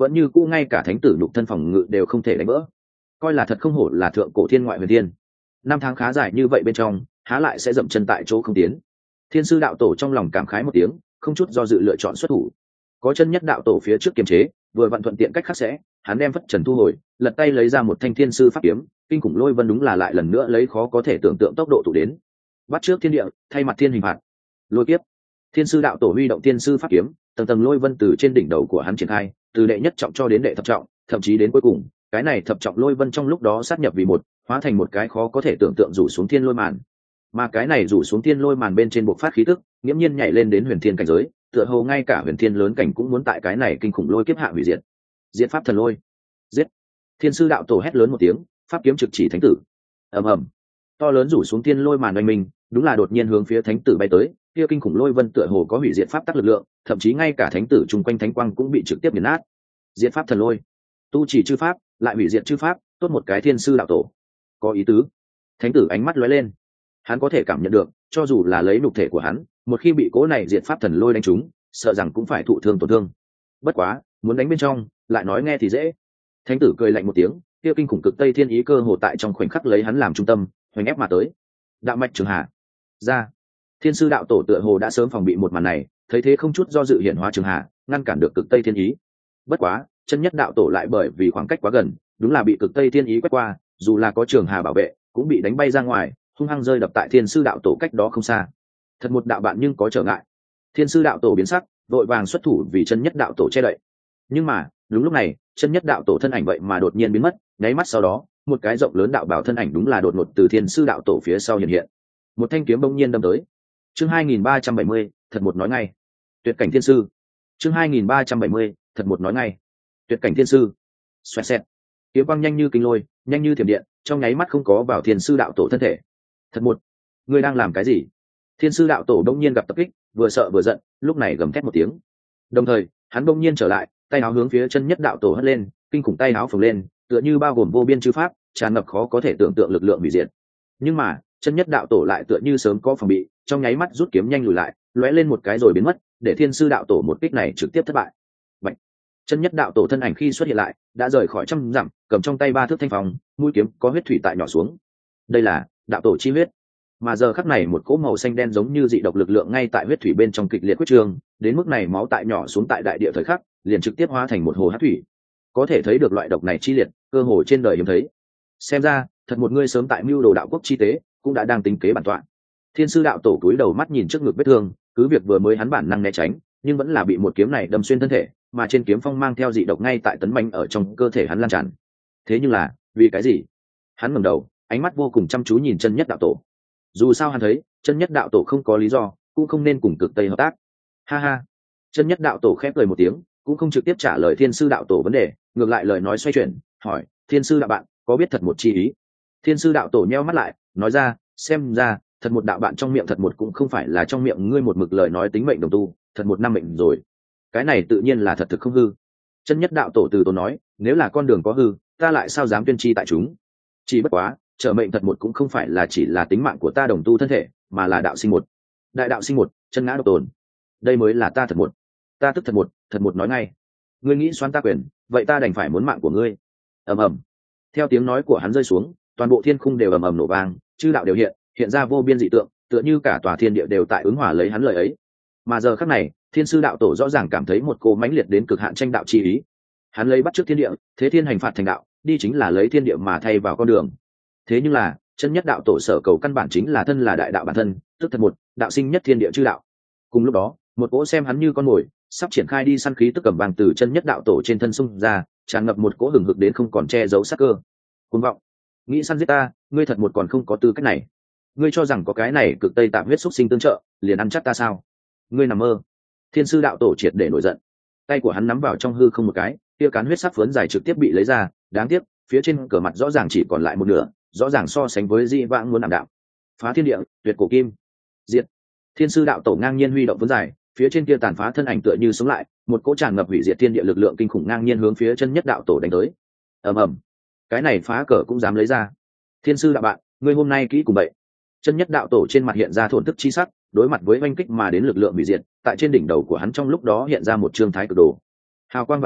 vẫn như cũ ngay cả thánh tử nhục thân phòng ngự đều không thể đánh vỡ. Coi là thật không hổ là thượng cổ thiên ngoại huyền thiên. Năm tháng khá dài như vậy bên trong, há lại sẽ dậm chân tại chỗ không tiến. Thiên sư đạo tổ trong lòng cảm khái một tiếng, không chút do dự lựa chọn xuất thủ. Có chân nhất đạo tổ phía trước kiềm chế, vừa vặn thuận tiện cách khắc sẽ, hắn đem phất trần thu hồi, lật tay lấy ra một thanh thiên sư pháp kiếm, kinh khủng lôi vân đúng là lại lần nữa lấy khó có thể tưởng tượng tốc độ tụ đến. Bắt trước thiên địa, thay mặt thiên hình phạt. Lôi kiếp. Thiên sư đạo tổ huy động thiên sư pháp kiếm, tầng tầng lôi vân từ trên đỉnh đầu của hắn triển khai, từ đệ nhất trọng cho đến đệ thập trọng, thậm chí đến cuối cùng, cái này thập trọng lôi vân trong lúc đó sát nhập vì một, hóa thành một cái khó có thể tưởng tượng rủ xuống thiên lôi màn. Mà cái này rủ xuống thiên lôi màn bên trên bộc phát khí tức, nghiễm nhiên nhảy lên đến huyền thiên cảnh giới, tựa hồ ngay cả huyền thiên lớn cảnh cũng muốn tại cái này kinh khủng lôi kiếp hạ hủy diệt. Diệt pháp thần lôi. Giết. Thiên sư đạo tổ hét lớn một tiếng, pháp kiếm trực chỉ thánh tử. Ầm ầm. To lớn rủ xuống thiên lôi màn oanh minh, đúng là đột nhiên hướng phía thánh tử bay tới, kia kinh khủng lôi vân tựa hồ có hủy diệt pháp tắc lực lượng, thậm chí ngay cả thánh tử chung quanh thánh quang cũng bị trực tiếp nghiền nát. Diệt pháp thần lôi. Tu chỉ chư pháp, lại hủy diệt chư pháp, tốt một cái thiên sư đạo tổ. Có ý tứ. Thánh tử ánh mắt lóe lên. Hắn có thể cảm nhận được, cho dù là lấy nhục thể của hắn, một khi bị cố này diệt pháp thần lôi đánh trúng, sợ rằng cũng phải thụ thương tổn thương. Bất quá, muốn đánh bên trong, lại nói nghe thì dễ. Thánh tử cười lạnh một tiếng, kia kinh khủng cực tây thiên ý cơ hồ tại trong khoảnh khắc lấy hắn làm trung tâm, hoành ép mà tới. Đạo mạch trường hà. Ra. Thiên sư đạo tổ tựa hồ đã sớm phòng bị một màn này, thấy thế không chút do dự hiện hóa trường hà, ngăn cản được cực tây thiên ý. Bất quá, chân nhất đạo tổ lại bởi vì khoảng cách quá gần, đúng là bị cực tây thiên ý quét qua, dù là có trường hà bảo vệ, cũng bị đánh bay ra ngoài, hung hăng rơi đập tại thiên sư đạo tổ cách đó không xa. Thật một đạo bạn nhưng có trở ngại. Thiên sư đạo tổ biến sắc, vội vàng xuất thủ vì chân nhất đạo tổ che đậy. Nhưng mà đúng lúc này, chân nhất đạo tổ thân ảnh vậy mà đột nhiên biến mất, nháy mắt sau đó, một cái rộng lớn đạo bảo thân ảnh đúng là đột ngột từ thiên sư đạo tổ phía sau hiện hiện. Một thanh kiếm bỗng nhiên đâm tới. Chương 2370, thật một nói ngay. Tuyệt cảnh thiên sư. Chương 2370, thật một nói ngay. Tuyệt cảnh thiên sư. Xoẹt xẹt. Kiếm quang nhanh như kinh lôi, nhanh như thiểm điện, trong nháy mắt không có vào thiên sư đạo tổ thân thể. Thật một, ngươi đang làm cái gì? Thiên sư đạo tổ đông nhiên gặp tập kích, vừa sợ vừa giận, lúc này gầm thét một tiếng. Đồng thời, hắn đông nhiên trở lại, tay áo hướng phía chân nhất đạo tổ hất lên, kinh khủng tay áo phồng lên, tựa như bao gồm vô biên chư pháp, tràn ngập khó có thể tưởng tượng lực lượng hủy diệt. Nhưng mà, chân nhất đạo tổ lại tựa như sớm có phòng bị, trong nháy mắt rút kiếm nhanh lùi lại, lóe lên một cái rồi biến mất, để thiên sư đạo tổ một kích này trực tiếp thất bại. Bạch. Chân nhất đạo tổ thân ảnh khi xuất hiện lại, đã rời khỏi trăm dặm, cầm trong tay ba thước thanh phong, mũi kiếm có huyết thủy tại nhỏ xuống. Đây là đạo tổ chi huyết. Mà giờ khắc này một cỗ màu xanh đen giống như dị độc lực lượng ngay tại huyết thủy bên trong kịch liệt quyết trường, đến mức này máu tại nhỏ xuống tại đại địa thời khắc, liền trực tiếp hóa thành một hồ hắc thủy. Có thể thấy được loại độc này chi liệt, cơ hồ trên đời hiếm thấy. Xem ra, thật một ngươi sớm tại mưu đồ đạo quốc chi tế, cũng đã đang tính kế bản tọa. Thiên sư đạo tổ cúi đầu mắt nhìn trước ngực vết thương, cứ việc vừa mới hắn bản năng né tránh, nhưng vẫn là bị một kiếm này đâm xuyên thân thể, mà trên kiếm phong mang theo dị độc ngay tại tấn manh ở trong cơ thể hắn lan tràn. Thế nhưng là, vì cái gì? Hắn ngẩng đầu, ánh mắt vô cùng chăm chú nhìn chân nhất đạo tổ. Dù sao hắn thấy, chân nhất đạo tổ không có lý do, cũng không nên cùng cực tây hợp tác. Ha ha. Chân nhất đạo tổ khép cười một tiếng, cũng không trực tiếp trả lời thiên sư đạo tổ vấn đề, ngược lại lời nói xoay chuyển, hỏi: thiên sư đạo bạn có biết thật một chi ý? Thiên sư đạo tổ nheo mắt lại, nói ra: xem ra thật một đạo bạn trong miệng thật một cũng không phải là trong miệng ngươi một mực lời nói tính mệnh đồng tu, thật một năm mệnh rồi. Cái này tự nhiên là thật thực không hư. Chân nhất đạo tổ từ tốn nói: nếu là con đường có hư, ta lại sao dám tuyên chi tại chúng? Chỉ bất quá, trợ mệnh thật một cũng không phải là chỉ là tính mạng của ta đồng tu thân thể, mà là đạo sinh một. Đại đạo sinh một, chân ngã độc tồn. Đây mới là ta thật một. Ta tức thật một nói ngay. Ngươi nghĩ xoán ta quyền, vậy ta đành phải muốn mạng của ngươi. Ầm ầm. Theo tiếng nói của hắn rơi xuống, toàn bộ thiên khung đều ầm ầm nổ vang, chư đạo đều hiện ra vô biên dị tượng, tựa như cả tòa thiên địa đều tại ứng hòa lấy hắn lời ấy. Mà giờ khắc này, thiên sư đạo tổ rõ ràng cảm thấy một cô mãnh liệt đến cực hạn tranh đạo chi ý. Hắn lấy bắt chước thiên địa, thế thiên hành phạt thành đạo, đi chính là lấy thiên địa mà thay vào con đường. Thế nhưng là, chân nhất đạo tổ sở cầu căn bản chính là thân là đại đạo bản thân, tức thật một, đạo sinh nhất thiên địa chư đạo. Cùng lúc đó, một cỗ xem hắn như con mồi, sắp triển khai đi săn khí tức cầm vàng từ chân nhất đạo tổ trên thân xung ra, tràn ngập một cỗ hừng hực đến không còn che giấu sắc cơ. Cuồng vọng, nghĩ săn giết ta, ngươi thật một còn không có tư cách này. Ngươi cho rằng có cái này cực tây tạm huyết xúc sinh tương trợ, liền ăn chắc ta sao? Ngươi nằm mơ. Thiên sư đạo tổ triệt để nổi giận, tay của hắn nắm vào trong hư không một cái, kia cán huyết sắc phướn dài trực tiếp bị lấy ra, đáng tiếc, phía trên cờ mặt rõ ràng chỉ còn lại một nửa, rõ ràng so sánh với dị vãng muốn ảm đạm. Phá thiên địa, tuyệt cổ kim, diệt. Thiên sư đạo tổ ngang nhiên huy động phướn dài, phía trên kia tàn phá thân ảnh tựa như sống lại, một cỗ tràn ngập hủy diệt thiên địa lực lượng kinh khủng ngang nhiên hướng phía chân nhất đạo tổ đánh tới. Ầm ầm. Cái này phá cờ cũng dám lấy ra. Thiên sư đạo bạn, ngươi hôm nay kỹ cùng vậy. Chân nhất đạo tổ trên mặt hiện ra thổn thức chi sắc, đối mặt với oanh kích mà đến lực lượng hủy diệt, tại trên đỉnh đầu của hắn trong lúc đó hiện ra một trương thái cực đồ. Hào quang vạn đạo,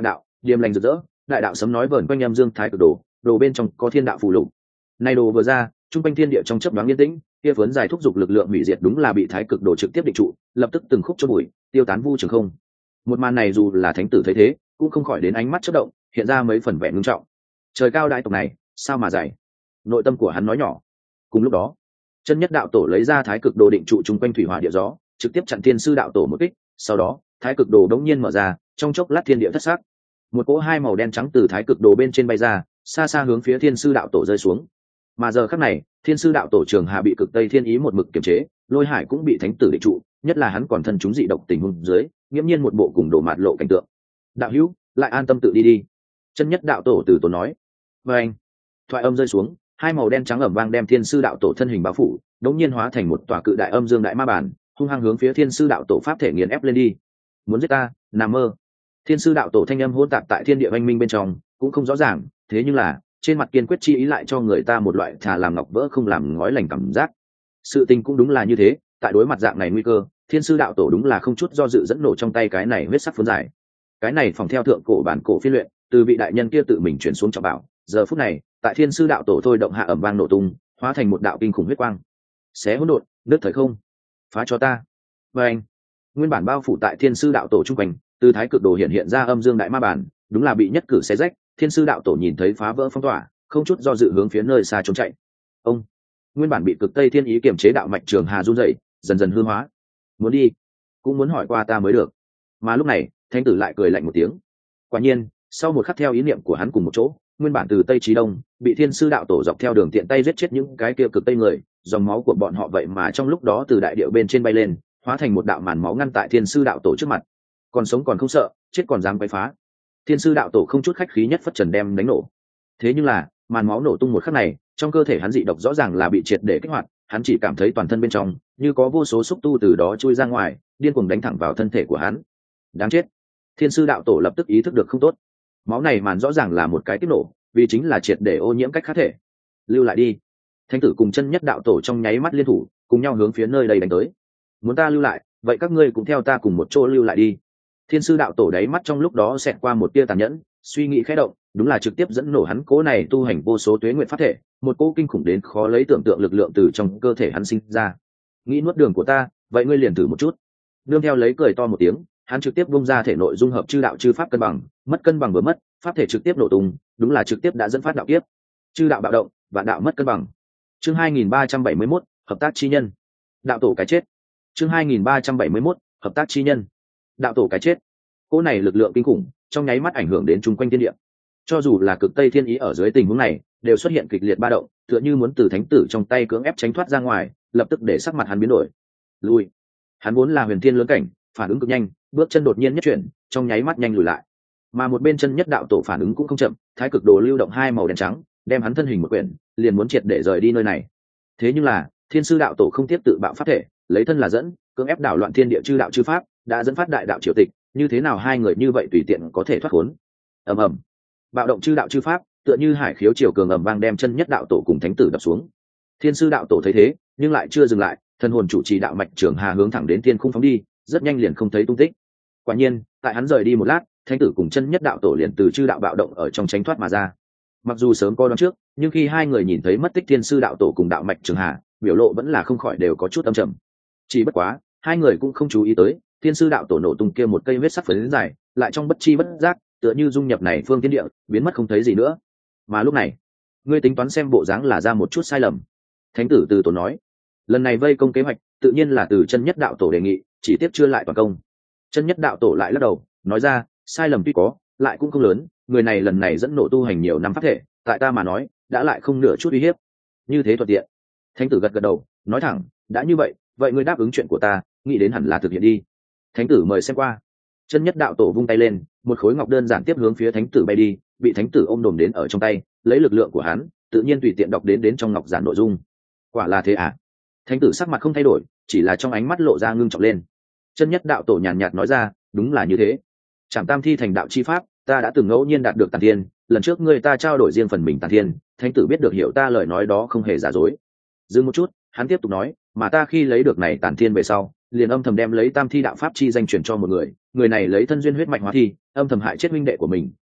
điềm lành rực rỡ, đại đạo sấm nói vờn quanh âm dương thái cực đồ, đồ bên trong có thiên đạo phù lục. Này đồ vừa ra, trung quanh thiên địa trong chớp nhoáng yên tĩnh, kia vốn dài thúc dục lực lượng hủy diệt đúng là bị thái cực đồ trực tiếp định trụ, lập tức từng khúc chôn bụi, tiêu tán vu trường không. Một màn này dù là thánh tử thấy thế, cũng không khỏi đến ánh mắt chớp động, hiện ra mấy phần vẻ ngưng trọng. Trời cao đại tộc này, sao mà dày? Nội tâm của hắn nói nhỏ. Cùng lúc đó, chân nhất đạo tổ lấy ra thái cực đồ định trụ trung quanh thủy hỏa địa gió, trực tiếp chặn thiên sư đạo tổ một kích. Sau đó, thái cực đồ đống nhiên mở ra, trong chốc lát thiên địa thất sắc. Một cỗ hai màu đen trắng từ thái cực đồ bên trên bay ra, xa xa hướng phía thiên sư đạo tổ rơi xuống. Mà giờ khắc này, thiên sư đạo tổ Trường Hà bị cực tây thiên ý một mực kiềm chế, lôi hải cũng bị thánh tử định trụ, nhất là hắn còn thân chúng dị độc tình huống dưới, nghiễm nhiên một bộ cùng đổ mạt lộ cảnh tượng. Đạo hữu, lại an tâm tự đi đi. Chân nhất đạo tổ từ tốn nói. Và anh, thoại âm rơi xuống, hai màu đen trắng ẩm vang đem thiên sư đạo tổ thân hình bao phủ, đống nhiên hóa thành một tòa cự đại âm dương đại ma bản, hung hăng hướng phía thiên sư đạo tổ pháp thể nghiền ép lên đi. Muốn giết ta, nằm mơ. Thiên sư đạo tổ thanh âm hỗn tạp tại thiên địa oanh minh bên trong, cũng không rõ ràng, thế nhưng là trên mặt kiên quyết chi ý lại cho người ta một loại thà làm ngọc vỡ không làm ngói lành cảm giác. Sự tình cũng đúng là như thế, tại đối mặt dạng này nguy cơ, thiên sư đạo tổ đúng là không chút do dự dẫn nổ trong tay cái này huyết sắc phấn giải. Cái này phòng theo thượng cổ bản cổ phiên luyện, từ vị đại nhân kia tự mình chuyển xuống trọng bảo, giờ phút này, tại thiên sư đạo tổ thôi động hạ ẩm vang nổ tung, hóa thành một đạo kinh khủng huyết quang. Xé hỗn độn, nứt thời không, phá cho ta. Và anh, nguyên bản bao phủ tại thiên sư đạo tổ trung quanh, từ thái cực đồ hiện ra âm dương đại ma bản, đúng là bị nhất cử xé rách. Thiên sư đạo tổ nhìn thấy phá vỡ phong tỏa, không chút do dự hướng phía nơi xa trốn chạy. Ông, nguyên bản bị cực tây thiên ý kiềm chế đạo mạch Trường Hà run rẩy, dần dần hư hóa. Muốn đi, cũng muốn hỏi qua ta mới được. Mà lúc này, thánh tử lại cười lạnh một tiếng. Quả nhiên, sau một khắc theo ý niệm của hắn cùng một chỗ, nguyên bản từ tây chí đông bị thiên sư đạo tổ dọc theo đường tiện tay giết chết những cái kia cực tây người, dòng máu của bọn họ vậy mà trong lúc đó từ đại điệu bên trên bay lên, hóa thành một đạo màn máu ngăn tại thiên sư đạo tổ trước mặt. Còn sống còn không sợ, chết còn dám quấy phá. Thiên sư đạo tổ không chút khách khí nhất phất trần đem đánh nổ. Thế nhưng là màn máu nổ tung một khắc này, trong cơ thể hắn dị độc rõ ràng là bị triệt để kích hoạt, hắn chỉ cảm thấy toàn thân bên trong như có vô số xúc tu từ đó chui ra ngoài, điên cuồng đánh thẳng vào thân thể của hắn. Đáng chết. Thiên sư đạo tổ lập tức ý thức được không tốt. Máu này màn rõ ràng là một cái kích nổ, vì chính là triệt để ô nhiễm cách khác thể. Lưu lại đi. Thánh tử cùng chân nhất đạo tổ trong nháy mắt liên thủ, cùng nhau hướng phía nơi đây đánh tới. Muốn ta lưu lại, vậy các ngươi cũng theo ta cùng một chỗ lưu lại đi. Thiên sư đạo tổ đáy mắt trong lúc đó xẹt qua một tia tàn nhẫn, suy nghĩ khẽ động, đúng là trực tiếp dẫn nổ hắn cố này tu hành vô số tuế nguyện pháp thể, một cỗ kinh khủng đến khó lấy tưởng tượng lực lượng từ trong cơ thể hắn sinh ra. Nghĩ nuốt đường của ta, vậy ngươi liền thử một chút. Nương theo lấy cười to một tiếng, hắn trực tiếp bung ra thể nội dung hợp chư đạo chư pháp cân bằng, mất cân bằng vừa mất, pháp thể trực tiếp nổ tung, đúng là trực tiếp đã dẫn phát đạo kiếp. Chư đạo bạo động, vạn đạo mất cân bằng. Chương 2371, hợp tác chi nhân. Đạo tổ cái chết. Chương 2371, hợp tác chi nhân. Đạo tổ cái chết. Cỗ này lực lượng kinh khủng, trong nháy mắt ảnh hưởng đến chung quanh thiên địa. Cho dù là cực tây thiên ý ở dưới tình huống này, đều xuất hiện kịch liệt ba động, tựa như muốn từ thánh tử trong tay cưỡng ép tránh thoát ra ngoài, lập tức để sắc mặt hắn biến đổi. Lùi. Hắn vốn là huyền thiên lớn cảnh, phản ứng cực nhanh, bước chân đột nhiên nhất chuyển, trong nháy mắt nhanh lùi lại. Mà một bên chân nhất đạo tổ phản ứng cũng không chậm, thái cực đồ lưu động hai màu đen trắng, đem hắn thân hình một quyển, liền muốn triệt để rời đi nơi này. Thế nhưng là, thiên sư đạo tổ không tiếp tự bạo pháp thể, lấy thân là dẫn, cưỡng ép đảo loạn thiên địa chư đạo chư pháp, đã dẫn phát đại đạo triều tịch, như thế nào hai người như vậy tùy tiện có thể thoát khốn. Ầm ầm, bạo động chư đạo chư pháp, tựa như hải khiếu triều cường ầm vang đem chân nhất đạo tổ cùng thánh tử đập xuống. Thiên sư đạo tổ thấy thế, nhưng lại chưa dừng lại, thần hồn chủ trì đạo mạch Trường Hà hướng thẳng đến thiên khung phóng đi, rất nhanh liền không thấy tung tích. Quả nhiên, tại hắn rời đi một lát, thánh tử cùng chân nhất đạo tổ liền từ chư đạo bạo động ở trong tránh thoát mà ra. Mặc dù sớm coi đoán trước, nhưng khi hai người nhìn thấy mất tích thiên sư đạo tổ cùng đạo mạch Trường Hà, biểu lộ vẫn là không khỏi đều có chút âm trầm. Chỉ bất quá, hai người cũng không chú ý tới, thiên sư đạo tổ nổ tung kia một cây huyết sắc phấn dài, lại trong bất chi bất giác, tựa như dung nhập này phương thiên địa, biến mất không thấy gì nữa. Mà lúc này, ngươi tính toán xem bộ dáng là ra một chút sai lầm. Thánh tử từ tổ nói, lần này vây công kế hoạch, tự nhiên là từ chân nhất đạo tổ đề nghị, chỉ tiếp chưa lại toàn công. Chân nhất đạo tổ lại lắc đầu, nói ra, sai lầm tuy có, lại cũng không lớn, người này lần này dẫn nổ tu hành nhiều năm pháp thể, tại ta mà nói, đã lại không nửa chút uy hiếp. Như thế thuận tiện. Thánh tử gật gật đầu, nói thẳng, đã như vậy, vậy ngươi đáp ứng chuyện của ta, nghĩ đến hẳn là thực hiện đi. Thánh tử mời xem qua. Chân nhất đạo tổ vung tay lên, một khối ngọc đơn giản tiếp hướng phía thánh tử bay đi, bị thánh tử ôm đồm đến ở trong tay, lấy lực lượng của hắn, tự nhiên tùy tiện đọc đến trong ngọc giản nội dung. Quả là thế à? Thánh tử sắc mặt không thay đổi, chỉ là trong ánh mắt lộ ra ngưng trọng lên. Chân nhất đạo tổ nhàn nhạt nói ra, đúng là như thế. Trảm tam thi thành đạo chi pháp, ta đã từng ngẫu nhiên đạt được tàn thiên, lần trước người ta trao đổi riêng phần mình tàn thiên, thánh tử biết được hiểu ta lời nói đó không hề giả dối. Dừng một chút, hắn tiếp tục nói, mà ta khi lấy được này tàn thiên về sau, liền âm thầm đem lấy tam thi đạo pháp chi danh truyền cho một người, người này lấy thân duyên huyết mạch hóa thi, âm thầm hại chết huynh đệ của mình,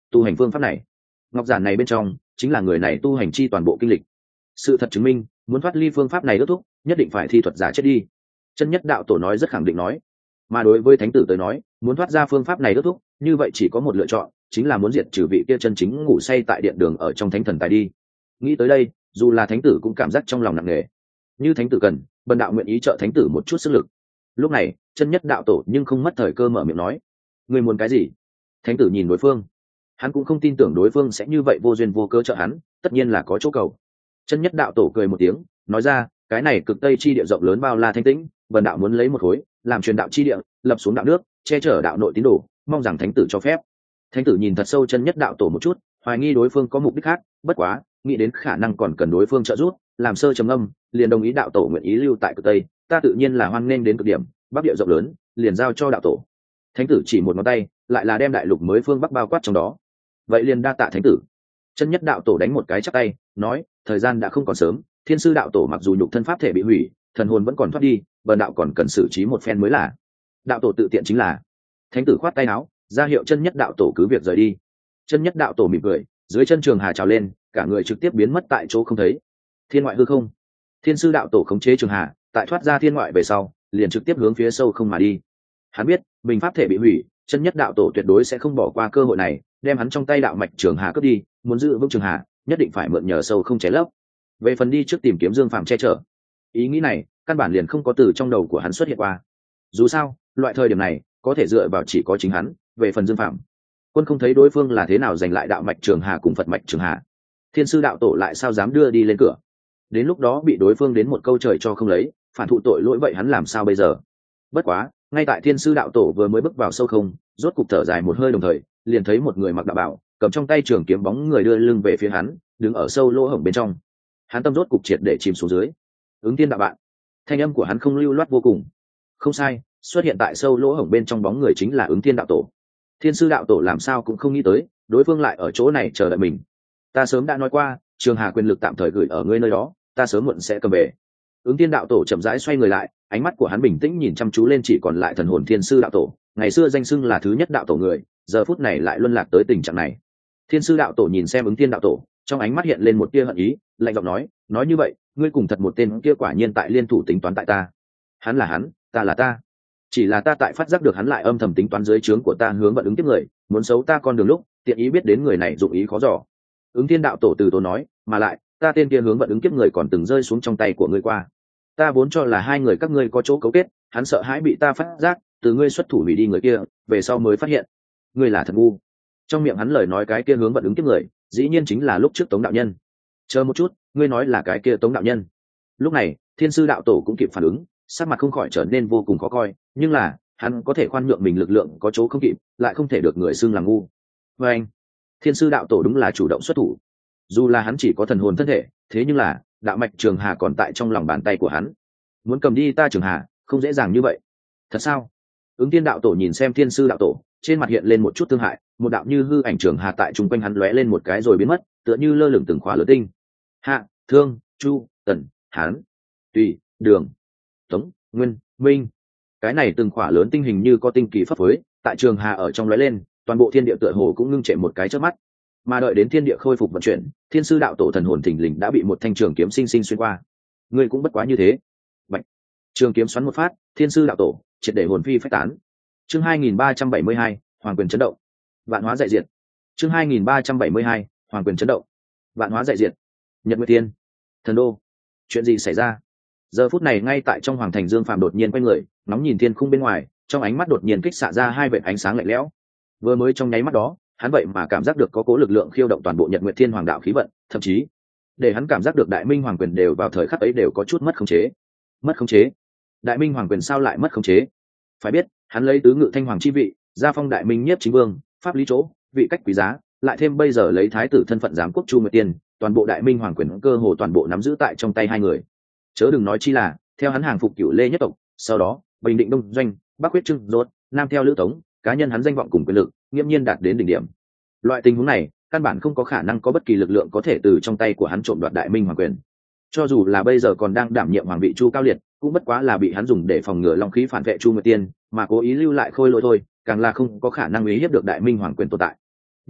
tu hành phương pháp này. Ngọc giản này bên trong chính là người này tu hành chi toàn bộ kinh lịch. Sự thật chứng minh, muốn thoát ly phương pháp này ước thúc, nhất định phải thi thuật giả chết đi. Chân nhất đạo tổ nói rất khẳng định nói. Mà đối với thánh tử tới nói, muốn thoát ra phương pháp này ước thúc, như vậy chỉ có một lựa chọn, chính là muốn diệt trừ vị kia chân chính ngủ say tại điện đường ở trong thánh thần tài đi. Nghĩ tới đây, dù là thánh tử cũng cảm giác trong lòng nặng nề. Như thánh tử cần, bần đạo nguyện ý trợ thánh tử một chút sức lực. Lúc này, chân nhất đạo tổ nhưng không mất thời cơ mở miệng nói: ngươi muốn cái gì? Thánh tử nhìn đối phương, hắn cũng không tin tưởng đối phương sẽ như vậy vô duyên vô cớ trợ hắn, tất nhiên là có chỗ cầu. Chân nhất đạo tổ cười một tiếng, nói ra: cái này cực tây chi địa rộng lớn bao la thanh tĩnh, bần đạo muốn lấy một khối làm truyền đạo chi địa, lập xuống đạo nước, che chở đạo nội tín đồ, mong rằng thánh tử cho phép. Thánh tử nhìn thật sâu chân nhất đạo tổ một chút, hoài nghi đối phương có mục đích khác, bất quá nghĩ đến khả năng còn cần đối phương trợ giúp, làm sơ trầm âm, liền đồng ý đạo tổ nguyện ý lưu tại cực tây, ta tự nhiên là hoan nghênh đến cực điểm, bắc địa rộng lớn, liền giao cho đạo tổ. Thánh tử chỉ một ngón tay, lại là đem đại lục mới phương bắc bao quát trong đó. Vậy liền đa tạ thánh tử. Chân nhất đạo tổ đánh một cái chắp tay, nói: thời gian đã không còn sớm, thiên sư đạo tổ mặc dù nhục thân pháp thể bị hủy, thần hồn vẫn còn thoát đi, bần đạo còn cần xử trí một phen mới là. Đạo tổ tự tiện chính là. Thánh tử khoát tay áo, ra hiệu chân nhất đạo tổ cứ việc rời đi. Chân nhất đạo tổ mỉm cười, dưới chân trường hà trào lên, cả người trực tiếp biến mất tại chỗ không thấy. Thiên ngoại hư không, thiên sư đạo tổ khống chế trường hà, tại thoát ra thiên ngoại về sau, liền trực tiếp hướng phía sâu không mà đi. Hắn biết mình pháp thể bị hủy, chân nhất đạo tổ tuyệt đối sẽ không bỏ qua cơ hội này, đem hắn trong tay đạo mạch trường hà cướp đi. Muốn giữ vững trường hà, nhất định phải mượn nhờ sâu không cháy lấp. Về phần đi trước tìm kiếm Dương Phàm che chở, ý nghĩ này căn bản liền không có từ trong đầu của hắn xuất hiện qua. Dù sao, loại thời điểm này có thể dựa vào chỉ có chính hắn. Về phần Dương Phàm, quân không thấy đối phương là thế nào giành lại đạo mạch trường hà cùng Phật mạch trường hà, thiên sư đạo tổ lại sao dám đưa đi lên cửa. Đến lúc đó bị đối phương đến một câu trời cho không lấy, phản thụ tội lỗi, vậy hắn làm sao bây giờ? Bất quá, ngay tại thiên sư đạo tổ vừa mới bước vào sâu không, rốt cục thở dài một hơi, đồng thời liền thấy một người mặc đạo bào, cầm trong tay trường kiếm bóng người đưa lưng về phía hắn, đứng ở sâu lỗ hổng bên trong. Hắn tâm rốt cục triệt để chìm xuống dưới. Ứng Tiên đạo bạn. Thanh âm của hắn không lưu loát vô cùng. Không sai, xuất hiện tại sâu lỗ hổng bên trong bóng người chính là Ứng Tiên đạo tổ. Thiên sư đạo tổ làm sao cũng không nghĩ tới, đối phương lại ở chỗ này chờ đợi mình. Ta sớm đã nói qua, trường hà quyền lực tạm thời gửi ở ngươi nơi đó, ta sớm muộn sẽ cầm về. Ứng Tiên đạo tổ chậm rãi xoay người lại, ánh mắt của hắn bình tĩnh nhìn chăm chú lên chỉ còn lại thần hồn thiên sư đạo tổ. Ngày xưa danh xưng là thứ nhất đạo tổ người, giờ phút này lại luân lạc tới tình trạng này. Thiên sư đạo tổ nhìn xem Ứng Tiên đạo tổ, trong ánh mắt hiện lên một tia hận ý, lạnh giọng nói như vậy, ngươi cùng thật một tên kia quả nhiên tại liên thủ tính toán tại ta. Hắn là hắn, ta là ta. Chỉ là ta tại phát giác được hắn lại âm thầm tính toán dưới trướng của ta hướng vận ứng tiếp người, muốn xấu ta con đường lúc, tiện ý biết đến người này dụng ý khó dò. Ứng Thiên đạo tổ từ tốn nói, mà lại, ta tên kia hướng vận ứng kiếp người còn từng rơi xuống trong tay của ngươi qua. Ta vốn cho là hai người các ngươi có chỗ cấu kết, hắn sợ hãi bị ta phát giác, từ ngươi xuất thủ hủy đi người kia, về sau mới phát hiện, ngươi là thật ngu. Trong miệng hắn lời nói cái kia hướng vận ứng kiếp người, dĩ nhiên chính là lúc trước Tống đạo nhân. Chờ một chút, ngươi nói là cái kia Tống đạo nhân? Lúc này, thiên sư đạo tổ cũng kịp phản ứng, sắc mặt không khỏi trở nên vô cùng khó coi, nhưng là hắn có thể khoan nhượng mình lực lượng có chỗ không kịp, lại không thể được người xưng là ngu. Và anh, thiên sư đạo tổ đúng là chủ động xuất thủ. Dù là hắn chỉ có thần hồn thân thể, thế nhưng là đạo mạch trường hà còn tại trong lòng bàn tay của hắn. Muốn cầm đi ta trường hà, không dễ dàng như vậy. Thật sao? Ứng Tiên đạo tổ nhìn xem thiên sư đạo tổ, trên mặt hiện lên một chút thương hại, một đạo như hư ảnh trường hà tại chung quanh hắn lóe lên một cái rồi biến mất, tựa như lơ lửng từng khóa lửa tinh. Hạ, Thương, Chu, Tần, Hán, Tùy, Đường, Tống, Nguyên, Minh, cái này từng khỏa lớn tinh hình như có tinh kỳ pháp phối, tại trường hà ở trong lóe lên, toàn bộ thiên địa tựa hồ cũng ngưng trệ một cái chớp mắt. Mà đợi đến thiên địa khôi phục vận chuyển, thiên sư đạo tổ thần hồn thình lình đã bị một thanh trường kiếm sinh sinh xuyên qua. Ngươi cũng bất quá như thế. Bạch. Trường kiếm xoắn một phát, thiên sư đạo tổ triệt để hồn phi phách tán. Chương 2372, Hoàng quyền chấn động. Vạn hóa dạy diệt. Chương 2372, Hoàng quyền chấn động. Vạn hóa dạy diệt. Nhật Nguyệt Tiên, Thần Đô. Chuyện gì xảy ra? Giờ phút này ngay tại trong hoàng thành, Dương Phàm đột nhiên quay người, ngóng nhìn thiên khung bên ngoài, trong ánh mắt đột nhiên kích xạ ra hai vệt ánh sáng lạnh lẽo. Vừa mới trong nháy mắt đó, hắn vậy mà cảm giác được có cố lực lượng khiêu động toàn bộ Nhật Nguyệt Thiên Hoàng đạo khí vận, thậm chí để hắn cảm giác được Đại Minh Hoàng quyền đều vào thời khắc ấy đều có chút mất khống chế. Mất khống chế? Đại Minh Hoàng quyền sao lại mất khống chế? Phải biết, hắn lấy tứ ngự thanh hoàng chi vị, gia phong Đại Minh nhiếp chính vương, pháp lý chỗ, vị cách quý giá, lại thêm bây giờ lấy thái tử thân phận giám quốc Chu Nguyệt Tiên, toàn bộ Đại Minh Hoàng quyền cơ hồ toàn bộ nắm giữ tại trong tay hai người. Chớ đừng nói chi là theo hắn hàng phục Cửu Lê nhất tộc, sau đó Bình Định Đông Doanh, Bắc huyết Trưng Rốt, Nam theo Lữ Tống, cá nhân hắn danh vọng cùng quyền lực nghiễm nhiên đạt đến đỉnh điểm. Loại tình huống này căn bản không có khả năng có bất kỳ lực lượng có thể từ trong tay của hắn trộm đoạt Đại Minh Hoàng quyền. Cho dù là bây giờ còn đang đảm nhiệm hoàng vị Chu Cao Liệt, cũng bất quá là bị hắn dùng để phòng ngừa long khí phản vệ Chu Nguyệt Tiên, mà cố ý lưu lại khôi lỗi thôi, càng là không có khả năng uy hiếp được Đại Minh Hoàng quyền tồn tại. Như vậy,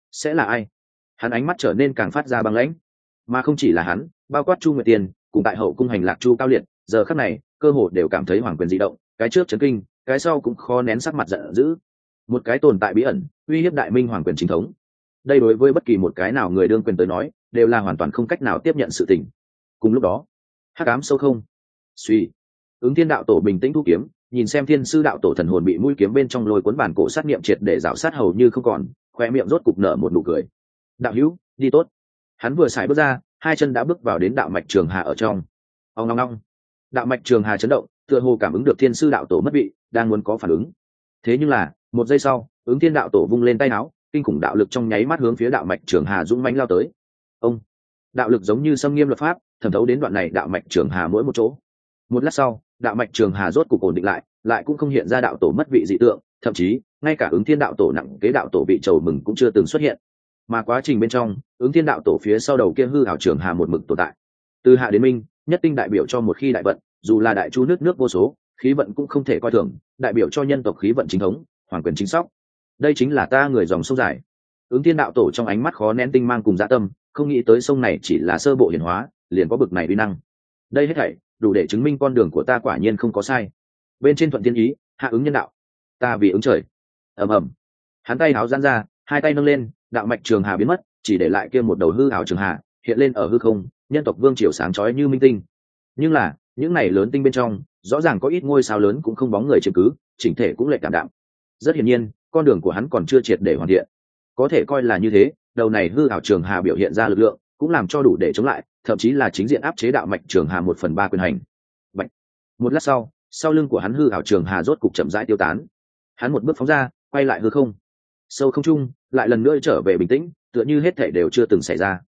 sẽ là ai? Hắn ánh mắt trở nên càng phát ra băng lãnh. Mà không chỉ là hắn, bao quát Chu Nguyệt Tiên cùng tại hậu cung hành lạc Chu Cao Liệt, giờ khắc này cơ hồ đều cảm thấy hoàng quyền dị động, cái trước chấn kinh, cái sau cũng khó nén sắc mặt giận dữ. Một cái tồn tại bí ẩn uy hiếp đại minh hoàng quyền chính thống, đây đối với bất kỳ một cái nào người đương quyền tới nói đều là hoàn toàn không cách nào tiếp nhận sự tình. Cùng lúc đó, hắc ám sâu không suy, Ứng Thiên đạo tổ bình tĩnh thu kiếm, nhìn xem Thiên sư đạo tổ thần hồn bị mũi kiếm bên trong lôi cuốn bản cổ sát nghiệm triệt để rào sát hầu như không còn, khoe miệng rốt cục nở một nụ cười. Đạo hữu, đi tốt. Hắn vừa xài bước ra, hai chân đã bước vào đến đạo mạch trường hà ở trong. Ông long long, đạo mạch trường hà chấn động, tựa hồ cảm ứng được Thiên sư đạo tổ mất vị, đang muốn có phản ứng. Thế nhưng là, một giây sau, Ứng Thiên đạo tổ vung lên tay áo, kinh khủng đạo lực trong nháy mắt hướng phía đạo mạch trường hà dũng mãnh lao tới. Ông, đạo lực giống như xâm nghiêm luật pháp, thẩm thấu đến đoạn này đạo mạch trường hà mỗi một chỗ. Một lát sau, đạo mạch trường hà rốt cục ổn định lại cũng không hiện ra đạo tổ mất vị dị tượng, thậm chí ngay cả Ứng Thiên đạo tổ nặng kế đạo tổ bị trầu mừng cũng chưa từng xuất hiện. Mà quá trình bên trong, Ứng Thiên đạo tổ phía sau đầu kia hư ảo trường hà một mực tồn tại. Từ hạ đến minh, nhất tinh đại biểu cho một khi đại vận, dù là đại chu nước vô số, khí vận cũng không thể coi thường, đại biểu cho nhân tộc khí vận chính thống, hoàng quyền chính sóc. Đây chính là ta người dòng sông dài. Ứng Thiên đạo tổ trong ánh mắt khó nén tinh mang cùng dã tâm, không nghĩ tới sông này chỉ là sơ bộ hiển hóa, liền có bực này uy năng. Đây hết thảy đủ để chứng minh con đường của ta quả nhiên không có sai. Bên trên thuận thiên ý, hạ ứng nhân đạo, ta vì ứng trời. Ầm ầm, hắn tay háo giãn ra, hai tay nâng lên, đạo mạch trường hà biến mất, chỉ để lại kia một đầu hư ảo trường hà hiện lên ở hư không, nhân tộc vương triều sáng chói như minh tinh. Nhưng là những này lớn tinh bên trong rõ ràng có ít ngôi sao lớn cũng không bóng người chiếm cứ, chỉnh thể cũng lệ cảm đạm. Rất hiển nhiên con đường của hắn còn chưa triệt để hoàn thiện. Có thể coi là như thế, đầu này hư ảo trường hà biểu hiện ra lực lượng cũng làm cho đủ để chống lại, thậm chí là chính diện áp chế đạo mạch trường hà 1/3 quyền hành. Bạch. Một lát sau, sau lưng của hắn hư ảo trường hà rốt cục chậm rãi tiêu tán. Hắn một bước phóng ra, quay lại hư không. Sâu không trung, lại lần nữa trở về bình tĩnh, tựa như hết thảy đều chưa từng xảy ra.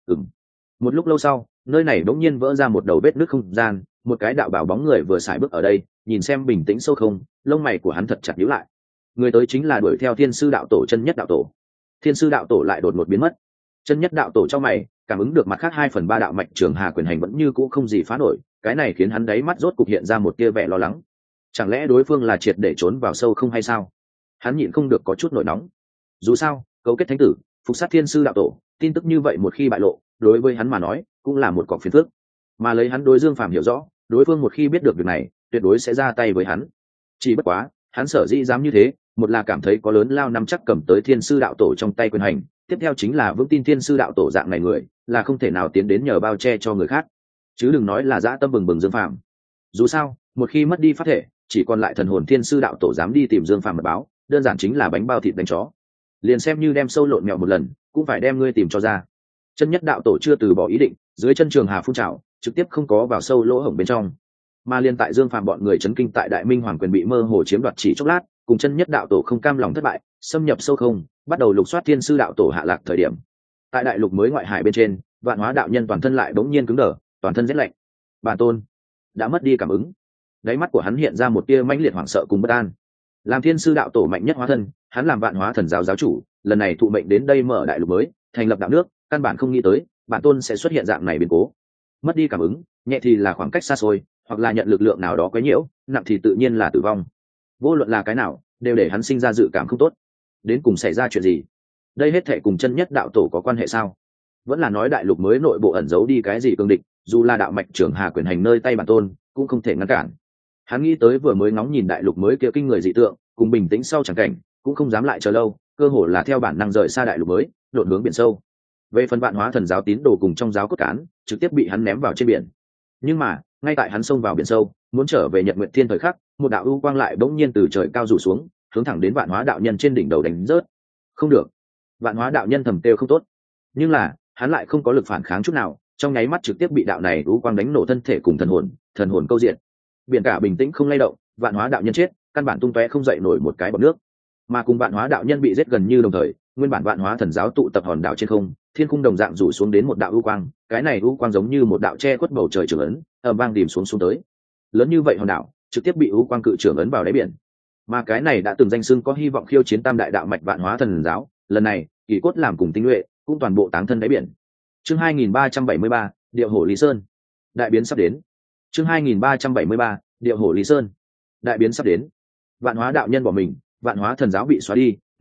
Một lúc lâu sau, nơi này bỗng nhiên vỡ ra một đầu vết nứt không gian, một cái đạo bảo bóng người vừa xài bước ở đây, nhìn xem bình tĩnh sâu không, lông mày của hắn thật chặt nhíu lại. Người tới chính là đuổi theo Thiên sư đạo tổ chân nhất đạo tổ. Thiên sư đạo tổ lại đột ngột biến mất. Chân nhất đạo tổ trong mày cảm ứng được mặt khác 2/3 đạo mạch trường hà quyền hành vẫn như cũ không gì phá nổi, cái này khiến hắn đáy mắt rốt cục hiện ra một tia vẻ lo lắng. Chẳng lẽ đối phương là triệt để trốn vào sâu không hay sao? Hắn nhịn không được có chút nổi nóng. Dù sao, cấu kết thánh tử, phục sát Thiên sư đạo tổ, tin tức như vậy một khi bại lộ, đối với hắn mà nói cũng là một cọc phiền phức. Mà lấy hắn đối Dương Phàm hiểu rõ, đối phương một khi biết được việc này, tuyệt đối sẽ ra tay với hắn. Chỉ bất quá, hắn sở dĩ dám như thế, một là cảm thấy có lớn lao nắm chắc cầm tới Thiên sư đạo tổ trong tay quyền hành, tiếp theo chính là vững tin Thiên sư đạo tổ dạng này người là không thể nào tiến đến nhờ bao che cho người khác, chứ đừng nói là dã tâm bừng bừng Dương Phàm. Dù sao, một khi mất đi pháp thể, chỉ còn lại thần hồn Thiên sư đạo tổ dám đi tìm Dương Phàm mật báo, đơn giản chính là bánh bao thịt đánh chó. Liền xem như đem sâu lộn mèo một lần, cũng phải đem ngươi tìm cho ra. Chân nhất đạo tổ chưa từ bỏ ý định, dưới chân trường hà phun trào, trực tiếp không có vào sâu lỗ hổng bên trong. Mà liên tại Dương Phàm bọn người chấn kinh tại Đại Minh hoàng quyền bị mơ hồ chiếm đoạt chỉ chốc lát, cùng chân nhất đạo tổ không cam lòng thất bại, xâm nhập sâu không, bắt đầu lục soát Thiên sư đạo tổ hạ lạc thời điểm. Tại đại lục mới ngoại hải bên trên, Vạn Hóa đạo nhân toàn thân lại bỗng nhiên cứng đờ, toàn thân rét lạnh. Bản tôn đã mất đi cảm ứng. Đáy mắt của hắn hiện ra một tia mãnh liệt hoảng sợ cùng bất an. Làm Thiên sư đạo tổ mạnh nhất hóa thân, hắn làm Vạn Hóa thần giáo giáo chủ, lần này thụ mệnh đến đây mở đại lục mới, thành lập đạo nước, căn bản không nghĩ tới bản tôn sẽ xuất hiện dạng này biến cố. Mất đi cảm ứng, nhẹ thì là khoảng cách xa xôi, hoặc là nhận lực lượng nào đó quấy nhiễu, nặng thì tự nhiên là tử vong. Vô luận là cái nào, đều để hắn sinh ra dự cảm không tốt. Đến cùng xảy ra chuyện gì? Đây hết thảy cùng chân nhất đạo tổ có quan hệ sao? Vẫn là nói đại lục mới nội bộ ẩn giấu đi cái gì cương địch, dù là đạo mạch trưởng hà quyền hành nơi tay bản tôn, cũng không thể ngăn cản. Hắn nghĩ tới vừa mới ngóng nhìn đại lục mới kia kinh người dị tượng, cùng bình tĩnh sau chẳng cảnh, cũng không dám lại chờ lâu, cơ hồ là theo bản năng rời xa đại lục mới, đột hướng biển sâu. Về phần Vạn Hóa thần giáo tín đồ cùng trong giáo cốt cán, trực tiếp bị hắn ném vào trên biển. Nhưng mà ngay tại hắn xông vào biển sâu, muốn trở về Nhật Nguyệt Thiên thời khắc, một đạo ưu quang lại bỗng nhiên từ trời cao rủ xuống, hướng thẳng đến Vạn Hóa đạo nhân trên đỉnh đầu đánh rớt. Không được! Vạn Hóa đạo nhân thầm kêu không tốt, nhưng là hắn lại không có lực phản kháng chút nào, trong nháy mắt trực tiếp bị đạo này ưu quang đánh nổ thân thể cùng thần hồn câu diện. Biển cả bình tĩnh không lay động, Vạn Hóa đạo nhân chết, căn bản tung tóe không dậy nổi một cái bọt nước. Mà cùng Vạn Hóa đạo nhân bị giết gần như đồng thời, nguyên bản Vạn Hóa thần giáo tụ tập hòn đảo trên không, thiên khung đồng dạng rủ xuống đến một đạo ưu quang, cái này ưu quang giống như một đạo che khuất bầu trời trường ấn, ầm vang đìm xuống tới. Lớn như vậy hòn đảo trực tiếp bị ưu quang cự trường ấn vào đáy biển. Mà cái này đã từng danh xưng có hy vọng khiêu chiến tam đại đạo mạch Vạn Hóa thần giáo, lần này kỳ cốt làm cùng tinh nhuệ cũng toàn bộ táng thân đáy biển. Chương 2373, Điệu Hổ Lý Sơn. Đại biến sắp đến. Chương 2373, Điệu Hổ Lý Sơn. Đại biến sắp đến. Vạn Hóa đạo nhân bỏ mình, Vạn Hóa thần giáo bị xóa đi,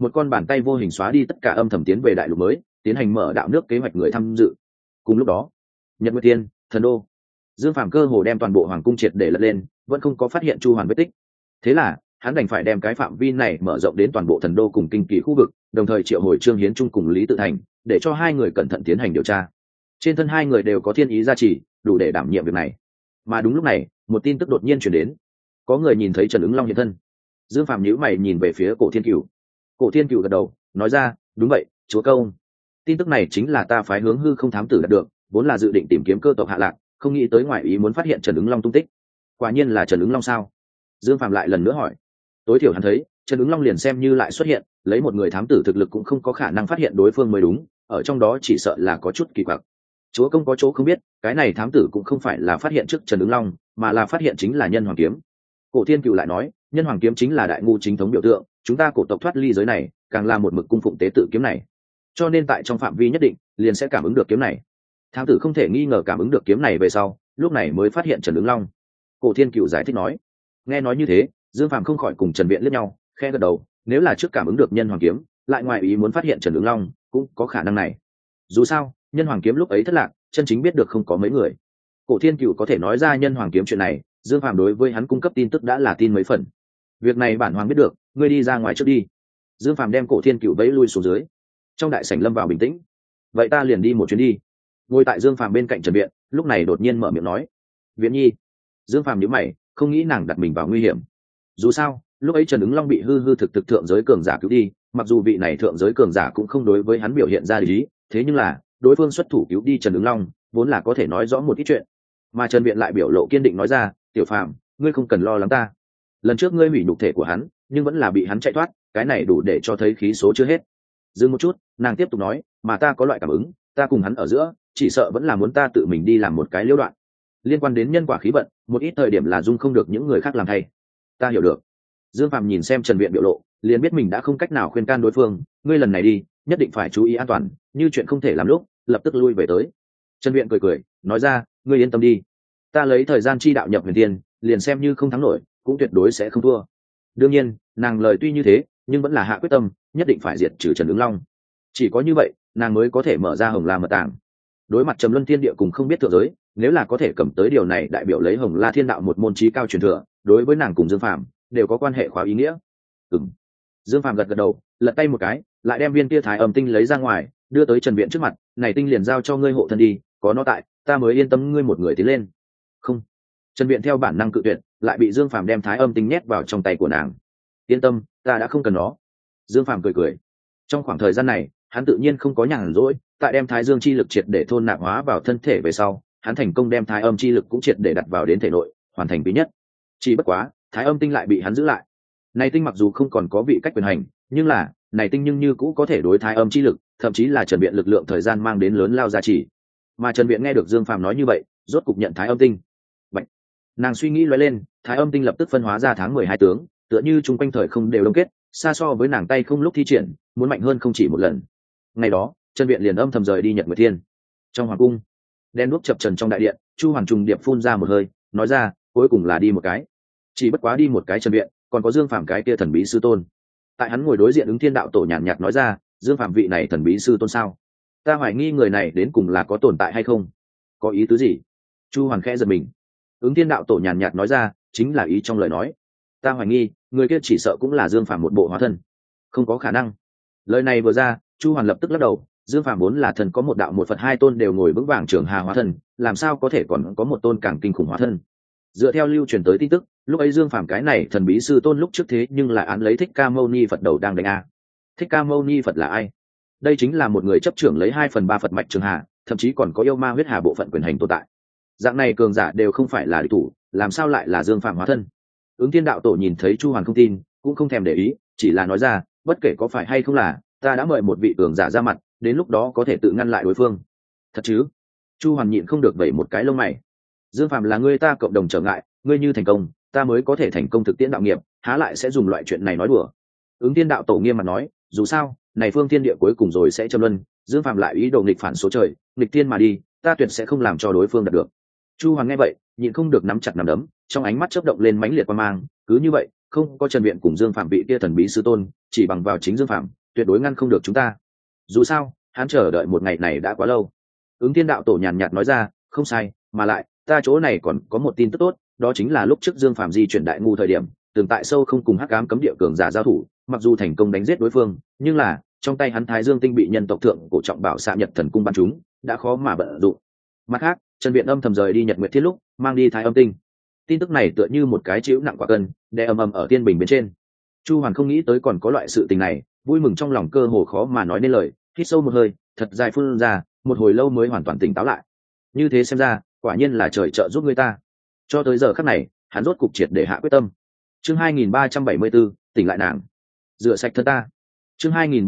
một con bàn tay vô hình xóa đi tất cả âm thầm tiến về đại lục mới, tiến hành mở đạo nước kế hoạch người tham dự. Cùng lúc đó, Nhật Nguyệt Tiên, Thần Đô, Dương Phàm cơ hồ đem toàn bộ hoàng cung triệt để lật lên, vẫn không có phát hiện Chu Hoàn vết tích. Thế là hắn đành phải đem cái phạm vi này mở rộng đến toàn bộ Thần Đô cùng kinh kỳ khu vực, đồng thời triệu hồi Trương Hiến Trung cùng Lý Tự Thành, để cho hai người cẩn thận tiến hành điều tra. Trên thân hai người đều có thiên ý gia trì, đủ để đảm nhiệm việc này. Mà đúng lúc này, một tin tức đột nhiên truyền đến, có người nhìn thấy Trần Ứng Long hiện thân. Dương Phàm nhíu mày nhìn về phía Cổ Thiên Cửu. Cổ Thiên Cửu gật đầu, nói ra, đúng vậy, chúa công. Tin tức này chính là ta phái hướng hư không thám tử đạt được, vốn là dự định tìm kiếm cơ tộc hạ lạc, không nghĩ tới ngoại ý muốn phát hiện Trần Ứng Long tung tích. Quả nhiên là Trần Ứng Long sao? Dương Phàm lại lần nữa hỏi. Tối thiểu hắn thấy, Trần Ứng Long liền xem như lại xuất hiện, lấy một người thám tử thực lực cũng không có khả năng phát hiện đối phương mới đúng, ở trong đó chỉ sợ là có chút kỳ quặc. Chúa công có chỗ không biết, cái này thám tử cũng không phải là phát hiện trước Trần Ứng Long, mà là phát hiện chính là Nhân Hoàng kiếm. Cổ Thiên Cựu lại nói, Nhân Hoàng kiếm chính là đại ngu chính thống biểu tượng, chúng ta cổ tộc thoát ly giới này, càng là một mực cung phụng tế tự kiếm này, cho nên tại trong phạm vi nhất định liền sẽ cảm ứng được kiếm này. Thám tử không thể nghi ngờ cảm ứng được kiếm này về sau, lúc này mới phát hiện Trần Ứng Long. Cổ Thiên Cựu giải thích nói. Nghe nói như thế, Dương Phàm không khỏi cùng Trần Viễn liếc nhau, khẽ gật đầu, nếu là trước cảm ứng được Nhân Hoàng kiếm, lại ngoài ý muốn phát hiện Trần Ứng Long, cũng có khả năng này. Dù sao, Nhân Hoàng kiếm lúc ấy thất lạc, chân chính biết được không có mấy người. Cổ Thiên Cựu có thể nói ra Nhân Hoàng kiếm chuyện này, Dương Phàm đối với hắn cung cấp tin tức đã là tin mấy phần. Việc này bản hoàng biết được, ngươi đi ra ngoài trước đi. Dương Phàm đem Cổ Thiên Cựu vẫy lui xuống dưới. Trong đại sảnh lâm vào bình tĩnh. Vậy ta liền đi một chuyến đi. Ngồi tại Dương Phàm bên cạnh Trần Viễn, lúc này đột nhiên mở miệng nói, Viễn nhi. Dương Phàm nhíu mày, không nghĩ nàng đặt mình vào nguy hiểm. Dù sao, lúc ấy Trần Ứng Long bị hư hư thực thực thượng giới cường giả cứu đi, mặc dù vị này thượng giới cường giả cũng không đối với hắn biểu hiện ra lý, thế nhưng là đối phương xuất thủ cứu đi Trần Ứng Long, vốn là có thể nói rõ một ít chuyện. Mà Trần Viễn lại biểu lộ kiên định nói ra, Tiểu Phàm, ngươi không cần lo lắng ta. Lần trước ngươi hủy nhục thể của hắn, nhưng vẫn là bị hắn chạy thoát, cái này đủ để cho thấy khí số chưa hết. Dừng một chút, nàng tiếp tục nói, mà ta có loại cảm ứng, ta cùng hắn ở giữa, chỉ sợ vẫn là muốn ta tự mình đi làm một cái liễu đoạn. Liên quan đến nhân quả khí vận, một ít thời điểm là dung không được những người khác làm thay. Ta hiểu được. Dương Phàm nhìn xem Trần Viễn biểu lộ, liền biết mình đã không cách nào khuyên can đối phương, ngươi lần này đi, nhất định phải chú ý an toàn, như chuyện không thể làm lúc, lập tức lui về tới. Trần Viễn cười cười, nói ra, ngươi yên tâm đi, ta lấy thời gian chi đạo nhập huyền tiên, liền xem như không thắng nổi, cũng tuyệt đối sẽ không thua. Đương nhiên, nàng lời tuy như thế, nhưng vẫn là hạ quyết tâm, nhất định phải diệt trừ Trần Ứng Long. Chỉ có như vậy, nàng mới có thể mở ra Hồng La mật tàng. Đối mặt Trầm Luân Thiên Địa cùng không biết thượng giới, nếu là có thể cầm tới điều này, đại biểu lấy Hồng La Thiên Đạo một môn chí cao truyền thừa, đối với nàng cùng Dương Phàm đều có quan hệ khóa ý nghĩa. Ừm. Dương Phàm gật gật đầu, lật tay một cái, lại đem viên kia Thái Âm tinh lấy ra ngoài, đưa tới Trần Viễn trước mặt, này tinh liền giao cho ngươi hộ thân đi, có nó tại, ta mới yên tâm ngươi một người tiến lên. Không. Trần Viễn theo bản năng cự tuyệt, lại bị Dương Phàm đem Thái Âm tinh nhét vào trong tay của nàng. Yên tâm, ta đã không cần nó. Dương Phàm cười cười. Trong khoảng thời gian này, hắn tự nhiên không có nhàn rỗi, tại đem Thái Dương chi lực triệt để thôn nạp hóa vào thân thể về sau, hắn thành công đem Thái Âm chi lực cũng triệt để đặt vào đến thể nội, hoàn thành quý nhất. Chỉ bất quá, Thái Âm tinh lại bị hắn giữ lại. Này tinh mặc dù không còn có vị cách quyền hành, nhưng là, này tinh nhưng như cũ có thể đối Thái Âm chi lực, thậm chí là Trần Viễn lực lượng thời gian mang đến lớn lao giá trị. Mà Trần Viễn nghe được Dương Phàm nói như vậy, rốt cục nhận Thái Âm tinh. Bạch. Nàng suy nghĩ lóe lên, Thái Âm tinh lập tức phân hóa ra tháng 12 tướng, tựa như chung quanh thời không đều đông kết, xa so với nàng tay không lúc thi triển, muốn mạnh hơn không chỉ một lần. Ngày đó, Trần Viễn liền âm thầm rời đi Nhật Nguyệt Thiên. Trong hoàng cung, đen đuốc chập trần trong đại điện, Chu Hoàn trùng điệp phun ra một hơi, nói ra, cuối cùng là đi một cái. Chỉ bất quá đi một cái Trần Viễn, còn có Dương Phàm cái kia thần bí sư tôn. Tại hắn ngồi đối diện ứng thiên đạo tổ nhàn nhạt nói ra, Dương Phàm vị này thần bí sư tôn sao? Ta hoài nghi người này đến cùng là có tồn tại hay không? Có ý tứ gì? Chu Hoàn khẽ giật mình. Ứng thiên đạo tổ nhàn nhạt nói ra, chính là ý trong lời nói. Ta hoài nghi, người kia chỉ sợ cũng là Dương Phàm một bộ hóa thân. Không có khả năng. Lời này vừa ra, Chu Hoàn lập tức lắc đầu, Dương Phàm vốn là thần có một đạo một Phật hai tôn đều ngồi vững vàng trường hà hóa thân, làm sao có thể còn có một tôn càng kinh khủng hóa thân? Dựa theo lưu truyền tới tin tức, lúc ấy Dương Phàm cái này thần bí sư tôn lúc trước thế nhưng lại án lấy Thích Ca Mâu Ni Phật đầu đang đánh a. Thích Ca Mâu Ni Phật là ai? Đây chính là một người chấp trưởng lấy 2/3 Phật mạch trường hà, thậm chí còn có yêu ma huyết hà bộ phận quyền hành tồn tại. Dạng này cường giả đều không phải là địch thủ, làm sao lại là Dương Phàm hóa thân? Ứng Thiên đạo tổ nhìn thấy Chu Hoàn không tin, cũng không thèm để ý, chỉ là nói ra, bất kể có phải hay không là, ta đã mời một vị cường giả ra mặt, đến lúc đó có thể tự ngăn lại đối phương. Thật chứ? Chu Hoàn nhịn không được vẩy một cái lông mày. Dương Phàm là ngươi ta cộng đồng trở ngại, ngươi như thành công, ta mới có thể thành công thực tiễn đạo nghiệp, há lại sẽ dùng loại chuyện này nói đùa. Ứng Thiên đạo tổ nghiêm mặt nói, dù sao, này phương thiên địa cuối cùng rồi sẽ châm luân, Dương Phàm lại ý đồ nghịch phản số trời, nghịch thiên mà đi, ta tuyệt sẽ không làm cho đối phương đạt được. Chu Hoàn nghe vậy, nhịn không được nắm chặt nắm đấm, trong ánh mắt chớp động lên mãnh liệt quan mang, cứ như vậy, không có Trần Viện cùng Dương Phạm vị kia thần bí sư tôn, chỉ bằng vào chính Dương Phạm tuyệt đối ngăn không được chúng ta. Dù sao hắn chờ đợi một ngày này đã quá lâu. Ứng Thiên đạo tổ nhàn nhạt nói ra, không sai, mà lại ta chỗ này còn có một tin tức tốt, đó chính là lúc trước Dương Phạm di chuyển đại ngu thời điểm từng tại sâu không cùng hắc ám cấm địa cường giả giao thủ, mặc dù thành công đánh giết đối phương, nhưng là trong tay hắn Thái Dương tinh bị nhân tộc thượng cổ trọng bảo xạ Nhật thần cung bắn chúng, đã khó mà vận dụng. Mặt khác, Trần Viện âm thầm rời đi Nhật Nguyệt Thiết lúc mang đi Thái Âm tinh. Tin tức này tựa như một cái chịu nặng quả cân, đè ầm ầm ở tiên bình bên trên. Chu Hoàn không nghĩ tới còn có loại sự tình này, vui mừng trong lòng cơ hồ khó mà nói nên lời, hít sâu một hơi, thật dài phun ra, một hồi lâu mới hoàn toàn tỉnh táo lại. Như thế xem ra, quả nhiên là trời trợ giúp người ta. Cho tới giờ khắc này, hắn rốt cục triệt để hạ quyết tâm. Chương 2374, tỉnh lại nàng. Rửa sạch thân ta. Chương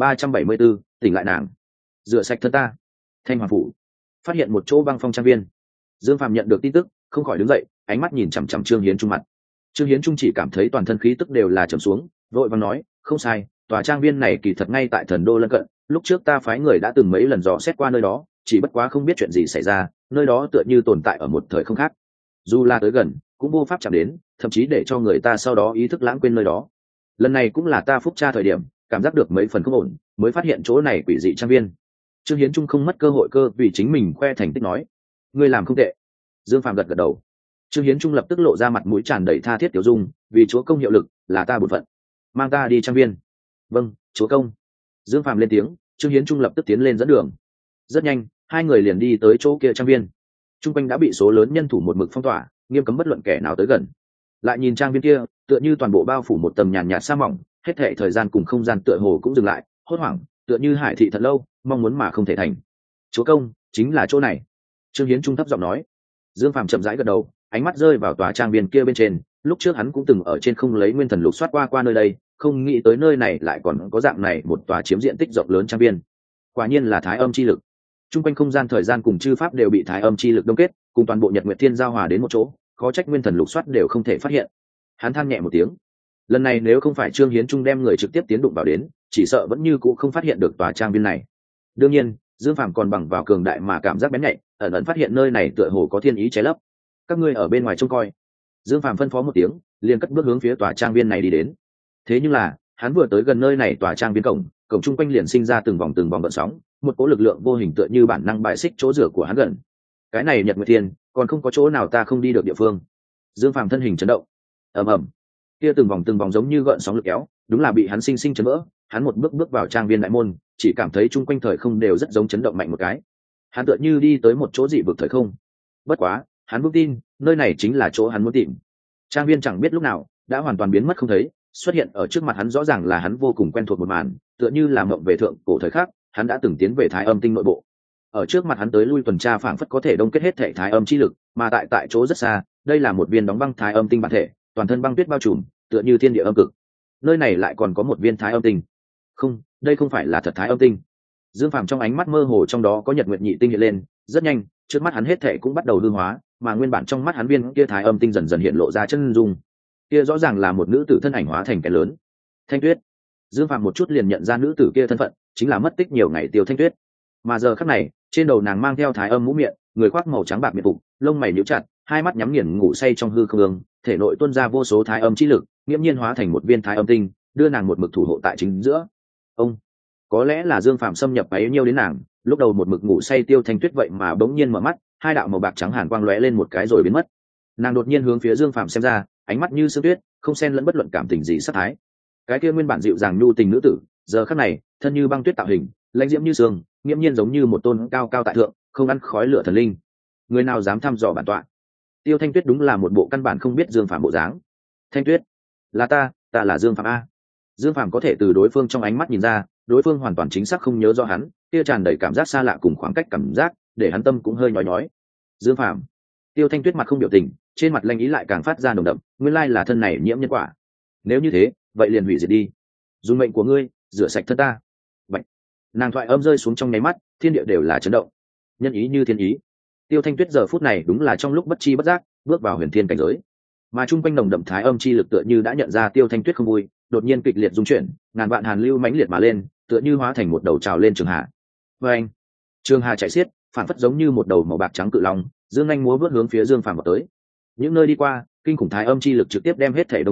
2374, tỉnh lại nàng. Rửa sạch thân ta. Thanh Hoàng phủ. Phát hiện một chỗ băng phong trang viên. Dương Phạm nhận được tin tức, không khỏi đứng dậy, ánh mắt nhìn chằm chằm Trương Hiến Trung mặt. Trương Hiến Trung chỉ cảm thấy toàn thân khí tức đều là trầm xuống, vội vàng nói, không sai, tòa trang viên này kỳ thật ngay tại Thần Đô lân cận, lúc trước ta phái người đã từng mấy lần dò xét qua nơi đó, chỉ bất quá không biết chuyện gì xảy ra, nơi đó tựa như tồn tại ở một thời không khác. Dù là tới gần, cũng vô pháp chạm đến, thậm chí để cho người ta sau đó ý thức lãng quên nơi đó. Lần này cũng là ta phúc tra thời điểm, cảm giác được mấy phần không ổn, mới phát hiện chỗ này quỷ dị trang viên. Trương Hiến Trung không mất cơ hội vì chính mình khoe thành tích nói, ngươi làm không tệ. Dương Phạm gật gật đầu. Trương Hiến Trung lập tức lộ ra mặt mũi tràn đầy tha thiết tiểu dung, vì chúa công hiệu lực là ta bổn phận, mang ta đi trang viên. Vâng, chúa công. Dương Phạm lên tiếng, Trương Hiến Trung lập tức tiến lên dẫn đường. Rất nhanh, hai người liền đi tới chỗ kia trang viên. Trung quanh đã bị số lớn nhân thủ một mực phong tỏa, nghiêm cấm bất luận kẻ nào tới gần. Lại nhìn trang viên kia, tựa như toàn bộ bao phủ một tầng nhàn nhạt sa mỏng, hết thảy thời gian cùng không gian tựa hồ cũng dừng lại, hốt hoảng, tựa như hải thị thật lâu, mong muốn mà không thể thành. Chúa công, chính là chỗ này. Trương Hiến Trung thấp giọng nói. Dương Phạm chậm rãi gật đầu, ánh mắt rơi vào tòa trang viên kia bên trên, lúc trước hắn cũng từng ở trên không lấy nguyên thần lục soát qua nơi đây, không nghĩ tới nơi này lại còn có dạng này một tòa chiếm diện tích rộng lớn trang viên. Quả nhiên là Thái Âm chi lực. Trung quanh không gian thời gian cùng chư pháp đều bị Thái Âm chi lực đông kết, cùng toàn bộ Nhật Nguyệt Thiên giao hòa đến một chỗ, khó trách nguyên thần lục soát đều không thể phát hiện. Hắn than nhẹ một tiếng. Lần này nếu không phải Trương Hiến Trung đem người trực tiếp tiến đụng vào đến, chỉ sợ vẫn như cũ không phát hiện được tòa trang viên này. Đương nhiên, Dương Phàm còn bằng vào cường đại mà cảm giác bén nhạy, ẩn ẩn phát hiện nơi này tựa hồ có thiên ý che lấp. Các ngươi ở bên ngoài trông coi. Dương Phàm phân phó một tiếng, liền cất bước hướng phía tòa trang viên này đi đến. Thế nhưng là, hắn vừa tới gần nơi này tòa trang viên cổng chung quanh liền sinh ra từng vòng gợn sóng, một cỗ lực lượng vô hình tựa như bản năng bại xích chỗ rửa của hắn gần. Cái này Nhật Nguyệt Thiên, còn không có chỗ nào ta không đi được địa phương. Dương Phàm thân hình chấn động. Ầm ầm. Kia từng vòng giống như gợn sóng lực kéo, đúng là bị hắn sinh sinh chấn vỡ. Hắn một bước vào trang viên đại môn, chỉ cảm thấy chung quanh thời không đều rất giống chấn động mạnh một cái. Hắn tựa như đi tới một chỗ dị vực thời không. Bất quá, hắn vững tin, nơi này chính là chỗ hắn muốn tìm. Trang viên chẳng biết lúc nào đã hoàn toàn biến mất không thấy, xuất hiện ở trước mặt hắn rõ ràng là hắn vô cùng quen thuộc một màn, tựa như là mộng về thượng cổ thời khắc, hắn đã từng tiến về Thái Âm tinh nội bộ. Ở trước mặt hắn tới lui tuần tra phảng phất có thể đông kết hết thể Thái Âm chi lực, mà tại chỗ rất xa, đây là một viên đóng băng Thái Âm tinh bản thể, toàn thân băng tuyết bao trùm, tựa như thiên địa âm cực. Nơi này lại còn có một viên Thái Âm tinh. Không, đây không phải là thật Thái Âm tinh. Dương Phàm trong ánh mắt mơ hồ trong đó có nhật nguyệt nhị tinh hiện lên, rất nhanh, trước mắt hắn hết thể cũng bắt đầu hư hóa, mà nguyên bản trong mắt hắn viên kia Thái Âm tinh dần dần hiện lộ ra chân dung. Kia rõ ràng là một nữ tử thân ảnh hóa thành cái lớn. Thanh Tuyết. Dương Phàm một chút liền nhận ra nữ tử kia thân phận, chính là mất tích nhiều ngày Tiêu Thanh Tuyết. Mà giờ khắc này, trên đầu nàng mang theo Thái Âm mũ miệng, người khoác màu trắng bạc miệt phục, lông mày nhíu chặt, hai mắt nhắm nghiền ngủ say trong hư không, thể nội tuôn ra vô số Thái Âm chi lực, nghiễm nhiên hóa thành một viên Thái Âm tinh, đưa nàng một mực thủ hộ tại chính giữa. Ông, có lẽ là Dương Phàm xâm nhập bấy nhiêu đến nàng, lúc đầu một mực ngủ say Tiêu Thanh Tuyết vậy mà bỗng nhiên mở mắt, hai đạo màu bạc trắng hàn quang lóe lên một cái rồi biến mất. Nàng đột nhiên hướng phía Dương Phàm xem ra, ánh mắt như sương tuyết, không xen lẫn bất luận cảm tình gì sát thái. Cái kia nguyên bản dịu dàng nhu tình nữ tử, giờ khắc này, thân như băng tuyết tạo hình, lãnh diễm như sương, nghiễm nhiên giống như một tôn cao cao tại thượng, không ăn khói lửa thần linh. Người nào dám thăm dò bản tọa? Tiêu Thanh Tuyết đúng là một bộ căn bản không biết Dương Phàm bộ dáng. Thanh Tuyết, là ta là Dương Phàm a. Dương Phàm có thể từ đối phương trong ánh mắt nhìn ra, đối phương hoàn toàn chính xác không nhớ rõ hắn, kia tràn đầy cảm giác xa lạ cùng khoảng cách cảm giác, để hắn tâm cũng hơi nhói nhói. Dương Phàm. Tiêu Thanh Tuyết mặt không biểu tình, trên mặt lanh ý lại càng phát ra nồng đậm, nguyên lai là thân này nhiễm nhân quả. Nếu như thế, vậy liền hủy diệt đi. Dùng mệnh của ngươi, rửa sạch thân ta. Vậy. Nàng thoại âm rơi xuống trong nháy mắt, thiên địa đều là chấn động. Nhân ý như thiên ý. Tiêu Thanh Tuyết giờ phút này đúng là trong lúc bất chi bất giác, bước vào huyền thiên cảnh giới. Mà trung quanh nồng đậm thái âm chi lực tựa như đã nhận ra Tiêu Thanh Tuyết không vui, đột nhiên kịch liệt rung chuyển, ngàn vạn hàn lưu mãnh liệt mà lên, tựa như hóa thành một đầu trào lên trường hà. Và anh, trường hà chạy xiết, phản phất giống như một đầu màu bạc trắng cự long, dương anh múa vớt hướng phía Dương Phàm vào tới. Những nơi đi qua, kinh khủng thái âm chi lực trực tiếp đem hết thể đông kết,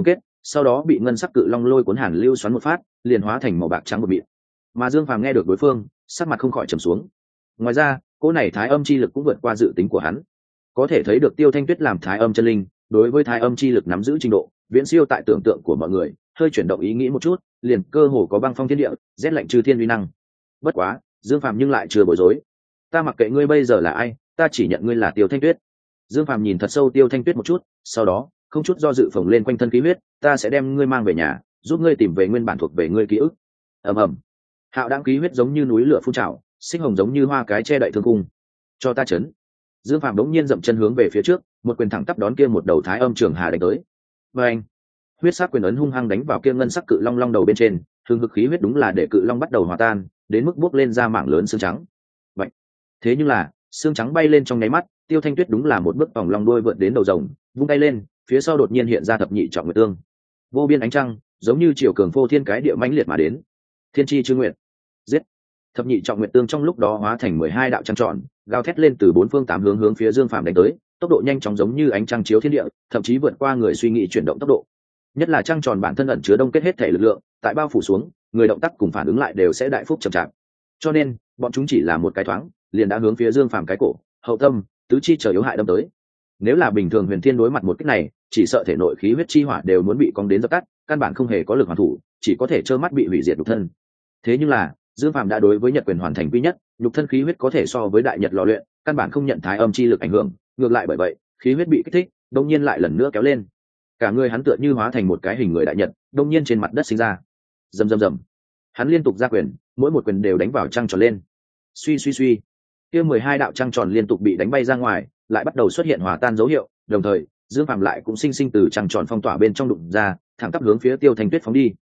sau đó bị ngân sắc cự long lôi cuốn hàn lưu xoắn một phát, liền hóa thành màu bạc trắng bột mịn. Mà Dương Phàm nghe được đối phương, sắc mặt không khỏi trầm xuống. Ngoài ra, cỗ này thái âm chi lực cũng vượt qua dự tính của hắn. Có thể thấy được Tiêu Thanh Tuyết làm thái âm chân linh, đối với thái âm chi lực nắm giữ trình độ, viễn siêu tại tưởng tượng của mọi người. Hơi chuyển động ý nghĩ một chút, liền cơ hồ có băng phong thiên địa, rét lạnh trừ thiên uy năng. Bất quá, Dương Phàm nhưng lại chưa bối rối. Ta mặc kệ ngươi bây giờ là ai, ta chỉ nhận ngươi là Tiêu Thanh Tuyết. Dương Phàm nhìn thật sâu Tiêu Thanh Tuyết một chút, sau đó không chút do dự phồng lên quanh thân khí huyết, ta sẽ đem ngươi mang về nhà, giúp ngươi tìm về nguyên bản thuộc về ngươi ký ức. Ầm ầm. Hạo đãng khí huyết giống như núi lửa phun trào, sinh hồng giống như hoa cái che đậy thương cung. Cho ta chấn. Dương Phàm đống nhiên dậm chân hướng về phía trước, một quyền thẳng tắp đón kia một đầu thái âm trường hà đánh tới. Oeng! Huyết sắc quyền ấn hung hăng đánh vào kia ngân sắc cự long long đầu bên trên, hương hực khí huyết đúng là để cự long bắt đầu hòa tan, đến mức bốc lên ra mảng lớn xương trắng. Vậy, thế nhưng là, xương trắng bay lên trong nháy mắt, Tiêu Thanh Tuyết đúng là một bước vòng long đuôi vượt đến đầu rồng, vung tay lên, phía sau đột nhiên hiện ra thập nhị trọng nguyệt tương. Vô biên ánh trăng, giống như chiều cường phô thiên cái địa mãnh liệt mà đến. Thiên chi chư nguyện. Giết. Thập nhị trọng nguyệt tương trong lúc đó hóa thành 12 đạo trăng tròn, gào thét lên từ bốn phương tám hướng hướng phía Dương Phàm đánh tới, tốc độ nhanh chóng giống như ánh trăng chiếu thiên địa, thậm chí vượt qua người suy nghĩ chuyển động tốc độ. Nhất là trăng tròn bản thân ẩn chứa đông kết hết thể lực lượng, tại bao phủ xuống, người động tác cùng phản ứng lại đều sẽ đại phúc chậm chạp. Cho nên, bọn chúng chỉ là một cái thoáng, liền đã hướng phía Dương Phàm cái cổ, hậu tâm, tứ chi trở yếu hại đâm tới. Nếu là bình thường Huyền Thiên đối mặt một kích này, chỉ sợ thể nội khí huyết chi hỏa đều muốn bị cong đến dập tắt, căn bản không hề có lực hoàn thủ, chỉ có thể trơ mắt bị hủy diệt nhục thân. Thế nhưng là, Dương Phàm đã đối với Nhật quyền hoàn thành quy nhất, nhục thân khí huyết có thể so với đại nhật lò luyện, căn bản không nhận thái âm chi lực ảnh hưởng, ngược lại bởi vậy, khí huyết bị kích thích, đột nhiên lại lần nữa kéo lên. Cả người hắn tựa như hóa thành một cái hình người đại nhật, đột nhiên trên mặt đất sinh ra. Rầm rầm rầm. Hắn liên tục ra quyền, mỗi một quyền đều đánh vào trăng tròn lên. Suy suy suy. Kia 12 đạo trăng tròn liên tục bị đánh bay ra ngoài, lại bắt đầu xuất hiện hòa tan dấu hiệu, đồng thời, Dương Phàm lại cũng sinh sinh từ trăng tròn phong tỏa bên trong đụng ra, thẳng tắp hướng phía Tiêu Thanh Tuyết phóng đi.